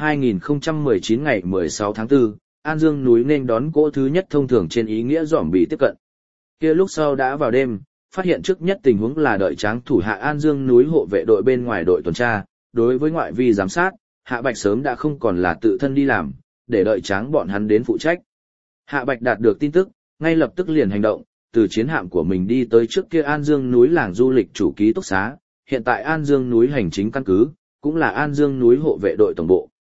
2019 ngày 16 tháng 4, An Dương núi nên đón cỗ thứ nhất thông thường trên ý nghĩa zombie tiếp cận. Kia lúc sau đã vào đêm, phát hiện trước nhất tình huống là đợi tráng thủ hạ An Dương núi hộ vệ đội bên ngoài đội tuần tra, đối với ngoại vi giám sát, Hạ Bạch sớm đã không còn là tự thân đi làm, để đợi tráng bọn hắn đến phụ trách. Hạ Bạch đạt được tin tức, ngay lập tức liền hành động, từ chiến hạm của mình đi tới trước kia An Dương núi làng du lịch chủ ký túc xá, hiện tại An Dương núi hành chính căn cứ, cũng là An Dương núi hộ vệ đội tổng bộ.